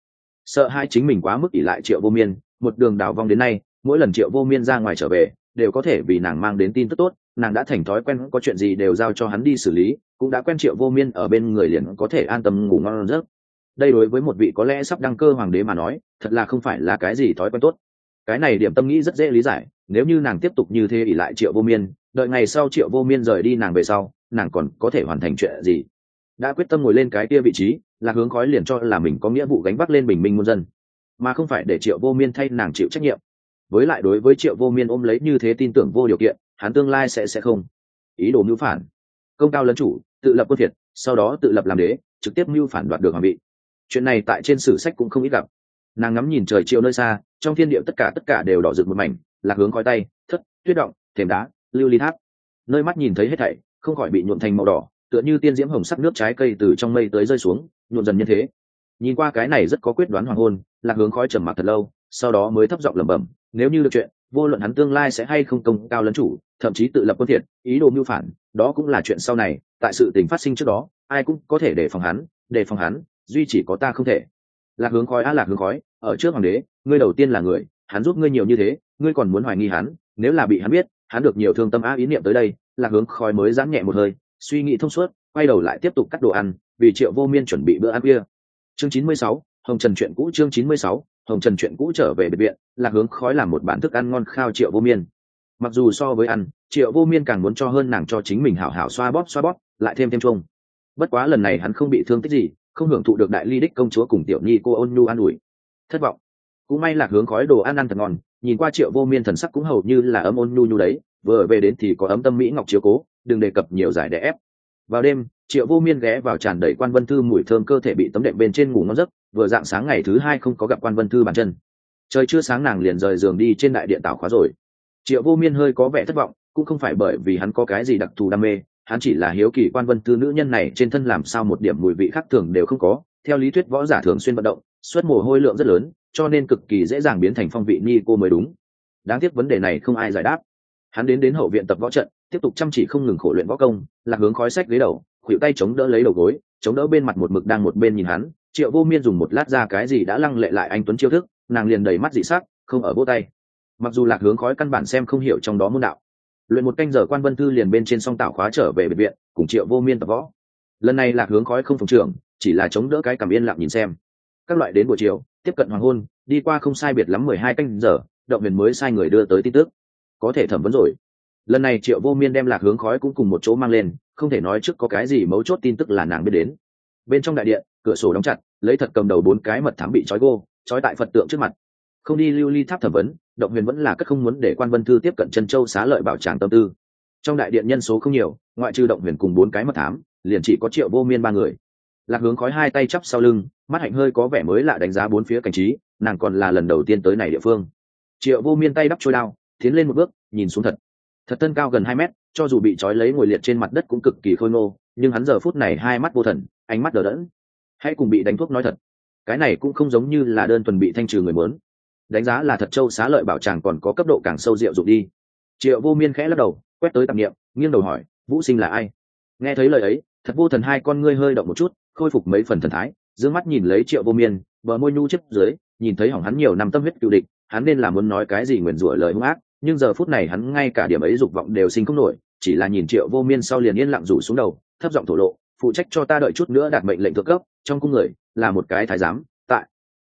sợ hãi chính mình quá mức ỷ lại Triệu Vô Miên, một đường đào vong đến nay, mỗi lần Triệu Vô Miên ra ngoài trở về đều có thể vì nàng mang đến tin tức tốt, nàng đã thành thói quen có chuyện gì đều giao cho hắn đi xử lý, cũng đã quen Triệu Vô Miên ở bên người liền có thể an tâm ngủ ngon giấc. Đây đối với một vị có lẽ sắp đăng cơ hoàng đế mà nói, thật là không phải là cái gì thói quen tốt. Cái này điểm tâm nghĩ rất dễ lý giải, nếu như nàng tiếp tục như thế ỷ lại Triệu Vô Miên, đợi ngày sau Triệu Vô Miên rời đi nàng về sau, nàng còn có thể hoàn thành chuyện gì? Đã quyết tâm ngồi lên cái kia vị trí, Lạc Hướng Khói liền cho là mình có nghĩa vụ gánh vác lên bình minh muôn dân, mà không phải để Triệu Vô Miên thay nàng chịu trách nhiệm. Với lại đối với Triệu Vô Miên ôm lấy như thế tin tưởng vô điều kiện, hắn tương lai sẽ không ý đồ mưu phản, công cao lấn chủ, tự lập quân thiệt, sau đó tự lập làm đế, trực tiếp mưu phản đoạt được hoàng vị. Chuyện này tại trên sử sách cũng không ít gặp. Nàng ngắm nhìn trời chiều nơi xa, trong thiên địa tất cả đều đỏ rực một mảnh. Lạc Hướng Khói tay, thất, tuyết động, thềm đá, lưu ly tháp, nơi mắt nhìn thấy hết thảy không khỏi bị nhuộm thành màu đỏ, tựa như tiên diễm hồng sắc nước trái cây từ trong mây tới rơi xuống, nhuộm dần như thế. Nhìn qua cái này rất có quyết đoán hoàng hôn, Lạc Hướng Khói trầm mặc thật lâu, sau đó mới thấp giọng lẩm bẩm, nếu như được chuyện, vô luận hắn tương lai sẽ hay không công cao lấn chủ, thậm chí tự lập quân thiện, ý đồ mưu phản, đó cũng là chuyện sau này, tại sự tình phát sinh trước đó, ai cũng có thể đề phòng hắn, duy chỉ có ta không thể. Lạc Hướng Khói Lạc Hướng Khói, ở trước hoàng đế, ngươi đầu tiên là người, hắn giúp ngươi nhiều như thế, ngươi còn muốn hoài nghi hắn, nếu là bị hắn biết, hắn được nhiều thương tâm ý niệm tới đây. Lạc Hướng Khói mới giãn nhẹ một hơi, suy nghĩ thông suốt, quay đầu lại tiếp tục cắt đồ ăn, vì Triệu Vô Miên chuẩn bị bữa ăn khuya. Chương 96, Hồng Trần chuyện cũ. Chương 96, Hồng Trần chuyện cũ. Trở về biệt viện, Lạc Hướng Khói làm một bản thức ăn ngon khao Triệu Vô Miên. Mặc dù so với ăn, Triệu Vô Miên càng muốn cho hơn nàng cho chính mình hảo hảo xoa bóp, lại thêm chung. Bất quá lần này hắn không bị thương tích gì, không hưởng thụ được đại ly đích công chúa cùng tiểu nhi cô ôn nhu an ủi. Thất vọng. Cũng may Lạc Hướng Khói đồ ăn ăn thật ngon, nhìn qua Triệu Vô Miên thần sắc cũng hầu như là ấm ôn nhu đấy, vừa về đến thì có ấm tâm mỹ ngọc chiếu cố, đừng đề cập nhiều giải đè ép. Vào đêm, Triệu Vô Miên ghé vào tràn đầy Quan Vân Thư mùi thơm cơ thể bị tấm đệm bên trên ngủ ngon giấc, vừa dạng sáng ngày thứ 2 không có gặp Quan Vân Thư bàn chân. Trời chưa sáng nàng liền rời giường đi trên đại điện tảo khóa rồi. Triệu Vô Miên hơi có vẻ thất vọng, cũng không phải bởi vì hắn có cái gì đặc thù đam mê, hắn chỉ là hiếu kỳ Quan Vân Thư nữ nhân này trên thân làm sao một điểm mùi vị khác thường đều không có. Theo lý thuyết võ giả thường xuyên vận động, xuất mồ hôi lượng rất lớn, cho nên cực kỳ dễ dàng biến thành phong vị ni cô mới đúng. Đáng tiếc vấn đề này không ai giải đáp. Hắn đến hậu viện tập võ trận, tiếp tục chăm chỉ không ngừng khổ luyện võ công. Lạc Hướng Khói sách ghế đầu, khuỷu tay chống đỡ lấy đầu gối, chống đỡ bên mặt một mực đang một bên nhìn hắn. Triệu Vô Miên dùng một lát ra cái gì đã lăng lệ lại anh tuấn chiêu thức, nàng liền đầy mắt dị sắc, không ở vỗ tay. Mặc dù Lạc Hướng Khói căn bản xem không hiểu trong đó môn đạo, luyện một canh giờ Quan Vân Thư liền bên trên song tảo khóa trở về biệt viện, cùng Triệu Vô Miên tập võ. Lần này Lạc Hướng Khói không phòng trưởng, chỉ là chống đỡ cái cằm yên lặng nhìn xem. Các loại đến buổi chiều, tiếp cận hoàng hôn, đi qua không sai biệt lắm 12 canh giờ, Động Huyền mới sai người đưa tới tin tức, có thể thẩm vấn rồi. Lần này Triệu Vô Miên đem Lạc Hướng Khói cũng cùng một chỗ mang lên, không thể nói trước có cái gì mấu chốt tin tức là nàng biết đến. Bên trong đại điện, cửa sổ đóng chặt, lấy thật cầm đầu 4 cái mật thám bị trói tại Phật tượng trước mặt. Không đi lưu ly tháp thẩm vấn, Động Huyền vẫn là cất không muốn để Quan Vân Thư tiếp cận Trân Châu xá lợi bảo tràng tâm tư. Trong đại điện nhân số không nhiều, ngoại trừ Động Huyền cùng 4 cái mật thám, liền chỉ có Triệu Vô Miên 3 người. Lạc Hướng Khói 2 tay chắp sau lưng, mắt hạnh hơi có vẻ mới lạ đánh giá 4 phía cảnh trí, nàng còn là lần đầu tiên tới này địa phương. Triệu Vô Miên tay đắp trôi đao, tiến lên một bước, nhìn xuống thật thân cao gần 2 mét, cho dù bị trói lấy ngồi liệt trên mặt đất cũng cực kỳ khôi ngô, nhưng hắn giờ phút này hai mắt vô thần, ánh mắt đờ đẫn. Hãy cùng bị đánh thuốc nói thật, cái này cũng không giống như là đơn thuần bị thanh trừ người muốn. Đánh giá là thật châu xá lợi bảo tràng còn có cấp độ càng sâu diệu dụng đi. Triệu Vô Miên khẽ lắc đầu, quét tới tạp niệm, nghiêng đầu hỏi, Vũ Sinh là ai? Nghe thấy lời ấy, Thật Vô Thần hai con ngươi hơi động một chút, khôi phục mấy phần thần thái, dương mắt nhìn lấy Triệu Vô Miên, bờ môi nhu chip dưới, nhìn thấy hỏng hắn nhiều năm tâm huyết cựu địch, hắn nên là muốn nói cái gì nguyền rủa lời hung ác, nhưng giờ phút này hắn ngay cả điểm ấy dục vọng đều sinh không nổi, chỉ là nhìn Triệu Vô Miên sau liền yên lặng rủ xuống đầu, thấp giọng thổ lộ, phụ trách cho ta đợi chút nữa đạt mệnh lệnh thượng cấp, trong cung người là một cái thái giám, tại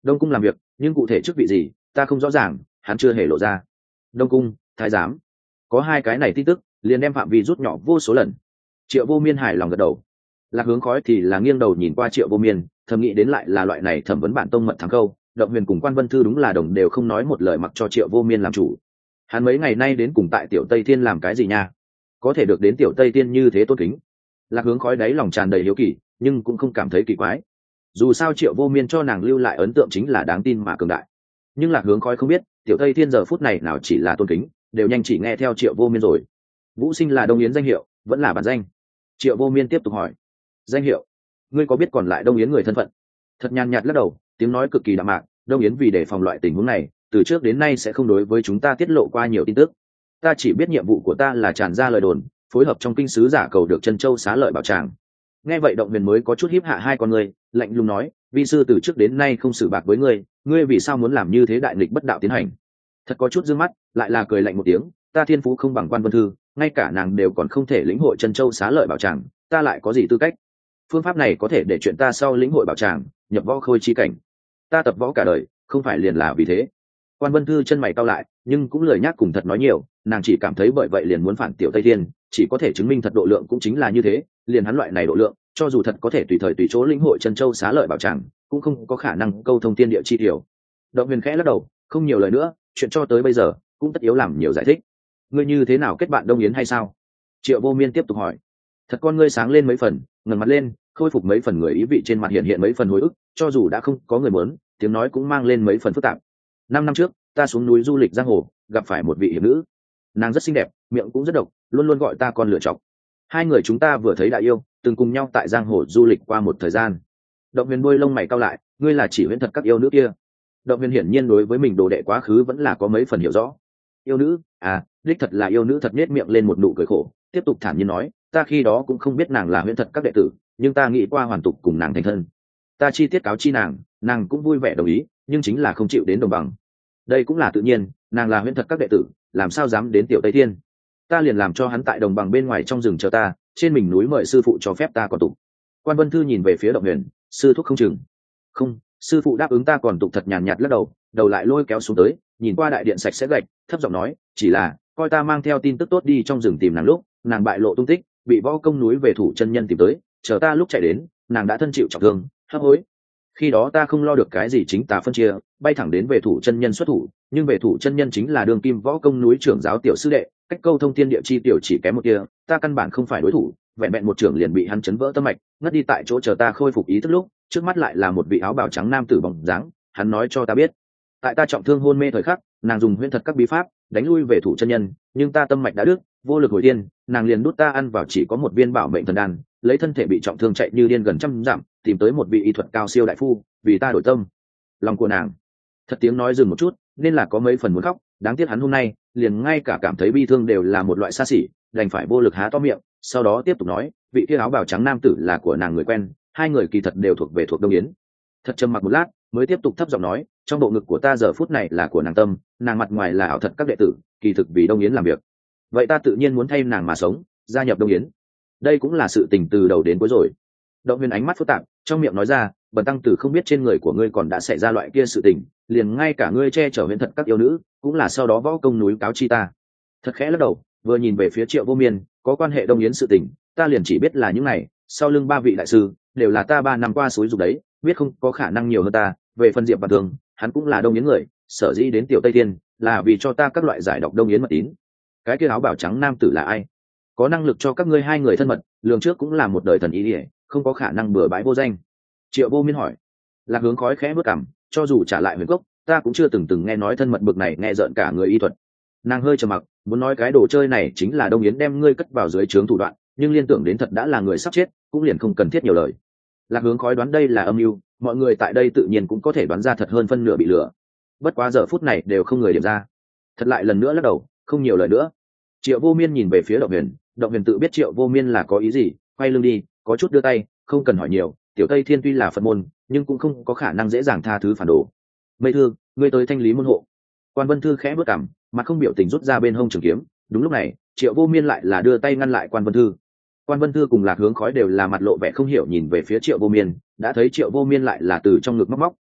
Đông cung làm việc, nhưng cụ thể chức vị gì ta không rõ ràng, hắn chưa hề lộ ra. Đông cung thái giám, có hai cái này tin tức liền đem phạm vi rút nhỏ vô số lần. Triệu Vô Miên hài lòng gật đầu. Lạc Hướng Khói thì là nghiêng đầu nhìn qua Triệu Vô Miên, thầm nghĩ đến lại là loại này thẩm vấn bản tông mật thắng câu. Động Huyền cùng Quan Vân Thư đúng là đồng đều không nói một lời, mặc cho Triệu Vô Miên làm chủ. Hắn mấy ngày nay đến cùng tại Tiểu Tây Thiên làm cái gì nha, có thể được đến Tiểu Tây Thiên như thế tôn kính. Lạc Hướng Khói đáy lòng tràn đầy hiếu kỳ, nhưng cũng không cảm thấy kỳ quái. Dù sao Triệu Vô Miên cho nàng lưu lại ấn tượng chính là đáng tin mà cường đại. Nhưng Lạc Hướng Khói không biết, Tiểu Tây Thiên giờ phút này nào chỉ là tôn kính, đều nhanh chỉ nghe theo Triệu Vô Miên rồi. Vũ Sinh là Đông Yến danh hiệu, vẫn là bản danh? Triệu Vô Miên tiếp tục hỏi. Danh hiệu? Ngươi có biết còn lại Đông Yến người thân phận? Thật nhàn nhạt lắc đầu, tiếng nói cực kỳ đạm mạc. Đông Yến vì đề phòng loại tình huống này, từ trước đến nay sẽ không đối với chúng ta tiết lộ qua nhiều tin tức. Ta chỉ biết nhiệm vụ của ta là tràn ra lời đồn, phối hợp trong kinh sứ giả cầu được Chân Châu xá lợi bảo tràng. Nghe vậy Động Huyền mới có chút híp hạ hai con ngươi, lạnh lùng nói, vi sư từ trước đến nay không xử bạc với ngươi, ngươi vì sao muốn làm như thế đại nghịch bất đạo tiến hành? Thật có chút dương mắt, lại là cười lạnh một tiếng, ta thiên phú không bằng Quan Vân Thư, ngay cả nàng đều còn không thể lĩnh hội Chân Châu xá lợi bảo tràng, ta lại có gì tư cách? Phương pháp này có thể để chuyện ta sau lĩnh hội bảo tràng, nhập võ khôi chi cảnh. Ta tập võ cả đời, không phải liền là vì thế. Quan Vân Thư chân mày cau lại, nhưng cũng lời nhắc cùng thật nói nhiều, nàng chỉ cảm thấy bởi vậy liền muốn phản Tiểu Tây Thiên, chỉ có thể chứng minh thật độ lượng cũng chính là như thế, liền hắn loại này độ lượng, cho dù thật có thể tùy thời tùy chỗ lĩnh hội Chân Châu xá lợi bảo tràng, cũng không có khả năng câu thông thiên địa chi tiểu. Động Huyền khẽ lắc đầu, không nhiều lời nữa, chuyện cho tới bây giờ cũng tất yếu làm nhiều giải thích. Ngươi như thế nào kết bạn Đông Yến hay sao? Triệu Vô Miên tiếp tục hỏi. Thật con ngươi sáng lên mấy phần, ngẩng mặt lên, khôi phục mấy phần người ý vị trên mặt, hiện hiện mấy phần hồi ức, cho dù đã không có người muốn, tiếng nói cũng mang lên mấy phần phức tạp. 5 năm trước, ta xuống núi du lịch giang hồ, gặp phải một vị hiệp nữ. Nàng rất xinh đẹp, miệng cũng rất độc, luôn luôn gọi ta con lựa chọc. Hai người chúng ta vừa thấy đã yêu, từng cùng nhau tại giang hồ du lịch qua một thời gian. Động Huyền đuôi lông mày cau lại, ngươi là chỉ Huyễn Thật các yêu nữ kia? Động Huyền hiển nhiên đối với mình đồ đệ quá khứ vẫn là có mấy phần hiểu rõ. Yêu nữ? À, đích thật là yêu nữ. Thật nhếch miệng lên một nụ cười khổ, tiếp tục thản nhiên nói, ta khi đó cũng không biết nàng là Huyễn Thật các đệ tử, nhưng ta nghĩ qua hoàn tục cùng nàng thành thân. Ta chi tiết cáo chi nàng, nàng cũng vui vẻ đồng ý, nhưng chính là không chịu đến đồng bằng. Đây cũng là tự nhiên, nàng là Huyễn Thật các đệ tử, làm sao dám đến Tiểu Tây Thiên? Ta liền làm cho hắn tại đồng bằng bên ngoài trong rừng chờ ta, trên mình núi mời sư phụ cho phép ta còn tục. Quan Vân Thư nhìn về phía Động Huyền, sư thúc không chừng. Không, sư phụ đáp ứng ta còn tục. Thật nhàn nhạt lắc đầu, đầu lại lôi kéo xuống tới, nhìn qua đại điện sạch sẽ gạch, thấp giọng nói, chỉ là coi ta mang theo tin tức tốt đi trong rừng tìm nàng lúc, nàng bại lộ tung tích, bị võ công núi về thủ chân nhân tìm tới, chờ ta lúc chạy đến, nàng đã thân chịu trọng thương, hấp hối. Khi đó ta không lo được cái gì chính tà phân chia, bay thẳng đến về thủ chân nhân xuất thủ, nhưng về thủ chân nhân chính là đường kim võ công núi trưởng giáo tiểu sư đệ, cách câu thông thiên địa chi tiểu chỉ kém một kia, ta căn bản không phải đối thủ, vẹn vẹn một trưởng liền bị hắn chấn vỡ tâm mạch, ngất đi tại chỗ. Chờ ta khôi phục ý thức lúc, trước mắt lại là một vị áo bào trắng nam tử bóng dáng, hắn nói cho ta biết, tại ta trọng thương hôn mê thời khắc, nàng dùng Huyễn Thật các bí pháp đánh lui về thủ chân nhân, nhưng ta tâm mạch đã đứt, vô lực hồi tiên, nàng liền đút ta ăn vào chỉ có một viên bảo mệnh thần đan, lấy thân thể bị trọng thương chạy như điên gần 100 dặm, tìm tới một vị y thuật cao siêu đại phu, vì ta đổi tâm. Lòng của nàng. Thật tiếng nói dừng một chút, nên là có mấy phần muốn khóc, đáng tiếc hắn hôm nay liền ngay cả cảm thấy bi thương đều là một loại xa xỉ, đành phải vô lực há to miệng. Sau đó tiếp tục nói, vị kia áo bào trắng nam tử là của nàng người quen, hai người kỳ thật đều thuộc Đông Yến. Thật trầm mặc một lát, mới tiếp tục thấp giọng nói, trong bộ ngực của ta giờ phút này là của nàng tâm, nàng mặt ngoài là ảo thật các đệ tử, kỳ thực vì Đông Yến làm việc. Vậy ta tự nhiên muốn thay nàng mà sống, gia nhập Đông Yến. Đây cũng là sự tình từ đầu đến cuối rồi. Động Huyền ánh mắt phức tạp, trong miệng nói ra, bần tăng tử không biết trên người của ngươi còn đã xảy ra loại kia sự tình, liền ngay cả ngươi che chở Huyễn Thật các yêu nữ, cũng là sau đó võ công núi cáo chi ta. Thật khẽ lắc đầu, vừa nhìn về phía Triệu Vô Miên, có quan hệ Đông Yến sự tình, ta liền chỉ biết là những này, sau lưng 3 vị đại sư đều là ta 3 năm qua suối dục đấy, biết không có khả năng nhiều hơn ta. Về phần Diệp Văn Thường, hắn cũng là Đông Yến người, sở dĩ đến Tiểu Tây Thiên là vì cho ta các loại giải độc Đông Yến mật tín. Cái kia áo bào trắng nam tử là ai? Có năng lực cho các ngươi hai người thân mật, lường trước cũng là một đời thần y liễu, không có khả năng bừa bãi vô danh. Triệu Vô Miên hỏi. Lạc Hướng Khói khẽ bước cằm, cho dù trả lại Huyền Cốc, ta cũng chưa từng nghe nói thân mật bực này, nghe rợn cả người y thuật. Nàng hơi trầm mặc, muốn nói cái đồ chơi này chính là Đông Yến đem ngươi cất vào dưới trướng thủ đoạn, nhưng liên tưởng đến thật đã là người sắp chết, cũng liền không cần thiết nhiều lời. Lạc Hướng Khói đoán đây là âm mưu, mọi người tại đây tự nhiên cũng có thể đoán ra thật hơn phân nửa bị lừa. Bất quá giờ phút này đều không người điểm ra. Thật lại lần nữa lắc đầu, không nhiều lời nữa. Triệu Vô Miên nhìn về phía Động Huyền, Động Huyền tự biết Triệu Vô Miên là có ý gì, quay lưng đi, có chút đưa tay, không cần hỏi nhiều, Tiểu Tây Thiên tuy là Phật môn, nhưng cũng không có khả năng dễ dàng tha thứ phản đồ. Mây Thư, ngươi tới thanh lý môn hộ. Quan Vân Thư khẽ bước cằm, mặt không biểu tình rút ra bên hông trường kiếm. Đúng lúc này, Triệu Vô Miên lại là đưa tay ngăn lại Quan Vân Thư. Quan Vân Thư cùng Lạc Hướng Khói đều là mặt lộ vẻ không hiểu nhìn về phía Triệu Vô Miên, đã thấy Triệu Vô Miên lại là từ trong ngực móc móc,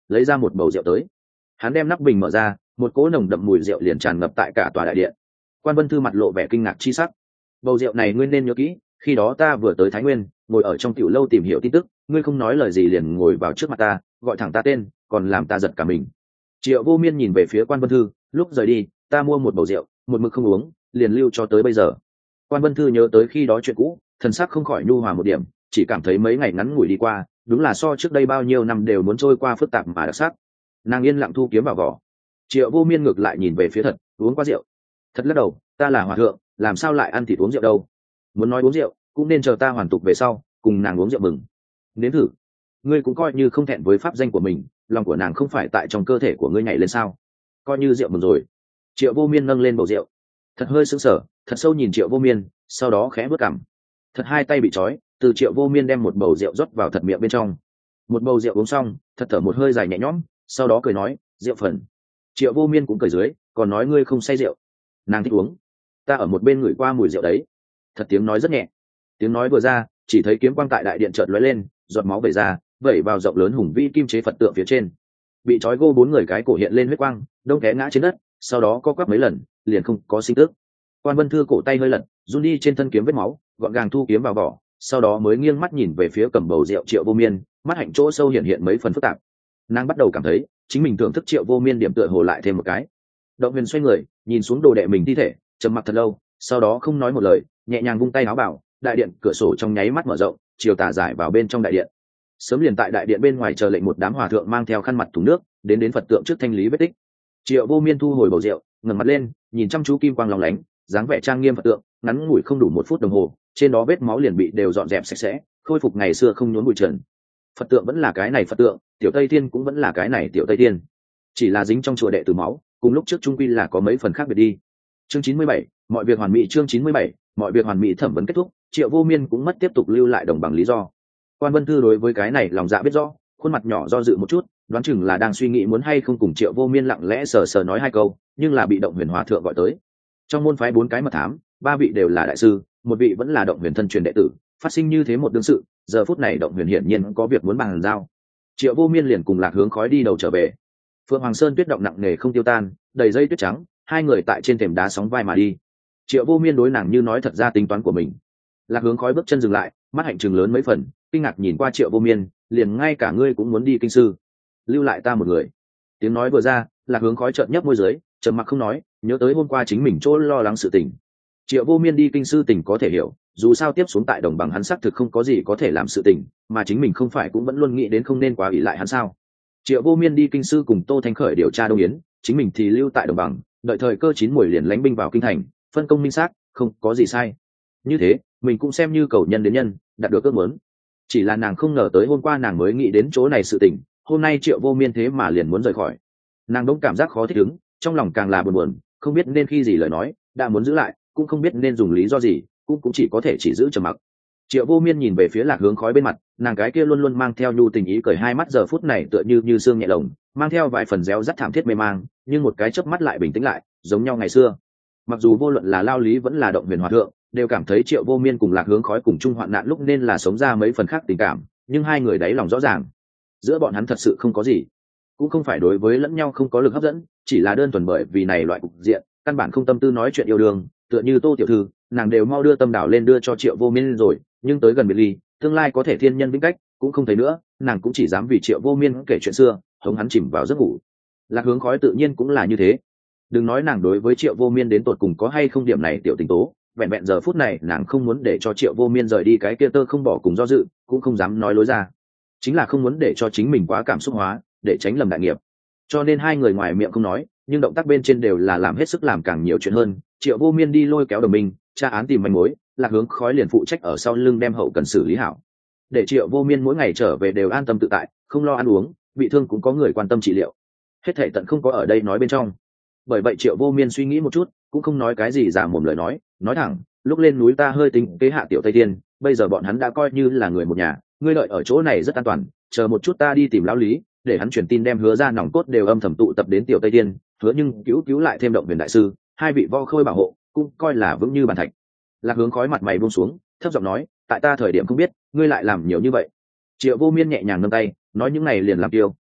lấy ra một bầu rượu tới. Hắn đem nắp bình mở ra, một cỗ nồng đậm mùi rượu liền tràn ngập tại cả tòa đại điện. Quan Vân Thư mặt lộ vẻ kinh ngạc chi sắc. Bầu rượu này ngươi nên nhớ kỹ, khi đó ta vừa tới Thái Nguyên, ngồi ở trong tiểu lâu tìm hiểu tin tức, ngươi không nói lời gì liền ngồi vào trước mặt ta, gọi thẳng ta tên, còn làm ta giật cả mình. Triệu Vô Miên nhìn về phía Quan Vân Thư, lúc rời đi, ta mua một bầu rượu, một mực không uống, liền lưu cho tới bây giờ. Quan Vân Thư nhớ tới khi đó chuyện cũ, thần sắc không khỏi nhu hòa một điểm, chỉ cảm thấy mấy ngày ngắn ngủi đi qua, đúng là so trước đây bao nhiêu năm đều muốn trôi qua phức tạp mà đặc sắc. Nàng yên lặng thu kiếm vào vỏ. Triệu Vô Miên ngược lại nhìn về phía Thật, uống qua rượu. Thật lắc đầu, ta là hòa thượng, làm sao lại ăn thịt uống rượu đâu? Muốn nói uống rượu, cũng nên chờ ta hoàn tục về sau, cùng nàng uống rượu mừng. Nếm thử. Ngươi cũng coi như không thẹn với pháp danh của mình, lòng của nàng không phải tại trong cơ thể của ngươi nhảy lên sao? Coi như rượu mừng rồi. Triệu Vô Miên nâng lên bầu rượu. Thật hơi sững sờ, thật sâu nhìn Triệu Vô Miên, sau đó khẽ bước cằm. Thật hai tay bị trói, từ Triệu Vô Miên đem một bầu rượu rót vào Thật miệng bên trong. Một bầu rượu uống xong, Thật thở một hơi dài nhẹ nhõm, sau đó cười nói, rượu phần. Triệu Vô Miên cũng cười dưới, còn nói ngươi không say rượu. Nàng thích uống. Ta ở một bên ngửi qua mùi rượu đấy. Thật tiếng nói rất nhẹ. Tiếng nói vừa ra, chỉ thấy kiếm quang tại đại điện chợt lóe lên, giọt máu vẩy ra, vẩy vào rộng lớn hùng vĩ kim chế Phật tượng phía trên. Bị trói gô bốn người cái cổ hiện lên huyết quang, đông té ngã trên đất, sau đó co quắp mấy lần, liền không có sinh tức. Quan Vân Thư cổ tay hơi lật, run đi trên thân kiếm vết máu, gọn gàng thu kiếm vào vỏ, sau đó mới nghiêng mắt nhìn về phía cầm bầu rượu Triệu Vô Miên, mắt hạnh chỗ sâu hiện mấy phần phức tạp. Nàng bắt đầu cảm thấy chính mình thưởng thức Triệu Vô Miên điểm tựa hồ lại thêm một cái. Động Huyền xoay người, nhìn xuống đồ đệ mình thi thể, trầm mặc thật lâu, sau đó không nói một lời, nhẹ nhàng vung tay áo bảo, đại điện cửa sổ trong nháy mắt mở rộng, chiều tà giải vào bên trong đại điện. Sớm liền tại đại điện bên ngoài chờ lệnh một đám hòa thượng mang theo khăn mặt thùng nước, đến Phật tượng trước thanh lý vết tích. Triệu Vô Miên thu hồi bầu rượu, ngẩng mặt lên, nhìn chăm chú kim quang lóng lánh, dáng vẻ trang nghiêm Phật tượng, ngắn ngủi không đủ 1 phút đồng hồ, trên đó vết máu liền bị đều dọn dẹp sạch sẽ, khôi phục ngày xưa không nhốn bụi trần. Phật tượng vẫn là cái này Phật tượng, Tiểu Tây Thiên cũng vẫn là cái này Tiểu Tây Thiên, chỉ là dính trong chùa đệ tử máu, cùng lúc trước trung quy là có mấy phần khác biệt đi. Chương 97, mọi việc hoàn mỹ. Chương 97, mọi việc hoàn mỹ. Thẩm vấn kết thúc, Triệu Vô Miên cũng mất tiếp tục lưu lại đồng bằng lý do. Quan Vân Thư đối với cái này lòng dạ biết rõ, khuôn mặt nhỏ do dự một chút, đoán chừng là đang suy nghĩ muốn hay không cùng Triệu Vô Miên lặng lẽ sờ sờ nói hai câu, nhưng là bị Động Huyền Hòa thượng gọi tới. Trong môn phái 4 cái mật thám, 3 vị đều là đại sư, một vị vẫn là Động Huyền thân truyền đệ tử, phát sinh như thế một đương sự, giờ phút này Động Huyền hiển nhiên có việc muốn bàn giao. Triệu Vô Miên liền cùng Lạc Hướng Khói đi đầu trở về. Phượng Hoàng Sơn tuyết động nặng nề không tiêu tan, đầy dây tuyết trắng, hai người tại trên thềm đá sóng vai mà đi. Triệu Vô Miên đối nàng như nói thật ra tính toán của mình. Lạc Hướng Khói bước chân dừng lại, mắt hạnh trừng lớn mấy phần, kinh ngạc nhìn qua Triệu Vô Miên, liền ngay cả ngươi cũng muốn đi kinh sư, lưu lại ta một người. Tiếng nói vừa ra, Lạc Hướng Khói chợt nhấp môi dưới, trầm mặc không nói, nhớ tới hôm qua chính mình chỗ lo lắng sự tình. Triệu Vô Miên đi kinh sư tình có thể hiểu, dù sao tiếp xuống tại đồng bằng hắn xác thực không có gì có thể làm sự tình, mà chính mình không phải cũng vẫn luôn nghĩ đến không nên quá ỷ lại hắn sao. Triệu Vô Miên đi kinh sư cùng Tô Thanh Khởi điều tra Đông Yến, chính mình thì lưu tại đồng bằng, đợi thời cơ chín muồi liền lánh binh vào kinh thành, phân công minh xác, không có gì sai. Như thế, mình cũng xem như cầu nhân đến nhân, đạt được ước muốn. Chỉ là nàng không ngờ tới hôm qua nàng mới nghĩ đến chỗ này sự tình, hôm nay Triệu Vô Miên thế mà liền muốn rời khỏi. Nàng đống cảm giác khó thích ứng, trong lòng càng là buồn, không biết nên khi gì lời nói, đã muốn giữ lại, cũng không biết nên dùng lý do gì, cũng chỉ có thể chỉ giữ trầm mặc. Triệu Vô Miên nhìn về phía Lạc Hướng Khói bên mặt, nàng cái kia luôn luôn mang theo nhu tình ý cười hai mắt giờ phút này tựa như xương nhẹ lồng, mang theo vài phần réo rắt thảm thiết mê mang, nhưng một cái chớp mắt lại bình tĩnh lại, giống nhau ngày xưa. Mặc dù vô luận là Lao Lý vẫn là Động Huyền Hòa thượng, đều cảm thấy Triệu Vô Miên cùng Lạc Hướng Khói cùng chung hoạn nạn lúc nên là sống ra mấy phần khác tình cảm, nhưng hai người đáy lòng rõ ràng, giữa bọn hắn thật sự không có gì, cũng không phải đối với lẫn nhau không có lực hấp dẫn, chỉ là đơn thuần bởi vì này loại cục diện, căn bản không tâm tư nói chuyện yêu đương, tựa như Tô tiểu thư, nàng đều mau đưa tâm đảo lên đưa cho Triệu Vô Miên rồi, nhưng tới gần biệt ly, tương lai có thể thiên nhân vĩnh cách, cũng không thấy nữa, nàng cũng chỉ dám vì Triệu Vô Miên kể chuyện xưa, hống hắn chìm vào giấc ngủ. Lạc Hướng Khói tự nhiên cũng là như thế. Đừng nói nàng đối với Triệu Vô Miên đến tột cùng có hay không điểm này tiểu tình tố, vẹn vẹn giờ phút này nàng không muốn để cho Triệu Vô Miên rời đi cái kia tơ không bỏ cùng do dự, cũng không dám nói lối ra, chính là không muốn để cho chính mình quá cảm xúc hóa, để tránh lầm đại nghiệp. Cho nên hai người ngoài miệng không nói, nhưng động tác bên trên đều là làm hết sức làm càng nhiều chuyện hơn. Triệu Vô Miên đi lôi kéo đồng minh, tra án tìm manh mối, Lạc Hướng Khói liền phụ trách ở sau lưng đem hậu cần xử lý hảo, để Triệu Vô Miên mỗi ngày trở về đều an tâm tự tại, không lo ăn uống, bị thương cũng có người quan tâm trị liệu, hết thảy tận không có ở đây nói bên trong. Bởi vậy Triệu Vô Miên suy nghĩ một chút, cũng không nói cái gì giả mồm lời nói thẳng, lúc lên núi ta hơi tính kế hạ Tiểu Tây Thiên, bây giờ bọn hắn đã coi như là người một nhà, ngươi đợi ở chỗ này rất an toàn, chờ một chút ta đi tìm lão Lý, để hắn truyền tin đem Hứa ra nòng cốt đều âm thầm tụ tập đến Tiểu Tây Thiên, Hứa nhưng cứu lại thêm Động Huyền đại sư, hai vị vo khôi bảo hộ, cũng coi là vững như bàn thạch. Lạc Hướng Khói mặt mày buông xuống, thấp giọng nói, tại ta thời điểm không biết, ngươi lại làm nhiều như vậy. Triệu Vô Miên nhẹ nhàng nâng tay, nói những này liền làm tiêu,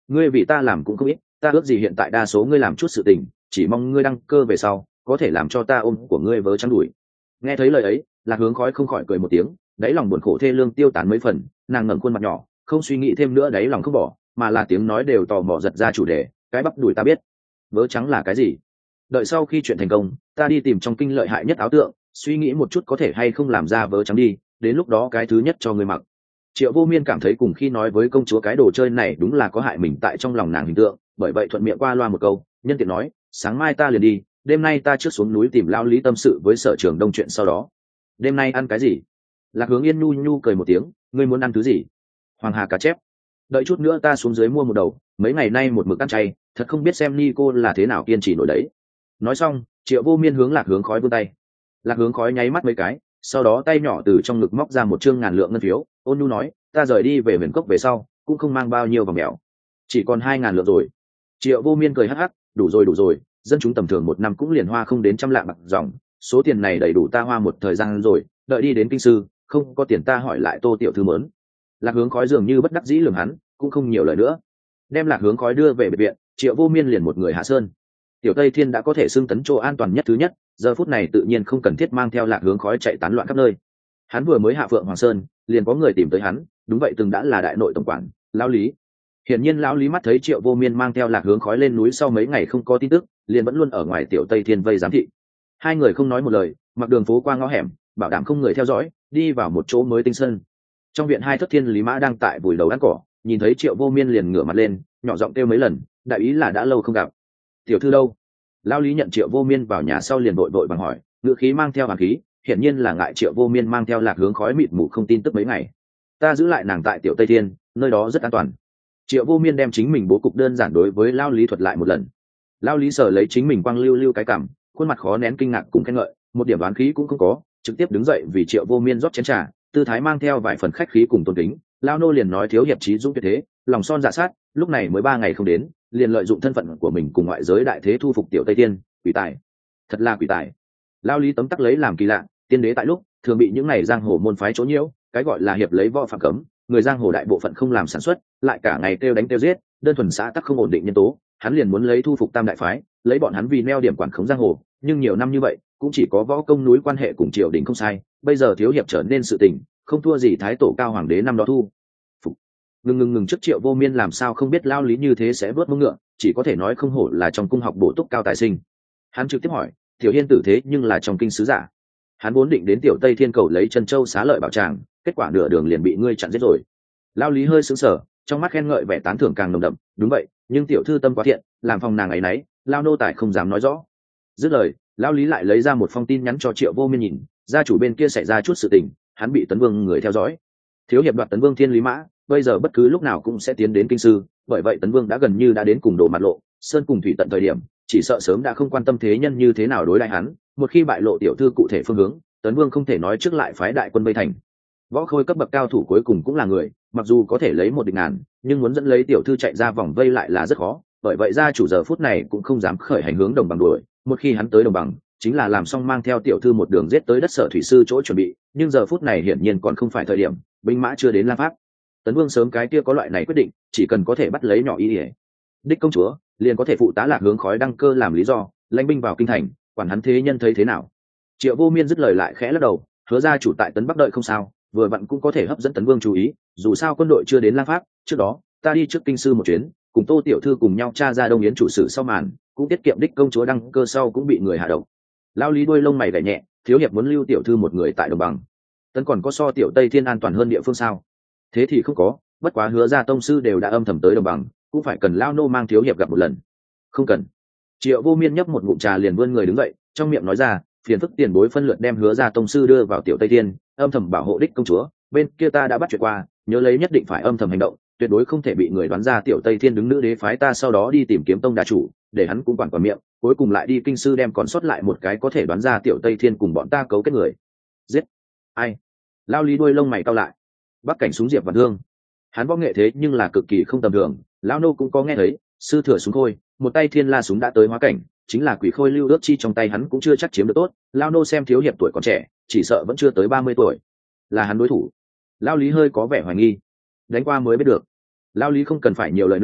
ngươi vì ta làm cũng không ít, ta ước gì hiện tại đa số ngươi làm chút sự tình, chỉ mong ngươi đăng cơ về sau có thể làm cho ta ôm của ngươi vớ trắng đuổi. Nghe thấy lời ấy, Lạc Hướng Khói không khỏi cười một tiếng, đáy lòng buồn khổ thê lương tiêu tán mấy phần, nàng ngẩng khuôn mặt nhỏ, không suy nghĩ thêm nữa, đáy lòng không bỏ, mà là tiếng nói đều tò mò giật ra chủ đề, cái bắp đuổi ta biết. Vớ trắng là cái gì? Đợi sau khi chuyện thành công, ta đi tìm trong kinh lợi hại nhất áo tượng, suy nghĩ một chút có thể hay không làm ra vớ trắng đi, đến lúc đó cái thứ nhất cho ngươi mặc. Triệu Vô Miên cảm thấy cùng khi nói với công chúa cái đồ chơi này đúng là có hại mình tại trong lòng nàng hình tượng, bởi vậy thuận miệng qua loa một câu, nhân tiện nói, sáng mai ta liền đi, đêm nay ta trước xuống núi tìm Lão Lý tâm sự với Sở Trường Đông chuyện sau đó. Đêm nay ăn cái gì? Lạc Hướng Yên nhu nhu cười một tiếng, ngươi muốn ăn thứ gì? Hoàng hà cá chép. Đợi chút nữa ta xuống dưới mua một đầu, mấy ngày nay một mực ăn chay, thật không biết xem ni cô là thế nào kiên trì nổi đấy. Nói xong, Triệu Vô Miên hướng Lạc Hướng Khói vươn tay. Lạc Hướng Khói nháy mắt mấy cái, sau đó tay nhỏ từ trong ngực móc ra một trương ngàn lượng ngân phiếu, ôn nhu nói, ta rời đi về Huyền Cốc về sau cũng không mang bao nhiêu vòng mèo, chỉ còn 2.000 lượng rồi. Triệu Vô Miên cười hắc hắc, đủ rồi, dân chúng tầm thường một năm cũng liền hoa không đến 100 lạng bạc dòng, số tiền này đầy đủ ta hoa một thời gian rồi, đợi đi đến kinh sư không có tiền ta hỏi lại Tô tiểu thư mớn. Lạc Hướng Khói dường như bất đắc dĩ lườm hắn, cũng không nhiều lời nữa, đem Lạc Hướng Khói đưa về biệt viện. Triệu Vô Miên liền một người hạ sơn. Tiểu Tây Thiên đã có thể xưng tấn chỗ an toàn nhất thứ nhất, giờ phút này tự nhiên không cần thiết mang theo Lạc Hướng Khói chạy tán loạn khắp nơi. Hắn vừa mới hạ Phượng Hoàng Sơn, liền có người tìm tới hắn, đúng vậy từng đã là đại nội tổng quản Lão Lý. Hiển nhiên Lão Lý mắt thấy Triệu Vô Miên mang theo Lạc Hướng Khói lên núi sau mấy ngày không có tin tức, liền vẫn luôn ở ngoài Tiểu Tây Thiên vây giám thị. Hai người không nói một lời, mặc đường phố qua ngõ hẻm, bảo đảm không người theo dõi, đi vào một chỗ mới tinh sơn. Trong viện hai thất thiên lý mã đang tại vùi đầu ăn cỏ, nhìn thấy Triệu Vô Miên liền ngửa mặt lên, nhỏ giọng kêu mấy lần, đại ý là đã lâu không gặp. Tiểu thư đâu? Lão Lý nhận Triệu Vô Miên vào nhà sau liền vội vội bằng hỏi, ngữ khí mang theo hàn khí, hiển nhiên là ngại Triệu Vô Miên mang theo Lạc Hướng Khói mịt mù không tin tức mấy ngày. Ta giữ lại nàng tại Tiểu Tây Thiên, nơi đó rất an toàn. Triệu Vô Miên đem chính mình bố cục đơn giản đối với Lão Lý thuật lại một lần. Lão Lý sở lấy chính mình quang lưu lưu cái cảm, khuôn mặt khó nén kinh ngạc cùng khen ngợi, một điểm đoán khí cũng không có, trực tiếp đứng dậy vì Triệu Vô Miên rót chén trà, tư thái mang theo vài phần khách khí cùng tôn kính. Lão nô liền nói thiếu hiệp chí dũng tuyệt thế, lòng son dạ sát, lúc này mới 3 ngày không đến, liền lợi dụng thân phận của mình cùng ngoại giới đại thế thu phục Tiểu Tây Thiên, quỷ tài, thật là quỷ tài. Lão Lý tấm tắc lấy làm kỳ lạ, tiên đế tại lúc thường bị những này giang hồ môn phái chỗ nhiễu, cái gọi là hiệp lấy võ phạm cấm, người giang hồ đại bộ phận không làm sản xuất, lại cả ngày kêu đánh kêu giết, đơn thuần xã tắc không ổn định nhân tố, hắn liền muốn lấy thu phục tam đại phái, lấy bọn hắn vì neo điểm quản khống giang hồ, nhưng nhiều năm như vậy cũng chỉ có võ công núi quan hệ cùng triều đình không sai, bây giờ thiếu hiệp trở nên sự tình không thua gì thái tổ cao hoàng đế năm đó thu phục. Ngừng trước Triệu Vô Miên làm sao không biết Lão Lý như thế sẽ vớt mông ngựa, chỉ có thể nói không hổ là trong cung học bổ túc cao tài sinh. Hắn trực tiếp hỏi, Tiểu Hiên tử thế nhưng là trong kinh sứ giả. Hắn vốn định đến Tiểu Tây Thiên cầu lấy chân châu xá lợi bảo tràng, kết quả nửa đường liền bị ngươi chặn giết rồi. Lão Lý hơi sững sờ, trong mắt khen ngợi vẻ tán thưởng càng nồng đậm, đúng vậy, nhưng tiểu thư tâm quá thiện, làm phòng nàng ấy nấy, lao nô tài không dám nói rõ. Dứt lời, Lão Lý lại lấy ra một phong tin nhắn cho Triệu Vô Miên nhìn, gia chủ bên kia xảy ra chút sự tình, hắn bị Tấn Vương người theo dõi. Thiếu hiệp đoạt Tấn Vương thiên lý mã, bây giờ bất cứ lúc nào cũng sẽ tiến đến kinh sư, bởi vậy Tấn Vương đã gần như đã đến cùng độ mặt lộ, sơn cùng thủy tận thời điểm, chỉ sợ sớm đã không quan tâm thế nhân như thế nào đối đãi hắn, một khi bại lộ tiểu thư cụ thể phương hướng, Tấn Vương không thể nói trước lại phái đại quân vây thành. Võ khôi cấp bậc cao thủ cuối cùng cũng là người, mặc dù có thể lấy một địch ngàn, nhưng muốn dẫn lấy tiểu thư chạy ra vòng vây lại là rất khó, bởi vậy gia chủ giờ phút này cũng không dám khởi hành hướng đồng bằng đuổi, một khi hắn tới đồng bằng chính là làm xong mang theo tiểu thư một đường giết tới đất Sở thủy sư chỗ chuẩn bị, nhưng giờ phút này hiển nhiên còn không phải thời điểm, binh mã chưa đến Lam Pháp. Tấn Vương sớm cái kia có loại này quyết định, chỉ cần có thể bắt lấy nhỏ y đích công chúa, liền có thể phụ tá Lạc Hướng Khói đăng cơ làm lý do lãnh binh vào kinh thành, quản hắn thế nhân thấy thế nào. Triệu Vô Miên dứt lời lại khẽ lắc đầu, hứa gia chủ tại Tấn Bắc đợi không sao, vừa vặn cũng có thể hấp dẫn Tấn Vương chú ý, dù sao quân đội chưa đến Lam Pháp, trước đó ta đi trước kinh sư một chuyến, cùng Tô tiểu thư cùng nhau tra ra Đông Yến chủ sự sau màn, cũng tiết kiệm đích công chúa đăng cơ sau cũng bị người hạ độc. Lão Lý đuôi lông mày gảy nhẹ, thiếu hiệp muốn lưu tiểu thư một người tại đồng bằng, Tấn còn có so Tiểu Tây Thiên an toàn hơn địa phương sao? Thế thì không có, bất quá hứa gia tông sư đều đã âm thầm tới đồng bằng, cũng phải cần lao nô mang thiếu hiệp gặp một lần. Không cần. Triệu Vô Miên nhấp một ngụm trà liền vươn người đứng dậy, trong miệng nói ra, phiền phức tiền bối phân lượt đem hứa gia tông sư đưa vào Tiểu Tây Thiên, âm thầm bảo hộ đích công chúa, bên kia ta đã bắt chuyện qua, nhớ lấy nhất định phải âm thầm hành động, tuyệt đối không thể bị người đoán ra Tiểu Tây Thiên đứng nữ đế phái ta sau đó đi tìm kiếm tông đà chủ, để hắn cũng quản miệng, cuối cùng lại đi kinh sư đem còn sót lại một cái có thể đoán ra Tiểu Tây Thiên cùng bọn ta cấu kết người. Giết. Ai? Lao Lý đuôi lông mày cau lại. Bắc cảnh súng diệp và thương, hắn võ nghệ thế nhưng là cực kỳ không tầm thường, lão nô cũng có nghe thấy, sư thừa súng khôi, một tay thiên la súng đã tới hóa cảnh, chính là quỷ khôi lưu ước chi trong tay hắn cũng chưa chắc chiếm được tốt, lão nô xem thiếu hiệp tuổi còn trẻ, chỉ sợ vẫn chưa tới 30 tuổi, là hắn đối thủ. Lão Lý hơi có vẻ hoài nghi, đánh qua mới biết được. Lão Lý không cần phải nhiều lời nữa,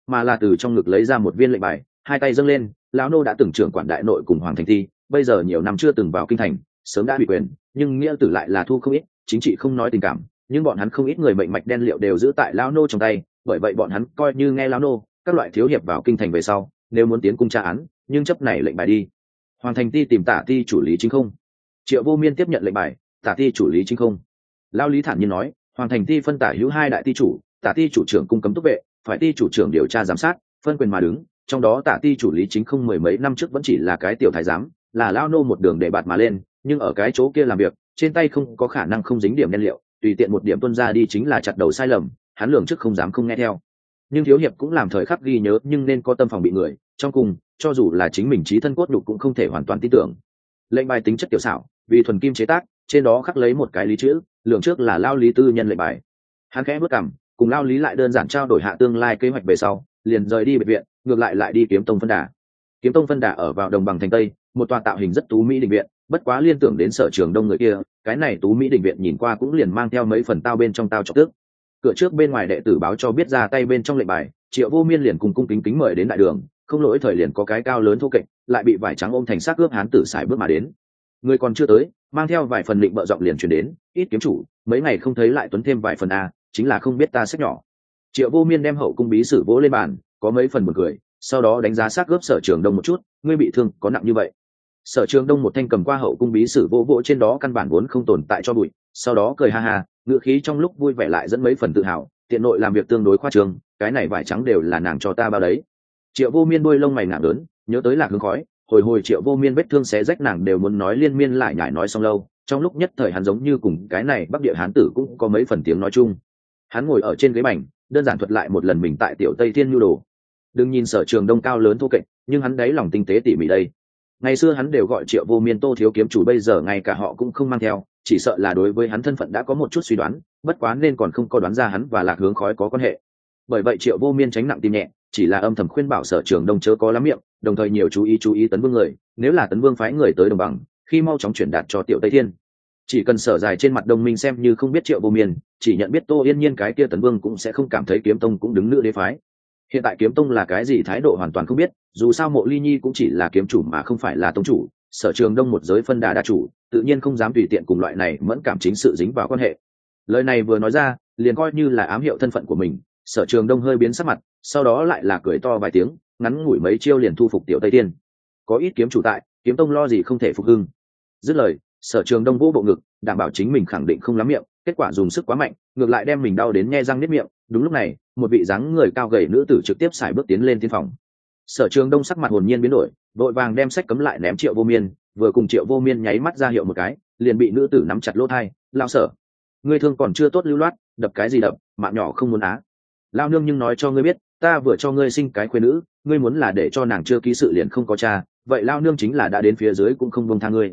mà là từ trong ngực lấy ra một viên lệnh bài, hai tay dâng lên. Lão nô đã từng trưởng quản đại nội cùng Hoàng Thành Ti, bây giờ nhiều năm chưa từng vào kinh thành, sớm đã bị quyền, nhưng nghĩa tử lại là thu không ít, chính trị không nói tình cảm, nhưng bọn hắn không ít người mệnh mạch đen liệu đều giữ tại lão nô trong tay, bởi vậy bọn hắn coi như nghe lão nô. Các loại thiếu hiệp vào kinh thành về sau, nếu muốn tiến cung tra án, nhưng chấp này lệnh bài đi. Hoàng Thành Ti tìm Tả Ti chủ lý chính không. Triệu Vô Miên tiếp nhận lệnh bài, Tả Ti chủ lý chính không. Lão Lý thản nhiên nói, Hoàng Thành Ti phân tả hữu hai đại ti chủ, Tả Ti chủ trưởng cung cấm túc vệ, phải ti chủ trưởng điều tra giám sát, phân quyền mà đứng. Trong đó Tả Ti chủ lý chính không mười mấy năm trước vẫn chỉ là cái tiểu thái giám, là lao nô một đường để bạt mà lên, nhưng ở cái chỗ kia làm việc, trên tay không có khả năng không dính điểm đen liệu, tùy tiện một điểm tuân ra đi chính là chặt đầu sai lầm, hắn lường trước không dám không nghe theo. Nhưng thiếu hiệp cũng làm thời khắc ghi nhớ, nhưng nên có tâm phòng bị người, trong cùng, cho dù là chính mình trí thân cốt nhục cũng không thể hoàn toàn tin tưởng. Lệnh bài tính chất tiểu xảo, vì thuần kim chế tác, trên đó khắc lấy một cái lý chữ, lường trước là lao lý tư nhân lệnh bài. Hắn khẽ bước cằm, cùng lao lý lại đơn giản trao đổi hạ tương lai kế hoạch về sau, liền rời đi biệt viện, ngược lại đi kiếm tông phân đà. Kiếm tông phân đà ở vào đồng bằng thành tây, một tòa tạo hình rất tú mỹ đình viện, bất quá liên tưởng đến Sở Trường Đông người kia, cái này tú mỹ đình viện nhìn qua cũng liền mang theo mấy phần tao bên trong tao chọc tức. Cửa trước bên ngoài đệ tử báo cho biết ra tay bên trong lệnh bài, Triệu Vô Miên liền cùng cung kính kính mời đến đại đường, không lỗi thời liền có cái cao lớn thô kệch, lại bị vải trắng ôm thành xác ướp hán tử sải bước mà đến. Người còn chưa tới, mang theo vài phần định bợ giọng liền truyền đến, ít kiếm chủ, mấy ngày không thấy lại tuấn thêm vài phần a, chính là không biết ta sách nhỏ. Triệu Vô Miên đem hậu cung bí sử vỗ lên bàn, có mấy phần buồn cười, sau đó đánh giá xác ướp Sở Trường Đông một chút, ngươi bị thương có nặng như vậy? Sở Trường Đông một thanh cầm qua hậu cung bí sử vỗ trên đó căn bản vốn không tồn tại cho bụi, sau đó cười ha ha, ngữ khí trong lúc vui vẻ lại dẫn mấy phần tự hào, tiện nội làm việc tương đối khoa trương, cái này vải trắng đều là nàng cho ta bao đấy. Triệu Vô Miên đôi lông mày ngạc lớn, nhớ tới Lạc Hướng Khói, hồi Triệu Vô Miên vết thương xé rách nàng đều muốn nói liên miên lại nhải nói xong lâu, trong lúc nhất thời hắn giống như cùng cái này Bắc Địa hán tử cũng có mấy phần tiếng nói chung. Hắn ngồi ở trên ghế bành, đơn giản thuật lại một lần mình tại Tiểu Tây Thiên nhu đồ. Đừng nhìn Sở Trường Đông cao lớn thô kệch, nhưng hắn đáy lòng tinh tế tỉ mỉ đây. Ngày xưa hắn đều gọi Triệu Vô Miên Tô thiếu kiếm chủ, bây giờ ngay cả họ cũng không mang theo, chỉ sợ là đối với hắn thân phận đã có một chút suy đoán, bất quá nên còn không có đoán ra hắn và Lạc Hướng Khói có quan hệ. Bởi vậy Triệu Vô Miên tránh nặng tim nhẹ, chỉ là âm thầm khuyên bảo Sở Trường Đông chớ có lắm miệng, đồng thời nhiều chú ý Tấn Vương người, nếu là Tấn Vương phái người tới đồng bằng, khi mau chóng chuyển đạt cho Tiểu Tây Thiên. Chỉ cần sở dài trên mặt Đông Minh xem như không biết Triệu Vô Miên, chỉ nhận biết Tô Yên Nhiên cái kia Tấn Vương cũng sẽ không cảm thấy Kiếm Tông cũng đứng nữ đế phái. Hiện tại Kiếm Tông là cái gì thái độ hoàn toàn không biết, dù sao Mộ Ly Nhi cũng chỉ là kiếm chủ mà không phải là tông chủ, Sở Trường Đông một giới phân đà đa chủ, tự nhiên không dám tùy tiện cùng loại này mẫn cảm chính sự dính vào quan hệ. Lời này vừa nói ra, liền coi như là ám hiệu thân phận của mình. Sở Trường Đông hơi biến sắc mặt, sau đó lại là cười to vài tiếng, ngắn ngủi mấy chiêu liền thu phục Tiểu Tây Tiên. Có ít kiếm chủ tại, Kiếm Tông lo gì không thể phục hưng. Dứt lời, Sở Trường Đông vỗ bộ ngực, đảm bảo chính mình khẳng định không lắm miệng, kết quả dùng sức quá mạnh, ngược lại đem mình đau đến nhe răng niết miệng. Đúng lúc này, một vị dáng người cao gầy nữ tử trực tiếp xài bước tiến lên tiên phòng. Sở Trường Đông sắc mặt hồn nhiên biến đổi, vội vàng đem sách cấm lại ném Triệu Vô Miên, vừa cùng Triệu Vô Miên nháy mắt ra hiệu một cái, liền bị nữ tử nắm chặt lỗ tai, "Lão Sở, ngươi thương còn chưa tốt lưu loát, đập cái gì đập, mạng nhỏ không muốn á. Lão nương nhưng nói cho ngươi biết, ta vừa cho ngươi sinh cái khuê nữ, ngươi muốn là để cho nàng chưa ký sự liền không có cha, vậy lão nương chính là đã đến phía dưới cũng không buông tha ngươi."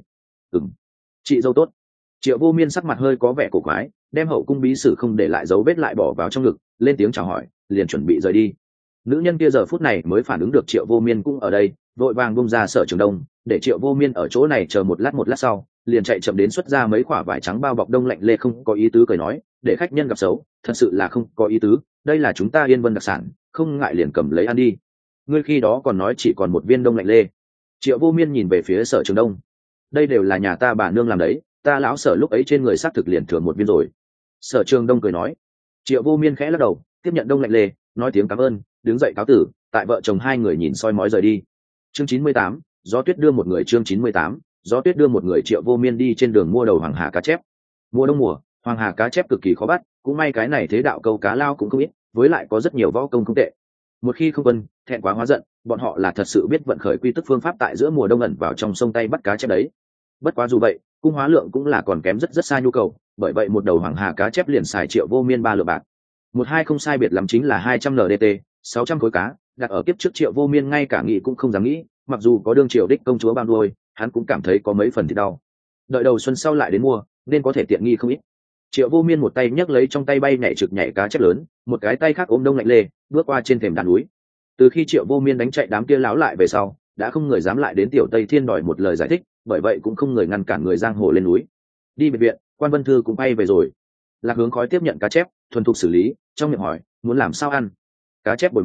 Chị dâu tốt. Triệu Vô Miên sắc mặt hơi có vẻ cổ quái, đem hậu cung bí sử không để lại dấu vết lại bỏ vào trong ngực, lên tiếng chào hỏi, liền chuẩn bị rời đi. Nữ nhân kia giờ phút này mới phản ứng được Triệu Vô Miên cũng ở đây, vội vàng bung ra Sở Trường Đông, để Triệu Vô Miên ở chỗ này chờ một lát sau, liền chạy chậm đến xuất ra mấy quả vải trắng bao bọc đông lạnh lê, không có ý tứ cười nói, để khách nhân gặp xấu, thật sự là không có ý tứ, đây là chúng ta Yên Vân đặc sản, không ngại liền cầm lấy ăn đi. Ngươi khi đó còn nói chỉ còn một viên đông lạnh lê. Triệu Vô Miên nhìn về phía Sở Trường Đông, đây đều là nhà ta bà nương làm đấy, ta lão Sở lúc ấy trên người xác thực liền thừa một viên rồi. Sở Trường Đông cười nói. Triệu Vô Miên khẽ lắc đầu, tiếp nhận đông lạnh lê, nói tiếng cảm ơn, đứng dậy cáo tử, tại vợ chồng hai người nhìn soi mói rời đi. Chương 98, gió tuyết đưa một người. Chương 98, gió tuyết đưa một người. Triệu Vô Miên đi trên đường mua đầu hoàng hà cá chép. Mùa đông mùa, hoàng hà cá chép cực kỳ khó bắt, cũng may cái này thế đạo câu cá lao cũng không ít, với lại có rất nhiều võ công không tệ. Một khi không quân, thẹn quá hóa giận, bọn họ là thật sự biết vận khởi quy tức phương pháp tại giữa mùa đông ẩn vào trong sông Tây bắt cá chép đấy. Bất quá dù vậy, cung hóa lượng cũng là còn kém rất xa nhu cầu, bởi vậy một đầu hoàng hà cá chép liền xài Triệu Vô Miên 3 lượng bạc. Một hai không sai biệt lắm chính là 200 LDT, 600 khối cá, đặt ở kiếp trước Triệu Vô Miên ngay cả nghĩ cũng không dám nghĩ, mặc dù có đương triều đích công chúa bao nuôi, hắn cũng cảm thấy có mấy phần thì đau. Đợi đầu xuân sau lại đến mua, nên có thể tiện nghi không ít. Triệu Vô Miên một tay nhấc lấy trong tay bay nhảy trực nhảy cá chép lớn, một cái tay khác ôm đông lạnh lê, bước qua trên thềm đàn núi. Từ khi Triệu Vô Miên đánh chạy đám kia láo lại về sau, đã không người dám lại đến Tiểu Tây Thiên đòi một lời giải thích, bởi vậy cũng không người ngăn cản người giang hồ lên núi. Đi biệt viện, Quan Vân Thư cũng bay về rồi. Lạc Hướng Khói tiếp nhận cá chép, thuần thục xử lý, trong miệng hỏi, muốn làm sao ăn? Cá chép bồi mặt,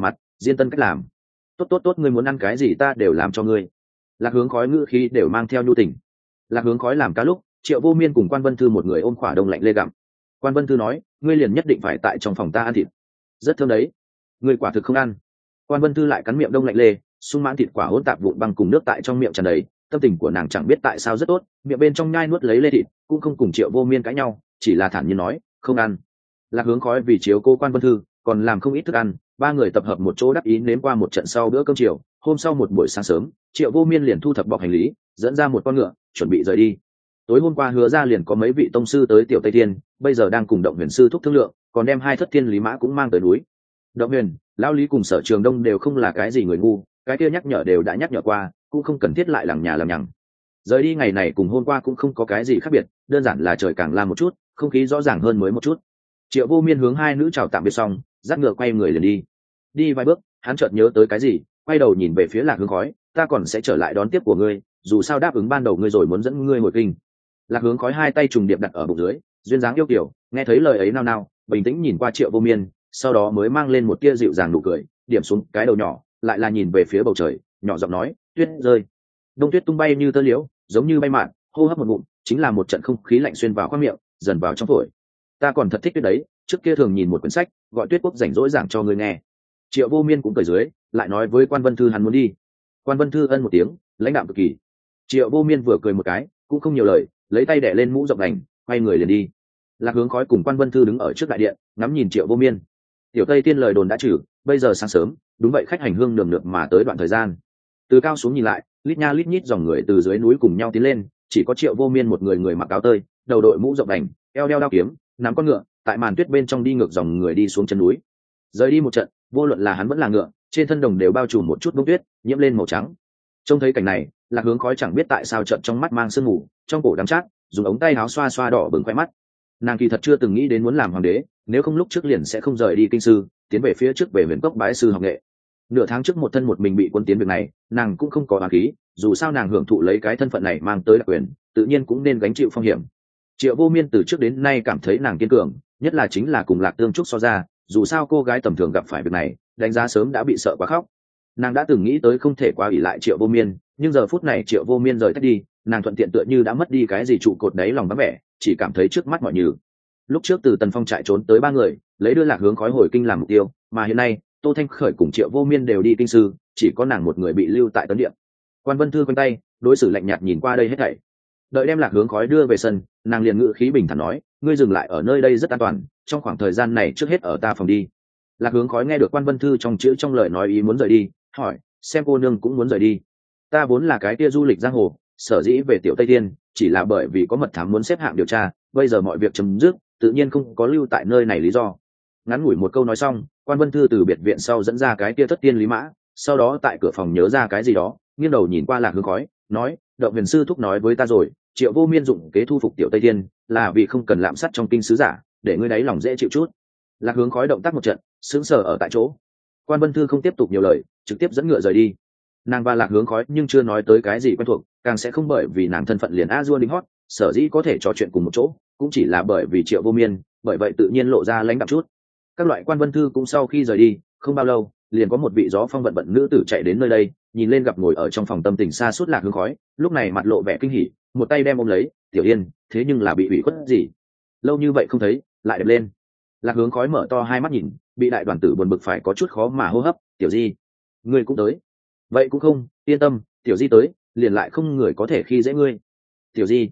diên tân cách làm. Tốt tốt tốt, ngươi muốn ăn cái gì ta đều làm cho ngươi. Lạc Hướng Khói ngữ khí đều mang theo nhu tình. Lạc Hướng Khói làm cá lúc, Triệu Vô Miên cùng Quan Vân Thư một người ôm khỏa đông lạnh lê gặm. Quan Vân Thư nói, ngươi liền nhất định phải tại trong phòng ta ăn thịt, rất thơm đấy. Ngươi quả thực không ăn. Quan Vân Thư lại cắn miệng đông lạnh lê, sung mãn thịt quả hỗn tạp vụn băng cùng nước tại trong miệng tràn đầy. Tâm tình của nàng chẳng biết tại sao rất tốt, miệng bên trong nhai nuốt lấy lê thịt, cũng không cùng Triệu Vô Miên cãi nhau, chỉ là thản nhiên nói, không ăn. Lạc Hướng Khói vì chiếu cô Quan Vân Thư, còn làm không ít thức ăn, ba người tập hợp một chỗ đắc ý nếm qua một trận sau bữa cơm chiều. Hôm sau một buổi sáng sớm, Triệu Vô Miên liền thu thập bọc hành lý, dẫn ra một con ngựa, chuẩn bị rời đi. Tối hôm qua hứa ra liền có mấy vị tông sư tới Tiểu Tây Thiên, bây giờ đang cùng Động Huyền sư thúc thương lượng, còn đem 2 thất thiên lý mã cũng mang tới núi. Động Huyền, Lão Lý cùng Sở Trường Đông đều không là cái gì người ngu, cái kia nhắc nhở đều đã nhắc nhở qua, cũng không cần thiết lại lằng nhà lằng nhằng. Rời đi ngày này cùng hôm qua cũng không có cái gì khác biệt, đơn giản là trời càng lam một chút, không khí rõ ràng hơn mới một chút. Triệu Vô Miên hướng 2 nữ chào tạm biệt xong, dắt ngựa quay người liền đi. Đi vài bước, hắn chợt nhớ tới cái gì, quay đầu nhìn về phía Lạc Hướng Khói, ta còn sẽ trở lại đón tiếp của ngươi, dù sao đáp ứng ban đầu ngươi rồi muốn dẫn ngươi hồi kinh. Lạc Hướng Khói 2 tay trùng điệp đặt ở bụng dưới, duyên dáng yêu kiều, nghe thấy lời ấy nao nao, bình tĩnh nhìn qua Triệu Vô Miên, sau đó mới mang lên một tia dịu dàng nụ cười, điểm xuống cái đầu nhỏ, lại là nhìn về phía bầu trời, nhỏ giọng nói, tuyết rơi. Đông tuyết tung bay như tơ liễu, giống như bay mạn, hô hấp một ngụm, chính là một trận không khí lạnh xuyên vào khoang miệng, dần vào trong phổi. Ta còn thật thích tuyết đấy, trước kia thường nhìn một quyển sách, gọi Tuyết Quốc rảnh rỗi giảng cho ngươi nghe. Triệu Vô Miên cũng cười dưới, lại nói với Quan Vân Thư hắn muốn đi. Quan Vân Thư ân một tiếng, lãnh đạm cực kỳ. Triệu Vô Miên vừa cười một cái, cũng không nhiều lời, lấy tay đẻ lên mũ rộng đành, quay người liền đi. Lạc Hướng Khói cùng Quan Vân Thư đứng ở trước đại điện, ngắm nhìn Triệu Vô Miên. Tiểu Tây Tiên lời đồn đã trừ, bây giờ sáng sớm, đúng vậy khách hành hương đường lượt mà tới đoạn thời gian. Từ cao xuống nhìn lại, lít nha lít nhít dòng người từ dưới núi cùng nhau tiến lên, chỉ có Triệu Vô Miên một người mặc áo tơi, đầu đội mũ rộng đành, eo đeo đao kiếm, nắm con ngựa, tại màn tuyết bên trong đi ngược dòng người đi xuống chân núi. Rời đi một trận, vô luận là hắn vẫn là ngựa, trên thân đồng đều bao trùm một chút bông tuyết, nhiễm lên màu trắng. Trông thấy cảnh này, Lạc Hướng Khói chẳng biết tại sao trận trong mắt mang sương mù, trong cổ đắng chát, dùng ống tay áo xoa xoa đỏ bừng khoe mắt. Nàng kỳ thật chưa từng nghĩ đến muốn làm hoàng đế, nếu không lúc trước liền sẽ không rời đi kinh sư, tiến về phía trước về Huyền Cốc bái sư học nghệ. Nửa tháng trước một thân một mình bị quân tiến việc này, nàng cũng không có oán khí, dù sao nàng hưởng thụ lấy cái thân phận này mang tới đặc quyền, tự nhiên cũng nên gánh chịu phong hiểm. Triệu Vô Miên từ trước đến nay cảm thấy nàng kiên cường, nhất là chính là cùng Lạc Tương Trúc so ra, dù sao cô gái tầm thường gặp phải việc này, đánh giá sớm đã bị sợ quá khóc. Nàng đã từng nghĩ tới không thể quá ỷ lại Triệu Vô Miên, nhưng giờ phút này Triệu Vô Miên rời tách đi, nàng thuận tiện tựa như đã mất đi cái gì trụ cột đáy lòng vắng vẻ, chỉ cảm thấy trước mắt mọi như. Lúc trước từ Tần Phong trại trốn tới 3 người, lấy đưa Lạc Hướng Khói hồi kinh làm mục tiêu, mà hiện nay Tô Thanh Khởi cùng Triệu Vô Miên đều đi kinh sư, chỉ có nàng một người bị lưu tại Tấn Điện. Quan Vân Thư quanh tay, đối xử lạnh nhạt nhìn qua đây hết thảy. Đợi đem Lạc Hướng Khói đưa về sân, nàng liền ngữ khí bình thản nói, ngươi dừng lại ở nơi đây rất an toàn, trong khoảng thời gian này trước hết ở ta phòng đi. Lạc Hướng Khói nghe được Quan Vân Thư trong chữ trong lời nói ý muốn rời đi, hỏi, xem cô nương cũng muốn rời đi. Ta vốn là cái kia du lịch giang hồ, sở dĩ về Tiểu Tây Thiên, chỉ là bởi vì có mật thám muốn xếp hạng điều tra, bây giờ mọi việc chấm dứt, tự nhiên không có lưu tại nơi này lý do. Ngắn ngủi một câu nói xong, Quan Vân Thư từ biệt viện sau dẫn ra cái kia thất tiên lý mã, sau đó tại cửa phòng nhớ ra cái gì đó, nghiêng đầu nhìn qua Lạc Hướng Khói, nói, Động Huyền sư thúc nói với ta rồi, Triệu Vô Miên dụng kế thu phục Tiểu Tây Thiên, là vì không cần lạm sát trong kinh sứ giả, để ngươi đáy lòng dễ chịu chút. Lạc Hướng Khói động tác một trận, sững sờ ở tại chỗ. Quan Vân Thư không tiếp tục nhiều lời, trực tiếp dẫn ngựa rời đi. Nàng và Lạc Hướng Khói nhưng chưa nói tới cái gì quen thuộc, càng sẽ không bởi vì nàng thân phận liền a dua đính hót, sở dĩ có thể trò chuyện cùng một chỗ, cũng chỉ là bởi vì Triệu Vô Miên, bởi vậy tự nhiên lộ ra lãnh đạm chút. Các loại Quan Vân Thư cũng sau khi rời đi, không bao lâu, liền có một vị gió phong vận nữ tử chạy đến nơi đây, nhìn lên gặp ngồi ở trong phòng tâm tình xa suốt Lạc Hướng Khói, lúc này mặt lộ vẻ kinh hỉ, một tay đem ôm lấy, Tiểu Yên, thế nhưng là bị ủy khuất gì? Lâu như vậy không thấy, lại đẹp lên. Lạc Hướng Khói mở to hai mắt nhìn, bị đại đoàn tử buồn bực phải có chút khó mà hô hấp, Tiểu Di, ngươi cũng tới. Vậy cũng không, yên tâm, Tiểu Di tới, liền lại không người có thể khi dễ ngươi. Tiểu Di,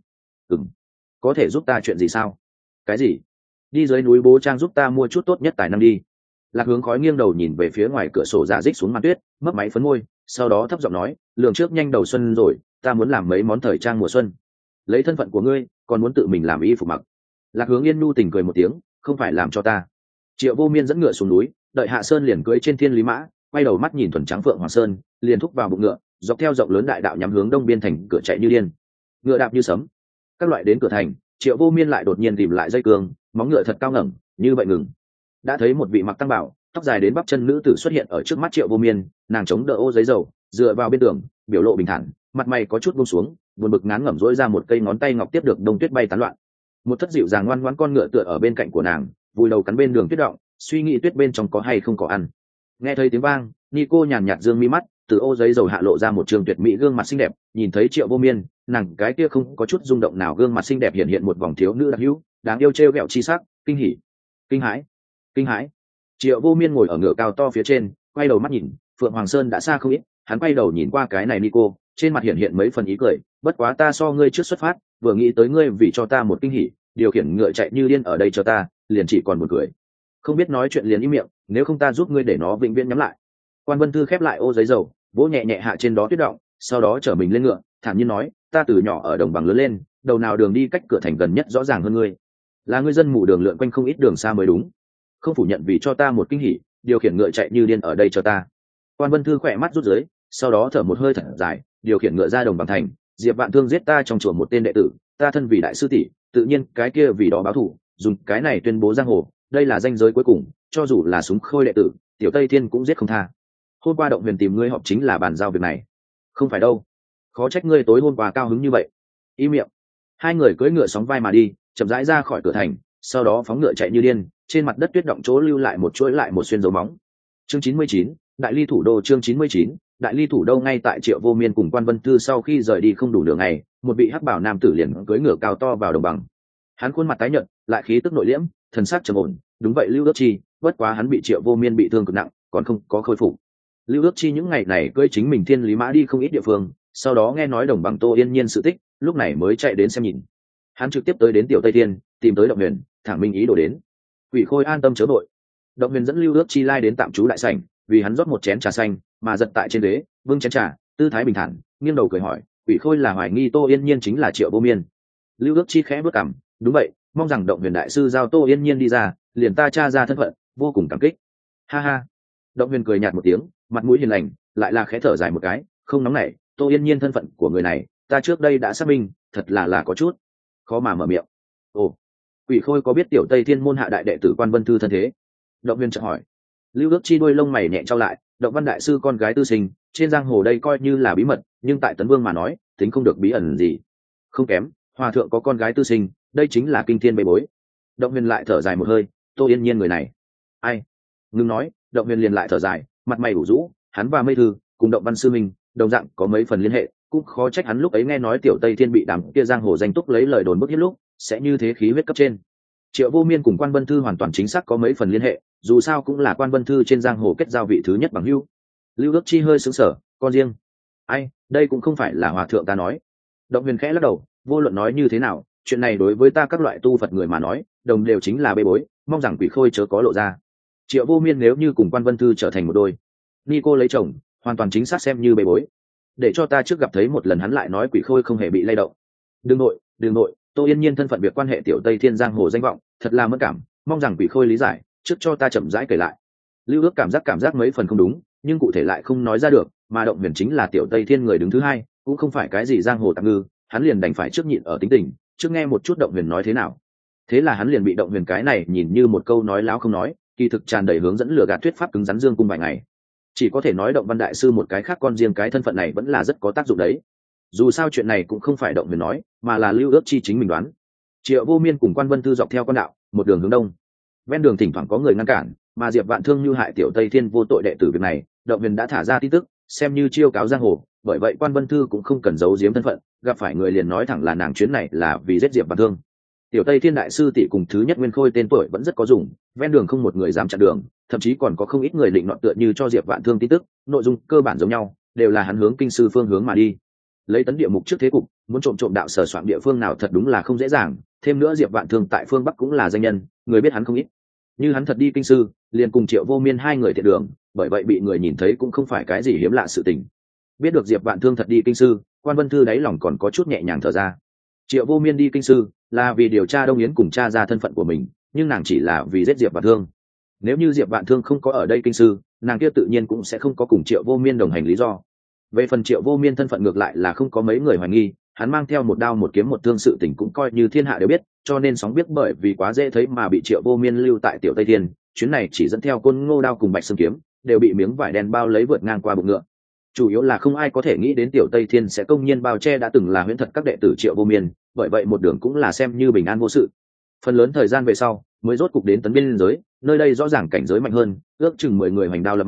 có thể giúp ta chuyện gì sao? Cái gì? Đi dưới núi Bố Trang giúp ta mua chút tốt nhất tài năng đi. Lạc Hướng Khói nghiêng đầu nhìn về phía ngoài cửa sổ giả dích xuống màn tuyết, mấp máy phấn môi, sau đó thấp giọng nói, lường trước nhanh đầu xuân rồi, ta muốn làm mấy món thời trang mùa xuân. Lấy thân phận của ngươi, còn muốn tự mình làm y phục mặc. Lạc Hướng Yên nu tình cười một tiếng, không phải làm cho ta. Triệu Vô Miên dẫn ngựa xuống núi, đợi Hạ Sơn liền cưỡi trên thiên lý mã, quay đầu mắt nhìn thuần trắng phượng hoàng sơn, liền thúc vào bụng ngựa, dọc theo rộng lớn đại đạo nhắm hướng đông biên thành cửa chạy như điên. Ngựa đạp như sấm, các loại đến cửa thành, Triệu Vô Miên lại đột nhiên tìm lại dây cương, móng ngựa thật cao ngẩng, như vậy ngừng. Đã thấy một vị mặc tăng bảo, tóc dài đến bắp chân nữ tử xuất hiện ở trước mắt Triệu Vô Miên, nàng chống đỡ ô giấy dầu, dựa vào bên tường, biểu lộ bình thản, mặt mày có chút buông xuống, buồn bực ngán ngẩm rỗi ra một cây ngón tay ngọc tiếp được đông tuyết bay tán loạn. Một thất dịu dàng ngoan ngoãn con ngựa tựa ở bên cạnh của nàng, vùi đầu cắn bên đường tuyết động, suy nghĩ tuyết bên trong có hay không có ăn. Nghe thấy tiếng vang, Nico nhàn nhạt dương mi mắt, từ ô giấy dầu hạ lộ ra một trường tuyệt mỹ gương mặt xinh đẹp, nhìn thấy Triệu Vô Miên, nàng cái kia không có chút rung động nào gương mặt xinh đẹp hiện một vòng thiếu nữ đặc hữu, đáng yêu trêu ghẹo chi sắc, kinh hỉ, kinh hãi, kinh hãi. Triệu Vô Miên ngồi ở ngựa cao to phía trên, quay đầu mắt nhìn, Phượng Hoàng Sơn đã xa không ít, hắn quay đầu nhìn qua cái này Nico, trên mặt hiện mấy phần ý cười, bất quá ta so ngươi trước xuất phát, vừa nghĩ tới ngươi vì cho ta một kinh hỉ, điều khiển ngựa chạy như điên ở đây cho ta, liền chỉ còn một cười. Không biết nói chuyện liền im miệng, nếu không ta giúp ngươi để nó vĩnh viễn nhắm lại. Quan Vân Thư khép lại ô giấy dầu, vỗ nhẹ nhẹ hạ trên đó tuyết động, sau đó trở mình lên ngựa, thản nhiên nói, ta từ nhỏ ở đồng bằng lớn lên, đầu nào đường đi cách cửa thành gần nhất rõ ràng hơn ngươi, là ngươi dân mù đường lượn quanh không ít đường xa mới đúng, không phủ nhận vì cho ta một kinh hỉ, điều khiển ngựa chạy như điên ở đây cho ta. Quan Vân Thư khỏe mắt rút dưới, sau đó thở một hơi thật dài, điều khiển ngựa ra đồng bằng thành, Diệp Vạn Thương giết ta trong chùa một tên đệ tử, ta thân vì đại sư tỷ, tự nhiên cái kia vì đó báo thù, dùng cái này tuyên bố giang hồ, đây là danh giới cuối cùng, cho dù là súng khôi đệ tử, Tiểu Tây Thiên cũng giết không tha. Hôm qua động huyền tìm ngươi họp chính là bàn giao việc này. Không phải đâu, khó trách ngươi tối hôm qua cao hứng như vậy. Im miệng. Hai người cưỡi ngựa sóng vai mà đi, chậm rãi ra khỏi cửa thành, sau đó phóng ngựa chạy như điên, trên mặt đất tuyết động chỗ lưu lại một chuỗi lại một xuyên dấu móng. Chương 99, Đại Ly thủ đô. Chương 99, Đại Ly thủ đô. Ngay tại Triệu Vô Miên cùng Quan Vân Thư sau khi rời đi không đủ nửa ngày, một vị hắc bảo nam tử liền cưỡi ngựa cao to vào đồng bằng. Hắn khuôn mặt tái nhợt, lại khí tức nội liễm, thần sắc trầm ổn. Đúng vậy Lưu Ước Chi, bất quá hắn bị Triệu Vô Miên bị thương cực nặng, còn không có khôi phục. Lưu Ước Chi những ngày này cưỡi chính mình thiên lý mã đi không ít địa phương, sau đó nghe nói đồng bằng Tô Yên Nhiên sự tích, lúc này mới chạy đến xem nhìn. Hắn trực tiếp tới đến Tiểu Tây Thiên, tìm tới Động Huyền, thẳng minh ý đồ đến. Quỷ Khôi an tâm chớ vội. Động Huyền dẫn Lưu Ước Chi lai đến tạm trú đại sảnh, vì hắn rót một chén trà xanh, mà giật tại trên ghế, vương chén trà, tư thái bình thản, nghiêng đầu cười hỏi, Quỷ Khôi là hoài nghi Tô Yên Nhiên chính là Triệu Vô Miên. Lưu Ước Chi khẽ bước cằm, đúng vậy, mong rằng Động Huyền đại sư giao Tô Yên Nhiên đi ra, liền ta tra ra thân phận, vô cùng cảm kích. Ha ha. Động Huyền cười nhạt một tiếng, mặt mũi hiền lành, lại là khẽ thở dài một cái, không nóng nảy, Tô Yên Nhiên thân phận của người này, ta trước đây đã xác minh, thật là có chút khó mà mở miệng. Ồ, Quỷ Khôi có biết Tiểu Tây Thiên môn hạ đại đệ tử Quan Vân Thư thân thế? Động Huyền chợt hỏi. Lưu Ước Chi đuôi lông mày nhẹ trao lại, Động Văn đại sư con gái tư sinh, trên giang hồ đây coi như là bí mật, nhưng tại Tấn Vương mà nói, tính không được bí ẩn gì. Không kém, hòa thượng có con gái tư sinh, đây chính là kinh thiên bê bối. Động Huyền lại thở dài một hơi, Tô Yên Nhiên người này, ai? Ngưng nói, Động Huyền liền lại thở dài, mặt mày ủ rũ, hắn và Mây Thư cùng Động Văn sư minh, đồng dạng có mấy phần liên hệ, cũng khó trách hắn lúc ấy nghe nói Tiểu Tây Thiên bị đám kia giang hồ danh túc lấy lời đồn bức hiếp lúc, sẽ như thế khí huyết cấp trên. Triệu Vô Miên cùng Quan Vân Thư hoàn toàn chính xác có mấy phần liên hệ, dù sao cũng là Quan Vân Thư trên giang hồ kết giao vị thứ nhất bằng hữu. Lưu Ước Chi hơi sững sờ, con riêng. Ai, đây cũng không phải là hòa thượng ta nói. Động Huyền khẽ lắc đầu, vô luận nói như thế nào, chuyện này đối với ta các loại tu Phật người mà nói, đồng đều chính là bê bối, mong rằng Quỷ Khôi chớ có lộ ra. Triệu Vô Miên nếu như cùng Quan Vân Thư trở thành một đôi, Nico lấy chồng, hoàn toàn chính xác xem như bê bối. Để cho ta trước gặp thấy một lần hắn lại nói Quỷ Khôi không hề bị lay động. Đừng nội, Tô Yên Nhiên thân phận việc quan hệ Tiểu Tây Thiên giang hồ danh vọng, thật là mất cảm, mong rằng Quỷ Khôi lý giải, trước cho ta chậm rãi kể lại. Lưu Ước cảm giác mấy phần không đúng, nhưng cụ thể lại không nói ra được, mà Động Huyền chính là Tiểu Tây Thiên người đứng thứ hai, cũng không phải cái gì giang hồ tạm ngư, hắn liền đành phải trước nhịn ở tính tình, trước nghe một chút Động Huyền nói thế nào. Thế là hắn liền bị Động Huyền cái này nhìn như một câu nói láo không nói, kỳ thực tràn đầy hướng dẫn lừa gạt thuyết pháp cứng rắn dương cung vài ngày. Chỉ có thể nói Động Văn đại sư một cái khác con riêng cái thân phận này vẫn là rất có tác dụng đấy. Dù sao chuyện này cũng không phải Động Huyền nói, mà là Lưu Ước Chi chính mình đoán. Triệu Vô Miên cùng Quan Vân Thư dọc theo con đạo, một đường hướng đông. Ven đường thỉnh thoảng có người ngăn cản, mà Diệp Vạn Thương như hại Tiểu Tây Thiên vô tội đệ tử việc này, Động Huyền đã thả ra tin tức, xem như chiêu cáo giang hồ, bởi vậy Quan Vân Thư cũng không cần giấu giếm thân phận, gặp phải người liền nói thẳng là nàng chuyến này là vì giết Diệp Vạn Thương. Tiểu Tây Thiên đại sư tỷ cùng thứ nhất Nguyên Khôi tên tuổi vẫn rất có dùng, ven đường không một người dám chặn đường, thậm chí còn có không ít người định nọ tựa như cho Diệp Vạn Thương tin tức, nội dung cơ bản giống nhau, đều là hắn hướng kinh sư phương hướng mà đi. Lấy tấn địa mục trước thế cục, muốn trộm đạo sở soạn địa phương nào thật đúng là không dễ dàng, thêm nữa Diệp Vạn Thương tại phương Bắc cũng là danh nhân, người biết hắn không ít. Như hắn thật đi kinh sư, liền cùng Triệu Vô Miên hai người thiệt đường, bởi vậy bị người nhìn thấy cũng không phải cái gì hiếm lạ sự tình. Biết được Diệp Vạn Thương thật đi kinh sư, Quan Vân Thư đáy lòng còn có chút nhẹ nhàng thở ra. Triệu Vô Miên đi kinh sư là vì điều tra Đông Yến cùng tra ra thân phận của mình, nhưng nàng chỉ là vì giết Diệp Vạn Thương. Nếu như Diệp Vạn Thương không có ở đây kinh sư, nàng kia tự nhiên cũng sẽ không có cùng Triệu Vô Miên đồng hành lý do. Về phần Triệu Vô Miên thân phận ngược lại là không có mấy người hoài nghi, hắn mang theo một đao một kiếm một thương sự tình cũng coi như thiên hạ đều biết, cho nên sóng biết bởi vì quá dễ thấy mà bị Triệu Vô Miên lưu tại Tiểu Tây Thiên, chuyến này chỉ dẫn theo Côn Ngô đao cùng Bạch Sơn kiếm, đều bị miếng vải đen bao lấy vượt ngang qua bụng ngựa. Chủ yếu là không ai có thể nghĩ đến Tiểu Tây Thiên sẽ công nhiên bao che đã từng là huyễn thật các đệ tử Triệu Vô Miên, bởi vậy một đường cũng là xem như bình an vô sự. Phần lớn thời gian về sau, mới rốt cục đến Tấn Biên giới, nơi đây rõ ràng cảnh giới mạnh hơn, ước chừng 10 người hoành đao lập mã,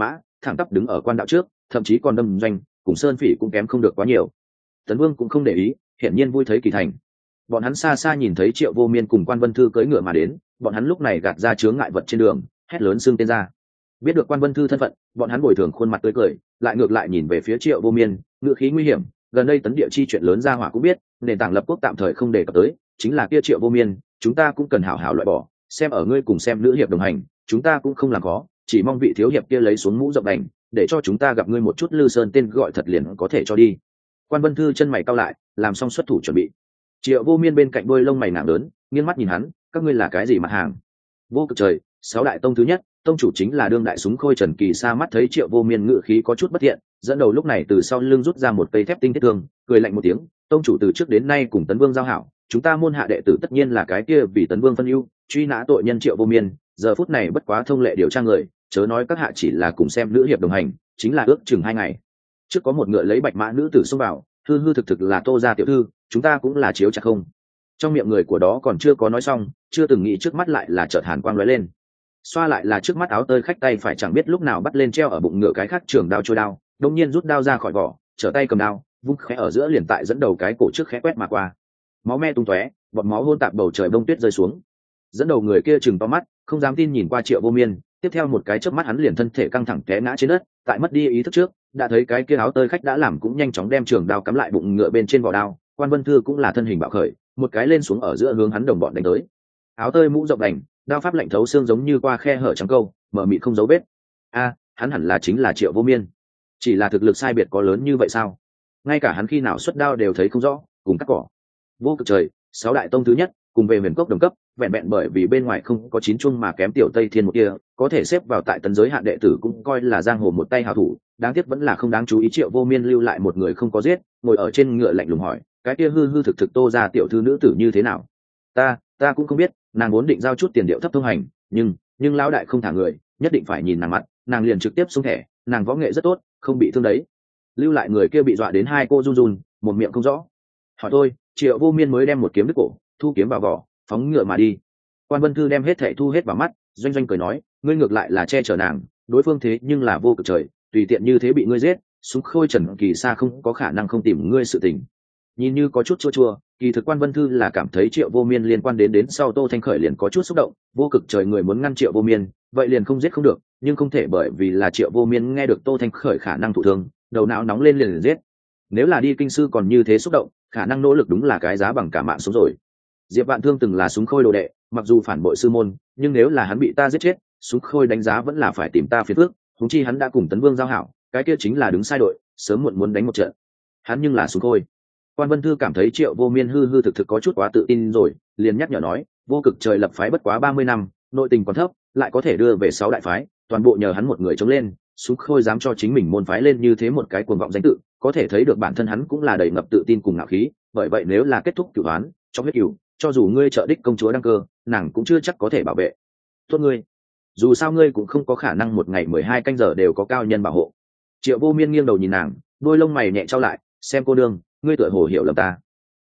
thẳng tắp đứng ở quan đạo trước, thậm chí còn đâm doanh, cùng Sơn Phỉ cũng kém không được quá nhiều. Tấn Vương cũng không để ý, hiển nhiên vui thấy kỳ thành. Bọn hắn xa xa nhìn thấy Triệu Vô Miên cùng Quan Vân Thư cưỡi ngựa mà đến, bọn hắn lúc này gạt ra chướng ngại vật trên đường, hét lớn xưng tên ra. Biết được Quan Vân Thư thân phận, bọn hắn bồi thường khuôn mặt tươi cười, lại ngược lại nhìn về phía Triệu Vô Miên, ngữ khí nguy hiểm. Gần đây Tấn Địa chi chuyện lớn ra hỏa cũng biết, nền tảng lập quốc tạm thời không đề cập tới, chính là kia Triệu Vô Miên, chúng ta cũng cần hảo hảo loại bỏ. Xem ở ngươi cùng xem nữ hiệp đồng hành, chúng ta cũng không làm khó, chỉ mong vị thiếu hiệp kia lấy xuống mũ rộng đành, để cho chúng ta gặp ngươi một chút Lư Sơn tên gọi thật liền có thể cho đi. Quan Vân Thư chân mày cau lại, làm xong xuất thủ chuẩn bị. Triệu Vô Miên bên cạnh đôi lông mày nặng lớn, nghiêng mắt nhìn hắn, các ngươi là cái gì mặt hàng? Vô Cực Trời, sáu đại tông thứ nhất, tông chủ chính là đương đại súng khôi Trần Kỳ Sa, mắt thấy Triệu Vô Miên ngự khí có chút bất thiện, dẫn đầu lúc này từ sau lưng rút ra một cây thép tinh thiết thương, cười lạnh một tiếng, tông chủ từ trước đến nay cùng Tấn Vương giao hảo, chúng ta môn hạ đệ tử tất nhiên là cái kia vì Tấn Vương phân ưu, truy nã tội nhân Triệu Vô Miên, giờ phút này bất quá thông lệ điều tra người, chớ nói các hạ chỉ là cùng xem nữ hiệp đồng hành, chính là ước chừng 2 ngày trước có một ngựa lấy bạch mã nữ tử xông vào, hư hư thực thực là Tô gia tiểu thư, chúng ta cũng là chiếu chặt không. Trong miệng người của đó còn chưa có nói xong, chưa từng nghĩ trước mắt lại là chợt hàn quang lóe lên, xoa lại là trước mắt áo tơi khách tay phải chẳng biết lúc nào bắt lên treo ở bụng ngựa cái khác trường đao trôi đao, đông nhiên rút đao ra khỏi vỏ, trở tay cầm đao, vung khẽ ở giữa liền tại dẫn đầu cái cổ trước khẽ quét mà qua, máu me tung tóe, bọt máu hôn tạp bầu trời bông tuyết rơi xuống. Dẫn đầu người kia chừng to mắt, không dám tin nhìn qua Triệu Vô Miên, tiếp theo một cái chớp mắt hắn liền thân thể căng thẳng té ngã trên đất, tại mất đi ý thức trước, đã thấy cái kia áo tơi khách đã làm cũng nhanh chóng đem trường đao cắm lại bụng ngựa bên trên vỏ đao. Quan Vân Thư cũng là thân hình bạo khởi, một cái lên xuống ở giữa hướng hắn đồng bọn đánh tới. Áo tơi mũ rộng đành, đao pháp lạnh thấu xương giống như qua khe hở trắng câu, mở mịt không dấu vết. Hắn hẳn là chính là Triệu Vô Miên, chỉ là thực lực sai biệt có lớn như vậy sao? Ngay cả hắn khi nào xuất đao đều thấy không rõ, cùng cắt cỏ. Vô Cực Trời, 6 đại tông thứ nhất, cùng về huyền cốc đồng cấp, vẹn vẹn bởi vì bên ngoài không có 9 chung mà kém Tiểu Tây Thiên một kia, có thể xếp vào tại tấn giới hạn đệ tử cũng coi là giang hồ một tay hảo thủ. Đáng tiếc vẫn là không đáng chú ý Triệu Vô Miên lưu lại một người không có giết, ngồi ở trên ngựa lạnh lùng hỏi, cái kia hư hư thực thực Tô gia tiểu thư nữ tử như thế nào? Ta cũng không biết, nàng vốn định giao chút tiền điệu thấp thông hành, nhưng lão đại không thả người, nhất định phải nhìn nàng mặt, nàng liền trực tiếp xuống thẻ, nàng võ nghệ rất tốt, không bị thương đấy. Lưu lại người kia bị dọa đến hai cô run run, một miệng không rõ. Hỏi tôi, Triệu Vô Miên mới đem một kiếm đứt cổ, thu kiếm vào vỏ, phóng ngựa mà đi. Quan Vân Thư đem hết thảy thu hết vào mắt, doanh doanh cười nói, ngươi ngược lại là che chở nàng, đối phương thế nhưng là Vô Cực Trời, tùy tiện như thế bị ngươi giết, súng khôi Trần Kỳ Sa không có khả năng không tìm ngươi sự tình. Nhìn như có chút chua chua, kỳ thực Quan Vân Thư là cảm thấy Triệu Vô Miên liên quan đến sau Tô Thanh Khởi liền có chút xúc động. Vô Cực Trời người muốn ngăn Triệu Vô Miên, vậy liền không giết không được, nhưng không thể bởi vì là Triệu Vô Miên nghe được Tô Thanh Khởi khả năng thụ thương, đầu não nóng lên liền giết. Nếu là đi kinh sư còn như thế xúc động, khả năng nỗ lực đúng là cái giá bằng cả mạng sống rồi. Diệp Vạn Thương từng là súng khôi đồ đệ, mặc dù phản bội sư môn, nhưng nếu là hắn bị ta giết chết, súng khôi đánh giá vẫn là phải tìm ta phiền phức. Huống chi hắn đã cùng Tấn Vương giao hảo, cái kia chính là đứng sai đội, sớm muộn muốn đánh một trận. Hắn nhưng là súng khôi. Quan Vân Thư cảm thấy Triệu Vô Miên hư hư thực thực có chút quá tự tin rồi, liền nhắc nhở nói, Vô Cực Trời lập phái bất quá 30 năm, nội tình còn thấp, lại có thể đưa về 6 đại phái, toàn bộ nhờ hắn một người chống lên, súng khôi dám cho chính mình môn phái lên như thế một cái cuồng vọng danh tự, có thể thấy được bản thân hắn cũng là đầy ngập tự tin cùng ngạo khí. Bởi vậy nếu là kết thúc cửu án, trong huyết cửu, cho dù ngươi trợ đích công chúa đăng cơ, nàng cũng chưa chắc có thể bảo vệ tốt ngươi. Dù sao ngươi cũng không có khả năng một ngày 12 canh giờ đều có cao nhân bảo hộ. Triệu Vô Miên nghiêng đầu nhìn nàng, đôi lông mày nhẹ trao lại, xem cô đương, ngươi tựa hồ hiểu lầm ta.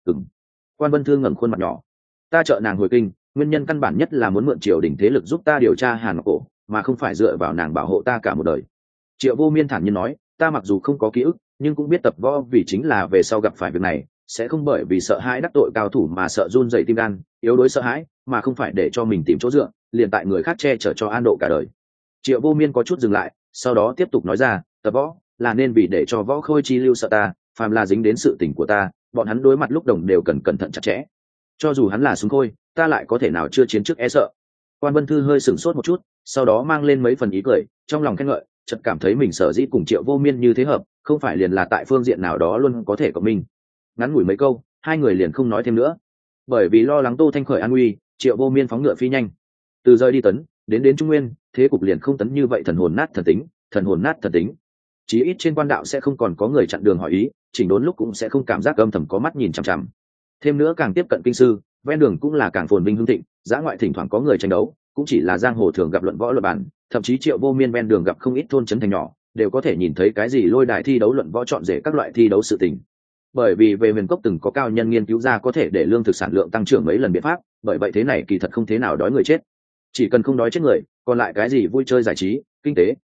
Quan Vân Thư ngẩng khuôn mặt nhỏ, ta trợ nàng hồi kinh, nguyên nhân căn bản nhất là muốn mượn triều đình thế lực giúp ta điều tra Hàn Ngọc Cổ, mà không phải dựa vào nàng bảo hộ ta cả một đời. Triệu Vô Miên thản nhiên nói, ta mặc dù không có ký ức, nhưng cũng biết tập võ vì chính là về sau gặp phải việc này, sẽ không bởi vì sợ hãi đắc tội cao thủ mà sợ run dậy tim gan, yếu đuối sợ hãi, mà không phải để cho mình tìm chỗ dựa, liền tại người khác che chở cho an độ cả đời. Triệu Vô Miên có chút dừng lại, sau đó tiếp tục nói ra, tập võ là nên vì để cho võ khôi chi lưu sợ ta, phàm là dính đến sự tình của ta, bọn hắn đối mặt lúc đồng đều cần cẩn thận chặt chẽ. Cho dù hắn là súng khôi, ta lại có thể nào chưa chiến trước e sợ. Quan Vân Thư hơi sửng sốt một chút, sau đó mang lên mấy phần ý cười, trong lòng khen ngợi, chợt cảm thấy mình sở dĩ cùng Triệu Vô Miên như thế hợp, không phải liền là tại phương diện nào đó luôn có thể của mình. Ngắn ngủi mấy câu, hai người liền không nói thêm nữa. Bởi vì lo lắng Tô Thanh Khởi an nguy, Triệu Vô Miên phóng ngựa phi nhanh. Từ rơi đi tấn, đến Trung Nguyên, thế cục liền không tấn như vậy thần hồn nát thần tính, thần hồn nát thần tính. Chí ít trên quan đạo sẽ không còn có người chặn đường hỏi ý, chỉnh đốn lúc cũng sẽ không cảm giác âm thầm có mắt nhìn chằm chằm. Thêm nữa càng tiếp cận kinh sư, ven đường cũng là càng phồn vinh hưng thịnh, dã ngoại thỉnh thoảng có người tranh đấu, cũng chỉ là giang hồ thường gặp luận võ luận bản, thậm chí Triệu Vô Miên ven đường gặp không ít thôn trấn thành nhỏ, đều có thể nhìn thấy cái gì lôi đài thi đấu luận võ chọn rể các loại thi đấu sự tình. Bởi vì về Huyền Cốc từng có cao nhân nghiên cứu ra có thể để lương thực sản lượng tăng trưởng mấy lần biện pháp, bởi vậy thế này kỳ thật không thế nào đói người chết. Chỉ cần không đói chết người, còn lại cái gì vui chơi giải trí, kinh tế,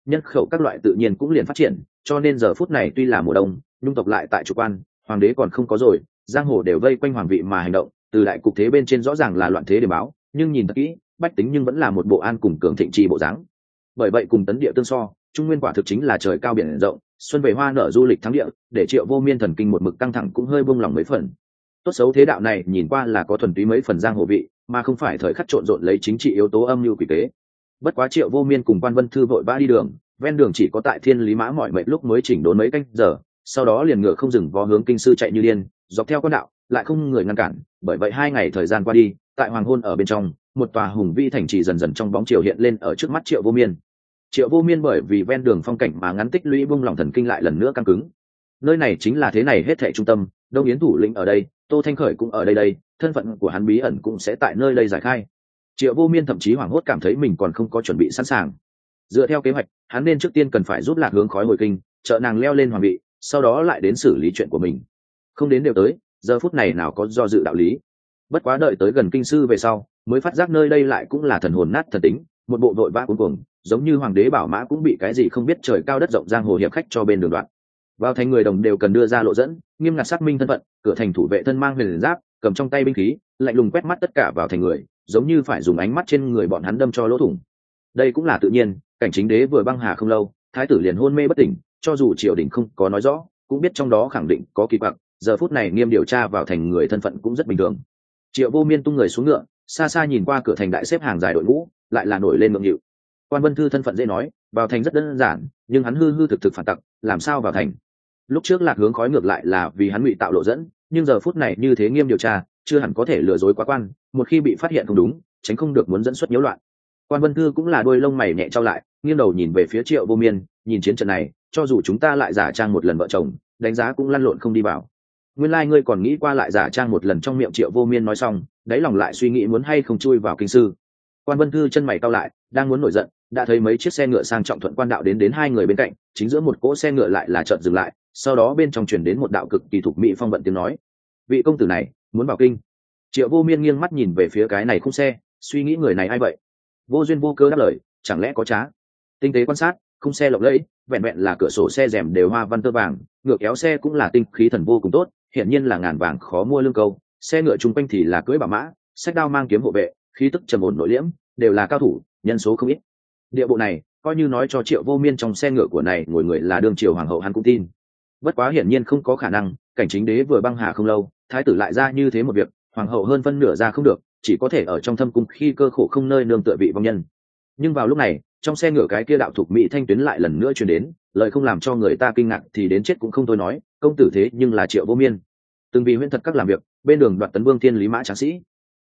nhân khẩu các loại tự nhiên cũng liền phát triển, cho nên giờ phút này tuy là mùa đông, nhung tộc lại tại chủ quan, hoàng đế còn không có rồi, giang hồ đều vây quanh hoàng vị mà hành động, từ đại cục thế bên trên rõ ràng là loạn thế để báo, nhưng nhìn thật kỹ, bách tính nhưng vẫn là một bộ an cùng cường thịnh trì bộ dáng. Bởi vậy cùng tấn địa tương so, trung nguyên quả thực chính là trời cao biển rộng, xuân về hoa nở du lịch thắng địa, để Triệu Vô Miên thần kinh một mực căng thẳng cũng hơi buông lòng mấy phần. Tốt xấu thế đạo này nhìn qua là có thuần túy mấy phần giang hồ vị, mà không phải thời khắc trộn rộn lấy chính trị yếu tố âm mưu quỷ kế. Bất quá Triệu Vô Miên cùng Quan Vân Thư vội vã đi đường, ven đường chỉ có tại Thiên Lý Mã mỏi mệt lúc mới chỉnh đốn mấy canh giờ, sau đó liền ngựa không dừng vó hướng kinh sư chạy như điên, dọc theo con đạo, lại không người ngăn cản, bởi vậy 2 ngày thời gian qua đi, tại hoàng hôn ở bên trong, một tòa hùng vĩ thành trì dần dần trong bóng chiều hiện lên ở trước mắt Triệu Vô Miên. Triệu Vô Miên bởi vì ven đường phong cảnh mà ngắn tích lũy bung lòng thần kinh lại lần nữa căng cứng. Nơi này chính là thế này hết thảy trung tâm, Đông Yến thủ lĩnh ở đây, Tô Thanh Khởi cũng ở đây đây, thân phận của hắn bí ẩn cũng sẽ tại nơi đây giải khai. Triệu Vô Miên thậm chí hoảng hốt cảm thấy mình còn không có chuẩn bị sẵn sàng. Dựa theo kế hoạch, hắn nên trước tiên cần phải giúp Lạc Hướng Khói hồi kinh, trợ nàng leo lên hoàng vị, sau đó lại đến xử lý chuyện của mình. Không đến đều tới, giờ phút này nào có do dự đạo lý. Bất quá đợi tới gần kinh sư về sau, mới phát giác nơi đây lại cũng là thần hồn nát thần tính, một bộ vội vã cuống cuồng, giống như hoàng đế bảo mã cũng bị cái gì không biết trời cao đất rộng giang hồ hiệp khách cho bên đường đoạn. Vào thành người đồng đều cần đưa ra lộ dẫn, nghiêm ngặt xác minh thân phận, cửa thành thủ vệ thân mang huyền giáp, cầm trong tay binh khí, lạnh lùng quét mắt tất cả vào thành người, giống như phải dùng ánh mắt trên người bọn hắn đâm cho lỗ thủng. Đây cũng là tự nhiên, cảnh chính đế vừa băng hà không lâu, thái tử liền hôn mê bất tỉnh, cho dù triều đình không có nói rõ, cũng biết trong đó khẳng định có kỳ quặc, giờ phút này nghiêm điều tra vào thành người thân phận cũng rất bình thường. Triệu Vô Miên tung người xuống ngựa, xa xa nhìn qua cửa thành đại xếp hàng dài đội ngũ, lại là nổi lên ngượng nghịu. Quan Vân Thư thân phận dễ nói, vào thành rất đơn giản, nhưng hắn hư hư thực thực phản tặc, làm sao vào thành? Lúc trước Lạc Hướng Khói ngược lại là vì hắn ngụy tạo lộ dẫn, nhưng giờ phút này như thế nghiêm điều tra, chưa hẳn có thể lừa dối quá quan, một khi bị phát hiện không đúng, tránh không được muốn dẫn xuất nhiễu loạn. Quan Vân Thư cũng là đôi lông mày nhẹ trao lại, nghiêng đầu nhìn về phía Triệu Vô Miên, nhìn chiến trận này, cho dù chúng ta lại giả trang một lần vợ chồng, đánh giá cũng lăn lộn không đi vào. Nguyên lai ngươi còn nghĩ qua lại giả trang một lần trong miệng Triệu Vô Miên nói xong, đáy lòng lại suy nghĩ muốn hay không chui vào kinh sư. Quan Vân Thư chân mày cau lại, đang muốn nổi giận, đã thấy mấy chiếc xe ngựa sang trọng thuận quan đạo đến 2 người bên cạnh, chính giữa một cỗ xe ngựa lại là chợt dừng lại, sau đó bên trong truyền đến một đạo cực kỳ thục mỹ phong vận tiếng nói: vị công tử này muốn vào kinh. Triệu Vô Miên nghiêng mắt nhìn về phía cái này khung xe, suy nghĩ người này ai vậy, vô duyên vô cớ đáp lời, chẳng lẽ có trá. Tinh tế quan sát, khung xe lộng lẫy, vẹn vẹn là cửa sổ xe rèm đều hoa văn tơ vàng, ngựa kéo xe cũng là tinh khí thần vô cùng tốt, hiển nhiên là ngàn vàng khó mua lương câu. Xe ngựa chung quanh thì là cưỡi bảo mã, sách đao mang kiếm hộ vệ, khí tức trầm ổn nội liễm, đều là cao thủ, nhân số không ít. Địa bộ này, coi như nói cho Triệu Vô Miên trong xe ngựa của này ngồi người là đương triều hoàng hậu hắn cũng tin. Bất quá hiển nhiên không có khả năng, cảnh chính đế vừa băng hà không lâu, thái tử lại ra như thế một việc, hoàng hậu hơn phân nửa ra không được, chỉ có thể ở trong thâm cung khi cơ khổ không nơi nương tựa vị vong nhân. Nhưng vào lúc này, trong xe ngựa cái kia đạo thục mỹ thanh tuyến lại lần nữa truyền đến, lời không làm cho người ta kinh ngạc thì đến chết cũng không thôi nói, công tử thế nhưng là Triệu Vô Miên, từng vì huyễn thật các làm việc, bên đường đoạt tấn vương Thiên Lý Mã tráng sĩ.